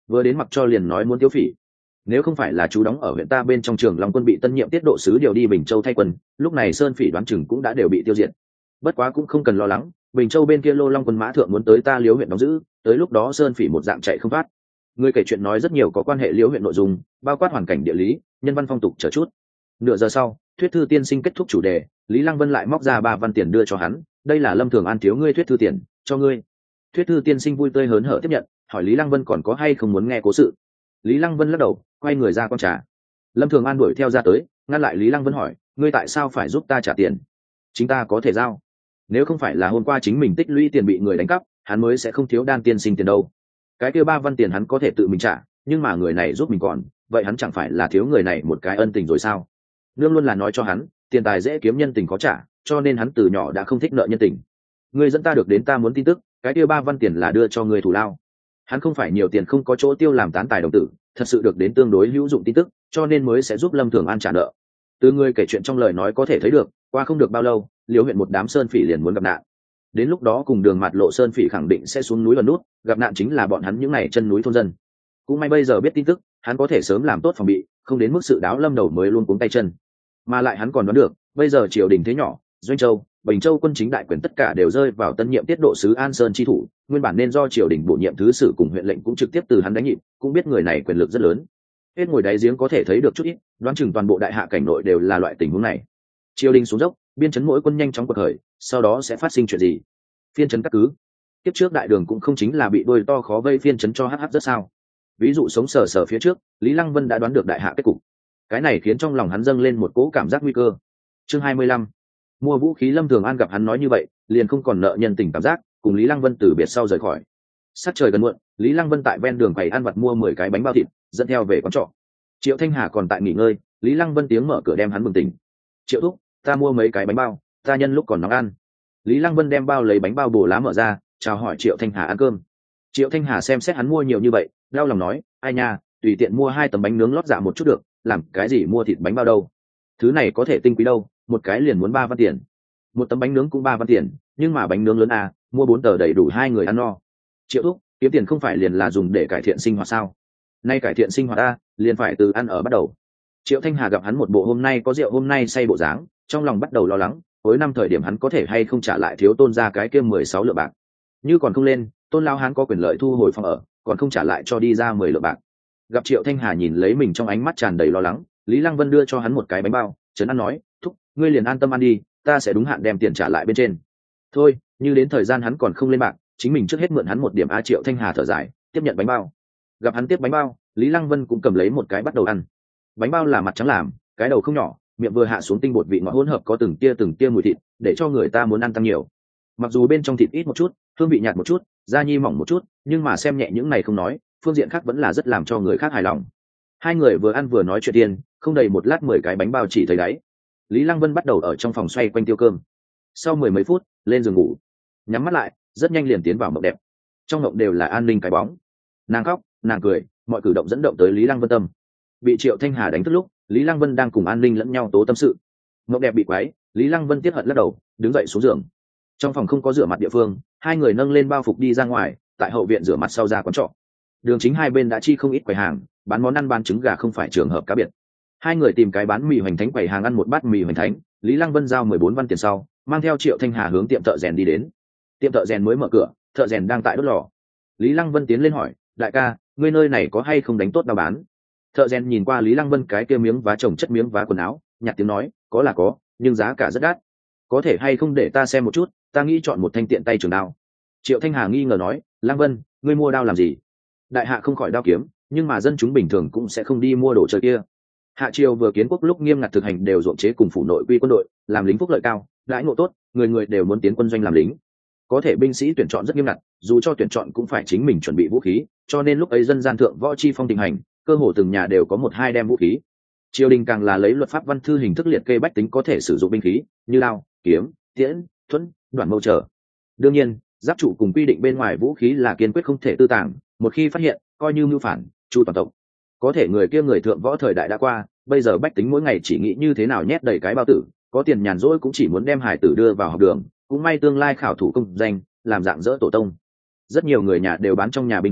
vừa đến mặc cho liền nói muốn tiêu phỉ. Nếu không phải là chú đóng ở huyện ta bên trong trường Long quân bị tân nhiệm tiết độ sứ điều đi Bình Châu thay quân, lúc này sơn phỉ đoán chừng cũng đã đều bị tiêu diệt. Bất quá cũng không cần lo lắng, Bình Châu bên kia Lô Long quân mã thượng muốn tới ta Liễu huyện đóng giữ, tới lúc đó sơn phỉ một dạng chạy không thoát. Người kể chuyện nói rất nhiều có quan hệ Liễu huyện nội dung, bao quát hoàn cảnh địa lý, nhân văn phong tục chờ chút. Nửa giờ sau, thuyết thư tiên sinh kết thúc chủ đề, Lý Lăng Vân lại móc ra ba văn tiền đưa cho hắn, đây là Lâm Thường An thiếu ngươi thuyết thư tiền, cho ngươi. Thuyết thư tiên sinh vui tươi hớn hở tiếp nhận, hỏi Lý Lăng Vân còn có hay không muốn nghe cố sự. Lý Lăng Vân lắc đầu, quay người ra con trà. Lâm Thường An đuổi theo ra tới, ngăn lại Lý Lăng Vân hỏi, ngươi tại sao phải giúp ta trả tiền? Chính ta có thể giao. Nếu không phải là hôm qua chính mình tích lũy tiền bị người đánh cắp, hắn mới sẽ không thiếu đan tiên sinh tiền đâu. Cái kia ba văn tiền hắn có thể tự mình trả, nhưng mà người này giúp mình còn, vậy hắn chẳng phải là thiếu người này một cái ân tình rồi sao? Nương luôn là nói cho hắn, tiền tài dễ kiếm nhân tình khó trả, cho nên hắn từ nhỏ đã không thích nợ nhân tình. Ngươi dẫn ta được đến ta muốn tin tức, cái kia ba văn tiền là đưa cho người thủ lao. Hắn không phải nhiều tiền không có chỗ tiêu làm tán tài đồng tử, thật sự được đến tương đối hữu dụng tin tức, cho nên mới sẽ giúp Lâm Thường An trả nợ. Từ người kể chuyện trong lời nói có thể thấy được, qua không được bao lâu, Liễu huyện một đám sơn phỉ liền muốn gặp nạn. Đến lúc đó cùng đường mạt lộ sơn phỉ khẳng định sẽ xuống núi lần nút, gặp nạn chính là bọn hắn những này chân núi thôn dân. Cũng may bây giờ biết tin tức, hắn có thể sớm làm tốt phòng bị, không đến mức sự đáo lâm đầu mới luôn cuống tay chân. Mà lại hắn còn đoán được, bây giờ triều đình thế nhỏ, Doanh Châu, Bình Châu quân chính đại quyền tất cả đều rơi vào tân nhiệm tiết độ sứ An Sơn chi thủ, nguyên bản nên do triều đình bổ nhiệm thứ sử cùng huyện lệnh cũng trực tiếp từ hắn đánh nhịp, cũng biết người này quyền lực rất lớn. Hết ngồi đáy giếng có thể thấy được chút ít, đoán chừng toàn bộ đại hạ cảnh nội đều là loại tình huống này. Triều đình xuống dốc, biên chấn mỗi quân nhanh chóng quật khởi, sau đó sẽ phát sinh chuyện gì? Phiên chấn các cứ. Tiếp trước đại đường cũng không chính là bị đôi to khó vây phiên chấn cho hắc hắc rất sao? Ví dụ sống sờ sờ phía trước, Lý Lăng Vân đã đoán được đại hạ kết cục. Cái này khiến trong lòng hắn dâng lên một cỗ cảm giác nguy cơ. Chương hai mươi lăm. Mua vũ khí. Lâm Thường An gặp hắn nói như vậy, liền không còn nợ nhân tình cảm giác, cùng Lý Lăng Vân từ biệt sau rời khỏi. Sắc trời gần muộn, Lý Lăng Vân tại ven đường quầy ăn vặt mua mười cái bánh bao thịt, dẫn theo về quán trọ. Triệu Thanh Hà còn tại nghỉ ngơi, Lý Lăng Vân tiếng mở cửa đem hắn bừng tỉnh. Triệu thúc, ta mua mấy cái bánh bao, ta nhân lúc còn nóng ăn. Lý Lăng Vân đem bao lấy bánh bao bồ lá mở ra, chào hỏi Triệu Thanh Hà ăn cơm. Triệu Thanh Hà xem xét hắn mua nhiều như vậy, đau lòng nói, ai nha, tùy tiện mua hai tấm bánh nướng lót dạ một chút được, làm cái gì mua thịt bánh bao đâu? Thứ này có thể tinh quý đâu, một cái liền muốn ba văn tiền. Một tấm bánh nướng cũng ba văn tiền, nhưng mà bánh nướng lớn à, mua bốn tờ đầy đủ hai người ăn no. Triệu thúc, kiếm tiền không phải liền là dùng để cải thiện sinh hoạt sao? Nay cải thiện sinh hoạt ta, liền phải từ ăn ở bắt đầu. Triệu Thanh Hà gặp hắn một bộ hôm nay có rượu hôm nay say bộ dáng, trong lòng bắt đầu lo lắng, cuối năm thời điểm hắn có thể hay không trả lại thiếu Tôn ra cái kia mười sáu lượng bạc. Như còn không lên, Tôn lao hắn có quyền lợi thu hồi phòng ở, còn không trả lại cho đi ra mười lượng bạc. Gặp Triệu Thanh Hà nhìn lấy mình trong ánh mắt tràn đầy lo lắng, Lý Lăng Vân đưa cho hắn một cái bánh bao, trấn an nói, thúc, ngươi liền an tâm ăn đi, ta sẽ đúng hạn đem tiền trả lại bên trên. Thôi, như đến thời gian hắn còn không lên bạc, chính mình trước hết mượn hắn một điểm. A Triệu Thanh Hà thở dài, tiếp nhận bánh bao. Gặp hắn tiếp bánh bao, Lý Lăng Vân cũng cầm lấy một cái bắt đầu ăn. Bánh bao là mặt trắng làm, cái đầu không nhỏ, miệng vừa hạ xuống tinh bột vị ngọt hỗn hợp có từng tia từng tia mùi thịt, để cho người ta muốn ăn tăng nhiều. Mặc dù bên trong thịt ít một chút, hương vị nhạt một chút, da nhi mỏng một chút, nhưng mà xem nhẹ những này không nói, phương diện khác vẫn là rất làm cho người khác hài lòng. Hai người vừa ăn vừa nói chuyện tiền, không đầy một lát mười cái bánh bao chỉ thấy đáy. Lý Lăng Vân bắt đầu ở trong phòng xoay quanh tiêu cơm. Sau mười mấy phút, lên giường ngủ, nhắm mắt lại, rất nhanh liền tiến vào mộng đẹp. Trong mộng đều là an ninh cái bóng, nàng khóc, nàng cười, mọi cử động dẫn động tới Lý Lăng Vân tâm. Bị Triệu Thanh Hà đánh thức lúc, Lý Lăng Vân đang cùng an ninh lẫn nhau tố tâm sự. Mộng đẹp bị quái, Lý Lăng Vân tiếc hận lắc đầu, đứng dậy xuống giường. Trong phòng không có rửa mặt địa phương, hai người nâng lên bao phục đi ra ngoài, tại hậu viện rửa mặt sau ra quán trọ. Đường chính hai bên đã chi không ít quầy hàng, bán món ăn bán trứng gà không phải trường hợp cá biệt. Hai người tìm cái bán mì hoành thánh quầy hàng ăn một bát mì hoành thánh, Lý Lăng Vân giao mười bốn văn tiền sau, mang theo Triệu Thanh Hà hướng tiệm thợ rèn đi đến. Tiệm thợ rèn mới mở cửa, thợ rèn đang tại đốt lò. Lý Lăng Vân tiến lên hỏi, đại ca, ngươi nơi này có hay không đánh tốt đao bán? Thợ rèn nhìn qua Lý Lăng Vân cái kia miếng vá chồng chất miếng vá quần áo, nhạt tiếng nói, có là có, nhưng giá cả rất đắt. Có thể hay không để ta xem một chút, ta nghĩ chọn một thanh tiện tay trường đao. Triệu Thanh Hà nghi ngờ nói, Lăng Vân, ngươi mua đao làm gì? Đại hạ không khỏi đao kiếm, nhưng mà dân chúng bình thường cũng sẽ không đi mua đồ chơi kia. Hạ triều vừa kiến quốc lúc nghiêm ngặt thực hành đều ruộng chế cùng phủ nội quy quân đội, làm lính phúc lợi cao, đãi ngộ tốt, người người đều muốn tiến quân doanh làm lính. Có thể binh sĩ tuyển chọn rất nghiêm ngặt, dù cho tuyển chọn cũng phải chính mình chuẩn bị vũ khí, cho nên lúc ấy dân gian thượng võ chi phong tình hành, cơ hồ từng nhà đều có một hai đem vũ khí. Triều đình càng là lấy luật pháp văn thư hình thức liệt kê bách tính có thể sử dụng binh khí, như đao, kiếm, tiễn, thuẫn, đoạn mâu trở. Đương nhiên, giáp trụ cùng quy định bên ngoài vũ khí là kiên quyết không thể tư tàng, một khi phát hiện, coi như mưu phản, chu toàn tộc. Có thể người kia người thượng võ thời đại đã qua, bây giờ bách tính mỗi ngày chỉ nghĩ như thế nào nhét đầy cái bao tử, có tiền nhàn rỗi cũng chỉ muốn đem hải tử đưa vào học đường, cũng may tương lai khảo thủ công danh, làm dạng dỡ tổ tông. Rất nhiều người nhà đều bán trong nhà binh khí,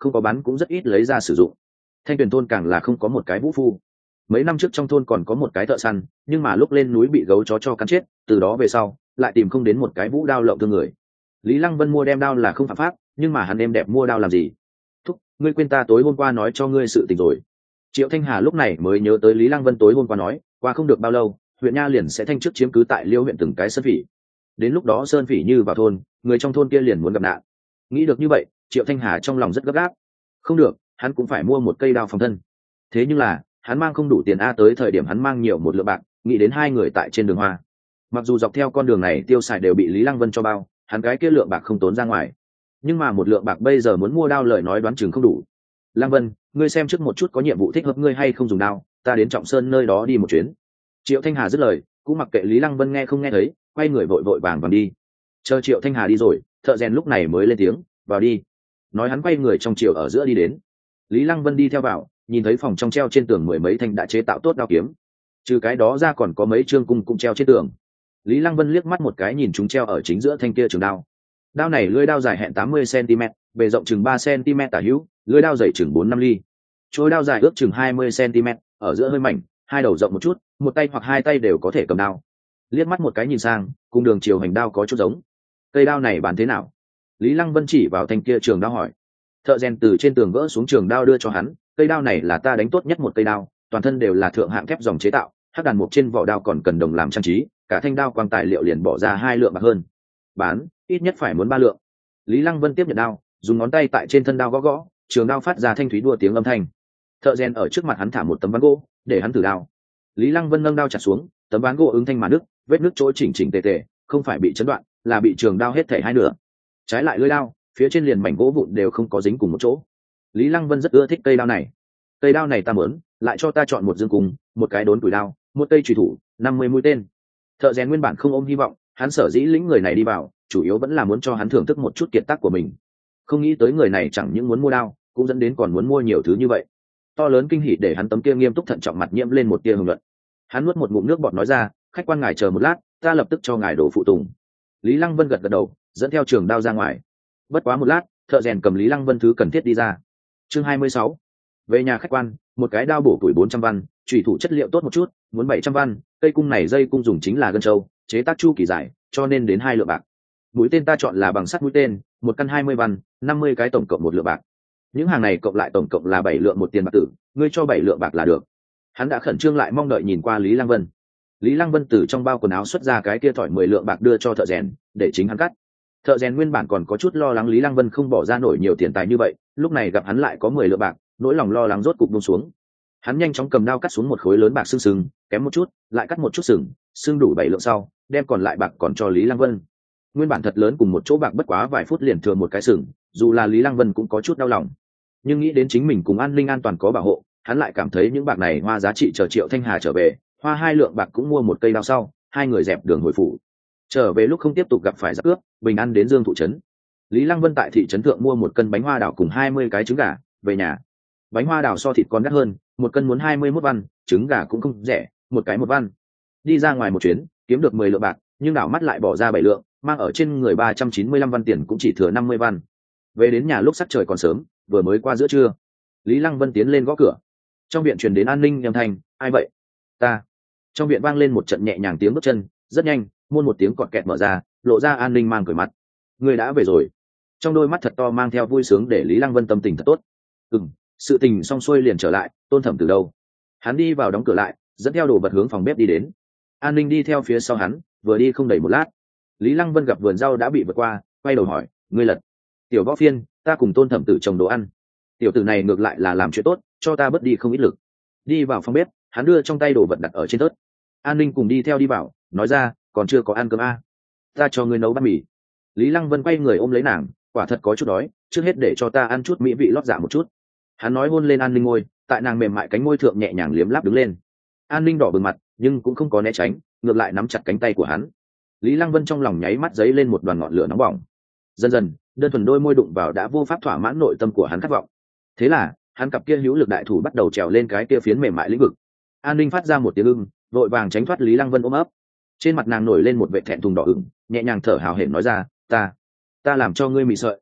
không có bắn cũng rất ít lấy ra sử dụng. Thanh Tuyền thôn càng là không có một cái vũ phu. Mấy năm trước trong thôn còn có một cái thợ săn, nhưng mà lúc lên núi bị gấu chó cho cắn chết, từ đó về sau lại tìm không đến một cái vũ đao lộng thương người. Lý Lăng Vân mua đem đao là không phạm pháp, nhưng mà hắn đem đẹp mua đao làm gì? Thúc, ngươi quên ta tối hôm qua nói cho ngươi sự tình rồi. Triệu Thanh Hà lúc này mới nhớ tới Lý Lăng Vân tối hôm qua nói, qua không được bao lâu, huyện nha liền sẽ thanh chức chiếm cứ tại Liêu huyện từng cái sơn phỉ. Đến lúc đó sơn phỉ như vào thôn, người trong thôn kia liền muốn gặp nạn. Nghĩ được như vậy, Triệu Thanh Hà trong lòng rất gấp gáp. Không được, hắn cũng phải mua một cây đao phòng thân. Thế nhưng là, hắn mang không đủ tiền a, tới thời điểm hắn mang nhiều một lượng bạc, nghĩ đến hai người tại trên đường hoa. Mặc dù dọc theo con đường này tiêu xài đều bị Lý Lăng Vân cho bao, hắn cái kia lượng bạc không tốn ra ngoài. Nhưng mà một lượng bạc bây giờ muốn mua đao lời nói đoán chừng không đủ. Lăng Vân, ngươi xem trước một chút có nhiệm vụ thích hợp ngươi hay không dùng đao, ta đến Trọng Sơn nơi đó đi một chuyến. Triệu Thanh Hà dứt lời, cũng mặc kệ Lý Lăng Vân nghe không nghe thấy, quay người vội vội vàng vàng đi. Chờ Triệu Thanh Hà đi rồi, thợ rèn lúc này mới lên tiếng, vào đi. Nói hắn quay người trong chiều ở giữa đi đến. Lý Lăng Vân đi theo vào, nhìn thấy phòng trong treo trên tường mười mấy thanh đã chế tạo tốt đao kiếm, trừ cái đó ra còn có mấy chương cung cũng treo trên tường. Lý Lăng Vân liếc mắt một cái nhìn chúng treo ở chính giữa thanh kia trường đao. Đao này lưỡi đao dài hẹn tám mươi xăng-ti-mét, bề rộng chừng ba xăng-ti-mét tả hữu, lưỡi đao dày chừng bốn năm ly. Chuôi đao dài ước chừng hai mươi xăng-ti-mét, ở giữa hơi mảnh, hai đầu rộng một chút, một tay hoặc hai tay đều có thể cầm đao. Liếc mắt một cái nhìn sang, cùng đường chiều hành đao có chút giống. Cây đao này bán thế nào? Lý Lăng Vân chỉ vào thanh kia trường đao hỏi. Thợ rèn từ trên tường gỡ xuống trường đao đưa cho hắn, cây đao này là ta đánh tốt nhất một cây đao, toàn thân đều là thượng hạng thép dòng chế tạo, hắc đàn mục trên vỏ đao còn cần đồng làm trang trí, cả thanh đao quang tài liệu liền bỏ ra hai lượng bạc hơn. Bán, ít nhất phải muốn ba lượng. Lý Lăng Vân tiếp nhận đao, dùng ngón tay tại trên thân đao gõ gõ, trường đao phát ra thanh thúy đua tiếng âm thanh. Thợ rèn ở trước mặt hắn thả một tấm ván gỗ, để hắn thử đao. Lý Lăng Vân nâng đao chặt xuống, tấm ván gỗ ứng thanh mà nứt, vết nứt chỗ chỉnh chỉnh tề tề, không phải bị chấn đoạn, là bị trường đao hết thảy hai nửa. Trái lại lưỡi đao, phía trên liền mảnh gỗ vụn đều không có dính cùng một chỗ. Lý Lăng Vân rất ưa thích cây đao này. Cây đao này ta muốn, lại cho ta chọn một dương cùng, một cái đốn củi đao, một cây chùy thủ, năm mươi mũi tên. Thợ rèn nguyên bản không ôm hy vọng, hắn sở dĩ lĩnh người này đi vào, chủ yếu vẫn là muốn cho hắn thưởng thức một chút kiệt tác của mình. Không nghĩ tới người này chẳng những muốn mua đao, cũng dẫn đến còn muốn mua nhiều thứ như vậy. To lớn kinh hỉ để hắn tấm kia nghiêm túc thận trọng mặt nhiễm lên một tia hưng luận. Hắn nuốt một ngụm nước bọt nói ra, khách quan ngài chờ một lát, ta lập tức cho ngài đổ phụ tùng. Lý Lăng Vân gật gật đầu, dẫn theo trường đao ra ngoài. Bất quá một lát, thợ rèn cầm Lý Lăng Vân thứ cần thiết đi ra. Chương hai mươi sáu. Về nhà khách quan, một cái đao bổ tuổi bốn trăm văn, chủy thủ chất liệu tốt một chút, muốn bảy trăm văn, cây cung này dây cung dùng chính là gân châu, chế tác chu kỳ dài, cho nên đến hai lượng bạc. Mũi tên ta chọn là bằng sắt mũi tên, một căn hai mươi văn, năm mươi cái tổng cộng một lượng bạc. Những hàng này cộng lại tổng cộng là bảy lượng một tiền bạc tử, ngươi cho bảy lượng bạc là được. Hắn đã khẩn trương lại mong đợi nhìn qua Lý Lăng Vân. Lý Lăng Vân từ trong bao quần áo xuất ra cái kia thỏi mười lượng bạc đưa cho thợ rèn, để chính hắn cắt. Thợ rèn nguyên bản còn có chút lo lắng Lý Lăng Vân không bỏ ra nổi nhiều tiền tài như vậy, lúc này gặp hắn lại có mười lượng bạc, nỗi lòng lo lắng rốt cục buông xuống. Hắn nhanh chóng cầm đao cắt xuống một khối lớn bạc sưng sưng, kém một chút, lại cắt một chút sừng, sưng đủ bảy lượng sau, đem còn lại bạc còn cho Lý Lăng Vân. Nguyên bản thật lớn cùng một chỗ bạc bất quá vài phút liền thừa một cái sừng, dù là Lý Lăng Vân cũng có chút đau lòng. Nhưng nghĩ đến chính mình cùng an ninh an toàn có bảo hộ, hắn lại cảm thấy những bạc này hoa giá trị chờ Triệu Thanh Hà trở về, hoa hai lượng bạc cũng mua một cây đao sau, hai người dẹp đường hồi phủ. Trở về lúc không tiếp tục gặp phải giặc cướp, bình an đến Dương Thụ trấn. Lý Lăng Vân tại thị trấn thượng mua một cân bánh hoa đào cùng hai mươi cái trứng gà, về nhà. Bánh hoa đào so thịt còn đắt hơn, một cân muốn hai mươi mốt văn, trứng gà cũng không rẻ, một cái một văn. Đi ra ngoài một chuyến, kiếm được mười lượng bạc, nhưng đảo mắt lại bỏ ra bảy lượng, mang ở trên người ba trăm chín mươi lăm văn tiền cũng chỉ thừa năm mươi văn. Về đến nhà lúc sắc trời còn sớm, vừa mới qua giữa trưa. Lý Lăng Vân tiến lên gõ cửa. Trong viện truyền đến an ninh âm thanh, ai vậy? Ta. Trong viện vang lên một trận nhẹ nhàng tiếng bước chân, rất nhanh, muôn một tiếng cọt kẹt mở ra, lộ ra an ninh mang cười mặt. Người đã về rồi. Trong đôi mắt thật to mang theo vui sướng để Lý Lăng Vân tâm tình thật tốt. Ừm, sự tình xong xuôi liền trở lại, Tôn Thẩm từ đâu? Hắn đi vào đóng cửa lại, dẫn theo đồ vật hướng phòng bếp đi đến. An ninh đi theo phía sau hắn, vừa đi không đầy một lát. Lý Lăng Vân gặp vườn rau đã bị vượt qua, quay đầu hỏi, ngươi Lật. Tiểu Võ Phiên, ta cùng Tôn Thẩm tử trồng đồ ăn. Tiểu tử này ngược lại là làm chuyện tốt, cho ta bớt đi không ít lực. Đi vào phòng bếp, hắn đưa trong tay đồ vật đặt ở trên tớt. An ninh cùng đi theo đi vào, nói ra, còn chưa có ăn cơm a, ta cho ngươi nấu bát mì. Lý Lăng Vân quay người ôm lấy nàng, quả thật có chút đói, trước hết để cho ta ăn chút mỹ vị lót dạ một chút. Hắn nói hôn lên An ninh môi, tại nàng mềm mại cánh môi thượng nhẹ nhàng liếm láp đứng lên. An ninh đỏ bừng mặt, nhưng cũng không có né tránh, ngược lại nắm chặt cánh tay của hắn. Lý Lăng Vân trong lòng nháy mắt dấy lên một đoàn ngọn lửa nóng bỏng. Dần dần, đơn thuần đôi môi đụng vào đã vô pháp thỏa mãn nội tâm của hắn khát vọng. Thế là, hắn cặp kia hữu lực đại thủ bắt đầu trèo lên cái kia phiến mềm mại lĩnh vực. An ninh phát ra một tiếng ưng, vội vàng tránh thoát Lý Lăng Vân ôm ấp. Trên mặt nàng nổi lên một vệ thẹn thùng đỏ ửng, nhẹ nhàng thở hào hển nói ra, ta ta làm cho ngươi mị sợi.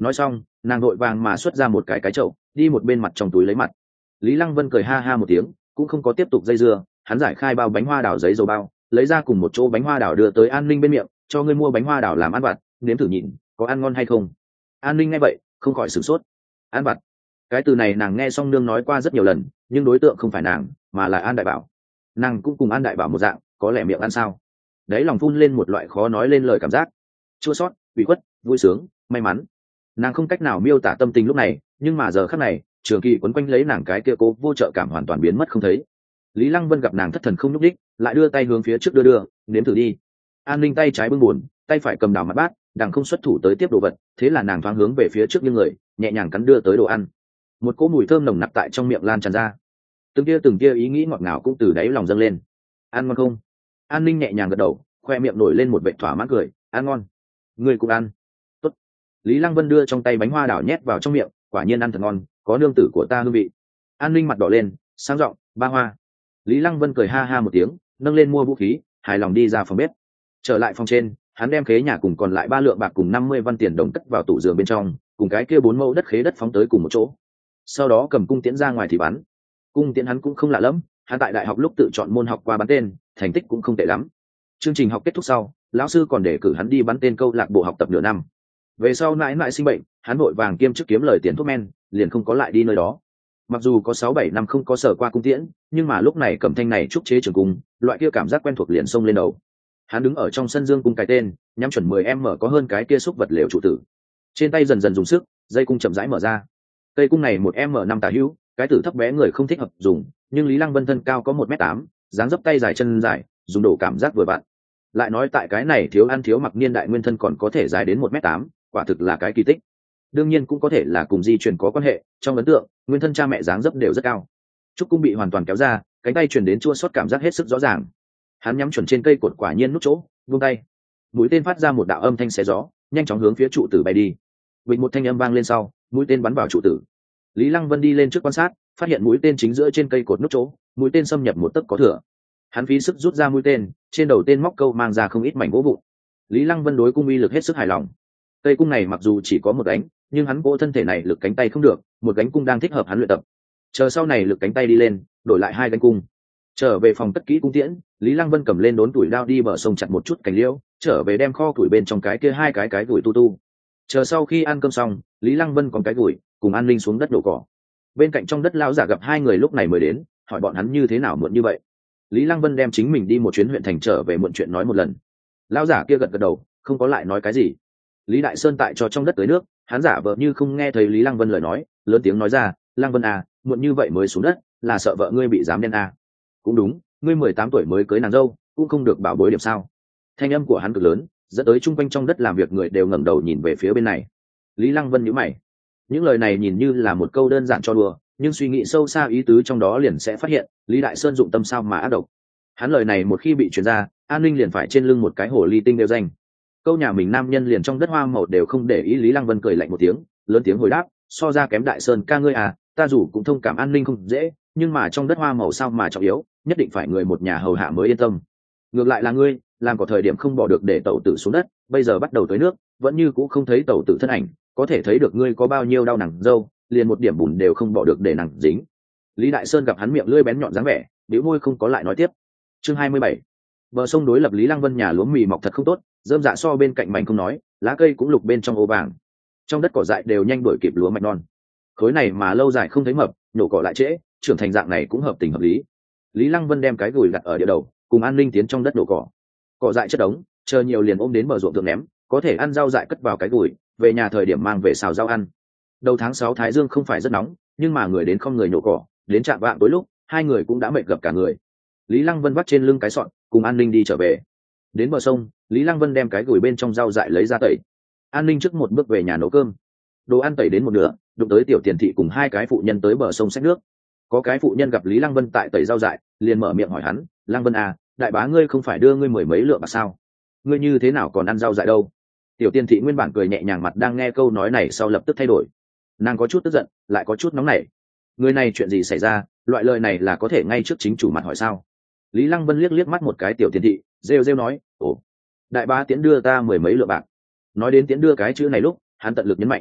nói xong nàng vội vàng mà xuất ra một cái cái chậu đi một bên mặt trong túi lấy mặt. Lý Lăng Vân cười ha ha một tiếng, cũng không có tiếp tục dây dưa, hắn giải khai bao bánh hoa đào giấy dầu bao, lấy ra cùng một chỗ bánh hoa đào đưa tới An Ninh bên miệng, cho ngươi mua bánh hoa đào làm ăn vặt, nếm thử nhịn có ăn ngon hay không. An Ninh nghe vậy không khỏi sửng sốt. Ăn vặt, cái từ này nàng nghe xong nương nói qua rất nhiều lần, nhưng đối tượng không phải nàng mà là An Đại Bảo. Nàng cũng cùng An Đại Bảo một dạng, có lẽ miệng ăn sao. Đấy lòng phun lên một loại khó nói lên lời cảm giác, chua xót, ủy khuất, vui sướng, may mắn. Nàng không cách nào miêu tả tâm tình lúc này, nhưng mà giờ khắc này Trường Kỳ quấn quanh lấy nàng cái kia cố vô trợ cảm hoàn toàn biến mất không thấy. Lý Lăng Vân gặp nàng thất thần không nhúc đích, lại đưa tay hướng phía trước đưa đưa, nếm thử đi. An Ninh tay trái bưng buồn, tay phải cầm đào mặt bát, đang không xuất thủ tới tiếp đồ vật, thế là nàng thoáng hướng về phía trước như người, nhẹ nhàng cắn đưa tới đồ ăn. Một cỗ mùi thơm nồng nặc tại trong miệng lan tràn ra, từng tia từng tia ý nghĩ ngọt ngào cũng từ đáy lòng dâng lên. Ăn ngon không? An Ninh nhẹ nhàng gật đầu, khoe miệng nổi lên một vệt thỏa mãn cười. Ăn ngon. Người cũng ăn. Tốt. Lý Lăng Vân đưa trong tay bánh hoa đảo nhét vào trong miệng, quả nhiên ăn thật ngon, có nương tử của ta hương vị. An Ninh mặt đỏ lên, sáng giọng, ba hoa. Lý Lăng Vân cười ha ha một tiếng, nâng lên mua vũ khí, hài lòng đi ra phòng bếp. Trở lại phòng trên, hắn đem khế nhà cùng còn lại ba lượng bạc cùng năm mươi văn tiền đồng cất vào tủ giường bên trong, cùng cái kia bốn mẫu đất khế đất phóng tới cùng một chỗ. Sau đó cầm cung tiễn ra ngoài thì bắn. Cung tiễn hắn cũng không lạ lắm, hắn tại đại học lúc tự chọn môn học qua bắn tên, thành tích cũng không tệ lắm. Chương trình học kết thúc sau, lão sư còn để cử hắn đi bắn tên câu lạc bộ học tập nửa năm. Về sau mãi mãi sinh bệnh, hắn vội vàng kiêm chức kiếm lời tiền thuốc men, liền không có lại đi nơi đó. Mặc dù có sáu bảy năm không có sở qua cung tiễn, nhưng mà lúc này cầm thanh này trúc chế trường cung, loại kia cảm giác quen thuộc liền xông lên đầu. Hắn đứng ở trong sân dương cung cái tên, nhắm chuẩn mười em mở có hơn cái kia xúc vật liệu trụ tử. Trên tay dần dần dùng sức, dây cung chậm rãi mở ra. Cây cung này một em mở năm tả hữu, cái tử thấp bé người không thích hợp dùng, nhưng Lý Lăng Vân thân cao có một mét tám, dáng dấp tay dài chân dài, dùng đổ cảm giác vừa vặn. Lại nói tại cái này thiếu ăn thiếu mặc niên đại nguyên thân còn có thể dài đến một mét tám, quả thực là cái kỳ tích. Đương nhiên cũng có thể là cùng di truyền có quan hệ, trong ấn tượng nguyên thân cha mẹ dáng dấp đều rất cao. Trúc cung bị hoàn toàn kéo ra, cánh tay truyền đến chua xót cảm giác hết sức rõ ràng. Hắn nhắm chuẩn trên cây cột, quả nhiên nút chỗ, buông tay. Mũi tên phát ra một đạo âm thanh xé gió, nhanh chóng hướng phía trụ tử bay đi. Bịch một thanh âm vang lên sau, mũi tên bắn vào trụ tử. Lý Lăng Vân đi lên trước quan sát, phát hiện mũi tên chính giữa trên cây cột nút chỗ, mũi tên xâm nhập một tấc có thừa. Hắn phí sức rút ra mũi tên, trên đầu tên móc câu mang ra không ít mảnh gỗ vụn. Lý Lăng Vân đối cung uy lực hết sức hài lòng. Cây cung này mặc dù chỉ có một đánh, nhưng hắn cỗ thân thể này lực cánh tay không được, một gánh cung đang thích hợp hắn luyện tập. Chờ sau này lực cánh tay đi lên, đổi lại hai gánh cung. Trở về phòng cất kỹ cung tiễn, Lý Lăng Vân cầm lên đốn tuổi đao đi bờ sông chặt một chút cành liễu, trở về đem kho củi bên trong cái kia hai cái cái gùi tu tu. Chờ sau khi ăn cơm xong, Lý Lăng Vân còn cái gùi, cùng An Linh xuống đất đổ cỏ. Bên cạnh trong đất lão giả gặp hai người lúc này mới đến, hỏi bọn hắn như thế nào muộn như vậy. Lý Lăng Vân đem chính mình đi một chuyến huyện thành trở về muộn chuyện nói một lần. Lão giả kia gật gật đầu, không có lại nói cái gì. Lý Đại Sơn tại cho trong đất tưới nước, hắn giả vờ như không nghe thấy Lý Lăng Vân lời nói, lớn tiếng nói ra, Lăng Vân à, muộn như vậy mới xuống đất, là sợ vợ ngươi bị giám đen à. Cũng đúng, ngươi mười tám tuổi mới cưới nàng dâu, cũng không được bảo bối điểm sao. Thanh âm của hắn cực lớn, dẫn tới chung quanh trong đất làm việc người đều ngẩng đầu nhìn về phía bên này. Lý Lăng Vân nhíu mày. Những lời này nhìn như là một câu đơn giản cho đùa, nhưng suy nghĩ sâu xa ý tứ trong đó liền sẽ phát hiện, Lý Đại Sơn dụng tâm sao mà ác độc. Hắn lời này một khi bị truyền ra, An Ninh liền phải trên lưng một cái hổ ly tinh đều danh. Câu nhà mình nam nhân liền trong đất hoa màu đều không để ý. Lý Lăng Vân cười lạnh một tiếng, lớn tiếng hồi đáp, so ra kém Đại Sơn ca ngươi à, ta dù cũng thông cảm An Ninh không dễ, nhưng mà trong đất hoa màu sao mà trọng yếu, nhất định phải người một nhà hầu hạ mới yên tâm. Ngược lại là ngươi, làm có thời điểm không bỏ được để tẩu tử xuống đất, bây giờ bắt đầu tới nước, vẫn như cũ không thấy tẩu tử thân ảnh, có thể thấy được ngươi có bao nhiêu đau nặng dâu, liền một điểm bùn đều không bỏ được để nặng dính. Lý Đại Sơn gặp hắn miệng lưỡi bén nhọn dáng vẻ, bĩu môi không có lại nói tiếp. Chương hai mươi bảy. Bờ sông đối lập Lý Lăng Vân nhà lúa mì mọc thật không tốt, rơm rạ so bên cạnh mảnh không nói, lá cây cũng lục bên trong ô vàng. Trong đất cỏ dại đều nhanh đuổi kịp lúa mạch non. Khối này mà lâu dài không thấy mập, nhổ cỏ lại trễ, trưởng thành dạng này cũng hợp tình hợp lý. Lý Lăng Vân đem cái gùi đặt ở địa đầu, cùng An Ninh tiến trong đất đổ cỏ. Cỏ dại chất đống, chờ nhiều liền ôm đến bờ ruộng thượng ném, có thể ăn rau dại cất vào cái gùi, về nhà thời điểm mang về xào rau ăn. Đầu tháng sáu thái dương không phải rất nóng, nhưng mà người đến không người nhổ cỏ, đến chạm vạng tối lúc, hai người cũng đã mệt gặp cả người. Lý Lăng Vân vắt trên lưng cái sọn, cùng An Ninh đi trở về. Đến bờ sông, Lý Lăng Vân đem cái gùi bên trong rau dại lấy ra tẩy. An Ninh trước một bước về nhà nấu cơm. Đồ ăn tẩy đến một nửa, đụng tới Tiểu Tiền Thị cùng hai cái phụ nhân tới bờ sông xách nước. Có cái phụ nhân gặp Lý Lăng Vân tại tẩy rau dại, liền mở miệng hỏi hắn, Lăng Vân à, đại bá ngươi không phải đưa ngươi mười mấy lượng bạc sao? Ngươi như thế nào còn ăn rau dại đâu? Tiểu Tiên Thị nguyên bản cười nhẹ nhàng, mặt đang nghe câu nói này sau lập tức thay đổi. Nàng có chút tức giận, lại có chút nóng nảy. Người này chuyện gì xảy ra, loại lời này là có thể ngay trước chính chủ mặt hỏi sao? Lý Lăng Vân liếc liếc mắt một cái Tiểu Tiên Thị, rêu rêu nói, ồ, đại bá Tiễn đưa ta mười mấy lượng bạc. Nói đến Tiễn đưa cái chữ này lúc, hắn tận lực nhấn mạnh.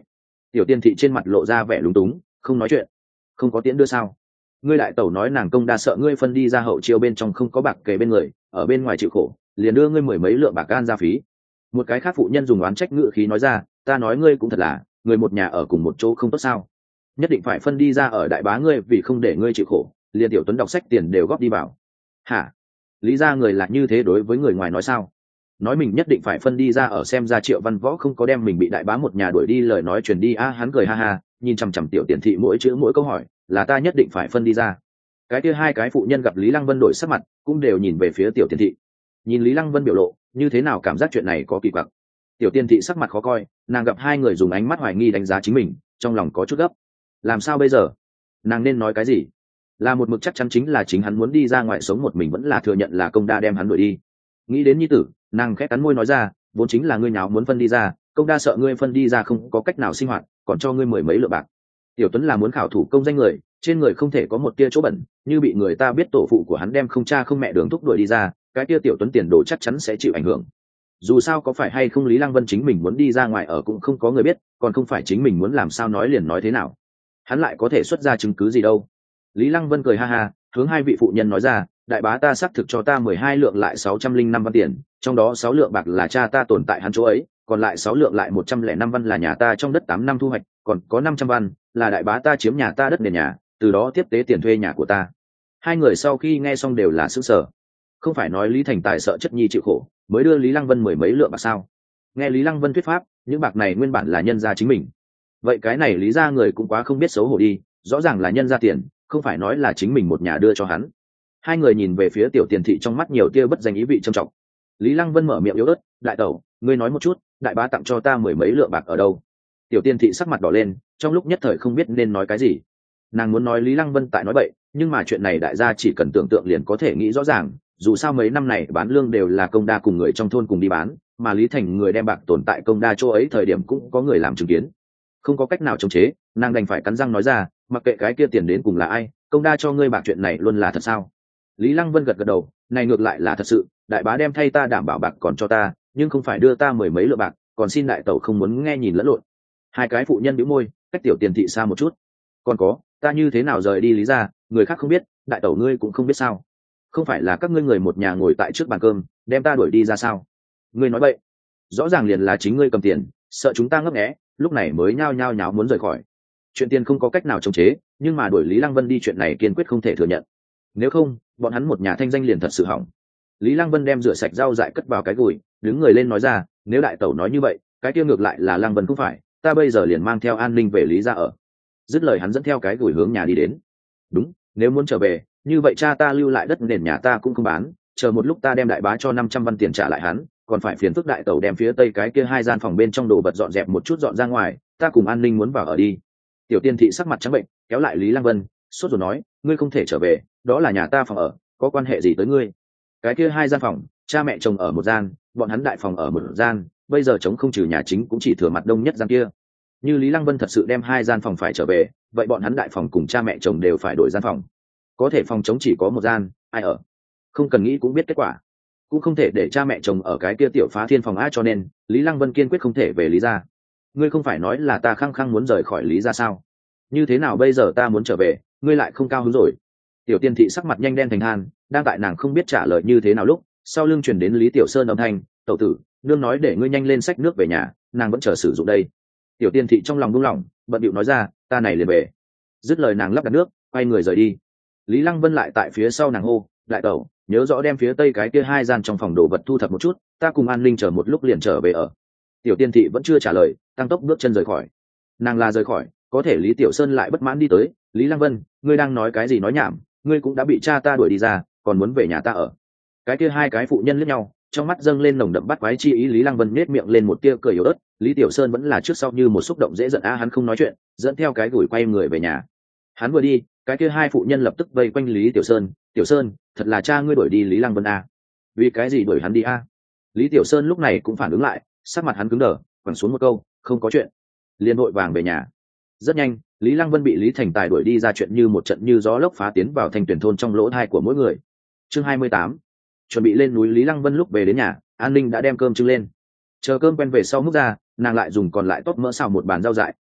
Tiểu tiên thị trên mặt lộ ra vẻ lúng túng, không nói chuyện. Không có tiễn đưa sao? Ngươi đại tẩu nói nàng công đa sợ ngươi phân đi ra hậu chiêu bên trong không có bạc kề bên người, ở bên ngoài chịu khổ, liền đưa ngươi mười mấy lượng bạc gan ra phí. Một cái khác phụ nhân dùng oán trách ngữ khí nói ra, ta nói ngươi cũng thật là, người một nhà ở cùng một chỗ không tốt sao? Nhất định phải phân đi ra ở đại bá ngươi vì không để ngươi chịu khổ, liền tiểu tuấn đọc sách tiền đều góp đi vào. Hả? Lý ra người là như thế đối với người ngoài nói sao? Nói mình nhất định phải phân đi ra ở, xem ra Triệu Văn Võ không có đem mình bị đại bá một nhà đuổi đi lời nói truyền đi a. Hắn cười ha ha, nhìn chằm chằm tiểu tiền thị mỗi chữ mỗi câu hỏi, là ta nhất định phải phân đi ra. Cái kia hai cái phụ nhân gặp Lý Lăng Vân đổi sắc mặt, cũng đều nhìn về phía tiểu tiền thị. Nhìn Lý Lăng Vân biểu lộ, như thế nào cảm giác chuyện này có kỳ quặc. Tiểu tiền thị sắc mặt khó coi, nàng gặp hai người dùng ánh mắt hoài nghi đánh giá chính mình, trong lòng có chút gấp. Làm sao bây giờ? Nàng nên nói cái gì? Là một mực chắc chắn chính là chính hắn muốn đi ra ngoài sống một mình, vẫn là thừa nhận là công đa đem hắn đuổi đi? Nghĩ đến nhi tử, nàng khẽ cắn môi nói ra, vốn chính là ngươi nháo muốn phân đi ra, công đa sợ ngươi phân đi ra không có cách nào sinh hoạt, còn cho ngươi mười mấy lượng bạc. Tiểu Tuấn là muốn khảo thủ công danh người, trên người không thể có một tia chỗ bẩn, như bị người ta biết tổ phụ của hắn đem không cha không mẹ đường thúc đuổi đi ra, cái tia Tiểu Tuấn tiền đồ chắc chắn sẽ chịu ảnh hưởng. Dù sao có phải hay không Lý Lăng Vân chính mình muốn đi ra ngoài ở cũng không có người biết, còn không phải chính mình muốn làm sao nói liền nói thế nào, hắn lại có thể xuất ra chứng cứ gì đâu. Lý Lăng Vân cười ha ha, hướng hai vị phụ nhân nói ra, đại bá ta xác thực cho ta mười hai lượng lại sáu trăm linh năm văn tiền, trong đó sáu lượng bạc là cha ta tồn tại hắn chỗ ấy, còn lại sáu lượng lại một trăm lẻ năm văn là nhà ta trong đất tám năm thu hoạch, còn có năm trăm văn là đại bá ta chiếm nhà ta đất nền nhà, từ đó tiếp tế tiền thuê nhà của ta. Hai người sau khi nghe xong đều là sững sờ. Không phải nói Lý Thành Tài sợ chất nhi chịu khổ, mới đưa Lý Lăng Vân mười mấy lượng bạc sao? Nghe Lý Lăng Vân thuyết pháp, những bạc này nguyên bản là nhân gia chính mình. Vậy cái này Lý gia người cũng quá không biết xấu hổ đi, rõ ràng là nhân gia tiền, không phải nói là chính mình một nhà đưa cho hắn. Hai người nhìn về phía tiểu tiền thị trong mắt nhiều tia bất danh ý vị trầm trọng. Lý Lăng Vân mở miệng yếu ớt, đại tẩu, ngươi nói một chút, đại bá tặng cho ta mười mấy lượng bạc ở đâu? Tiểu tiền thị sắc mặt đỏ lên, trong lúc nhất thời không biết nên nói cái gì. Nàng muốn nói Lý Lăng Vân tại nói bậy, nhưng mà chuyện này đại gia chỉ cần tưởng tượng liền có thể nghĩ rõ ràng, dù sao mấy năm này bán lương đều là công đa cùng người trong thôn cùng đi bán, mà Lý Thành người đem bạc tồn tại công đa chỗ ấy thời điểm cũng có người làm chứng kiến. Không có cách nào chống chế, nàng đành phải cắn răng nói ra, mặc kệ cái kia tiền đến cùng là ai, công đa cho ngươi bạc chuyện này luôn là thật sao? Lý Lăng Vân gật gật đầu, này ngược lại là thật sự, đại bá đem thay ta đảm bảo bạc còn cho ta, nhưng không phải đưa ta mười mấy lượng bạc, còn xin đại tẩu không muốn nghe nhìn lẫn lộn. Hai cái phụ nhân bĩu môi, cách tiểu tiền thị xa một chút. Còn có, ta như thế nào rời đi Lý gia, người khác không biết, đại tẩu ngươi cũng không biết sao? Không phải là các ngươi người một nhà ngồi tại trước bàn cơm, đem ta đuổi đi ra sao? Ngươi nói bậy, rõ ràng liền là chính ngươi cầm tiền, sợ chúng ta ngấp nghé, lúc này mới nhao nhao nháo muốn rời khỏi. Chuyện tiền không có cách nào chống chế, nhưng mà đuổi Lý Lăng Vân đi chuyện này kiên quyết không thể thừa nhận. Nếu không, bọn hắn một nhà thanh danh liền thật sự hỏng. Lý Lăng Vân đem rửa sạch rau dại cất vào cái gùi, đứng người lên nói ra, nếu đại tẩu nói như vậy, cái kia ngược lại là Lăng Vân không phải, ta bây giờ liền mang theo An Ninh về Lý gia ở. Dứt lời hắn dẫn theo cái gùi hướng nhà đi đến. Đúng, nếu muốn trở về, như vậy cha ta lưu lại đất nền nhà ta cũng không bán, chờ một lúc ta đem đại bá cho năm trăm văn tiền trả lại hắn, còn phải phiền phức đại tẩu đem phía tây cái kia hai gian phòng bên trong đồ vật dọn dẹp một chút dọn ra ngoài, ta cùng An Ninh muốn vào ở đi. Tiểu tiên thị sắc mặt trắng bệnh, kéo lại Lý Lăng Vân, sốt rồi nói, ngươi không thể trở về, đó là nhà ta phòng ở, có quan hệ gì tới ngươi? Cái kia hai gian phòng, cha mẹ chồng ở một gian, bọn hắn đại phòng ở một gian, bây giờ trống không trừ nhà chính cũng chỉ thừa mặt đông nhất gian kia. Như Lý Lăng Vân thật sự đem hai gian phòng phải trở về, vậy bọn hắn đại phòng cùng cha mẹ chồng đều phải đổi gian phòng. Có thể phòng trống chỉ có một gian, ai ở? Không cần nghĩ cũng biết kết quả. Cũng không thể để cha mẹ chồng ở cái kia tiểu phá thiên phòng á, cho nên Lý Lăng Vân kiên quyết không thể về Lý gia. Ngươi không phải nói là ta khăng khăng muốn rời khỏi Lý gia sao? Như thế nào bây giờ ta muốn trở về, ngươi lại không cao hứng rồi? Tiểu tiên thị sắc mặt nhanh đen thành than, đang tại nàng không biết trả lời như thế nào lúc sau lưng chuyển đến Lý Tiểu Sơn âm thanh, tẩu tử, nương nói để ngươi nhanh lên xách nước về nhà, nàng vẫn chờ sử dụng đây. Tiểu tiên thị trong lòng buông lỏng, bận bịu nói ra, ta này liền về. Dứt lời nàng lắp đặt nước, quay người rời đi. Lý Lăng Vân lại tại phía sau nàng hô, đại tẩu, nhớ rõ đem phía tây cái kia hai gian trong phòng đồ vật thu thập một chút, ta cùng An Ninh chờ một lúc liền trở về ở. Tiểu tiên thị vẫn chưa trả lời, tăng tốc bước chân rời khỏi. Nàng là rời khỏi, có thể Lý Tiểu Sơn lại bất mãn đi tới, Lý Lăng Vân, ngươi đang nói cái gì nói nhảm, ngươi cũng đã bị cha ta đuổi đi ra, còn muốn về nhà ta ở. Cái kia hai cái phụ nhân liếc nhau, trong mắt dâng lên nồng đậm bắt quái chi ý. Lý Lăng Vân nhếch miệng lên một tia cười yếu ớt, Lý Tiểu Sơn vẫn là trước sau như một xúc động dễ giận a, hắn không nói chuyện, dẫn theo cái gùi quay người về nhà. Hắn vừa đi, cái kia hai phụ nhân lập tức vây quanh Lý Tiểu Sơn, Tiểu Sơn, thật là cha ngươi đuổi đi Lý Lăng Vân a? Vì cái gì đuổi hắn đi a? Lý Tiểu Sơn lúc này cũng phản ứng lại, sắc mặt hắn cứng đờ, quẳng xuống một câu, không có chuyện, liền vội vàng về nhà. Rất nhanh, Lý Lăng Vân bị Lý Thành Tài đuổi đi ra, chuyện như một trận như gió lốc phá tiến vào thành tuyển thôn trong lỗ thai của mỗi người. Chương hai mươi tám, chuẩn bị lên núi. Lý Lăng Vân lúc về đến nhà, An Ninh đã đem cơm trưng lên. Chờ cơm quen về sau múc ra, nàng lại dùng còn lại tốt mỡ xào một bàn rau dại,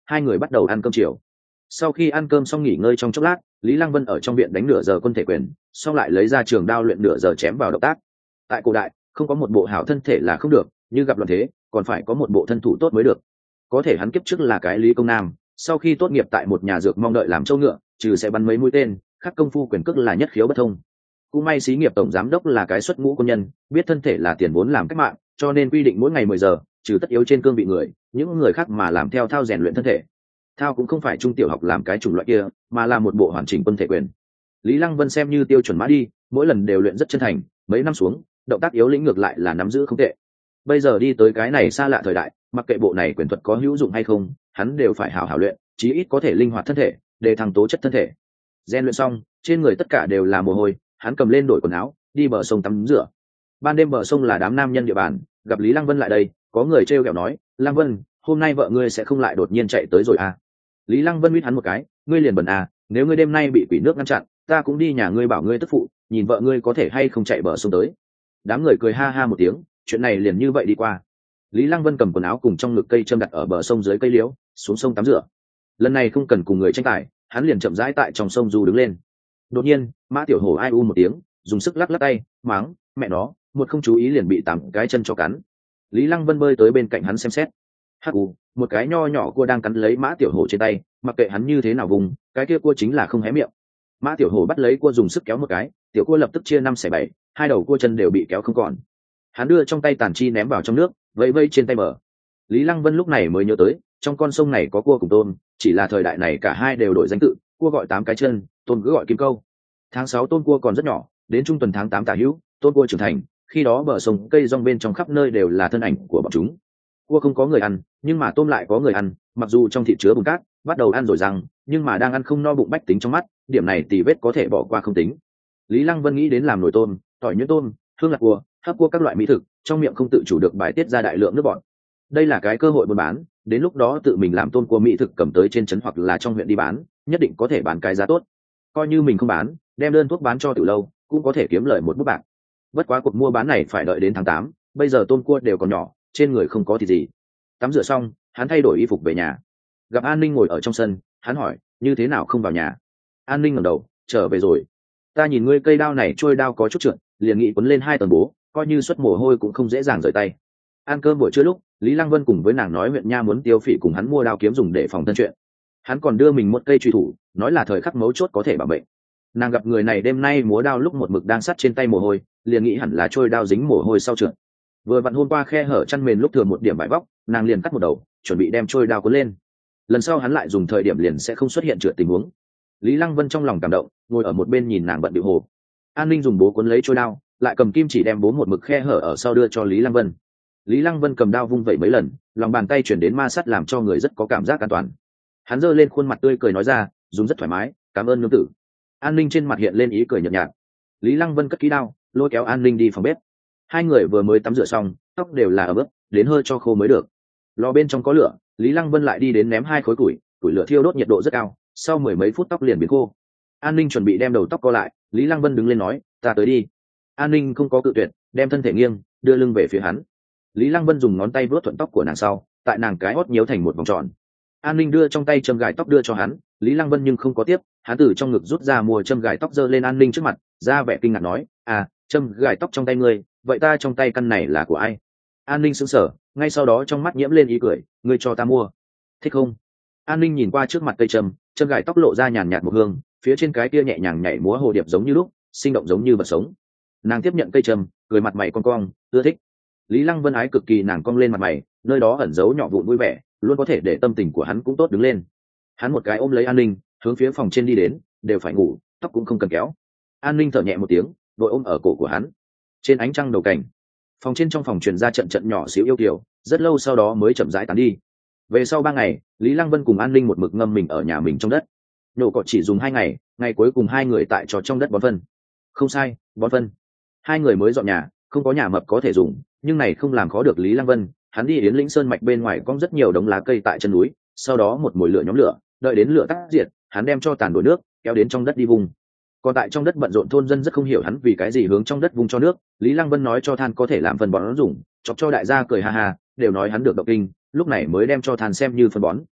hai người bắt đầu ăn cơm chiều. Sau khi ăn cơm xong nghỉ ngơi trong chốc lát, Lý Lăng Vân ở trong viện đánh nửa giờ quân thể quyền, xong lại lấy ra trường đao luyện nửa giờ chém vào động tác. Tại cổ đại, không có một bộ hảo thân thể là không được, như gặp loạn thế, còn phải có một bộ thân thủ tốt mới được. Có thể hắn kiếp trước là cái Lý Công Nam, sau khi tốt nghiệp tại một nhà dược mong đợi làm châu ngựa, trừ sẽ bắn mấy mũi tên, khắc công phu quyền cước là nhất khiếu bất thông. Cũng may xí nghiệp tổng giám đốc là cái xuất ngũ quân nhân, biết thân thể là tiền vốn làm cách mạng, cho nên quy định mỗi ngày mười giờ, trừ tất yếu trên cương vị người, những người khác mà làm theo thao rèn luyện thân thể. Thao cũng không phải trung tiểu học làm cái chủng loại kia, mà là một bộ hoàn chỉnh quân thể quyền. Lý Lăng Vân xem như tiêu chuẩn mã đi, mỗi lần đều luyện rất chân thành, mấy năm xuống, động tác yếu lĩnh ngược lại là nắm giữ không tệ. Bây giờ đi tới cái này xa lạ thời đại, mặc kệ bộ này quyền thuật có hữu dụng hay không, hắn đều phải hảo hảo luyện, chí ít có thể linh hoạt thân thể, để thăng tố chất thân thể. Rèn luyện xong, trên người tất cả đều là mồ hôi, hắn cầm lên đổi quần áo, đi bờ sông tắm rửa. Ban đêm bờ sông là đám nam nhân địa bàn, gặp Lý Lăng Vân lại đây, có người trêu ghẹo nói, "Lăng Vân, hôm nay vợ ngươi sẽ không lại đột nhiên chạy tới rồi à?" Lý Lăng Vân huýt hắn một cái, "Ngươi liền bẩn à, nếu ngươi đêm nay bị quỷ nước ngăn chặn, ta cũng đi nhà ngươi bảo ngươi tức phụ, nhìn vợ ngươi có thể hay không chạy bờ sông tới." Đám người cười ha ha một tiếng, chuyện này liền như vậy đi qua. Lý Lăng Vân cầm quần áo cùng trong ngực cây châm đặt ở bờ sông dưới cây liễu, xuống sông tắm rửa. Lần này không cần cùng người tranh tài, hắn liền chậm rãi tại trong sông du đứng lên. Đột nhiên, Mã Tiểu Hổ ai u một tiếng, dùng sức lắc lắc tay, mắng, "Mẹ nó, một không chú ý liền bị tám cái chân cho cắn." Lý Lăng Vân bơi tới bên cạnh hắn xem xét. Hắc u, một cái nho nhỏ cua đang cắn lấy Mã Tiểu Hổ trên tay, mặc kệ hắn như thế nào vùng, cái kia cua chính là không hé miệng. Mã Tiểu Hổ bắt lấy cua dùng sức kéo một cái, tiểu cua lập tức chia năm xẻ bảy, hai đầu cua chân đều bị kéo không còn. Hắn đưa trong tay tàn chi ném vào trong nước, vẫy vẫy trên tay bờ. Lý Lăng Vân lúc này mới nhớ tới, trong con sông này có cua cùng tôm, chỉ là thời đại này cả hai đều đổi danh tự, cua gọi tám cái chân, tôm cứ gọi kim câu. Tháng sáu tôm cua còn rất nhỏ, đến trung tuần tháng tám tả hữu, tôm cua trưởng thành, khi đó bờ sông cây rong bên trong khắp nơi đều là thân ảnh của bọn chúng. Cua không có người ăn, nhưng mà tôm lại có người ăn, mặc dù trong thịt chứa bùn cát, bắt đầu ăn rồi rằng, nhưng mà đang ăn không no bụng bách tính trong mắt, điểm này tì vết có thể bỏ qua không tính. Lý Lăng Vân nghĩ đến làm nồi tôm, tỏi nhuyễn tôm, hương lạc cua, hấp cua các loại mỹ thực, trong miệng không tự chủ được bài tiết ra đại lượng nước bọt. Đây là cái cơ hội buôn bán, đến lúc đó tự mình làm tôm cua mỹ thực cầm tới trên trấn hoặc là trong huyện đi bán, nhất định có thể bán cái giá tốt. Coi như mình không bán, đem đơn thuốc bán cho tiểu lâu, cũng có thể kiếm lời một bút bạc. Bất quá cuộc mua bán này phải đợi đến tháng tám, bây giờ tôm cua đều còn nhỏ, trên người không có thì gì. Tắm rửa xong, hắn thay đổi y phục về nhà. Gặp An Ninh ngồi ở trong sân, hắn hỏi, "Như thế nào không vào nhà?" An Ninh ngẩng đầu, "Trở về rồi. Ta nhìn ngươi cây đao này trôi đao có chút trượt, liền nghĩ quấn lên hai tầng bố, coi như xuất mồ hôi cũng không dễ dàng rời tay." Ăn cơm buổi trưa lúc, Lý Lăng Vân cùng với nàng nói huyện nha muốn Tiêu Phỉ cùng hắn mua đao kiếm dùng để phòng thân chuyện. Hắn còn đưa mình một cây truy thủ, nói là thời khắc mấu chốt có thể bảo mệnh. Nàng gặp người này đêm nay múa đao lúc một mực đang sắt trên tay mồ hôi, liền nghĩ hẳn là trôi đao dính mồ hôi sau trượt. Vừa vặn hôm qua khe hở chăn mền lúc thừa một điểm vải vóc, nàng liền cắt một đầu, chuẩn bị đem trôi đao cuốn lên. Lần sau hắn lại dùng thời điểm liền sẽ không xuất hiện trượt tình huống. Lý Lăng Vân trong lòng cảm động, ngồi ở một bên nhìn nàng bận bịu hồ. An Ninh dùng bố cuốn lấy trôi đao, lại cầm kim chỉ đem bố một mực khe hở ở sau đưa cho Lý Lăng Vân. Lý Lăng Vân cầm đao vung vẩy mấy lần, lòng bàn tay chuyển đến ma sát làm cho người rất có cảm giác an toàn. Hắn giơ lên khuôn mặt tươi cười nói ra, dùng rất thoải mái, cảm ơn nương tử. An Ninh trên mặt hiện lên ý cười nhợt nhạt. Lý Lăng Vân cất kỹ đao, lôi kéo An Ninh đi phòng bếp. Hai người vừa mới tắm rửa xong, tóc đều là ẩm ướt, đến hơi cho khô mới được. Lò bên trong có lửa, Lý Lăng Vân lại đi đến ném hai khối củi, củi lửa thiêu đốt nhiệt độ rất cao, sau mười mấy phút tóc liền biến khô. An Ninh chuẩn bị đem đầu tóc co lại, Lý Lăng Vân đứng lên nói, "Ta tới đi." An Ninh không có cự tuyệt, đem thân thể nghiêng, đưa lưng về phía hắn. Lý Lăng Vân dùng ngón tay vuốt thuận tóc của nàng sau, tại nàng cái hót nhiễu thành một vòng tròn. An Ninh đưa trong tay châm gài tóc đưa cho hắn, Lý Lăng Vân nhưng không có tiếp, hắn từ trong ngực rút ra mua châm gài tóc giơ lên An Ninh trước mặt, ra vẻ kinh ngạc nói, "À, châm gài tóc trong tay ngươi, vậy ta trong tay căn này là của ai?" An Ninh sững sờ, ngay sau đó trong mắt nhiễm lên ý cười, "Ngươi cho ta mua, thích không?" An Ninh nhìn qua trước mặt cây châm, châm gài tóc lộ ra nhàn nhạt một hương, phía trên cái kia nhẹ nhàng nhảy múa hồ điệp giống như lúc, sinh động giống như vật sống. Nàng tiếp nhận cây châm, cười mặt mày cong cong, ưa thích. Lý Lăng Vân ái cực kỳ nàng cong lên mặt mày, nơi đó ẩn giấu nhỏ vụn vui vẻ, luôn có thể để tâm tình của hắn cũng tốt đứng lên. Hắn một cái ôm lấy An Ninh, hướng phía phòng trên đi đến, đều phải ngủ, tóc cũng không cần kéo. An Ninh thở nhẹ một tiếng, đội ôm ở cổ của hắn. Trên ánh trăng đầu cảnh, phòng trên trong phòng truyền ra trận trận nhỏ xíu yêu kiều, rất lâu sau đó mới chậm rãi tán đi. Về sau ba ngày, Lý Lăng Vân cùng An Ninh một mực ngâm mình ở nhà mình trong đất. Nhổ cỏ chỉ dùng hai ngày, ngày cuối cùng hai người tại trò trong đất bón phân. Không sai, bón phân. Hai người mới dọn nhà, không có nhà mập có thể dùng, nhưng này không làm khó được Lý Lăng Vân. Hắn đi Yến Lĩnh Sơn mạch bên ngoài có rất nhiều đống lá cây tại chân núi, sau đó một mồi lửa nhóm lửa, đợi đến lửa tắt diệt, hắn đem cho tàn đổ nước, kéo đến trong đất đi vùng. Còn tại trong đất bận rộn thôn dân rất không hiểu hắn vì cái gì hướng trong đất vùng cho nước. Lý Lăng Vân nói cho than có thể làm phân bón dùng, chọc cho đại gia cười ha ha, đều nói hắn được động kinh, lúc này mới đem cho than xem như phân bón.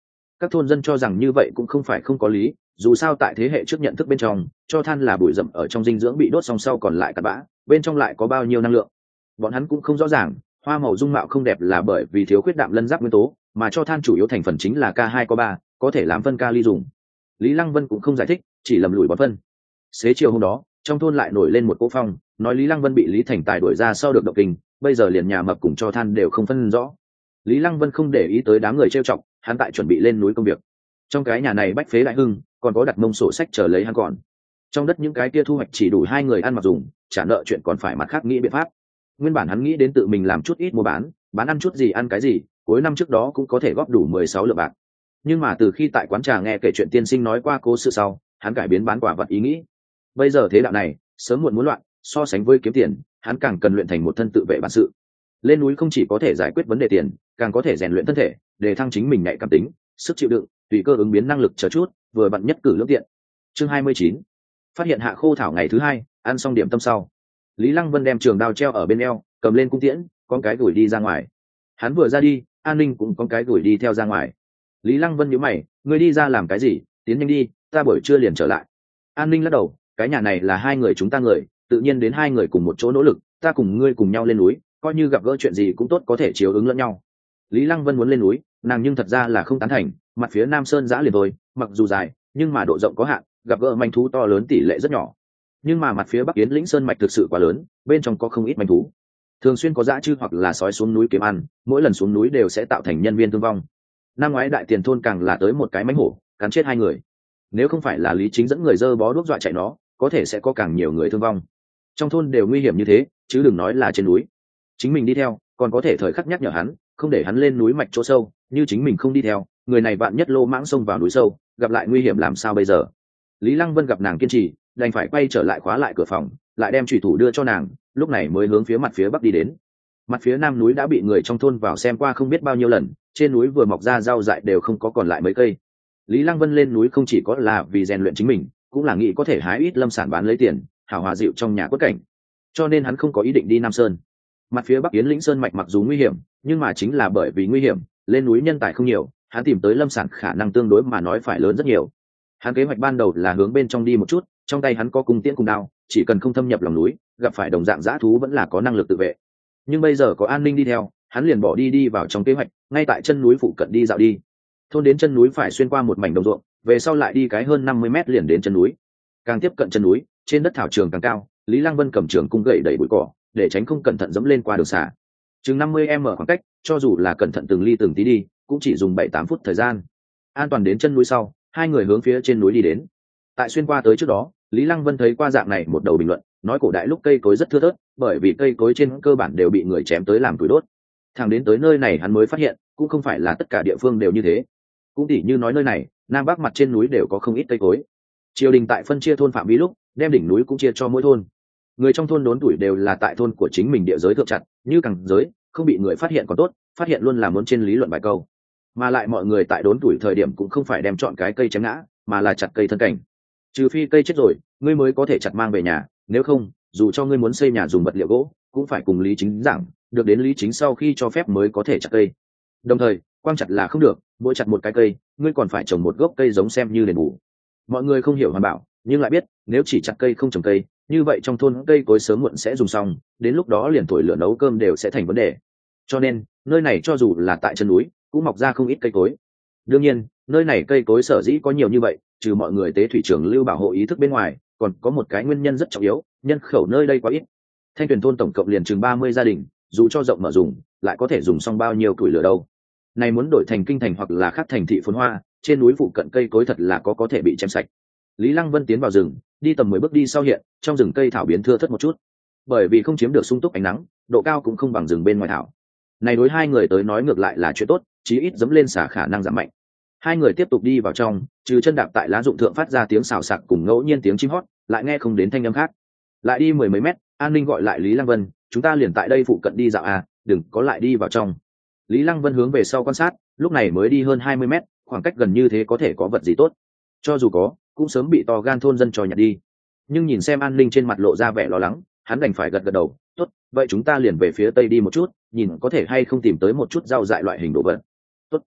Các thôn dân cho rằng như vậy cũng không phải không có lý, dù sao tại thế hệ trước nhận thức bên trong cho than là bụi rậm ở trong dinh dưỡng bị đốt xong sau còn lại cặn bã, bên trong lại có bao nhiêu năng lượng. Bọn hắn cũng không rõ ràng hoa màu dung mạo không đẹp là bởi vì thiếu khuyết đạm lân giáp nguyên tố, mà cho than chủ yếu thành phần chính là K hai có ba, có thể làm phân kali dùng. Lý Lăng Vân cũng không giải thích, chỉ lầm lũi bón phân. Xế chiều hôm đó trong thôn lại nổi lên một cỗ phong, nói Lý Lăng Vân bị Lý Thành Tài đuổi ra sau được động kinh, bây giờ liền nhà mập cùng cho than đều không phân rõ. Lý Lăng Vân không để ý tới đám người trêu chọc, hắn tại chuẩn bị lên núi công việc. Trong cái nhà này bách phế đại hưng, còn có đặt mông sổ sách chờ lấy hắn còn. Trong đất những cái kia thu hoạch chỉ đủ hai người ăn mặc dùng, trả nợ chuyện còn phải mặt khác nghĩ biện pháp. Nguyên bản hắn nghĩ đến tự mình làm chút ít mua bán, bán ăn chút gì ăn cái gì, cuối năm trước đó cũng có thể góp đủ mười sáu lượng bạc. Nhưng mà từ khi tại quán trà nghe kể chuyện tiên sinh nói qua cố sự sau, hắn cải biến bán quả vật ý nghĩ. Bây giờ thế đạo này sớm muộn muốn loạn, so sánh với kiếm tiền, hắn càng cần luyện thành một thân tự vệ bản sự. Lên núi không chỉ có thể giải quyết vấn đề tiền, càng có thể rèn luyện thân thể, để thăng chính mình nhạy cảm tính, sức chịu đựng, tùy cơ ứng biến năng lực chờ chút, vừa bận nhất cử lưỡng tiện. Chương hai mươi chín, phát hiện hạ khô thảo ngày thứ hai, ăn xong điểm tâm sau, Lý Lăng Vân đem trường đao treo ở bên eo, cầm lên cung tiễn, con cái gửi đi ra ngoài. Hắn vừa ra đi, An Ninh cũng con cái gửi đi theo ra ngoài. Lý Lăng Vân nhíu mày, ngươi đi ra làm cái gì? Tiến nhanh đi, ta buổi trưa liền trở lại. An Ninh lắc đầu, cái nhà này là hai người chúng ta người, tự nhiên đến hai người cùng một chỗ nỗ lực, ta cùng ngươi cùng nhau lên núi, coi như gặp gỡ chuyện gì cũng tốt có thể chiếu ứng lẫn nhau. Lý Lăng Vân muốn lên núi, nàng nhưng thật ra là không tán thành, mặt phía Nam Sơn giã liền thôi, mặc dù dài, nhưng mà độ rộng có hạn, gặp gỡ manh thú to lớn tỷ lệ rất nhỏ. Nhưng mà mặt phía Bắc Yến Lĩnh Sơn mạch thực sự quá lớn, bên trong có không ít manh thú. Thường xuyên có dã chư hoặc là sói xuống núi kiếm ăn, mỗi lần xuống núi đều sẽ tạo thành nhân viên thương vong. Năm ngoái đại tiền thôn càng là tới một cái mánh hổ, cắn chết hai người. Nếu không phải là Lý Chính dẫn người dơ bó đuốc dọa chạy nó, có thể sẽ có càng nhiều người thương vong. Trong thôn đều nguy hiểm như thế, chứ đừng nói là trên núi. Chính mình đi theo, còn có thể thời khắc nhắc nhở hắn, không để hắn lên núi mạch chỗ sâu, như chính mình không đi theo, người này vạn nhất lô mãng xông vào núi sâu, gặp lại nguy hiểm làm sao bây giờ. Lý Lăng Vân gặp nàng kiên trì, đành phải quay trở lại khóa lại cửa phòng, lại đem chủy thủ đưa cho nàng, lúc này mới hướng phía mặt phía bắc đi đến. Mặt phía nam núi đã bị người trong thôn vào xem qua không biết bao nhiêu lần, trên núi vừa mọc ra rau dại đều không có còn lại mấy cây. Lý Lăng Vân lên núi không chỉ có là vì rèn luyện chính mình, cũng là nghĩ có thể hái ít lâm sản bán lấy tiền, hảo hòa dịu trong nhà quất cảnh. Cho nên hắn không có ý định đi Nam Sơn. Mặt phía bắc Yến Lĩnh Sơn mạch mặc dù nguy hiểm, nhưng mà chính là bởi vì nguy hiểm, lên núi nhân tài không nhiều, hắn tìm tới lâm sản khả năng tương đối mà nói phải lớn rất nhiều. Hắn kế hoạch ban đầu là hướng bên trong đi một chút, trong tay hắn có cung tiễn cùng đao, chỉ cần không thâm nhập lòng núi, gặp phải đồng dạng dã thú vẫn là có năng lực tự vệ. Nhưng bây giờ có An Ninh đi theo, hắn liền bỏ đi đi vào trong kế hoạch, ngay tại chân núi phụ cận đi dạo đi. Thôn đến chân núi phải xuyên qua một mảnh đồng ruộng, về sau lại đi cái hơn năm mươi mét liền đến chân núi. Càng tiếp cận chân núi, trên đất thảo trường càng cao, Lý Lăng Vân cầm trường cung gậy đẩy bụi cỏ, để tránh không cẩn thận dẫm lên qua đường xả. Chừng năm mươi mét khoảng cách, cho dù là cẩn thận từng ly từng tí đi, cũng chỉ dùng bảy tám phút thời gian. An toàn đến chân núi sau, hai người hướng phía trên núi đi đến. Tại xuyên qua tới trước đó, Lý Lăng Vân thấy qua dạng này một đầu bình luận, nói cổ đại lúc cây cối rất thưa thớt, bởi vì cây cối trên cơ bản đều bị người chém tới làm củi đốt. Thẳng đến tới nơi này hắn mới phát hiện, cũng không phải là tất cả địa phương đều như thế. Cũng tỉ như nói nơi này, nam bắc mặt trên núi đều có không ít cây cối. Triều đình tại phân chia thôn phạm vi lúc, đem đỉnh núi cũng chia cho mỗi thôn. Người trong thôn đốn tuổi đều là tại thôn của chính mình địa giới thượng chặt, như càng giới, không bị người phát hiện còn tốt, phát hiện luôn là muốn trên lý luận vài câu. Mà lại mọi người tại đốn tuổi thời điểm cũng không phải đem chọn cái cây chém ngã, mà là chặt cây thân cảnh. Trừ phi cây chết rồi, ngươi mới có thể chặt mang về nhà, nếu không, dù cho ngươi muốn xây nhà dùng vật liệu gỗ, cũng phải cùng Lý Chính giảng, được đến Lý Chính sau khi cho phép mới có thể chặt cây. Đồng thời, quang chặt là không được, mỗi chặt một cái cây, ngươi còn phải trồng một gốc cây giống xem như đền bù. Mọi người không hiểu hoàn bảo, nhưng lại biết, nếu chỉ chặt cây không trồng cây, như vậy trong thôn cây cối sớm muộn sẽ dùng xong, đến lúc đó liền thổi lửa nấu cơm đều sẽ thành vấn đề. Cho nên, nơi này cho dù là tại chân núi, cũng mọc ra không ít cây cối. Đương nhiên, nơi này cây cối sở dĩ có nhiều như vậy, trừ mọi người tế thủy trường lưu bảo hộ ý thức bên ngoài, còn có một cái nguyên nhân rất trọng yếu, nhân khẩu nơi đây quá ít. Thanh Tuyền thôn tổng cộng liền chừng ba mươi gia đình, dù cho rộng mở dùng, lại có thể dùng xong bao nhiêu củi lửa đâu. Này muốn đổi thành kinh thành hoặc là khác thành thị phồn hoa, trên núi phụ cận cây cối thật là có có thể bị chém sạch. Lý Lăng Vân tiến vào rừng, đi tầm mười bước đi sau hiện, trong rừng cây thảo biến thưa thớt một chút. Bởi vì không chiếm được sung túc ánh nắng, độ cao cũng không bằng rừng bên ngoài thảo. Này đối hai người tới nói ngược lại là chuyện tốt, chí ít dẫm lên xả khả năng giảm mạnh. Hai người tiếp tục đi vào trong, trừ chân đạp tại lá rụng thượng phát ra tiếng xào xạc cùng ngẫu nhiên tiếng chim hót, lại nghe không đến thanh âm khác. Lại đi mười mấy mét, An Ninh gọi lại Lý Lăng Vân, chúng ta liền tại đây phụ cận đi dạo à, đừng có lại đi vào trong. Lý Lăng Vân hướng về sau quan sát, lúc này mới đi hơn hai mươi mét, khoảng cách gần như thế có thể có vật gì tốt. Cho dù có, cũng sớm bị to gan thôn dân trò nhặt đi. Nhưng nhìn xem An Ninh trên mặt lộ ra vẻ lo lắng, hắn đành phải gật gật đầu, tốt, vậy chúng ta liền về phía tây đi một chút, nhìn có thể hay không tìm tới một chút rau dại loại hình đồ vật. Tốt.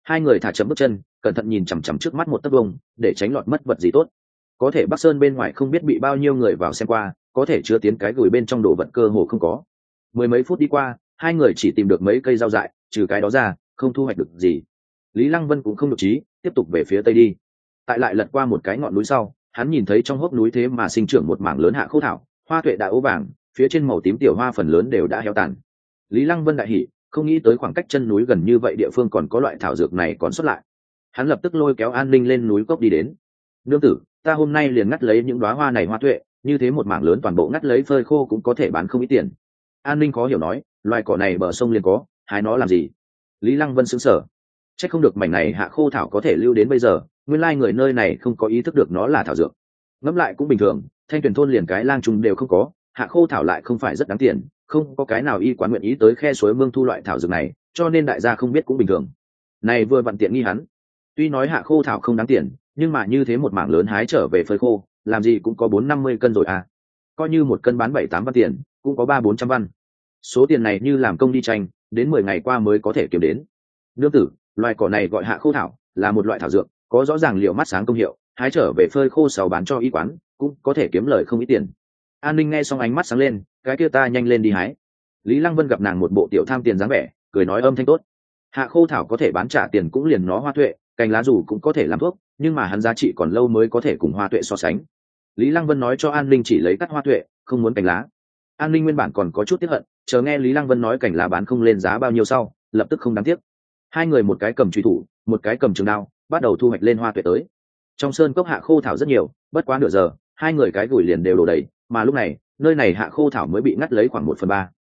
Hai người thả chậm bước chân, cẩn thận nhìn chằm chằm trước mắt một tấc vông, để tránh lọt mất vật gì tốt. Có thể Bắc Sơn bên ngoài không biết bị bao nhiêu người vào xem qua, có thể chứa tiến cái gửi bên trong đồ vật cơ hồ không có. Mười mấy phút đi qua, hai người chỉ tìm được mấy cây rau dại, trừ cái đó ra không thu hoạch được gì. Lý Lăng Vân cũng không nhục trí, tiếp tục về phía tây đi. Tại lại lật qua một cái ngọn núi sau, hắn nhìn thấy trong hốc núi thế mà sinh trưởng một mảng lớn hạ khô thảo, hoa tuệ đã ố vàng, phía trên màu tím tiểu hoa phần lớn đều đã héo tàn. Lý Lăng Vân đại hỉ, không nghĩ tới khoảng cách chân núi gần như vậy địa phương còn có loại thảo dược này còn xuất lại. Hắn lập tức lôi kéo An Ninh lên núi cốc đi đến. Nương tử, ta hôm nay liền ngắt lấy những đóa hoa này hoa tuệ, như thế một mảng lớn toàn bộ ngắt lấy phơi khô cũng có thể bán không ít tiền. An Ninh khó hiểu nói, loài cỏ này bờ sông liền có, hái nó làm gì? Lý Lăng Vân sững sờ, chắc không được mảnh này hạ khô thảo có thể lưu đến bây giờ, nguyên lai người nơi này không có ý thức được nó là thảo dược. Ngẫm lại cũng bình thường, Thanh Tuyền thôn liền cái lang trùng đều không có, hạ khô thảo lại không phải rất đáng tiền, không có cái nào y quán nguyện ý tới khe suối mương thu loại thảo dược này, cho nên đại gia không biết cũng bình thường. Này vừa vặn tiện nghi hắn. Tuy nói hạ khô thảo không đáng tiền, nhưng mà như thế một mảng lớn hái trở về phơi khô, làm gì cũng có bốn năm mươi cân rồi à. Coi như một cân bán bảy tám văn tiền, cũng có ba bốn trăm văn. Số tiền này như làm công đi tranh, đến mười ngày qua mới có thể kiếm đến. Nương tử, loài cỏ này gọi hạ khô thảo, là một loại thảo dược, có rõ ràng liệu mắt sáng công hiệu, hái trở về phơi khô sau bán cho y quán, cũng có thể kiếm lời không ít tiền. An Ninh nghe xong ánh mắt sáng lên, cái kia ta nhanh lên đi hái. Lý Lăng Vân gặp nàng một bộ tiểu tham tiền dáng vẻ, cười nói âm thanh tốt. Hạ khô thảo có thể bán trả tiền cũng liền nó hoa tuệ, cành lá dù cũng có thể làm thuốc, nhưng mà hắn giá trị còn lâu mới có thể cùng hoa tuệ so sánh. Lý Lăng Vân nói cho An Ninh chỉ lấy cắt hoa tuệ, không muốn cành lá. An Ninh nguyên bản còn có chút tiếc hận, chờ nghe Lý Lăng Vân nói cành lá bán không lên giá bao nhiêu sau, lập tức không đáng tiếc. Hai người một cái cầm truy thủ, một cái cầm trường đao, bắt đầu thu hoạch lên hoa tuệ tới. Trong sơn cốc hạ khô thảo rất nhiều, bất quá nửa giờ, hai người cái gùi liền đều đổ đầy, mà lúc này, nơi này hạ khô thảo mới bị ngắt lấy khoảng một phần ba.